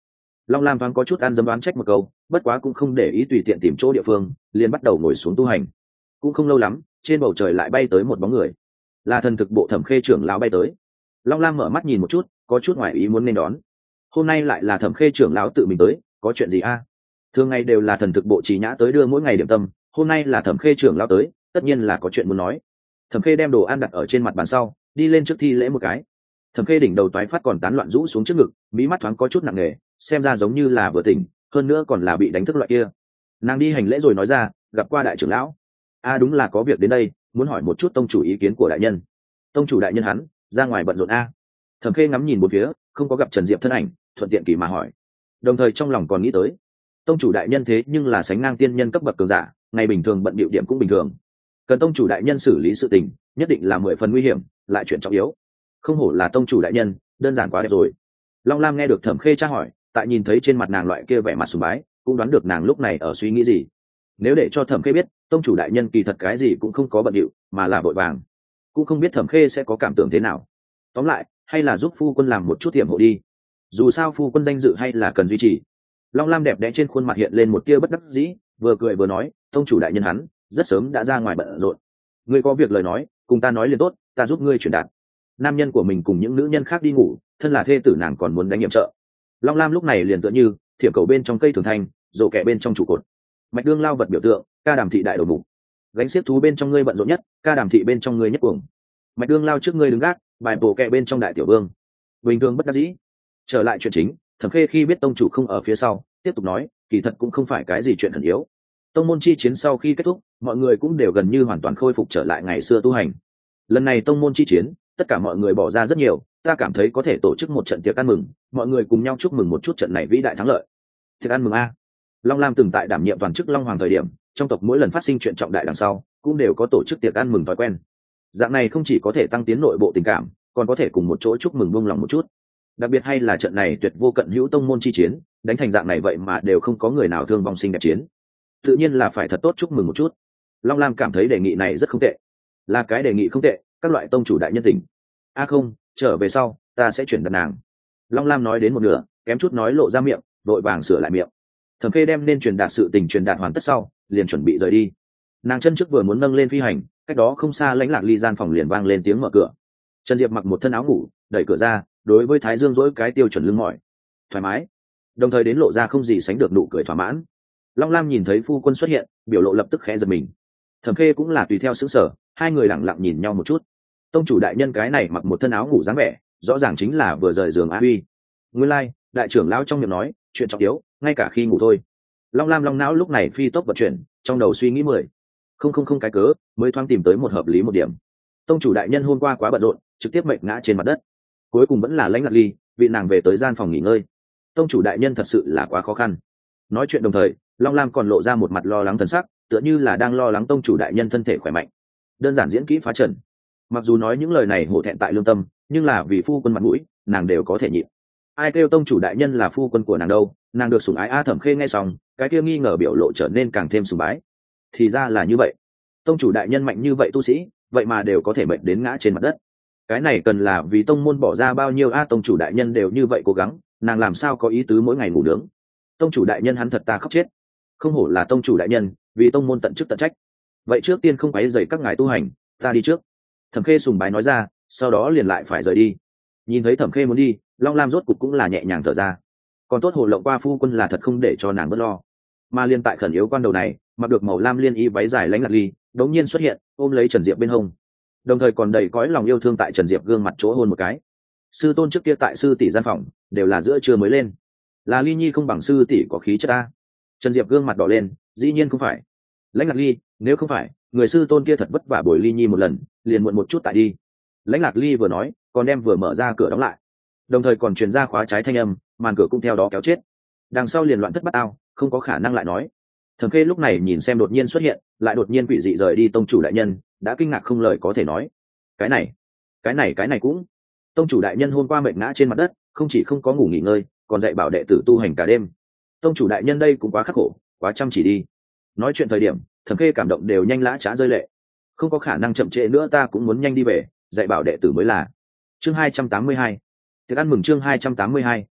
Long Lam thoáng có chút ăn dấm đoán trách một câu, bất quá cũng không để ý, tùy tiện tìm chỗ địa phương liền bắt đầu ngồi xuống tu hành. Cũng không lâu lắm, trên bầu trời lại bay tới một bóng người, là thần thực bộ Thẩm Khê trưởng lão bay tới. Long Lam mở mắt nhìn một chút, có chút ngoài ý muốn nên đón. Hôm nay lại là Thẩm Khê trưởng lão tự mình tới, có chuyện gì a? Thường ngày đều là thần thực bộ Trì Nhã tới đưa mỗi ngày điểm tâm, hôm nay là Thẩm Khê trưởng lão tới, tất nhiên là có chuyện muốn nói. Thẩm Khê đem đồ ăn đặt ở trên mặt bàn sau, đi lên trước thi lễ một cái. Thẩm Khê đỉnh đầu toái phát còn tán loạn rũ xuống trước ngực, mí mắt thoáng có chút nặng nề, xem ra giống như là vừa tỉnh, hơn nữa còn là bị đánh thức loại kia. Nàng đi hành lễ rồi nói ra, gặp qua đại trưởng lão. A đúng là có việc đến đây, muốn hỏi một chút tông chủ ý kiến của đại nhân. Tông chủ đại nhân hắn ra ngoài bận rộn a. Thẩm Khê ngắm nhìn bốn phía, không có gặp Trần Diệp thân ảnh, thuận tiện kỳ mà hỏi. Đồng thời trong lòng còn nghĩ tới, tông chủ đại nhân thế nhưng là sánh ngang tiên nhân cấp bậc cường giả, ngày bình thường bận điệu điểm cũng bình thường. Cần tông chủ đại nhân xử lý sự tình, nhất định là mười phần nguy hiểm, lại chuyện trọng yếu. Không hổ là tông chủ đại nhân, đơn giản quá đẹp rồi. Long Lam nghe được Thẩm Khê tra hỏi, tại nhìn thấy trên mặt nàng loại kia vẻ mặt sùng bái, cũng đoán được nàng lúc này ở suy nghĩ gì. Nếu để cho Thẩm Khê biết, tông chủ đại nhân kỳ thật cái gì cũng không có bận điệu, mà là vội vàng, cũng không biết Thẩm Khê sẽ có cảm tưởng thế nào. Tóm lại, hay là giúp phu quân làm một chút tiệm hộ đi. Dù sao phu quân danh dự hay là cần duy trì. Long Lam đẹp đẽ trên khuôn mặt hiện lên một tia bất đắc dĩ, vừa cười vừa nói, tông chủ đại nhân hắn rất sớm đã ra ngoài bận rộn. Ngươi có việc lời nói, cùng ta nói liền tốt, ta giúp ngươi truyền đạt. Nam nhân của mình cùng những nữ nhân khác đi ngủ, thân là thê tử nàng còn muốn đánh nhiệm trợ. Long Lam lúc này liền tựa như thiểm cầu bên trong cây thường thanh, rổ kẹ bên trong trụ cột. Mạch đương lao vật biểu tượng, ca đàm thị đại đầu mục. Gánh xiếc thú bên trong ngươi bận rộn nhất, ca đàm thị bên trong ngươi nhất cuồng. Mạch đương lao trước ngươi đứng gác, bài bổ kẹ bên trong đại tiểu vương. Bình thường bất đắc dĩ. Trở lại chuyện chính, Thẩm Khê khi biết tông chủ không ở phía sau, tiếp tục nói, kỳ thật cũng không phải cái gì chuyện thần yếu. Tông môn chi chiến sau khi kết thúc, mọi người cũng đều gần như hoàn toàn khôi phục trở lại ngày xưa tu hành. Lần này tông môn chi chiến, tất cả mọi người bỏ ra rất nhiều, ta cảm thấy có thể tổ chức một trận tiệc ăn mừng, mọi người cùng nhau chúc mừng một chút trận này vĩ đại thắng lợi. Tiệc ăn mừng a. Long Lam từng tại đảm nhiệm toàn chức Long Hoàng thời điểm, trong tộc mỗi lần phát sinh chuyện trọng đại đằng sau, cũng đều có tổ chức tiệc ăn mừng thói quen. Dạng này không chỉ có thể tăng tiến nội bộ tình cảm, còn có thể cùng một chỗ chúc mừng buông lòng một chút. Đặc biệt hay là trận này tuyệt vô cận hữu tông môn chi chiến, đánh thành dạng này vậy mà đều không có người nào thương vong sinh đẹp chiến. Tự nhiên là phải thật tốt chúc mừng một chút. Long Lam cảm thấy đề nghị này rất không tệ, là cái đề nghị không tệ, các loại tông chủ đại nhân tình. A à không, trở về sau, ta sẽ chuyển đặt nàng. Long Lam nói đến một nửa, kém chút nói lộ ra miệng, vội vàng sửa lại miệng. Thẩm Khê đem nên truyền đạt sự tình truyền đạt hoàn tất sau, liền chuẩn bị rời đi. Nàng chân trước vừa muốn nâng lên phi hành, cách đó không xa Lãnh Lạc Ly gian phòng liền vang lên tiếng mở cửa. Trần Diệp mặc một thân áo ngủ, đẩy cửa ra, đối với Thái Dương dỗi cái tiêu chuẩn lưng mỏi, thoải mái, đồng thời đến lộ ra không gì sánh được nụ cười thỏa mãn. Long Lam nhìn thấy phu quân xuất hiện, biểu lộ lập tức khẽ giật mình. Thẩm Khê cũng là tùy theo sững sờ, hai người lặng lặng nhìn nhau một chút. Tông chủ đại nhân cái này mặc một thân áo ngủ dáng vẻ, rõ ràng chính là vừa rời giường Á Huy. Nguyên lai, like, đại trưởng lão trong miệng nói, chuyện trọng yếu, ngay cả khi ngủ thôi. Long Lam long não lúc này phi tốc vận chuyển, trong đầu suy nghĩ mười, không không không cái cớ, mới thoáng tìm tới một hợp lý một điểm. Tông chủ đại nhân hôm qua quá bận rộn, trực tiếp mệt ngã trên mặt đất. Cuối cùng vẫn là Lãnh Lạc Ly, vị nàng về tới gian phòng nghỉ ngơi. Tông chủ đại nhân thật sự là quá khó khăn. Nói chuyện đồng thời, Long Lam còn lộ ra một mặt lo lắng thần sắc, tựa như là đang lo lắng tông chủ đại nhân thân thể khỏe mạnh. Đơn giản diễn kỹ phá trần. Mặc dù nói những lời này hổ thẹn tại lương tâm, nhưng là vì phu quân mặt mũi, nàng đều có thể nhịn. Ai kêu tông chủ đại nhân là phu quân của nàng đâu, nàng được sủng ái a. Thẩm Khê nghe xong, cái kia nghi ngờ biểu lộ trở nên càng thêm sùng bái. Thì ra là như vậy, tông chủ đại nhân mạnh như vậy tu sĩ, vậy mà đều có thể mệt đến ngã trên mặt đất. Cái này cần là vì tông môn bỏ ra bao nhiêu a. Tông chủ đại nhân đều như vậy cố gắng, nàng làm sao có ý tứ mỗi ngày ngủ nướng. Tông chủ đại nhân hắn thật ta khóc chết. Không hổ là tông chủ đại nhân, vì tông môn tận chức tận trách. Vậy trước tiên không quấy rầy các ngài tu hành, ta đi trước. Thẩm Khê sùng bái nói ra, sau đó liền lại phải rời đi. Nhìn thấy Thẩm Khê muốn đi, Long Lam rốt cục cũng là nhẹ nhàng thở ra. Còn tốt hồ lộng qua phu quân là thật không để cho nàng bớt lo. Mà liên tại khẩn yếu quan đầu này, mặc được màu lam liên y váy dài Lãnh Lạc Ly đống nhiên xuất hiện, ôm lấy Trần Diệp bên hông, đồng thời còn đầy cõi lòng yêu thương tại Trần Diệp gương mặt chỗ hôn một cái. Sư tôn trước kia tại sư tỷ gian phòng đều là giữa trưa mới lên, là Ly Nhi không bằng sư tỷ có khí chất ta. Trần Diệp gương mặt đỏ lên, dĩ nhiên không phải. Lãnh Lạc Ly, nếu không phải người sư tôn kia thật vất vả bồi Ly Nhi một lần, liền muộn một chút tại đi. Lãnh Lạc Ly vừa nói, còn đem vừa mở ra cửa đóng lại, đồng thời còn truyền ra khóa trái thanh âm, màn cửa cũng theo đó kéo chết. Đằng sau liền loạn thất bát ao, không có khả năng lại nói. Thẩm Khê lúc này nhìn xem đột nhiên xuất hiện, lại đột nhiên quỷ dị rời đi tông chủ đại nhân, đã kinh ngạc không lời có thể nói. Cái này, cái này cái này cũng. Tông chủ đại nhân hôm qua mệt ngã trên mặt đất, không chỉ không có ngủ nghỉ ngơi, còn dạy bảo đệ tử tu hành cả đêm. Tông chủ đại nhân đây cũng quá khắc khổ, quá chăm chỉ đi. Nói chuyện thời điểm, Thẩm Khê cảm động đều nhanh lã chã rơi lệ. Không có khả năng chậm trễ nữa, ta cũng muốn nhanh đi về, dạy bảo đệ tử mới là. Chương hai trăm tám mươi hai. Tiệc ăn mừng chương hai trăm tám mươi hai,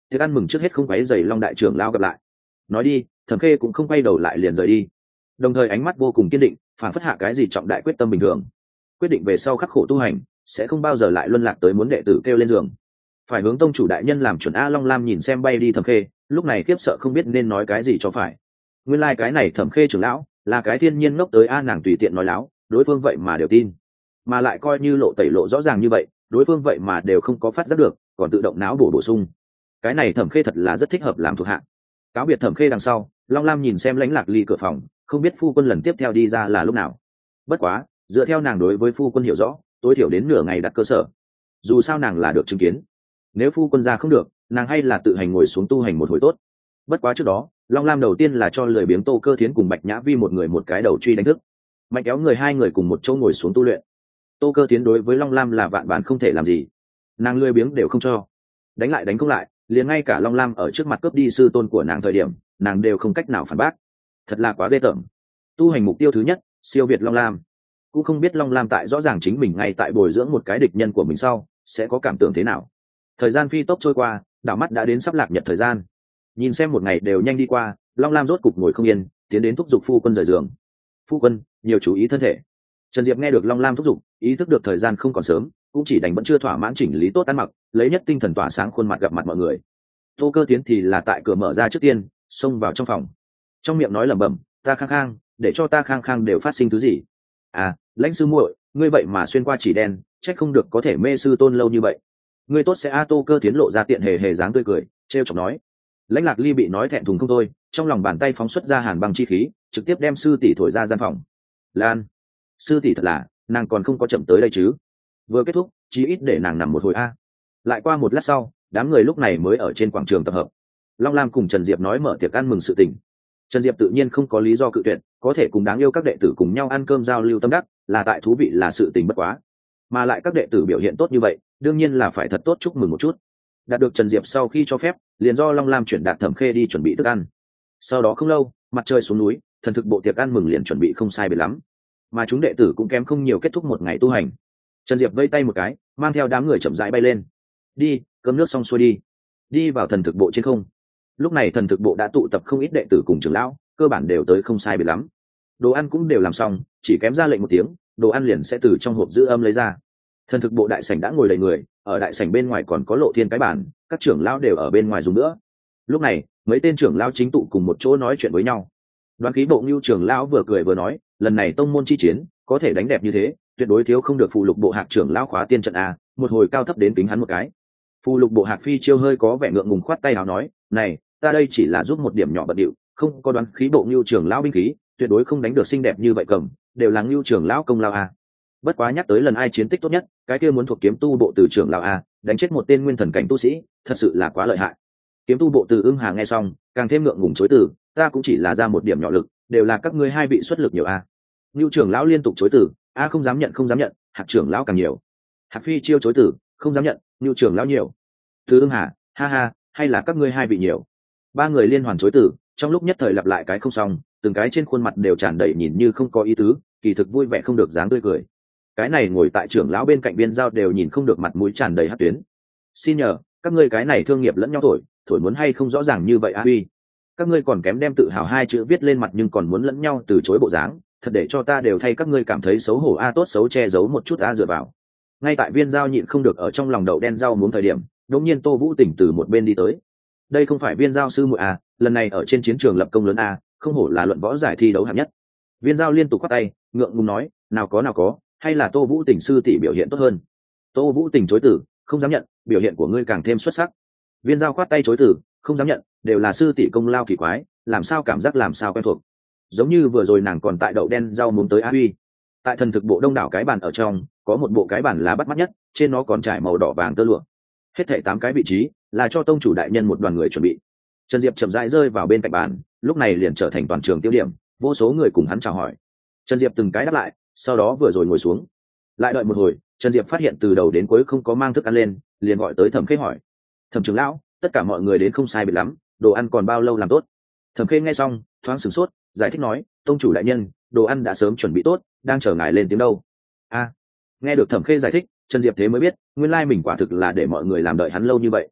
tiệc ăn mừng trước hết không quấy dày Long đại trưởng lão gặp lại. Nói đi, Thẩm Khê cũng không quay đầu lại liền rời đi, đồng thời ánh mắt vô cùng kiên định, phản phất hạ cái gì trọng đại quyết tâm bình thường. Quyết định về sau khắc khổ tu hành, sẽ không bao giờ lại luân lạc tới muốn đệ tử kêu lên giường, phải hướng tông chủ đại nhân làm chuẩn. A Long Lam nhìn xem bay đi Thẩm Khê, lúc này khiếp sợ không biết nên nói cái gì cho phải. Nguyên lai like cái này Thẩm Khê trưởng lão là cái thiên nhiên ngốc tới a, nàng tùy tiện nói láo, đối phương vậy mà đều tin, mà lại coi như lộ tẩy lộ rõ ràng như vậy, đối phương vậy mà đều không có phát giác được, còn tự động não bổ bổ sung. Cái này Thẩm Khê thật là rất thích hợp làm thuộc hạ. Cáo biệt Thẩm Khê đằng sau, Long Lam nhìn xem Lãnh Lạc Ly cửa phòng, không biết phu quân lần tiếp theo đi ra là lúc nào. Bất quá dựa theo nàng đối với phu quân hiểu rõ, tối thiểu đến nửa ngày đặt cơ sở. Dù sao nàng là được chứng kiến, nếu phu quân ra không được, nàng hay là tự hành ngồi xuống tu hành một hồi tốt. Bất quá trước đó, Long Lam đầu tiên là cho lười biếng Tô Cơ Thiến cùng Bạch Nhã Vi một người một cái đầu truy đánh thức, mạnh kéo người hai người cùng một chỗ ngồi xuống tu luyện. Tô Cơ Thiến đối với Long Lam là vạn bản không thể làm gì, nàng lười biếng đều không cho, đánh lại đánh không lại, liền ngay cả Long Lam ở trước mặt cướp đi sư tôn của nàng thời điểm, nàng đều không cách nào phản bác. Thật là quá ghê tởm. Tu hành mục tiêu thứ nhất, siêu việt Long Lam. Cũng không biết Long Lam tại rõ ràng chính mình ngay tại bồi dưỡng một cái địch nhân của mình sau sẽ có cảm tưởng thế nào. Thời gian phi tốc trôi qua, đảo mắt đã đến sắp lạc nhật thời gian. Nhìn xem một ngày đều nhanh đi qua, Long Lam rốt cục ngồi không yên, tiến đến thúc giục phu quân rời giường. Phu quân, nhiều chú ý thân thể. Trần Diệp nghe được Long Lam thúc giục, ý thức được thời gian không còn sớm, cũng chỉ đành vẫn chưa thỏa mãn chỉnh lý tốt ăn mặc, lấy nhất tinh thần tỏa sáng khuôn mặt gặp mặt mọi người. Tô Cơ Tiến thì là tại cửa mở ra trước tiên, xông vào trong phòng, trong miệng nói lẩm bẩm, ta khang khang, để cho ta khang khang đều phát sinh thứ gì? À, Lãnh sư muội, ngươi vậy mà xuyên qua chỉ đen, trách không được có thể mê sư tôn lâu như vậy. Ngươi tốt sẽ a. Tô Cơ Tiến lộ ra tiện hề hề dáng tươi cười, trêu chọc nói. Lãnh Lạc Ly bị nói thẹn thùng không thôi, trong lòng bàn tay phóng xuất ra hàn băng chi khí, trực tiếp đem sư tỷ thổi ra gian phòng. Lan, sư tỷ thật là, nàng còn không có chậm tới đây chứ? Vừa kết thúc, chí ít để nàng nằm một hồi a. Lại qua một lát sau, đám người lúc này mới ở trên quảng trường tập hợp. Long Lam cùng Trần Diệp nói mở tiệc ăn mừng sự tình. Trần Diệp tự nhiên không có lý do cự tuyệt, có thể cùng đáng yêu các đệ tử cùng nhau ăn cơm giao lưu tâm đắc, là tại thú vị là sự tình bất quá. Mà lại các đệ tử biểu hiện tốt như vậy, đương nhiên là phải thật tốt chúc mừng một chút. Đạt được Trần Diệp sau khi cho phép, liền do Long Lam chuyển đạt Thẩm Khê đi chuẩn bị thức ăn. Sau đó không lâu, mặt trời xuống núi, thần thực bộ tiệc ăn mừng liền chuẩn bị không sai biệt lắm. Mà chúng đệ tử cũng kém không nhiều kết thúc một ngày tu hành. Trần Diệp vây tay một cái, mang theo đám người chậm rãi bay lên. Đi, cơm nước xong xuôi đi. Đi vào thần thực bộ trên không. Lúc này thần thực bộ đã tụ tập không ít đệ tử cùng trưởng lão, cơ bản đều tới không sai biệt lắm. Đồ ăn cũng đều làm xong, chỉ kém ra lệnh một tiếng, đồ ăn liền sẽ từ trong hộp giữ âm lấy ra. Thần thực bộ đại sảnh đã ngồi đầy người, ở đại sảnh bên ngoài còn có Lộ Thiên cái bàn, các trưởng lão đều ở bên ngoài dùng nữa. Lúc này, mấy tên trưởng lão chính tụ cùng một chỗ nói chuyện với nhau. Đoán Khí bộ Ngưu trưởng lão vừa cười vừa nói, lần này tông môn chi chiến, có thể đánh đẹp như thế, tuyệt đối thiếu không được phụ lục bộ Hạc trưởng lão khóa tiên trận a, một hồi cao thấp đến kính hắn một cái. Phụ lục bộ Hạc Phi Chiêu hơi có vẻ ngượng ngùng khoát tay áo nói, này, ta đây chỉ là giúp một điểm nhỏ bận điệu, không có Đoán Khí bộ Ngưu trưởng lão binh khí, tuyệt đối không đánh được xinh đẹp như vậy cầm, đều là Ngưu trưởng lão công lao a. Bất quá nhắc tới lần ai chiến tích tốt nhất, cái kia muốn thuộc kiếm tu bộ từ trưởng lão a, đánh chết một tên nguyên thần cảnh tu sĩ, thật sự là quá lợi hại. Kiếm tu bộ từ Ưng Hà nghe xong, càng thêm ngượng ngùng chối từ, ta cũng chỉ là ra một điểm nhỏ lực, đều là các ngươi hai vị xuất lực nhiều a. Ngưu trưởng lão liên tục chối từ, a không dám nhận không dám nhận, Hạc trưởng lão càng nhiều. Hạc Phi Chiêu chối từ, không dám nhận, Ngưu trưởng lão nhiều. Từ Ưng Hà, ha ha, hay là các ngươi hai vị nhiều. Ba người liên hoàn chối từ, trong lúc nhất thời lặp lại cái không xong, từng cái trên khuôn mặt đều tràn đầy nhìn như không có ý tứ, kỳ thực vui vẻ không được dáng tươi cười. Cái này ngồi tại trưởng lão bên cạnh Biên Giao đều nhìn không được mặt mũi tràn đầy hắc tuyến. Xin nhờ, các ngươi cái này thương nghiệp lẫn nhau thổi, thổi muốn hay không rõ ràng như vậy a uy. Các ngươi còn kém đem tự hào hai chữ viết lên mặt nhưng còn muốn lẫn nhau từ chối bộ dáng, thật để cho ta đều thay các ngươi cảm thấy xấu hổ a, tốt xấu che giấu một chút a dựa vào. Ngay tại Viên Giao nhịn không được ở trong lòng đậu đen rau muống thời điểm, đột nhiên Tô Vũ Tỉnh từ một bên đi tới. Đây không phải Viên Giao sư muội a, lần này ở trên chiến trường lập công lớn a, không hổ là luận võ giải thi đấu hạng nhất. Viên Giao liên tục quát tay, ngượng ngùng nói, nào có nào có, hay là Tô Vũ Tỉnh sư tỷ biểu hiện tốt hơn. Tô Vũ Tỉnh chối từ, không dám nhận, biểu hiện của ngươi càng thêm xuất sắc. Viên Giao khoát tay chối từ, không dám nhận, đều là sư tỷ công lao kỳ quái, làm sao cảm giác làm sao quen thuộc. Giống như vừa rồi nàng còn tại đậu đen rau muốn tới a huy. Tại thần thực bộ đông đảo cái bàn ở trong, có một bộ cái bàn lá bắt mắt nhất, trên nó còn trải màu đỏ vàng tơ lụa. Hết thảy tám cái vị trí là cho tông chủ đại nhân một đoàn người chuẩn bị. Trần Diệp chậm rãi rơi vào bên cạnh bàn, lúc này liền trở thành toàn trường tiêu điểm, vô số người cùng hắn chào hỏi. Trần Diệp từng cái đáp lại, sau đó vừa rồi ngồi xuống. Lại đợi một hồi, Trần Diệp phát hiện từ đầu đến cuối không có mang thức ăn lên, liền gọi tới Thẩm Khê hỏi: "Thẩm trưởng lão, tất cả mọi người đến không sai biệt lắm, đồ ăn còn bao lâu làm tốt?" Thẩm Khê nghe xong, thoáng sửng sốt, giải thích nói: "Tông chủ đại nhân, đồ ăn đã sớm chuẩn bị tốt, đang chờ ngài lên tiếng đâu." A, nghe được Thẩm Khê giải thích, Trần Diệp thế mới biết, nguyên lai mình quả thực là để mọi người làm đợi hắn lâu như vậy.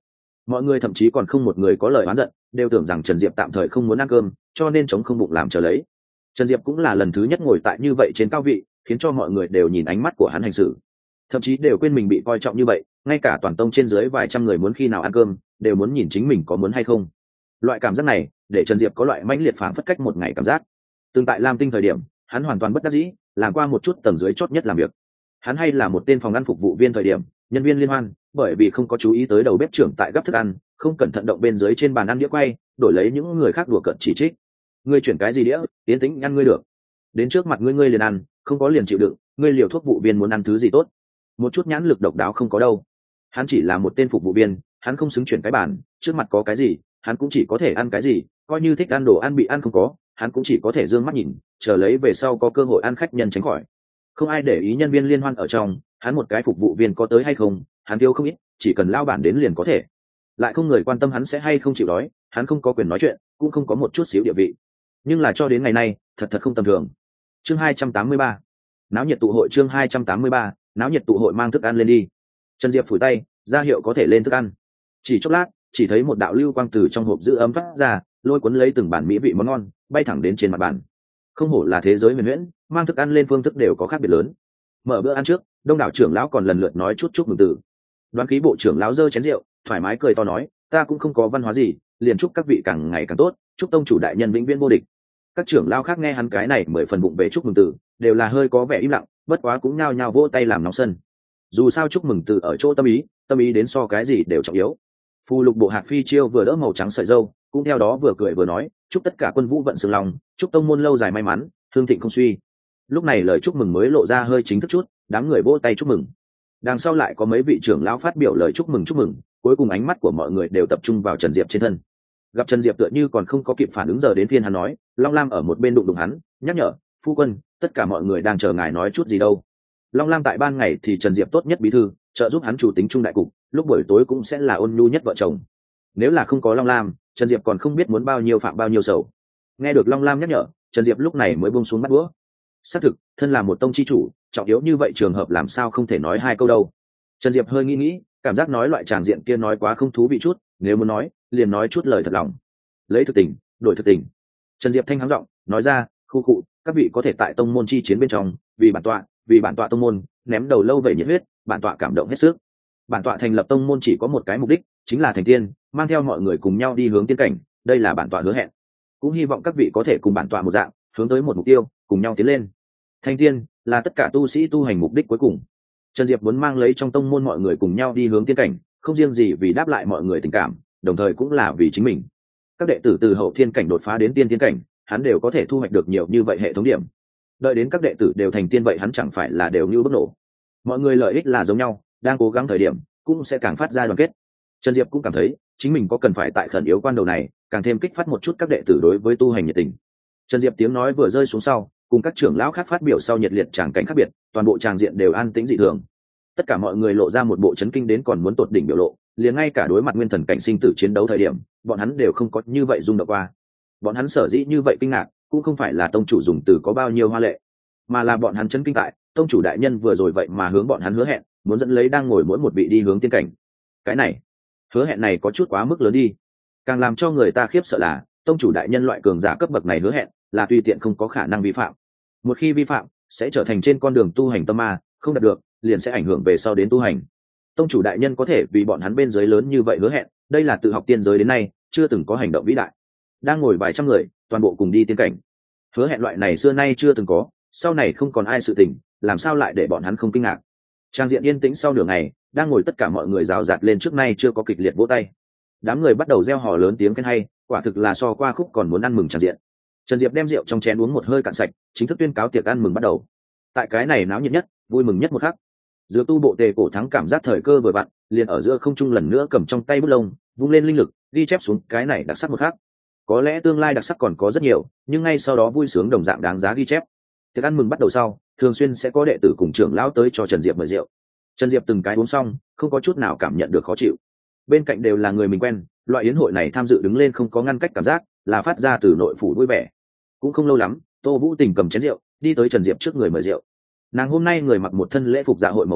mọi người thậm chí còn không một người có lời oán giận, đều tưởng rằng Trần Diệp tạm thời không muốn ăn cơm, cho nên chống không bụng làm chờ lấy. Trần Diệp cũng là lần thứ nhất ngồi tại như vậy trên cao vị, khiến cho mọi người đều nhìn ánh mắt của hắn hành xử, thậm chí đều quên mình bị coi trọng như vậy, ngay cả toàn tông trên dưới vài trăm người muốn khi nào ăn cơm đều muốn nhìn chính mình có muốn hay không. Loại cảm giác này để Trần Diệp có loại mãnh liệt phảng phất cách một ngày cảm giác. Tương tại Lam Tinh thời điểm, hắn hoàn toàn bất đắc dĩ, làm qua một chút tầng dưới chót nhất làm việc. Hắn hay là một tên phòng ăn phục vụ viên thời điểm, nhân viên liên hoan, bởi vì không có chú ý tới đầu bếp trưởng tại gấp thức ăn, không cẩn thận động bên dưới trên bàn ăn đĩa quay, đổi lấy những người khác đùa cợt chỉ trích. Ngươi chuyển cái gì đĩa, tiến tĩnh ăn ngươi được. Đến trước mặt ngươi ngươi liền ăn, không có liền chịu đựng, ngươi liều thuốc vụ viên muốn ăn thứ gì tốt. Một chút nhãn lực độc đáo không có đâu. Hắn chỉ là một tên phục vụ viên, hắn không xứng chuyển cái bàn, trước mặt có cái gì, hắn cũng chỉ có thể ăn cái gì, coi như thích ăn đồ ăn bị ăn không có, hắn cũng chỉ có thể dương mắt nhìn, chờ lấy về sau có cơ hội ăn khách nhân tránh khỏi. Không ai để ý nhân viên liên hoan ở trong, hắn một cái phục vụ viên có tới hay không, hắn tiêu không ít, chỉ cần lao bản đến liền có thể. Lại không người quan tâm hắn sẽ hay không chịu đói, hắn không có quyền nói chuyện, cũng không có một chút xíu địa vị. Nhưng là cho đến ngày nay, thật thật không tầm thường. Chương hai trăm tám mươi ba, náo nhiệt tụ hội. Chương hai trăm tám mươi ba, náo nhiệt tụ hội. Mang thức ăn lên đi. Trần Diệp phủi tay, ra hiệu có thể lên thức ăn. Chỉ chốc lát, chỉ thấy một đạo lưu quang từ trong hộp giữ ấm phát ra, lôi cuốn lấy từng bản mỹ vị món ngon, bay thẳng đến trên mặt bàn. Không hổ là thế giới huyền huyễn, mang thức ăn lên phương thức đều có khác biệt lớn. Mở bữa ăn trước, đông đảo trưởng lão còn lần lượt nói chút chúc mừng từ. Đoán khí bộ trưởng lão giơ chén rượu, thoải mái cười to nói, ta cũng không có văn hóa gì, liền chúc các vị càng ngày càng tốt, chúc tông chủ đại nhân vĩnh viễn vô địch. Các trưởng lão khác nghe hắn cái này mười phần bụng về chúc mừng từ, đều là hơi có vẻ im lặng, bất quá cũng nhao nhao vỗ tay làm nóng sân. Dù sao chúc mừng từ ở chỗ tâm ý, tâm ý đến so cái gì đều trọng yếu. Phù lục bộ hạc phi chiêu vừa đỡ màu trắng sợi dâu, cũng theo đó vừa cười vừa nói, chúc tất cả quân vũ vận sương lòng, chúc tông môn lâu dài may mắn, hương thịnh không suy. Lúc này lời chúc mừng mới lộ ra hơi chính thức chút, đám người vỗ tay chúc mừng. Đằng sau lại có mấy vị trưởng lão phát biểu lời chúc mừng chúc mừng, cuối cùng ánh mắt của mọi người đều tập trung vào Trần Diệp trên thân. Gặp Trần Diệp tựa như còn không có kịp phản ứng giờ đến phiên hắn nói, Long Lam ở một bên đụng đụng hắn, nhắc nhở, phu quân, tất cả mọi người đang chờ ngài nói chút gì đâu. Long Lam tại ban ngày thì Trần Diệp tốt nhất bí thư, trợ giúp hắn chủ tính trung đại cục, lúc buổi tối cũng sẽ là ôn nhu nhất vợ chồng. Nếu là không có Long Lam, Trần Diệp còn không biết muốn bao nhiêu phạm bao nhiêu sầu. Nghe được Long Lam nhắc nhở, Trần Diệp lúc này mới buông xuống bắt đũa. Xác thực, thân là một tông chi chủ, trọng yếu như vậy trường hợp làm sao không thể nói hai câu đâu. Trần Diệp hơi nghĩ nghĩ, cảm giác nói loại tràng diện kia nói quá không thú vị chút, nếu muốn nói, liền nói chút lời thật lòng. Lấy thực tình, đổi thực tình. Trần Diệp thanh hắng giọng, nói ra, khu cụ, các vị có thể tại tông môn chi chiến bên trong, vì bản tọa, vì bản tọa tông môn, ném đầu lâu vậy nhiệt huyết, bản tọa cảm động hết sức. Bản tọa thành lập tông môn chỉ có một cái mục đích, chính là thành tiên, mang theo mọi người cùng nhau đi hướng tiên cảnh, đây là bản tọa hứa hẹn. Cũng hy vọng các vị có thể cùng bản tọa một dạng, hướng tới một mục tiêu, cùng nhau tiến lên. Thành tiên là tất cả tu sĩ tu hành mục đích cuối cùng. Trần Diệp muốn mang lấy trong tông môn mọi người cùng nhau đi hướng tiên cảnh, không riêng gì vì đáp lại mọi người tình cảm, đồng thời cũng là vì chính mình. Các đệ tử từ hậu thiên cảnh đột phá đến tiên tiên cảnh, hắn đều có thể thu hoạch được nhiều như vậy hệ thống điểm. Đợi đến các đệ tử đều thành tiên vậy hắn chẳng phải là đều như bức nổ. Mọi người lợi ích là giống nhau, đang cố gắng thời điểm cũng sẽ càng phát ra đoàn kết. Trần Diệp cũng cảm thấy chính mình có cần phải tại khẩn yếu quan đầu này càng thêm kích phát một chút các đệ tử đối với tu hành nhiệt tình. Trần Diệp tiếng nói vừa rơi xuống sau, cùng các trưởng lão khác phát biểu sau nhiệt liệt tràng cảnh khác biệt, toàn bộ tràng diện đều an tĩnh dị thường. Tất cả mọi người lộ ra một bộ chấn kinh đến còn muốn tột đỉnh biểu lộ, liền ngay cả đối mặt nguyên thần cảnh sinh tử chiến đấu thời điểm, bọn hắn đều không có như vậy rung động qua. Bọn hắn sở dĩ như vậy kinh ngạc, cũng không phải là tông chủ dùng từ có bao nhiêu hoa lệ, mà là bọn hắn chấn kinh tại tông chủ đại nhân vừa rồi vậy mà hướng bọn hắn hứa hẹn, muốn dẫn lấy đang ngồi mỗi một vị đi hướng tiên cảnh. Cái này, hứa hẹn này có chút quá mức lớn đi. Càng làm cho người ta khiếp sợ là, tông chủ đại nhân loại cường giả cấp bậc này hứa hẹn, là tùy tiện không có khả năng vi phạm. Một khi vi phạm, sẽ trở thành trên con đường tu hành tâm ma, không đạt được, liền sẽ ảnh hưởng về sau đến tu hành. Tông chủ đại nhân có thể vì bọn hắn bên dưới lớn như vậy hứa hẹn, đây là tự học tiên giới đến nay chưa từng có hành động vĩ đại. Đang ngồi vài trăm người, toàn bộ cùng đi tiên cảnh. Hứa hẹn loại này xưa nay chưa từng có, sau này không còn ai sự tình, làm sao lại để bọn hắn không kinh ngạc. Trang diện yên tĩnh sau nửa ngày, đang ngồi tất cả mọi người rào rạt lên trước nay chưa có kịch liệt vỗ tay. Đám người bắt đầu reo hò lớn tiếng khen hay, quả thực là so qua khúc còn muốn ăn mừng tràn diện. Trần Diệp đem rượu trong chén uống một hơi cạn sạch, chính thức tuyên cáo tiệc ăn mừng bắt đầu. Tại cái này náo nhiệt nhất, vui mừng nhất một khắc, giữa tu bộ tề cổ thắng cảm giác thời cơ vừa vặn, liền ở giữa không trung lần nữa cầm trong tay bút lông, vung lên linh lực, ghi chép xuống cái này đặc sắc một khắc. Có lẽ tương lai đặc sắc còn có rất nhiều, nhưng ngay sau đó vui sướng đồng dạng đáng giá ghi chép. Tiệc ăn mừng bắt đầu sau, thường xuyên sẽ có đệ tử cùng trưởng lão tới cho Trần Diệp mời rượu. Trần Diệp từng cái uống xong, không có chút nào cảm nhận được khó chịu. Bên cạnh đều là người mình quen, loại yến hội này tham dự đứng lên không có ngăn cách cảm giác, là phát ra từ nội phủ vui vẻ. Cũng không lâu lắm, Tô Vũ Tình cầm chén rượu, đi tới Trần Diệp trước người mời rượu. Nàng hôm nay người mặc một thân lễ phục dạ hội màu tím,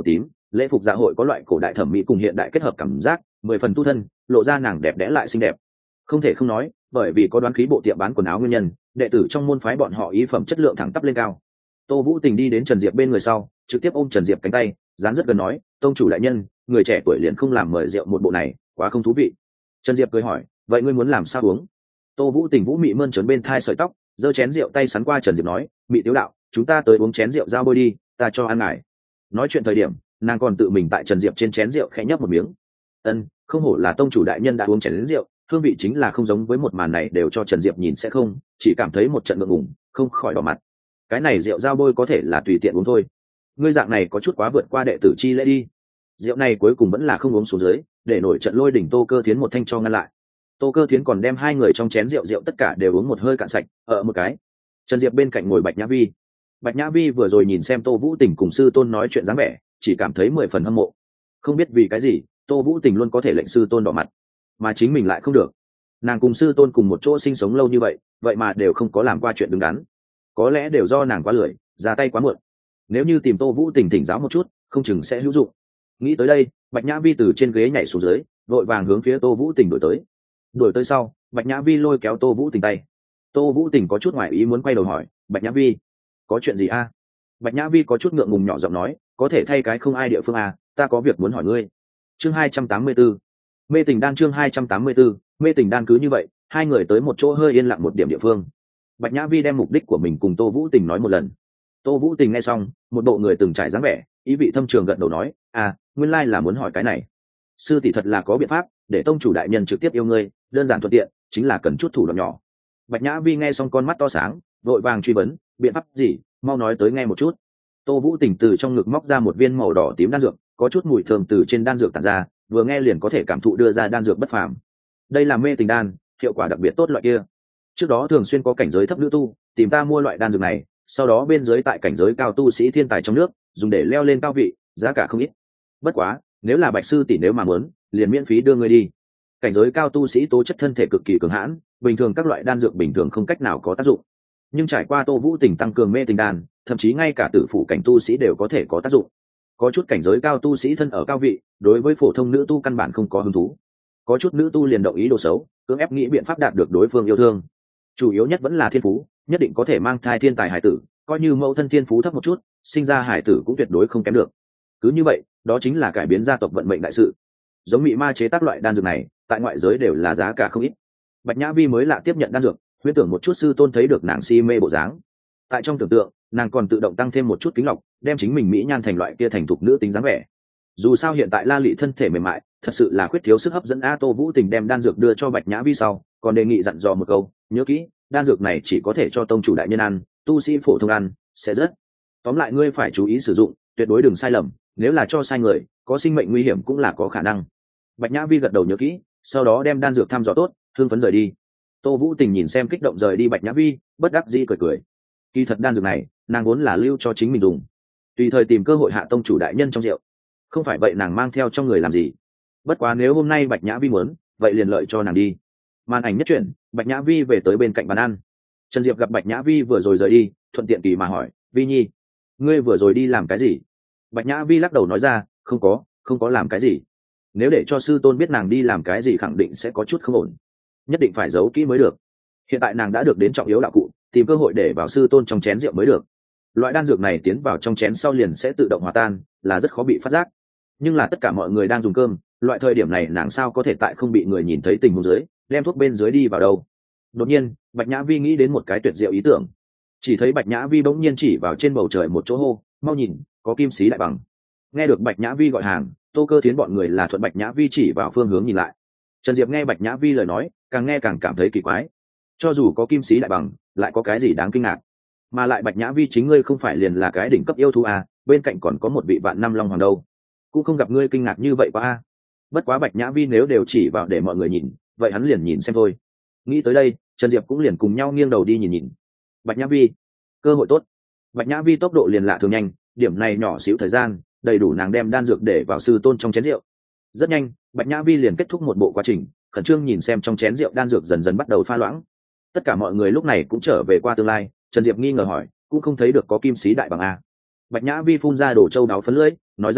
lễ phục dạ hội có loại cổ đại thẩm mỹ cùng hiện đại kết hợp cảm giác, mười phần tu thân, lộ ra nàng đẹp đẽ lại xinh đẹp. Không thể không nói, bởi vì có đoán khí bộ tiệm bán quần áo nguyên nhân, đệ tử trong môn phái bọn họ ý phẩm chất lượng thẳng tắp lên cao. Tô Vũ Tình đi đến Trần Diệp bên người sau, trực tiếp ôm Trần Diệp cánh tay, dán rất gần nói, tông chủ đại nhân, người trẻ tuổi liền không làm mời rượu một bộ này, quá không thú vị. Trần Diệp cười hỏi, vậy ngươi muốn làm sao uống? Tô Vũ Tình vũ mị mơn trớn bên thai sợi tóc, giơ chén rượu tay sắn qua Trần Diệp nói, mị tiếu đạo, chúng ta tới uống chén rượu giao bôi đi, ta cho ăn ngài. Nói chuyện thời điểm, nàng còn tự mình tại Trần Diệp trên chén rượu khẽ nhấp một miếng. Ân, không hổ là tông chủ đại nhân đã uống chén rượu, hương vị chính là không giống với một màn này đều cho Trần Diệp nhìn sẽ không, chỉ cảm thấy một trận ngượng ngùng, không khỏi đỏ mặt. Cái này rượu giao bôi có thể là tùy tiện uống thôi. Ngươi dạng này có chút quá vượt qua đệ tử chi lễ đi. Rượu này cuối cùng vẫn là không uống xuống dưới, để nổi trận lôi đỉnh Tô Cơ Thiến một thanh cho ngăn lại. Tô Cơ Thiến còn đem hai người trong chén rượu rượu tất cả đều uống một hơi cạn sạch, ở một cái. Trần Diệp bên cạnh ngồi Bạch Nhã Vi. Bạch Nhã Vi vừa rồi nhìn xem Tô Vũ Tình cùng sư tôn nói chuyện dáng vẻ, chỉ cảm thấy mười phần hâm mộ. Không biết vì cái gì, Tô Vũ Tình luôn có thể lệnh sư tôn đỏ mặt, mà chính mình lại không được. Nàng cùng sư tôn cùng một chỗ sinh sống lâu như vậy, vậy mà đều không có làm qua chuyện đứng đắn. Có lẽ đều do nàng quá lười, ra tay quá muộn. Nếu như tìm Tô Vũ Tình thỉnh giáo một chút, không chừng sẽ hữu dụng. Nghĩ tới đây, Bạch Nhã Vi từ trên ghế nhảy xuống dưới, vội vàng hướng phía Tô Vũ Tình đuổi tới. Đuổi tới sau, Bạch Nhã Vi lôi kéo Tô Vũ Tình tay. Tô Vũ Tình có chút ngoài ý muốn quay đầu hỏi, Bạch Nhã Vi, có chuyện gì a? Bạch Nhã Vi có chút ngượng ngùng nhỏ giọng nói, có thể thay cái không ai địa phương à, ta có việc muốn hỏi ngươi. Chương hai trăm tám mươi tư, mê tình đan. Chương hai trăm tám mươi tư, mê tình đan. Cứ như vậy, hai người tới một chỗ hơi yên lặng một điểm địa phương. Bạch Nhã Vi đem mục đích của mình cùng Tô Vũ Tình nói một lần. Tô Vũ Tình nghe xong, một bộ người từng trải dáng vẻ, ý vị thâm trường gật đầu nói, à, nguyên lai là muốn hỏi cái này. Sư tỷ thật là có biện pháp để tông chủ đại nhân trực tiếp yêu ngươi, đơn giản thuận tiện, chính là cần chút thủ đoạn nhỏ. Bạch Nhã Vi nghe xong con mắt to sáng, vội vàng truy vấn, biện pháp gì, mau nói tới nghe một chút. Tô Vũ Tình từ trong ngực móc ra một viên màu đỏ tím đan dược, có chút mùi thơm từ trên đan dược tản ra, vừa nghe liền có thể cảm thụ đưa ra đan dược bất phàm. Đây là mê tình đan, hiệu quả đặc biệt tốt loại kia. Trước đó thường xuyên có cảnh giới thấp nữ tu tìm ta mua loại đan dược này, sau đó bên dưới tại cảnh giới cao tu sĩ thiên tài trong nước dùng để leo lên cao vị, giá cả không ít. Bất quá, nếu là Bạch sư tỷ nếu mà muốn, liền miễn phí đưa ngươi đi. Cảnh giới cao tu sĩ tố chất thân thể cực kỳ cường hãn, bình thường các loại đan dược bình thường không cách nào có tác dụng. Nhưng trải qua Tô Vũ Tình tăng cường mê tình đan, thậm chí ngay cả tử phụ cảnh tu sĩ đều có thể có tác dụng. Có chút cảnh giới cao tu sĩ thân ở cao vị, đối với phổ thông nữ tu căn bản không có hứng thú. Có chút nữ tu liền động ý đồ xấu, cưỡng ép nghĩ biện pháp đạt được đối phương yêu thương. Chủ yếu nhất vẫn là thiên phú, nhất định có thể mang thai thiên tài hải tử, coi như mẫu thân thiên phú thấp một chút, sinh ra hải tử cũng tuyệt đối không kém được. Cứ như vậy, đó chính là cải biến gia tộc vận mệnh đại sự. Giống mị ma chế tác loại đan dược này, tại ngoại giới đều là giá cả không ít. Bạch Nhã Vi mới lạ tiếp nhận đan dược, huyễn tưởng một chút sư tôn thấy được nàng si mê bộ dáng. Tại trong tưởng tượng, nàng còn tự động tăng thêm một chút kính lọc, đem chính mình mỹ nhan thành loại kia thành thục nữ tính dáng vẻ. Dù sao hiện tại La Lị thân thể mềm mại, thật sự là khuyết thiếu sức hấp dẫn. A Tô Vũ Tình đem đan dược đưa cho Bạch Nhã Vi sau, còn đề nghị dặn dò một câu, nhớ kỹ, đan dược này chỉ có thể cho tông chủ đại nhân ăn, tu sĩ phổ thông ăn sẽ rất. Tóm lại ngươi phải chú ý sử dụng, tuyệt đối đừng sai lầm, nếu là cho sai người, có sinh mệnh nguy hiểm cũng là có khả năng. Bạch Nhã Vi gật đầu nhớ kỹ, sau đó đem đan dược thăm dò tốt, hương phấn rời đi. Tô Vũ Tình nhìn xem kích động rời đi Bạch Nhã Vi, bất đắc dĩ cười cười. Kỳ thật đan dược này, nàng vốn là lưu cho chính mình dùng, tùy thời tìm cơ hội hạ tông chủ đại nhân trong rượu. Không phải vậy nàng mang theo trong người làm gì? Bất quá nếu hôm nay Bạch Nhã Vi muốn, vậy liền lợi cho nàng đi. Màn ảnh nhất chuyển, Bạch Nhã Vi về tới bên cạnh bàn ăn. Trần Diệp gặp Bạch Nhã Vi vừa rồi rời đi, thuận tiện kỳ mà hỏi, Vi Nhi, ngươi vừa rồi đi làm cái gì? Bạch Nhã Vi lắc đầu nói ra, không có, không có làm cái gì. Nếu để cho sư tôn biết nàng đi làm cái gì khẳng định sẽ có chút không ổn, nhất định phải giấu kỹ mới được. Hiện tại nàng đã được đến trọng yếu đạo cụ, tìm cơ hội để vào sư tôn trong chén rượu mới được. Loại đan dược này tiến vào trong chén sau liền sẽ tự động hòa tan, là rất khó bị phát giác. Nhưng là tất cả mọi người đang dùng cơm, loại thời điểm này nàng sao có thể tại không bị người nhìn thấy tình huống dưới đem thuốc bên dưới đi vào đâu. Đột nhiên Bạch Nhã Vi nghĩ đến một cái tuyệt diệu ý tưởng. Chỉ thấy Bạch Nhã Vi bỗng nhiên chỉ vào trên bầu trời một chỗ hô, mau nhìn, có kim sĩ đại bằng. Nghe được Bạch Nhã Vi gọi hàng, Tô Cơ Thiến bọn người là thuận Bạch Nhã Vi chỉ vào phương hướng nhìn lại. Trần Diệp nghe Bạch Nhã Vi lời nói, càng nghe càng cảm thấy kỳ quái. Cho dù có kim sĩ đại bằng, lại có cái gì đáng kinh ngạc? Mà lại Bạch Nhã Vi chính ngươi không phải liền là cái đỉnh cấp yêu thú à, bên cạnh còn có một vị vạn năm long hoàng đâu, cũng không gặp ngươi kinh ngạc như vậy quá a. Bất quá Bạch Nhã Vi nếu đều chỉ vào để mọi người nhìn, vậy hắn liền nhìn xem thôi. Nghĩ tới đây, Trần Diệp cũng liền cùng nhau nghiêng đầu đi nhìn nhìn. Bạch Nhã Vi, cơ hội tốt. Bạch Nhã Vi tốc độ liền lạ thường nhanh, điểm này nhỏ xíu thời gian, đầy đủ nàng đem đan dược để vào sư tôn trong chén rượu. Rất nhanh, Bạch Nhã Vi liền kết thúc một bộ quá trình, khẩn trương nhìn xem trong chén rượu đan dược dần dần bắt đầu pha loãng. Tất cả mọi người lúc này cũng trở về qua tương lai. Trần Diệp nghi ngờ hỏi, cũng không thấy được có kim sĩ đại bằng a. Bạch Nhã Vi phun ra đổ châu đáo phấn lưỡi, nói ra,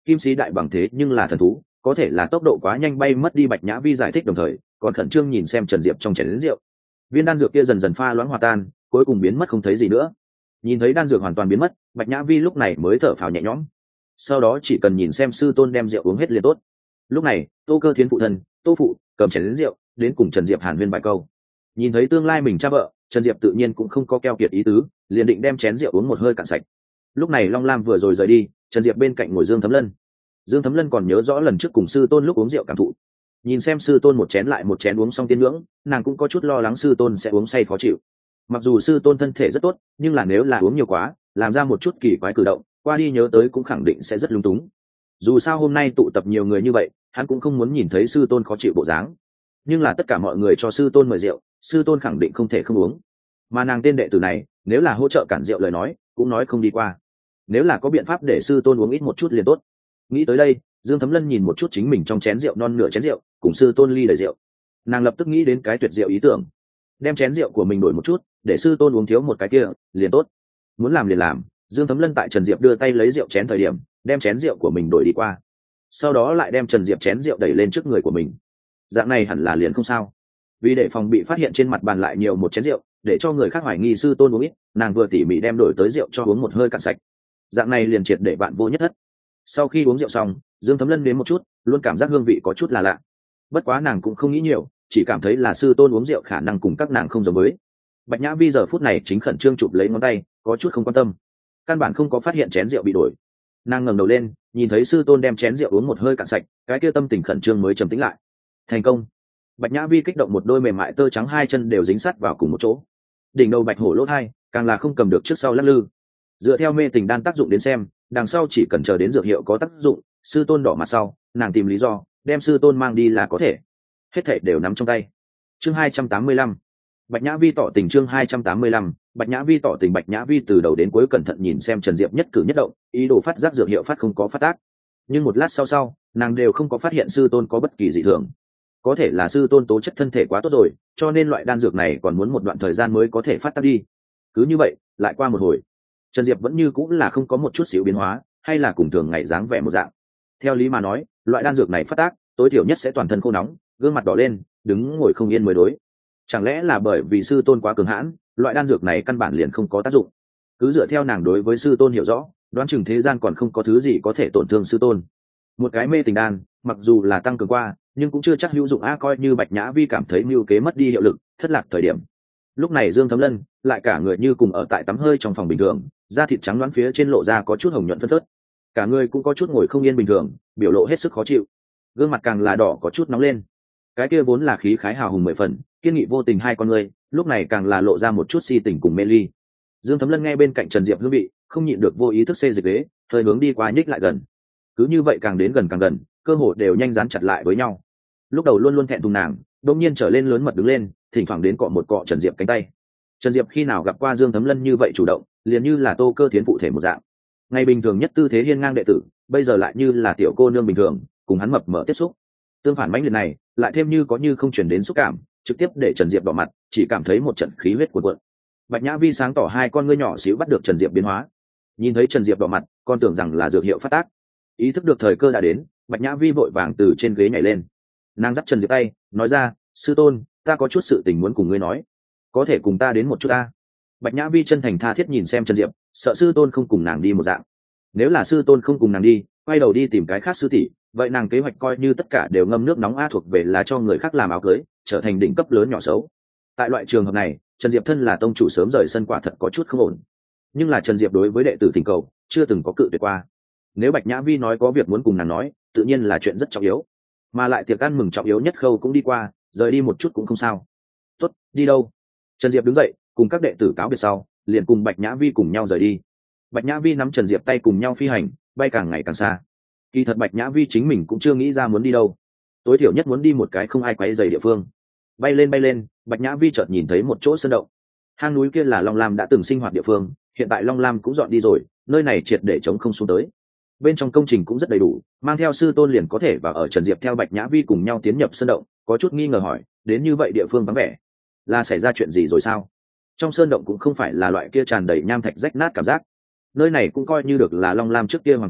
kim sĩ đại bằng thế nhưng là thần thú, có thể là tốc độ quá nhanh bay mất đi. Bạch Nhã Vi giải thích đồng thời còn khẩn trương nhìn xem Trần Diệp trong chén đến rượu. Viên đan dược kia dần dần pha loãng hòa tan, cuối cùng biến mất không thấy gì nữa. Nhìn thấy đan dược hoàn toàn biến mất, Bạch Nhã Vi lúc này mới thở phào nhẹ nhõm. Sau đó chỉ cần nhìn xem sư tôn đem rượu uống hết liền tốt. Lúc này Tô Cơ Thiến phụ thân Tô phụ cầm chén đến rượu đến cùng Trần Diệp hàn huyên vài câu. Nhìn thấy tương lai mình cha vợ, Trần Diệp tự nhiên cũng không có keo kiệt ý tứ, liền định đem chén rượu uống một hơi cạn sạch. Lúc này Long Lam vừa rồi rời đi, Trần Diệp bên cạnh ngồi Dương Thấm Lân. Dương Thấm Lân còn nhớ rõ lần trước cùng sư tôn lúc uống rượu cảm thụ. Nhìn xem sư tôn một chén lại một chén uống xong tiên ngưỡng, nàng cũng có chút lo lắng sư tôn sẽ uống say khó chịu. Mặc dù sư tôn thân thể rất tốt, nhưng là nếu là uống nhiều quá, làm ra một chút kỳ quái cử động, qua đi nhớ tới cũng khẳng định sẽ rất lung túng. Dù sao hôm nay tụ tập nhiều người như vậy, hắn cũng không muốn nhìn thấy sư tôn khó chịu bộ dáng. Nhưng là tất cả mọi người cho sư tôn mời rượu, sư tôn khẳng định không thể không uống. Mà nàng tên đệ tử này, nếu là hỗ trợ cản rượu lời nói, cũng nói không đi qua. Nếu là có biện pháp để sư tôn uống ít một chút liền tốt. Nghĩ tới đây, Dương Thấm Lân nhìn một chút chính mình trong chén rượu non nửa chén rượu, cùng sư tôn ly đầy rượu. Nàng lập tức nghĩ đến cái tuyệt diệu ý tưởng, đem chén rượu của mình đổi một chút, để sư tôn uống thiếu một cái kia, liền tốt. Muốn làm liền làm. Dương Thấm Lân tại Trần Diệp đưa tay lấy rượu chén thời điểm, đem chén rượu của mình đổi đi qua, sau đó lại đem Trần Diệp chén rượu đẩy lên trước người của mình. Dạng này hẳn là liền không sao. Vì để phòng bị phát hiện trên mặt bàn lại nhiều một chén rượu, để cho người khác hoài nghi sư tôn uống ít, nàng vừa tỉ mỉ đem đổi tới rượu cho uống một hơi cạn sạch. Dạng này liền triệt để bạn vô nhất thất. Sau khi uống rượu xong, Dương Thấm Lân đến một chút, luôn cảm giác hương vị có chút là lạ. Bất quá nàng cũng không nghĩ nhiều, chỉ cảm thấy là sư tôn uống rượu khả năng cùng các nàng không giống với. Bạch Nhã Vi giờ phút này chính khẩn trương chụp lấy ngón tay, có chút không quan tâm, căn bản không có phát hiện chén rượu bị đổi. Nàng ngẩng đầu lên, nhìn thấy sư tôn đem chén rượu uống một hơi cạn sạch, cái kia tâm tình khẩn trương mới trầm tĩnh lại. Thành công. Bạch Nhã Vi kích động, một đôi mềm mại tơ trắng hai chân đều dính sát vào cùng một chỗ. Đỉnh đầu bạch hổ lỗ thai càng là không cầm được trước sau lắc lư. Dựa theo mê tình đan tác dụng đến xem, đằng sau chỉ cần chờ đến dược hiệu có tác dụng, sư tôn đỏ mặt sau, nàng tìm lý do đem sư tôn mang đi là có thể. Hết thảy đều nắm trong tay. Chương hai trăm tám mươi lăm. Bạch Nhã Vi tỏ tình. Chương hai trăm tám mươi lăm. Bạch Nhã Vi tỏ tình. Bạch Nhã Vi từ đầu đến cuối cẩn thận nhìn xem Trần Diệp nhất cử nhất động, ý đồ phát giác dược hiệu phát không có phát tác. Nhưng một lát sau sau, nàng đều không có phát hiện sư tôn có bất kỳ dị thường. Có thể là sư tôn tố chất thân thể quá tốt rồi, cho nên loại đan dược này còn muốn một đoạn thời gian mới có thể phát tác đi. Cứ như vậy, lại qua một hồi, Trần Diệp vẫn như cũng là không có một chút xíu biến hóa, hay là cùng thường ngày dáng vẻ một dạng. Theo lý mà nói, loại đan dược này phát tác, tối thiểu nhất sẽ toàn thân khô nóng, gương mặt đỏ lên, đứng ngồi không yên mới đối. Chẳng lẽ là bởi vì sư tôn quá cường hãn, loại đan dược này căn bản liền không có tác dụng? Cứ dựa theo nàng đối với sư tôn hiểu rõ, đoán chừng thế gian còn không có thứ gì có thể tổn thương sư tôn. Một cái mê tình đan, mặc dù là tăng cường qua, nhưng cũng chưa chắc hữu dụng a. Coi như Bạch Nhã Vi cảm thấy mưu kế mất đi hiệu lực, thất lạc thời điểm, lúc này Dương Thấm Lân lại cả người như cùng ở tại tắm hơi trong phòng bình thường, da thịt trắng đoán phía trên lộ ra có chút hồng nhuận phân phớt, cả người cũng có chút ngồi không yên bình thường, biểu lộ hết sức khó chịu, gương mặt càng là đỏ có chút nóng lên. Cái kia vốn là khí khái hào hùng mười phần, kiên nghị vô tình hai con người, lúc này càng là lộ ra một chút si tình cùng mê ly. Dương Thấm Lân nghe bên cạnh Trần Diệp hương vị, không nhịn được vô ý thức xê dịch ghế, hơi hướng đi qua nhích lại gần. Cứ như vậy càng đến gần càng gần, cơ hội đều nhanh dán chặt lại với nhau. Lúc đầu luôn luôn thẹn thùng nàng, đột nhiên trở lên lớn mật đứng lên, thỉnh thoảng đến cọ một cọ Trần Diệp cánh tay. Trần Diệp khi nào gặp qua Dương Thấm Lân như vậy chủ động, liền như là Tô Cơ Thiến phụ thể một dạng. Ngày bình thường nhất tư thế hiên ngang đệ tử, bây giờ lại như là tiểu cô nương bình thường, cùng hắn mập mờ tiếp xúc. Tương phản mãnh liệt này, lại thêm như có như không truyền đến xúc cảm, trực tiếp để Trần Diệp đỏ mặt, chỉ cảm thấy một trận khí huyết cuồn cuộn. Bạch Nhã Vi sáng tỏ hai con ngươi nhỏ xíu bắt được Trần Diệp biến hóa. Nhìn thấy Trần Diệp đỏ mặt, con tưởng rằng là dược hiệu phát tác. Ý thức được thời cơ đã đến, Bạch Nhã Vi vội vàng từ trên ghế nhảy lên. Nàng dắt Trần Diệp tay, nói ra, sư tôn, ta có chút sự tình muốn cùng ngươi nói, có thể cùng ta đến một chút ta. Bạch Nhã Vi chân thành tha thiết nhìn xem Trần Diệp, sợ sư tôn không cùng nàng đi một dạng. Nếu là sư tôn không cùng nàng đi, quay đầu đi tìm cái khác sư tỷ, vậy nàng kế hoạch coi như tất cả đều ngâm nước nóng a, thuộc về là cho người khác làm áo cưới, trở thành đỉnh cấp lớn nhỏ xấu. Tại loại trường hợp này, Trần Diệp thân là tông chủ sớm rời sân quả thật có chút không ổn. Nhưng là Trần Diệp đối với đệ tử thỉnh cầu, chưa từng có cự tuyệt qua. Nếu Bạch Nhã Vi nói có việc muốn cùng nàng nói, tự nhiên là chuyện rất trọng yếu. Mà lại tiệc ăn mừng trọng yếu nhất khâu cũng đi qua, rời đi một chút cũng không sao. Tốt, đi đâu? Trần Diệp đứng dậy, cùng các đệ tử cáo biệt sau, liền cùng Bạch Nhã Vi cùng nhau rời đi. Bạch Nhã Vi nắm Trần Diệp tay cùng nhau phi hành, bay càng ngày càng xa. Kỳ thật Bạch Nhã Vi chính mình cũng chưa nghĩ ra muốn đi đâu, tối thiểu nhất muốn đi một cái không ai quấy rầy địa phương. Bay lên bay lên, Bạch Nhã Vi chợt nhìn thấy một chỗ sơn động. Hang núi kia là Long Lam đã từng sinh hoạt địa phương, hiện tại Long Lam cũng dọn đi rồi, nơi này triệt để trống không xuống tới. Bên trong công trình cũng rất đầy đủ, mang theo sư tôn liền có thể và ở Trần Diệp theo Bạch Nhã Vi cùng nhau tiến nhập sơn động, có chút nghi ngờ hỏi, đến như vậy địa phương vắng vẻ, là xảy ra chuyện gì rồi sao? Trong sơn động cũng không phải là loại kia tràn đầy nham thạch rách nát cảm giác, nơi này cũng coi như được là Long Lam trước kia hoàng cung,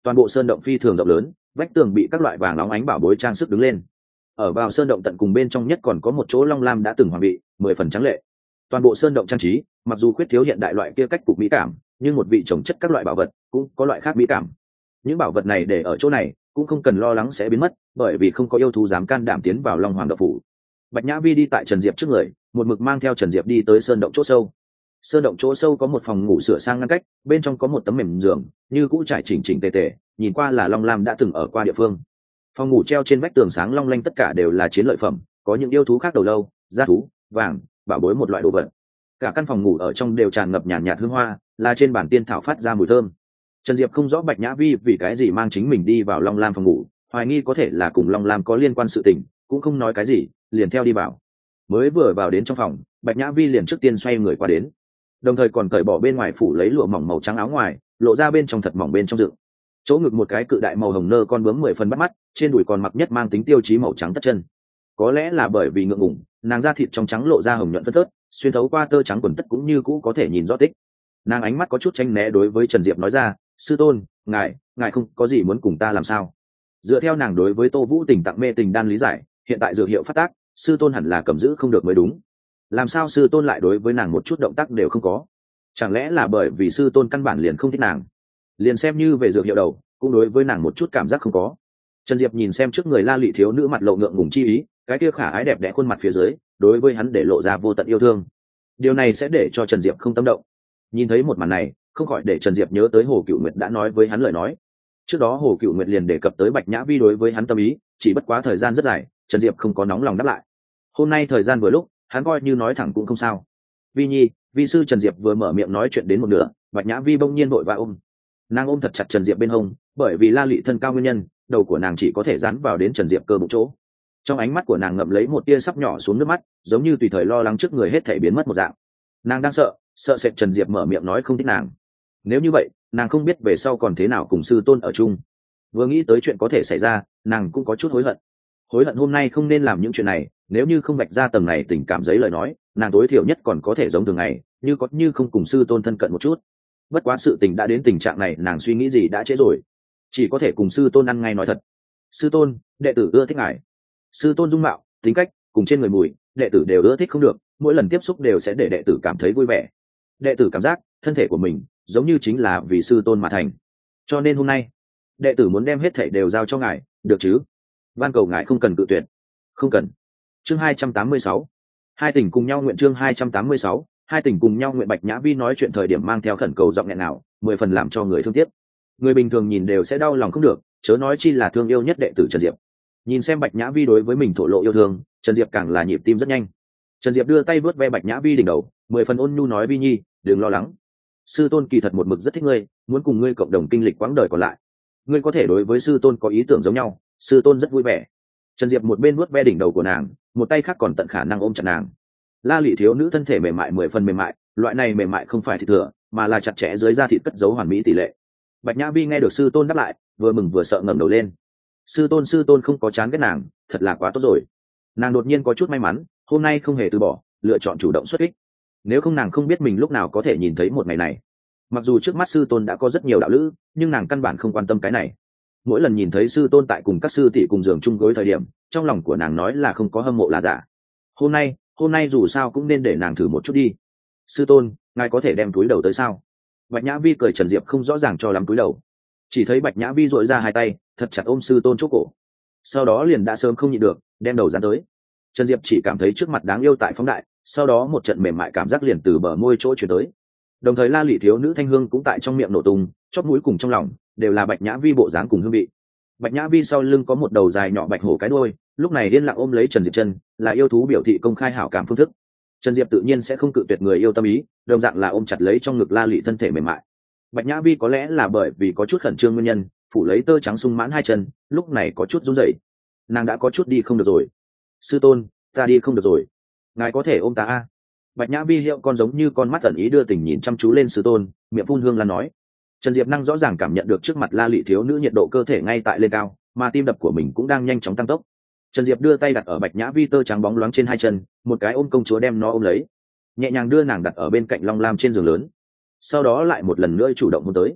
toàn bộ sơn động phi thường rộng lớn, vách tường bị các loại vàng óng ánh bảo bối trang sức đứng lên. Ở vào sơn động tận cùng bên trong nhất còn có một chỗ long lam đã từng hoàng bị mười phần trắng lệ. Toàn bộ sơn động trang trí mặc dù khuyết thiếu hiện đại loại kia cách cục mỹ cảm, nhưng một vị trồng chất các loại bảo vật cũng có loại khác mỹ cảm. Những bảo vật này để ở chỗ này cũng không cần lo lắng sẽ biến mất, bởi vì không có yêu thú dám can đảm tiến vào long hoàng động phủ. Bạch Nhã Vi đi tại Trần Diệp trước người, một mực mang theo Trần Diệp đi tới sơn động chỗ sâu. Sơn động chỗ sâu có một phòng ngủ sửa sang ngăn cách, bên trong có một tấm mềm giường như cũ trải chỉnh chỉnh tề tề, nhìn qua là long lam đã từng ở qua địa phương. Phòng ngủ treo trên vách tường sáng long lanh, tất cả đều là chiến lợi phẩm, có những yêu thú khác đầu lâu, da thú, vàng, bảo bối một loại đồ vật. Cả căn phòng ngủ ở trong đều tràn ngập nhàn nhạt hương hoa, là trên bản tiên thảo phát ra mùi thơm. Trần Diệp không rõ Bạch Nhã Vi vì cái gì mang chính mình đi vào long lam phòng ngủ, hoài nghi có thể là cùng long lam có liên quan sự tình, cũng không nói cái gì, liền theo đi vào. Mới vừa vào đến trong phòng, Bạch Nhã Vi liền trước tiên xoay người qua đến, đồng thời còn cởi bỏ bên ngoài phủ lấy lụa mỏng màu trắng áo ngoài, lộ ra bên trong thật mỏng bên trong dựng chỗ ngực một cái cự đại màu hồng nơ con bướm mười phần bắt mắt, trên đùi còn mặc nhất mang tính tiêu chí màu trắng tất chân. Có lẽ là bởi vì ngượng ngùng, nàng da thịt trong trắng lộ ra hồng nhuận phất phớt, xuyên thấu qua tơ trắng quần tất cũng như cũ có thể nhìn rõ tích. Nàng ánh mắt có chút tranh né đối với Trần Diệp nói ra, sư tôn, ngài ngài không có gì muốn cùng ta làm sao? Dựa theo nàng đối với Tô Vũ Tình tặng mê tình đan lý giải, hiện tại dược hiệu phát tác, sư tôn hẳn là cầm giữ không được mới đúng. Làm sao sư tôn lại đối với nàng một chút động tác đều không có? Chẳng lẽ là bởi vì sư tôn căn bản liền không thích nàng? Liền xem như về dược hiệu đầu, cũng đối với nàng một chút cảm giác không có. Trần Diệp nhìn xem trước người La Lị thiếu nữ mặt lộ ngượng ngùng chi ý, cái kia khả ái đẹp đẽ khuôn mặt phía dưới, đối với hắn để lộ ra vô tận yêu thương. Điều này sẽ để cho Trần Diệp không tâm động. Nhìn thấy một màn này, không khỏi để Trần Diệp nhớ tới Hồ Cựu Nguyệt đã nói với hắn lời nói. Trước đó Hồ Cựu Nguyệt liền đề cập tới Bạch Nhã Vi đối với hắn tâm ý, chỉ bất quá thời gian rất dài, Trần Diệp không có nóng lòng đáp lại. Hôm nay thời gian vừa lúc, hắn coi như nói thẳng cũng không sao. Vi Nhi, vi sư. Trần Diệp vừa mở miệng nói chuyện đến một nửa, Bạch Nhã Vi bỗng nhiên vội vã ôm. Nàng ôm thật chặt Trần Diệp bên hông, bởi vì La Lị thân cao nguyên nhân, đầu của nàng chỉ có thể dán vào đến Trần Diệp cơ bụng chỗ. Trong ánh mắt của nàng ngậm lấy một tia sắp nhỏ xuống nước mắt, giống như tùy thời lo lắng trước người hết thảy biến mất một dạng. Nàng đang sợ, sợ sệt Trần Diệp mở miệng nói không thích nàng. Nếu như vậy, nàng không biết về sau còn thế nào cùng sư tôn ở chung. Vừa nghĩ tới chuyện có thể xảy ra, nàng cũng có chút hối hận. Hối hận hôm nay không nên làm những chuyện này, nếu như không vạch ra tầng này tình cảm giấy lời nói, nàng tối thiểu nhất còn có thể giống thường ngày, như có như không cùng sư tôn thân cận một chút. Bất quá sự tình đã đến tình trạng này, nàng suy nghĩ gì đã trễ rồi, chỉ có thể cùng sư tôn ăn ngay nói thật. Sư tôn, đệ tử ưa thích ngài. Sư tôn dung mạo, tính cách cùng trên người mùi, đệ tử đều ưa thích không được, mỗi lần tiếp xúc đều sẽ để đệ tử cảm thấy vui vẻ. Đệ tử cảm giác thân thể của mình giống như chính là vì sư tôn mà thành, cho nên hôm nay đệ tử muốn đem hết thảy đều giao cho ngài, được chứ? Van cầu ngài không cần cự tuyệt. Không cần. Chương hai trăm tám mươi sáu, hai tình cùng nhau nguyện. Chương hai trăm tám mươi sáu, hai tình cùng nhau nguyện. Bạch Nhã Vi nói chuyện thời điểm mang theo khẩn cầu giọng nghẹn nào, mười phần làm cho người thương tiếc. Người bình thường nhìn đều sẽ đau lòng không được, chớ nói chi là thương yêu nhất đệ tử Trần Diệp. Nhìn xem Bạch Nhã Vi đối với mình thổ lộ yêu thương, Trần Diệp càng là nhịp tim rất nhanh. Trần Diệp đưa tay vớt ve Bạch Nhã Vi đỉnh đầu, mười phần ôn nhu nói, Vi Nhi, đừng lo lắng. Sư tôn kỳ thật một mực rất thích ngươi, muốn cùng ngươi cộng đồng kinh lịch quãng đời còn lại. Ngươi có thể đối với sư tôn có ý tưởng giống nhau, sư tôn rất vui vẻ. Trần Diệp một bên vuốt ve đỉnh đầu của nàng, một tay khác còn tận khả năng ôm chặt nàng. La Lị thiếu nữ thân thể mềm mại mười phần mềm mại, loại này mềm mại không phải thịt thừa, mà là chặt chẽ dưới da thịt cất giấu hoàn mỹ tỷ lệ. Bạch Nhã Vi nghe được sư tôn đáp lại, vừa mừng vừa sợ ngẩng đầu lên. Sư tôn sư tôn không có chán ghét nàng, thật là quá tốt rồi. Nàng đột nhiên có chút may mắn, hôm nay không hề từ bỏ, lựa chọn chủ động xuất kích. Nếu không nàng không biết mình lúc nào có thể nhìn thấy một ngày này. Mặc dù trước mắt sư tôn đã có rất nhiều đạo lữ, nhưng nàng căn bản không quan tâm cái này. Mỗi lần nhìn thấy sư tôn tại cùng các sư tỷ cùng giường chung gối thời điểm, trong lòng của nàng nói là không có hâm mộ là giả. Hôm nay, hôm nay dù sao cũng nên để nàng thử một chút đi. Sư tôn, ngài có thể đem túi đầu tới sao? Bạch Nhã Vi cười. Trần Diệp không rõ ràng cho lắm túi đầu, chỉ thấy Bạch Nhã Vi duỗi ra hai tay, thật chặt ôm sư tôn chỗ cổ. Sau đó liền đã sớm không nhịn được, đem đầu dán tới. Trần Diệp chỉ cảm thấy trước mặt đáng yêu tại phóng đại, sau đó một trận mềm mại cảm giác liền từ bờ môi chỗ chuyển tới. Đồng thời La Lị thiếu nữ thanh hương cũng tại trong miệng nổ tung, chóp mũi cùng trong lòng đều là Bạch Nhã Vi bộ dáng cùng hương vị. Bạch Nhã Vi sau lưng có một đầu dài nhỏ bạch hổ cái đuôi, lúc này điên lặng ôm lấy Trần Diệp chân, là yêu thú biểu thị công khai hảo cảm phương thức. Trần Diệp tự nhiên sẽ không cự tuyệt người yêu tâm ý, đồng dạng là ôm chặt lấy trong ngực La Lị thân thể mềm mại. Bạch Nhã Vi có lẽ là bởi vì có chút khẩn trương nguyên nhân, phủ lấy tơ trắng sung mãn hai chân, lúc này có chút run rẩy. Nàng đã có chút đi không được rồi. Sư tôn, ta đi không được rồi, ngài có thể ôm ta a? Bạch Nhã Vi hiệu con giống như con mắt ẩn ý đưa tình nhìn chăm chú lên sư tôn, miệng phun hương lan nói. Trần Diệp năng rõ ràng cảm nhận được trước mặt La Lị thiếu nữ nhiệt độ cơ thể ngay tại lên cao, mà tim đập của mình cũng đang nhanh chóng tăng tốc. Trần Diệp đưa tay đặt ở Bạch Nhã Vi tơ trắng bóng loáng trên hai chân, một cái ôm công chúa đem nó ôm lấy, nhẹ nhàng đưa nàng đặt ở bên cạnh long lam trên giường lớn, sau đó lại một lần nữa chủ động hôn tới.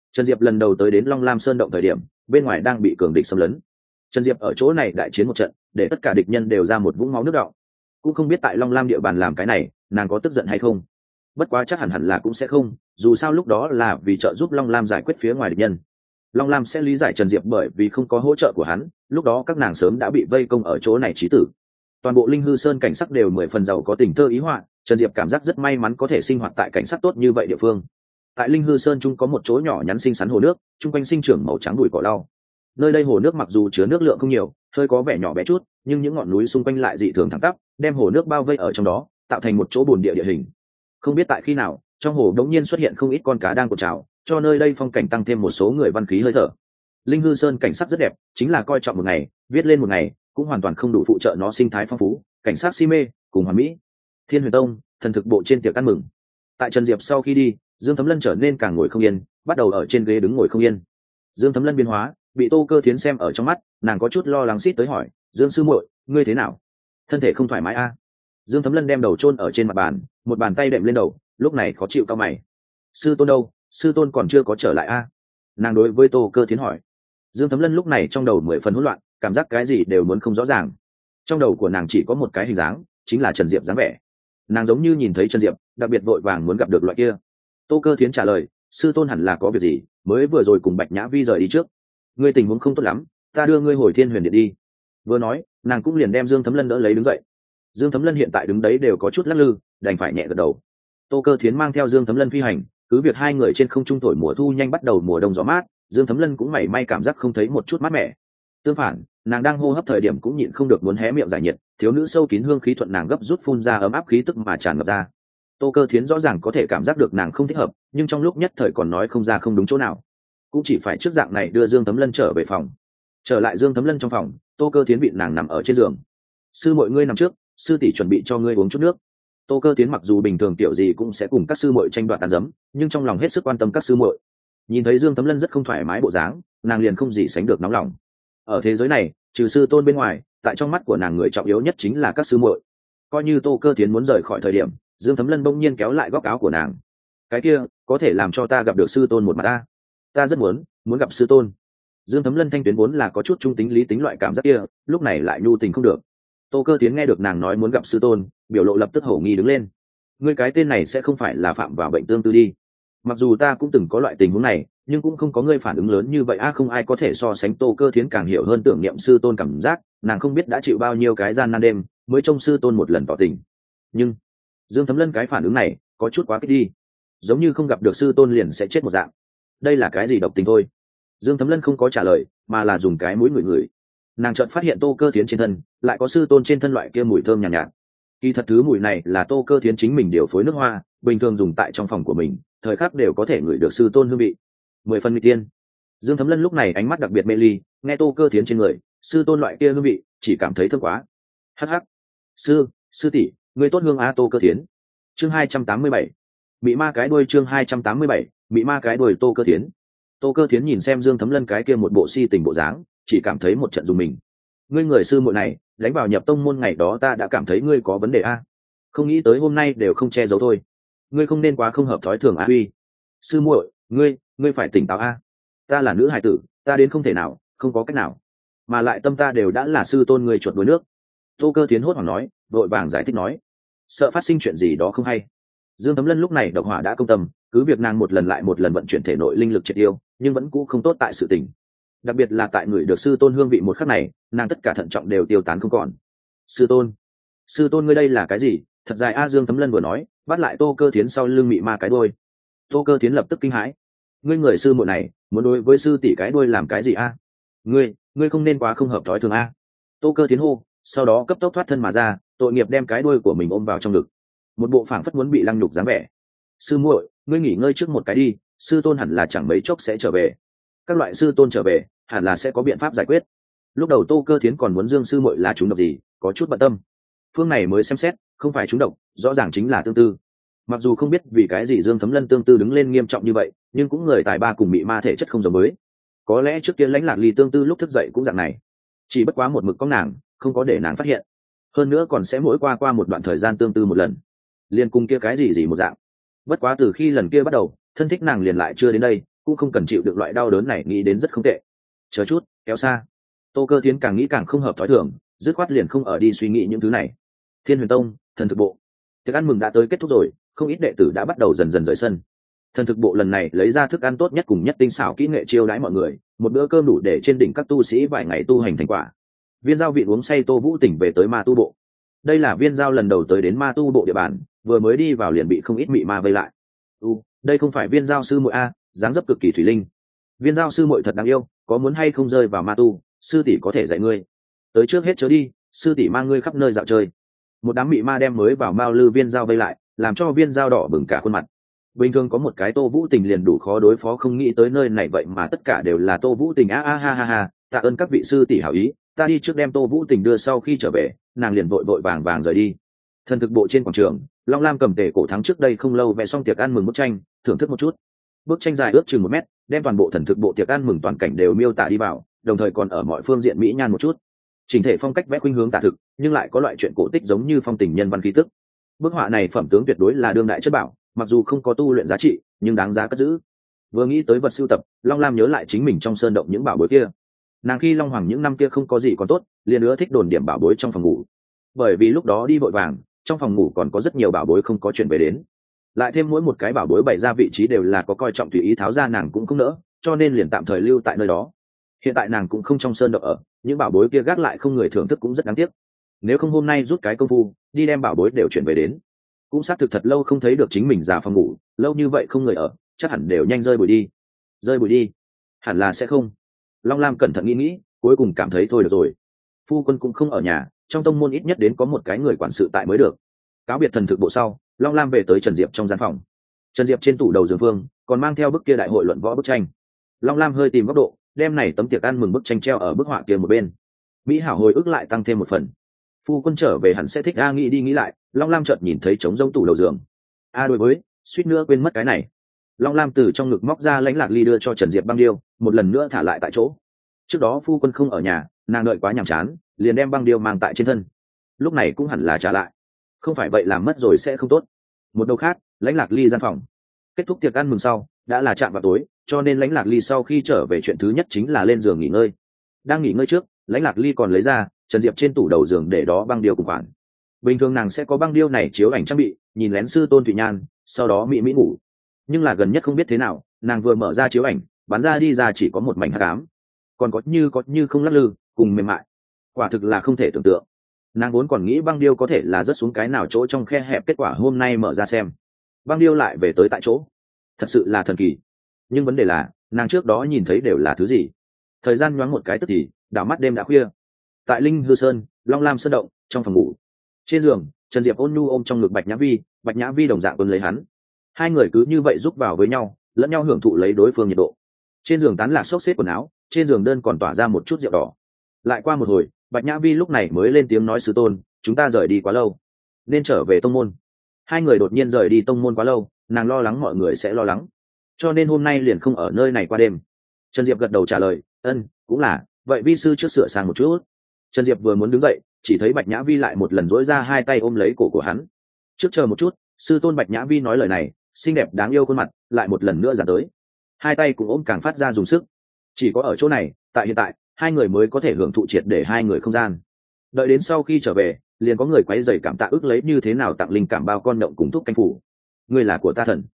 Trần Diệp lần đầu tới đến Long Lam Sơn động thời điểm, bên ngoài đang bị cường địch xâm lấn. Trần Diệp ở chỗ này đại chiến một trận, để tất cả địch nhân đều ra một vũng máu nước đọng. Cũng không biết tại Long Lam địa bàn làm cái này, nàng có tức giận hay không. Bất quá chắc hẳn hẳn là cũng sẽ không, dù sao lúc đó là vì trợ giúp Long Lam giải quyết phía ngoài địch nhân. Long Lam sẽ lý giải Trần Diệp bởi vì không có hỗ trợ của hắn, lúc đó các nàng sớm đã bị vây công ở chỗ này chí tử. Toàn bộ Linh Hư Sơn cảnh sắc đều mười phần giàu có tình thơ ý họa, Trần Diệp cảm giác rất may mắn có thể sinh hoạt tại cảnh sắc tốt như vậy địa phương. Tại Linh Hư Sơn trung có một chỗ nhỏ nhắn xinh xắn hồ nước, trung quanh sinh trưởng màu trắng bụi cỏ lau. Nơi đây hồ nước mặc dù chứa nước lượng không nhiều, hơi có vẻ nhỏ bé chút, nhưng những ngọn núi xung quanh lại dị thường thẳng tắp, đem hồ nước bao vây ở trong đó, tạo thành một chỗ bồn địa địa hình. Không biết tại khi nào, trong hồ đống nhiên xuất hiện không ít con cá đang cột trào, cho nơi đây phong cảnh tăng thêm một số người văn khí hơi thở. Linh Hư Sơn cảnh sắc rất đẹp, chính là coi trọng một ngày, viết lên một ngày, cũng hoàn toàn không đủ phụ trợ nó sinh thái phong phú, cảnh sắc si mê, cùng hoàn mỹ. Thiên Huyền Tông, thần thực bộ trên tiệc ăn mừng. Tại Trần Diệp sau khi đi, Dương Thấm Lân trở nên càng ngồi không yên, bắt đầu ở trên ghế đứng ngồi không yên. Dương Thấm Lân biến hóa, bị Tô Cơ Thiến xem ở trong mắt, nàng có chút lo lắng xít tới hỏi, Dương sư muội, ngươi thế nào? Thân thể không thoải mái a? À? Dương Thấm Lân đem đầu chôn ở trên mặt bàn, một bàn tay đệm lên đầu, lúc này khó chịu cao mày. Sư tôn đâu? Sư tôn còn chưa có trở lại a? À? Nàng đối với Tô Cơ Thiến hỏi. Dương Thấm Lân lúc này trong đầu mười phần hỗn loạn, cảm giác cái gì đều muốn không rõ ràng. Trong đầu của nàng chỉ có một cái hình dáng, chính là Trần Diệp dáng vẻ. Nàng giống như nhìn thấy Trần Diệp, đặc biệt vội vàng muốn gặp được loại kia. Tô Cơ Thiến trả lời, sư tôn hẳn là có việc gì, mới vừa rồi cùng Bạch Nhã Vi rời đi trước. Ngươi tình huống không tốt lắm, ta đưa ngươi hồi Thiên Huyền Điện đi. Vừa nói, nàng cũng liền đem Dương Thấm Lân đỡ lấy đứng dậy. Dương Thấm Lân hiện tại đứng đấy đều có chút lắc lư, đành phải nhẹ gật đầu. Tô Cơ Thiến mang theo Dương Thấm Lân phi hành, cứ việc hai người trên không trung thổi mùa thu nhanh bắt đầu mùa đông gió mát, Dương Thấm Lân cũng mảy may cảm giác không thấy một chút mát mẻ. Tương phản, nàng đang hô hấp thời điểm cũng nhịn không được muốn hé miệng giải nhiệt, thiếu nữ sâu kín hương khí thuận nàng gấp rút phun ra ấm áp khí tức mà tràn ngập ra. Tô Cơ Thiến rõ ràng có thể cảm giác được nàng không thích hợp, nhưng trong lúc nhất thời còn nói không ra không đúng chỗ nào, cũng chỉ phải trước dạng này đưa Dương Thấm Lân trở về phòng. Trở lại Dương Thấm Lân trong phòng, Tô Cơ Thiến bị nàng nằm ở trên giường. Sư muội ngươi nằm trước, sư tỷ chuẩn bị cho ngươi uống chút nước. Tô Cơ Thiến mặc dù bình thường tiểu gì cũng sẽ cùng các sư muội tranh đoạt ăn dấm, nhưng trong lòng hết sức quan tâm các sư muội. Nhìn thấy Dương Thấm Lân rất không thoải mái bộ dáng, nàng liền không gì sánh được nóng lòng. Ở thế giới này, trừ sư tôn bên ngoài, tại trong mắt của nàng người trọng yếu nhất chính là các sư muội. Coi như Tô Cơ Thiến muốn rời khỏi thời điểm, Dương Thấm Lân bỗng nhiên kéo lại góc áo của nàng. Cái kia, có thể làm cho ta gặp được sư tôn một mặt ta. Ta rất muốn, muốn gặp sư tôn. Dương Thấm Lân thanh tuyến vốn là có chút trung tính lý tính loại cảm giác kia, lúc này lại nhu tình không được. Tô Cơ Thiến nghe được nàng nói muốn gặp sư tôn, biểu lộ lập tức hổ nghi đứng lên. Ngươi cái tên này sẽ không phải là phạm vào bệnh tương tư đi? Mặc dù ta cũng từng có loại tình huống này, nhưng cũng không có ngươi phản ứng lớn như vậy a. À, không ai có thể so sánh Tô Cơ Thiến càng hiểu hơn tưởng niệm sư tôn cảm giác, nàng không biết đã chịu bao nhiêu cái gian nan đêm mới trông sư tôn một lần tỏ tình. Nhưng Dương Thấm Lân cái phản ứng này có chút quá kích đi, giống như không gặp được sư tôn liền sẽ chết một dạng. Đây là cái gì độc tình thôi? Dương Thấm Lân không có trả lời, mà là dùng cái mũi ngửi ngửi. Nàng chợt phát hiện Tô Cơ Thiến trên thân lại có sư tôn trên thân loại kia mùi thơm nhàn nhạt, nhạt. Kỳ thật thứ mùi này là Tô Cơ Thiến chính mình điều phối nước hoa, bình thường dùng tại trong phòng của mình, thời khắc đều có thể ngửi được sư tôn hương vị. Mười phần mỹ tiên. Dương Thấm Lân lúc này ánh mắt đặc biệt mê ly, nghe Tô Cơ Thiến trên người, sư tôn loại kia hương vị, chỉ cảm thấy thơm quá. Hắc hắc. Sư, sư tỷ, người tốt hương á. Tô Cơ Thiến. Chương hai trăm tám mươi bảy. Mị ma cái đuôi. Chương hai trăm tám mươi bảy. Mị ma cái đuôi. Tô Cơ Thiến. Tô Cơ Thiến nhìn xem Dương Thấm Lân cái kia một bộ si tình bộ dáng, chỉ cảm thấy một trận dùng mình. Ngươi người sư muội này, đánh vào nhập tông môn ngày đó ta đã cảm thấy ngươi có vấn đề a, không nghĩ tới hôm nay đều không che giấu thôi. Ngươi không nên quá không hợp thói thường a. Uy, sư muội, ngươi, ngươi phải tỉnh táo a. Ta là nữ hài tử, ta đến không thể nào, không có cách nào, mà lại tâm ta đều đã là sư tôn ngươi chuột đuối nước. Tô Cơ Thiến hốt hoảng nói, vội vàng giải thích nói, sợ phát sinh chuyện gì đó không hay. Dương Thấm Lân lúc này độc hỏa đã công tâm, cứ việc nàng một lần lại một lần vận chuyển thể nội linh lực triệt tiêu, nhưng vẫn cũ không tốt tại sự tình. Đặc biệt là tại người được sư tôn hương vị một khắc này, nàng tất cả thận trọng đều tiêu tán không còn. Sư tôn, sư tôn ngươi đây là cái gì? Thật dài a. Dương Thấm Lân vừa nói, bắt lại Tô Cơ Thiến sau lưng mị ma cái đuôi. Tô Cơ Thiến lập tức kinh hãi, ngươi người sư muội này muốn đối với sư tỷ cái đuôi làm cái gì a? Ngươi, ngươi không nên quá không hợp thói thường a. Tô Cơ Thiến hô, sau đó cấp tốc thoát thân mà ra, tội nghiệp đem cái đuôi của mình ôm vào trong ngực, một bộ phảng phất muốn bị lăng nhục dáng vẻ. Sư muội, ngươi nghỉ ngơi trước một cái đi, sư tôn hẳn là chẳng mấy chốc sẽ trở về. Các loại sư tôn trở về, hẳn là sẽ có biện pháp giải quyết. Lúc đầu Tô Cơ Thiến còn muốn Dương sư muội là trúng độc gì, có chút bận tâm. Phương này mới xem xét, không phải trúng độc, rõ ràng chính là tương tư. Mặc dù không biết vì cái gì Dương Thấm Lân tương tư đứng lên nghiêm trọng như vậy, nhưng cũng người tài ba cùng mị ma thể chất không giống mới. Có lẽ trước kia Lãnh Lạc Ly tương tư lúc thức dậy cũng dạng này, chỉ bất quá một mực có nàng, không có để nàng phát hiện. Hơn nữa còn sẽ mỗi qua qua một đoạn thời gian tương tư một lần, liên cung kia cái gì gì một dạng. Bất quá từ khi lần kia bắt đầu, thân thích nàng liền lại chưa đến đây, cũng không cần chịu được loại đau đớn này, nghĩ đến rất không tệ. Chờ chút, kéo xa. Tô Cơ Tiến càng nghĩ càng không hợp thói thường, dứt khoát liền không ở đi suy nghĩ những thứ này. Thiên Huyền Tông, Thần Thực Bộ. Tiệc ăn mừng đã tới kết thúc rồi, không ít đệ tử đã bắt đầu dần dần rời sân. Thần Thực Bộ lần này lấy ra thức ăn tốt nhất cùng nhất tinh xảo kỹ nghệ chiêu đãi mọi người, một bữa cơm đủ để trên đỉnh các tu sĩ vài ngày tu hành thành quả. Viên Giao vị uống say Tô Vũ tỉnh về tới Ma Tu Bộ. Đây là Viên Giao lần đầu tới đến Ma Tu Bộ địa bàn, vừa mới đi vào liền bị không ít mị ma vây lại. U, đây không phải Viên Giao sư muội a, dáng dấp cực kỳ thủy linh. Viên Giao sư muội thật đáng yêu, có muốn hay không rơi vào ma tu, sư tỷ có thể dạy ngươi. Tới trước hết chớ đi, sư tỷ mang ngươi khắp nơi dạo chơi. Một đám mị ma đem mới vào Mao Lư Viên Giao vây lại, làm cho Viên Giao đỏ bừng cả khuôn mặt. Bình thường có một cái Tô Vũ Tình liền đủ khó đối phó, không nghĩ tới nơi này vậy mà tất cả đều là Tô Vũ Tình. A a ha ha ha, tạ ơn các vị sư tỷ hảo ý, ta đi trước đem Tô Vũ Tình đưa, sau khi trở về nàng liền vội vội vàng vàng rời đi. Thần Thực Bộ trên quảng trường, Long Lam cầm tề cổ thắng trước đây không lâu vẽ xong tiệc ăn mừng bức tranh, thưởng thức một chút. Bức tranh dài ước chừng một mét, đem toàn bộ Thần Thực Bộ tiệc ăn mừng toàn cảnh đều miêu tả đi vào, đồng thời còn ở mọi phương diện mỹ nhan một chút. Chỉnh thể phong cách vẽ khuynh hướng tả thực, nhưng lại có loại chuyện cổ tích giống như phong tình nhân văn khí tức. Bức họa này phẩm tướng tuyệt đối là đương đại chất bảo, mặc dù không có tu luyện giá trị, nhưng đáng giá cất giữ. Vừa nghĩ tới vật sưu tập, Long Lam nhớ lại chính mình trong sơn động những bảo bối kia. Nàng khi Long Hoàng những năm kia không có gì còn tốt, liền ưa thích đồn điểm bảo bối trong phòng ngủ. Bởi vì lúc đó đi vội vàng, trong phòng ngủ còn có rất nhiều bảo bối không có chuyển về đến. Lại thêm mỗi một cái bảo bối bày ra vị trí đều là có coi trọng, tùy ý tháo ra nàng cũng không nỡ, cho nên liền tạm thời lưu tại nơi đó. Hiện tại nàng cũng không trong sơn động ở, những bảo bối kia gác lại không người thưởng thức cũng rất đáng tiếc. Nếu không hôm nay rút cái công phu đi đem bảo bối đều chuyển về đến. Cũng xác thực thật lâu không thấy được chính mình già phòng ngủ, lâu như vậy không người ở, chắc hẳn đều nhanh rơi bụi đi. Rơi bụi đi? Hẳn là sẽ không. Long Lam cẩn thận nghĩ nghĩ, cuối cùng cảm thấy thôi được rồi. Phu quân cũng không ở nhà, trong tông môn ít nhất đến có một cái người quản sự tại mới được. Cáo biệt Thần Thực Bộ sau, Long Lam về tới Trần Diệp trong gian phòng. Trần Diệp trên tủ đầu giường phương còn mang theo bức kia đại hội luận võ bức tranh. Long Lam hơi tìm góc độ, đem này tấm tiệc ăn mừng bức tranh treo ở bức họa kia một bên. Mỹ hảo hồi ức lại tăng thêm một phần. Phu quân trở về hẳn sẽ thích. A nghĩ đi nghĩ lại, Long Lam chợt nhìn thấy trống rỗng tủ đầu giường. A đối với, suýt nữa quên mất cái này. Long Lam từ trong ngực móc ra lãnh lạc ly đưa cho Trần Diệp băng điêu, một lần nữa thả lại tại chỗ. Trước đó phu quân không ở nhà, nàng đợi quá nhàm chán, liền đem băng điêu mang tại trên thân. Lúc này cũng hẳn là trả lại, không phải vậy làm mất rồi sẽ không tốt. Một đầu khác, lãnh lạc ly gian phòng. Kết thúc tiệc ăn mừng sau, đã là chạm vào tối, cho nên lãnh lạc ly sau khi trở về chuyện thứ nhất chính là lên giường nghỉ ngơi. Đang nghỉ ngơi trước, lãnh lạc ly còn lấy ra Trần Diệp trên tủ đầu giường để đó băng điêu cùng khoản. Bình thường nàng sẽ có băng điêu này chiếu ảnh trang bị, nhìn lén sư tôn Thụy Nhan, sau đó mỹ mỹ ngủ. Nhưng là gần nhất không biết thế nào, nàng vừa mở ra chiếu ảnh, bắn ra đi ra chỉ có một mảnh hắc ám, còn có như có như không lắc lư, cùng mềm mại. Quả thực là không thể tưởng tượng. Nàng vốn còn nghĩ băng điêu có thể là rớt xuống cái nào chỗ trong khe hẹp, kết quả hôm nay mở ra xem, băng điêu lại về tới tại chỗ. Thật sự là thần kỳ. Nhưng vấn đề là, nàng trước đó nhìn thấy đều là thứ gì? Thời gian nhoáng một cái tức thì, đảo mắt đêm đã khuya. Tại Linh Hư Sơn, Long Lam sơn động, trong phòng ngủ. Trên giường, Trần Diệp ôn nhu ôm trong ngực Bạch Nhã Vi, Bạch Nhã Vi đồng dạng ôm lấy hắn. Hai người cứ như vậy giúp vào với nhau, lẫn nhau hưởng thụ lấy đối phương nhiệt độ. Trên giường tán lạc xốc xếp quần áo, trên giường đơn còn tỏa ra một chút rượu đỏ. Lại qua một hồi, Bạch Nhã Vi lúc này mới lên tiếng nói: sư tôn, chúng ta rời đi quá lâu, nên trở về tông môn. Hai người đột nhiên rời đi tông môn quá lâu, nàng lo lắng mọi người sẽ lo lắng, cho nên hôm nay liền không ở nơi này qua đêm. Trần Diệp gật đầu trả lời: ân, cũng là, vậy vi sư trước sửa sang một chút. Trần Diệp vừa muốn đứng dậy, chỉ thấy Bạch Nhã Vi lại một lần duỗi ra hai tay ôm lấy cổ của hắn. Trước chờ một chút. Sư tôn. Bạch Nhã Vi nói lời này, xinh đẹp đáng yêu khuôn mặt lại một lần nữa giãn tới, hai tay cũng ôm càng phát ra dùng sức. Chỉ có ở chỗ này, tại hiện tại, hai người mới có thể hưởng thụ triệt để hai người không gian. Đợi đến sau khi trở về, liền có người quấy rầy cảm tạ ước lấy như thế nào tặng linh cảm bao con động cùng thúc canh phủ. Ngươi là của ta thần.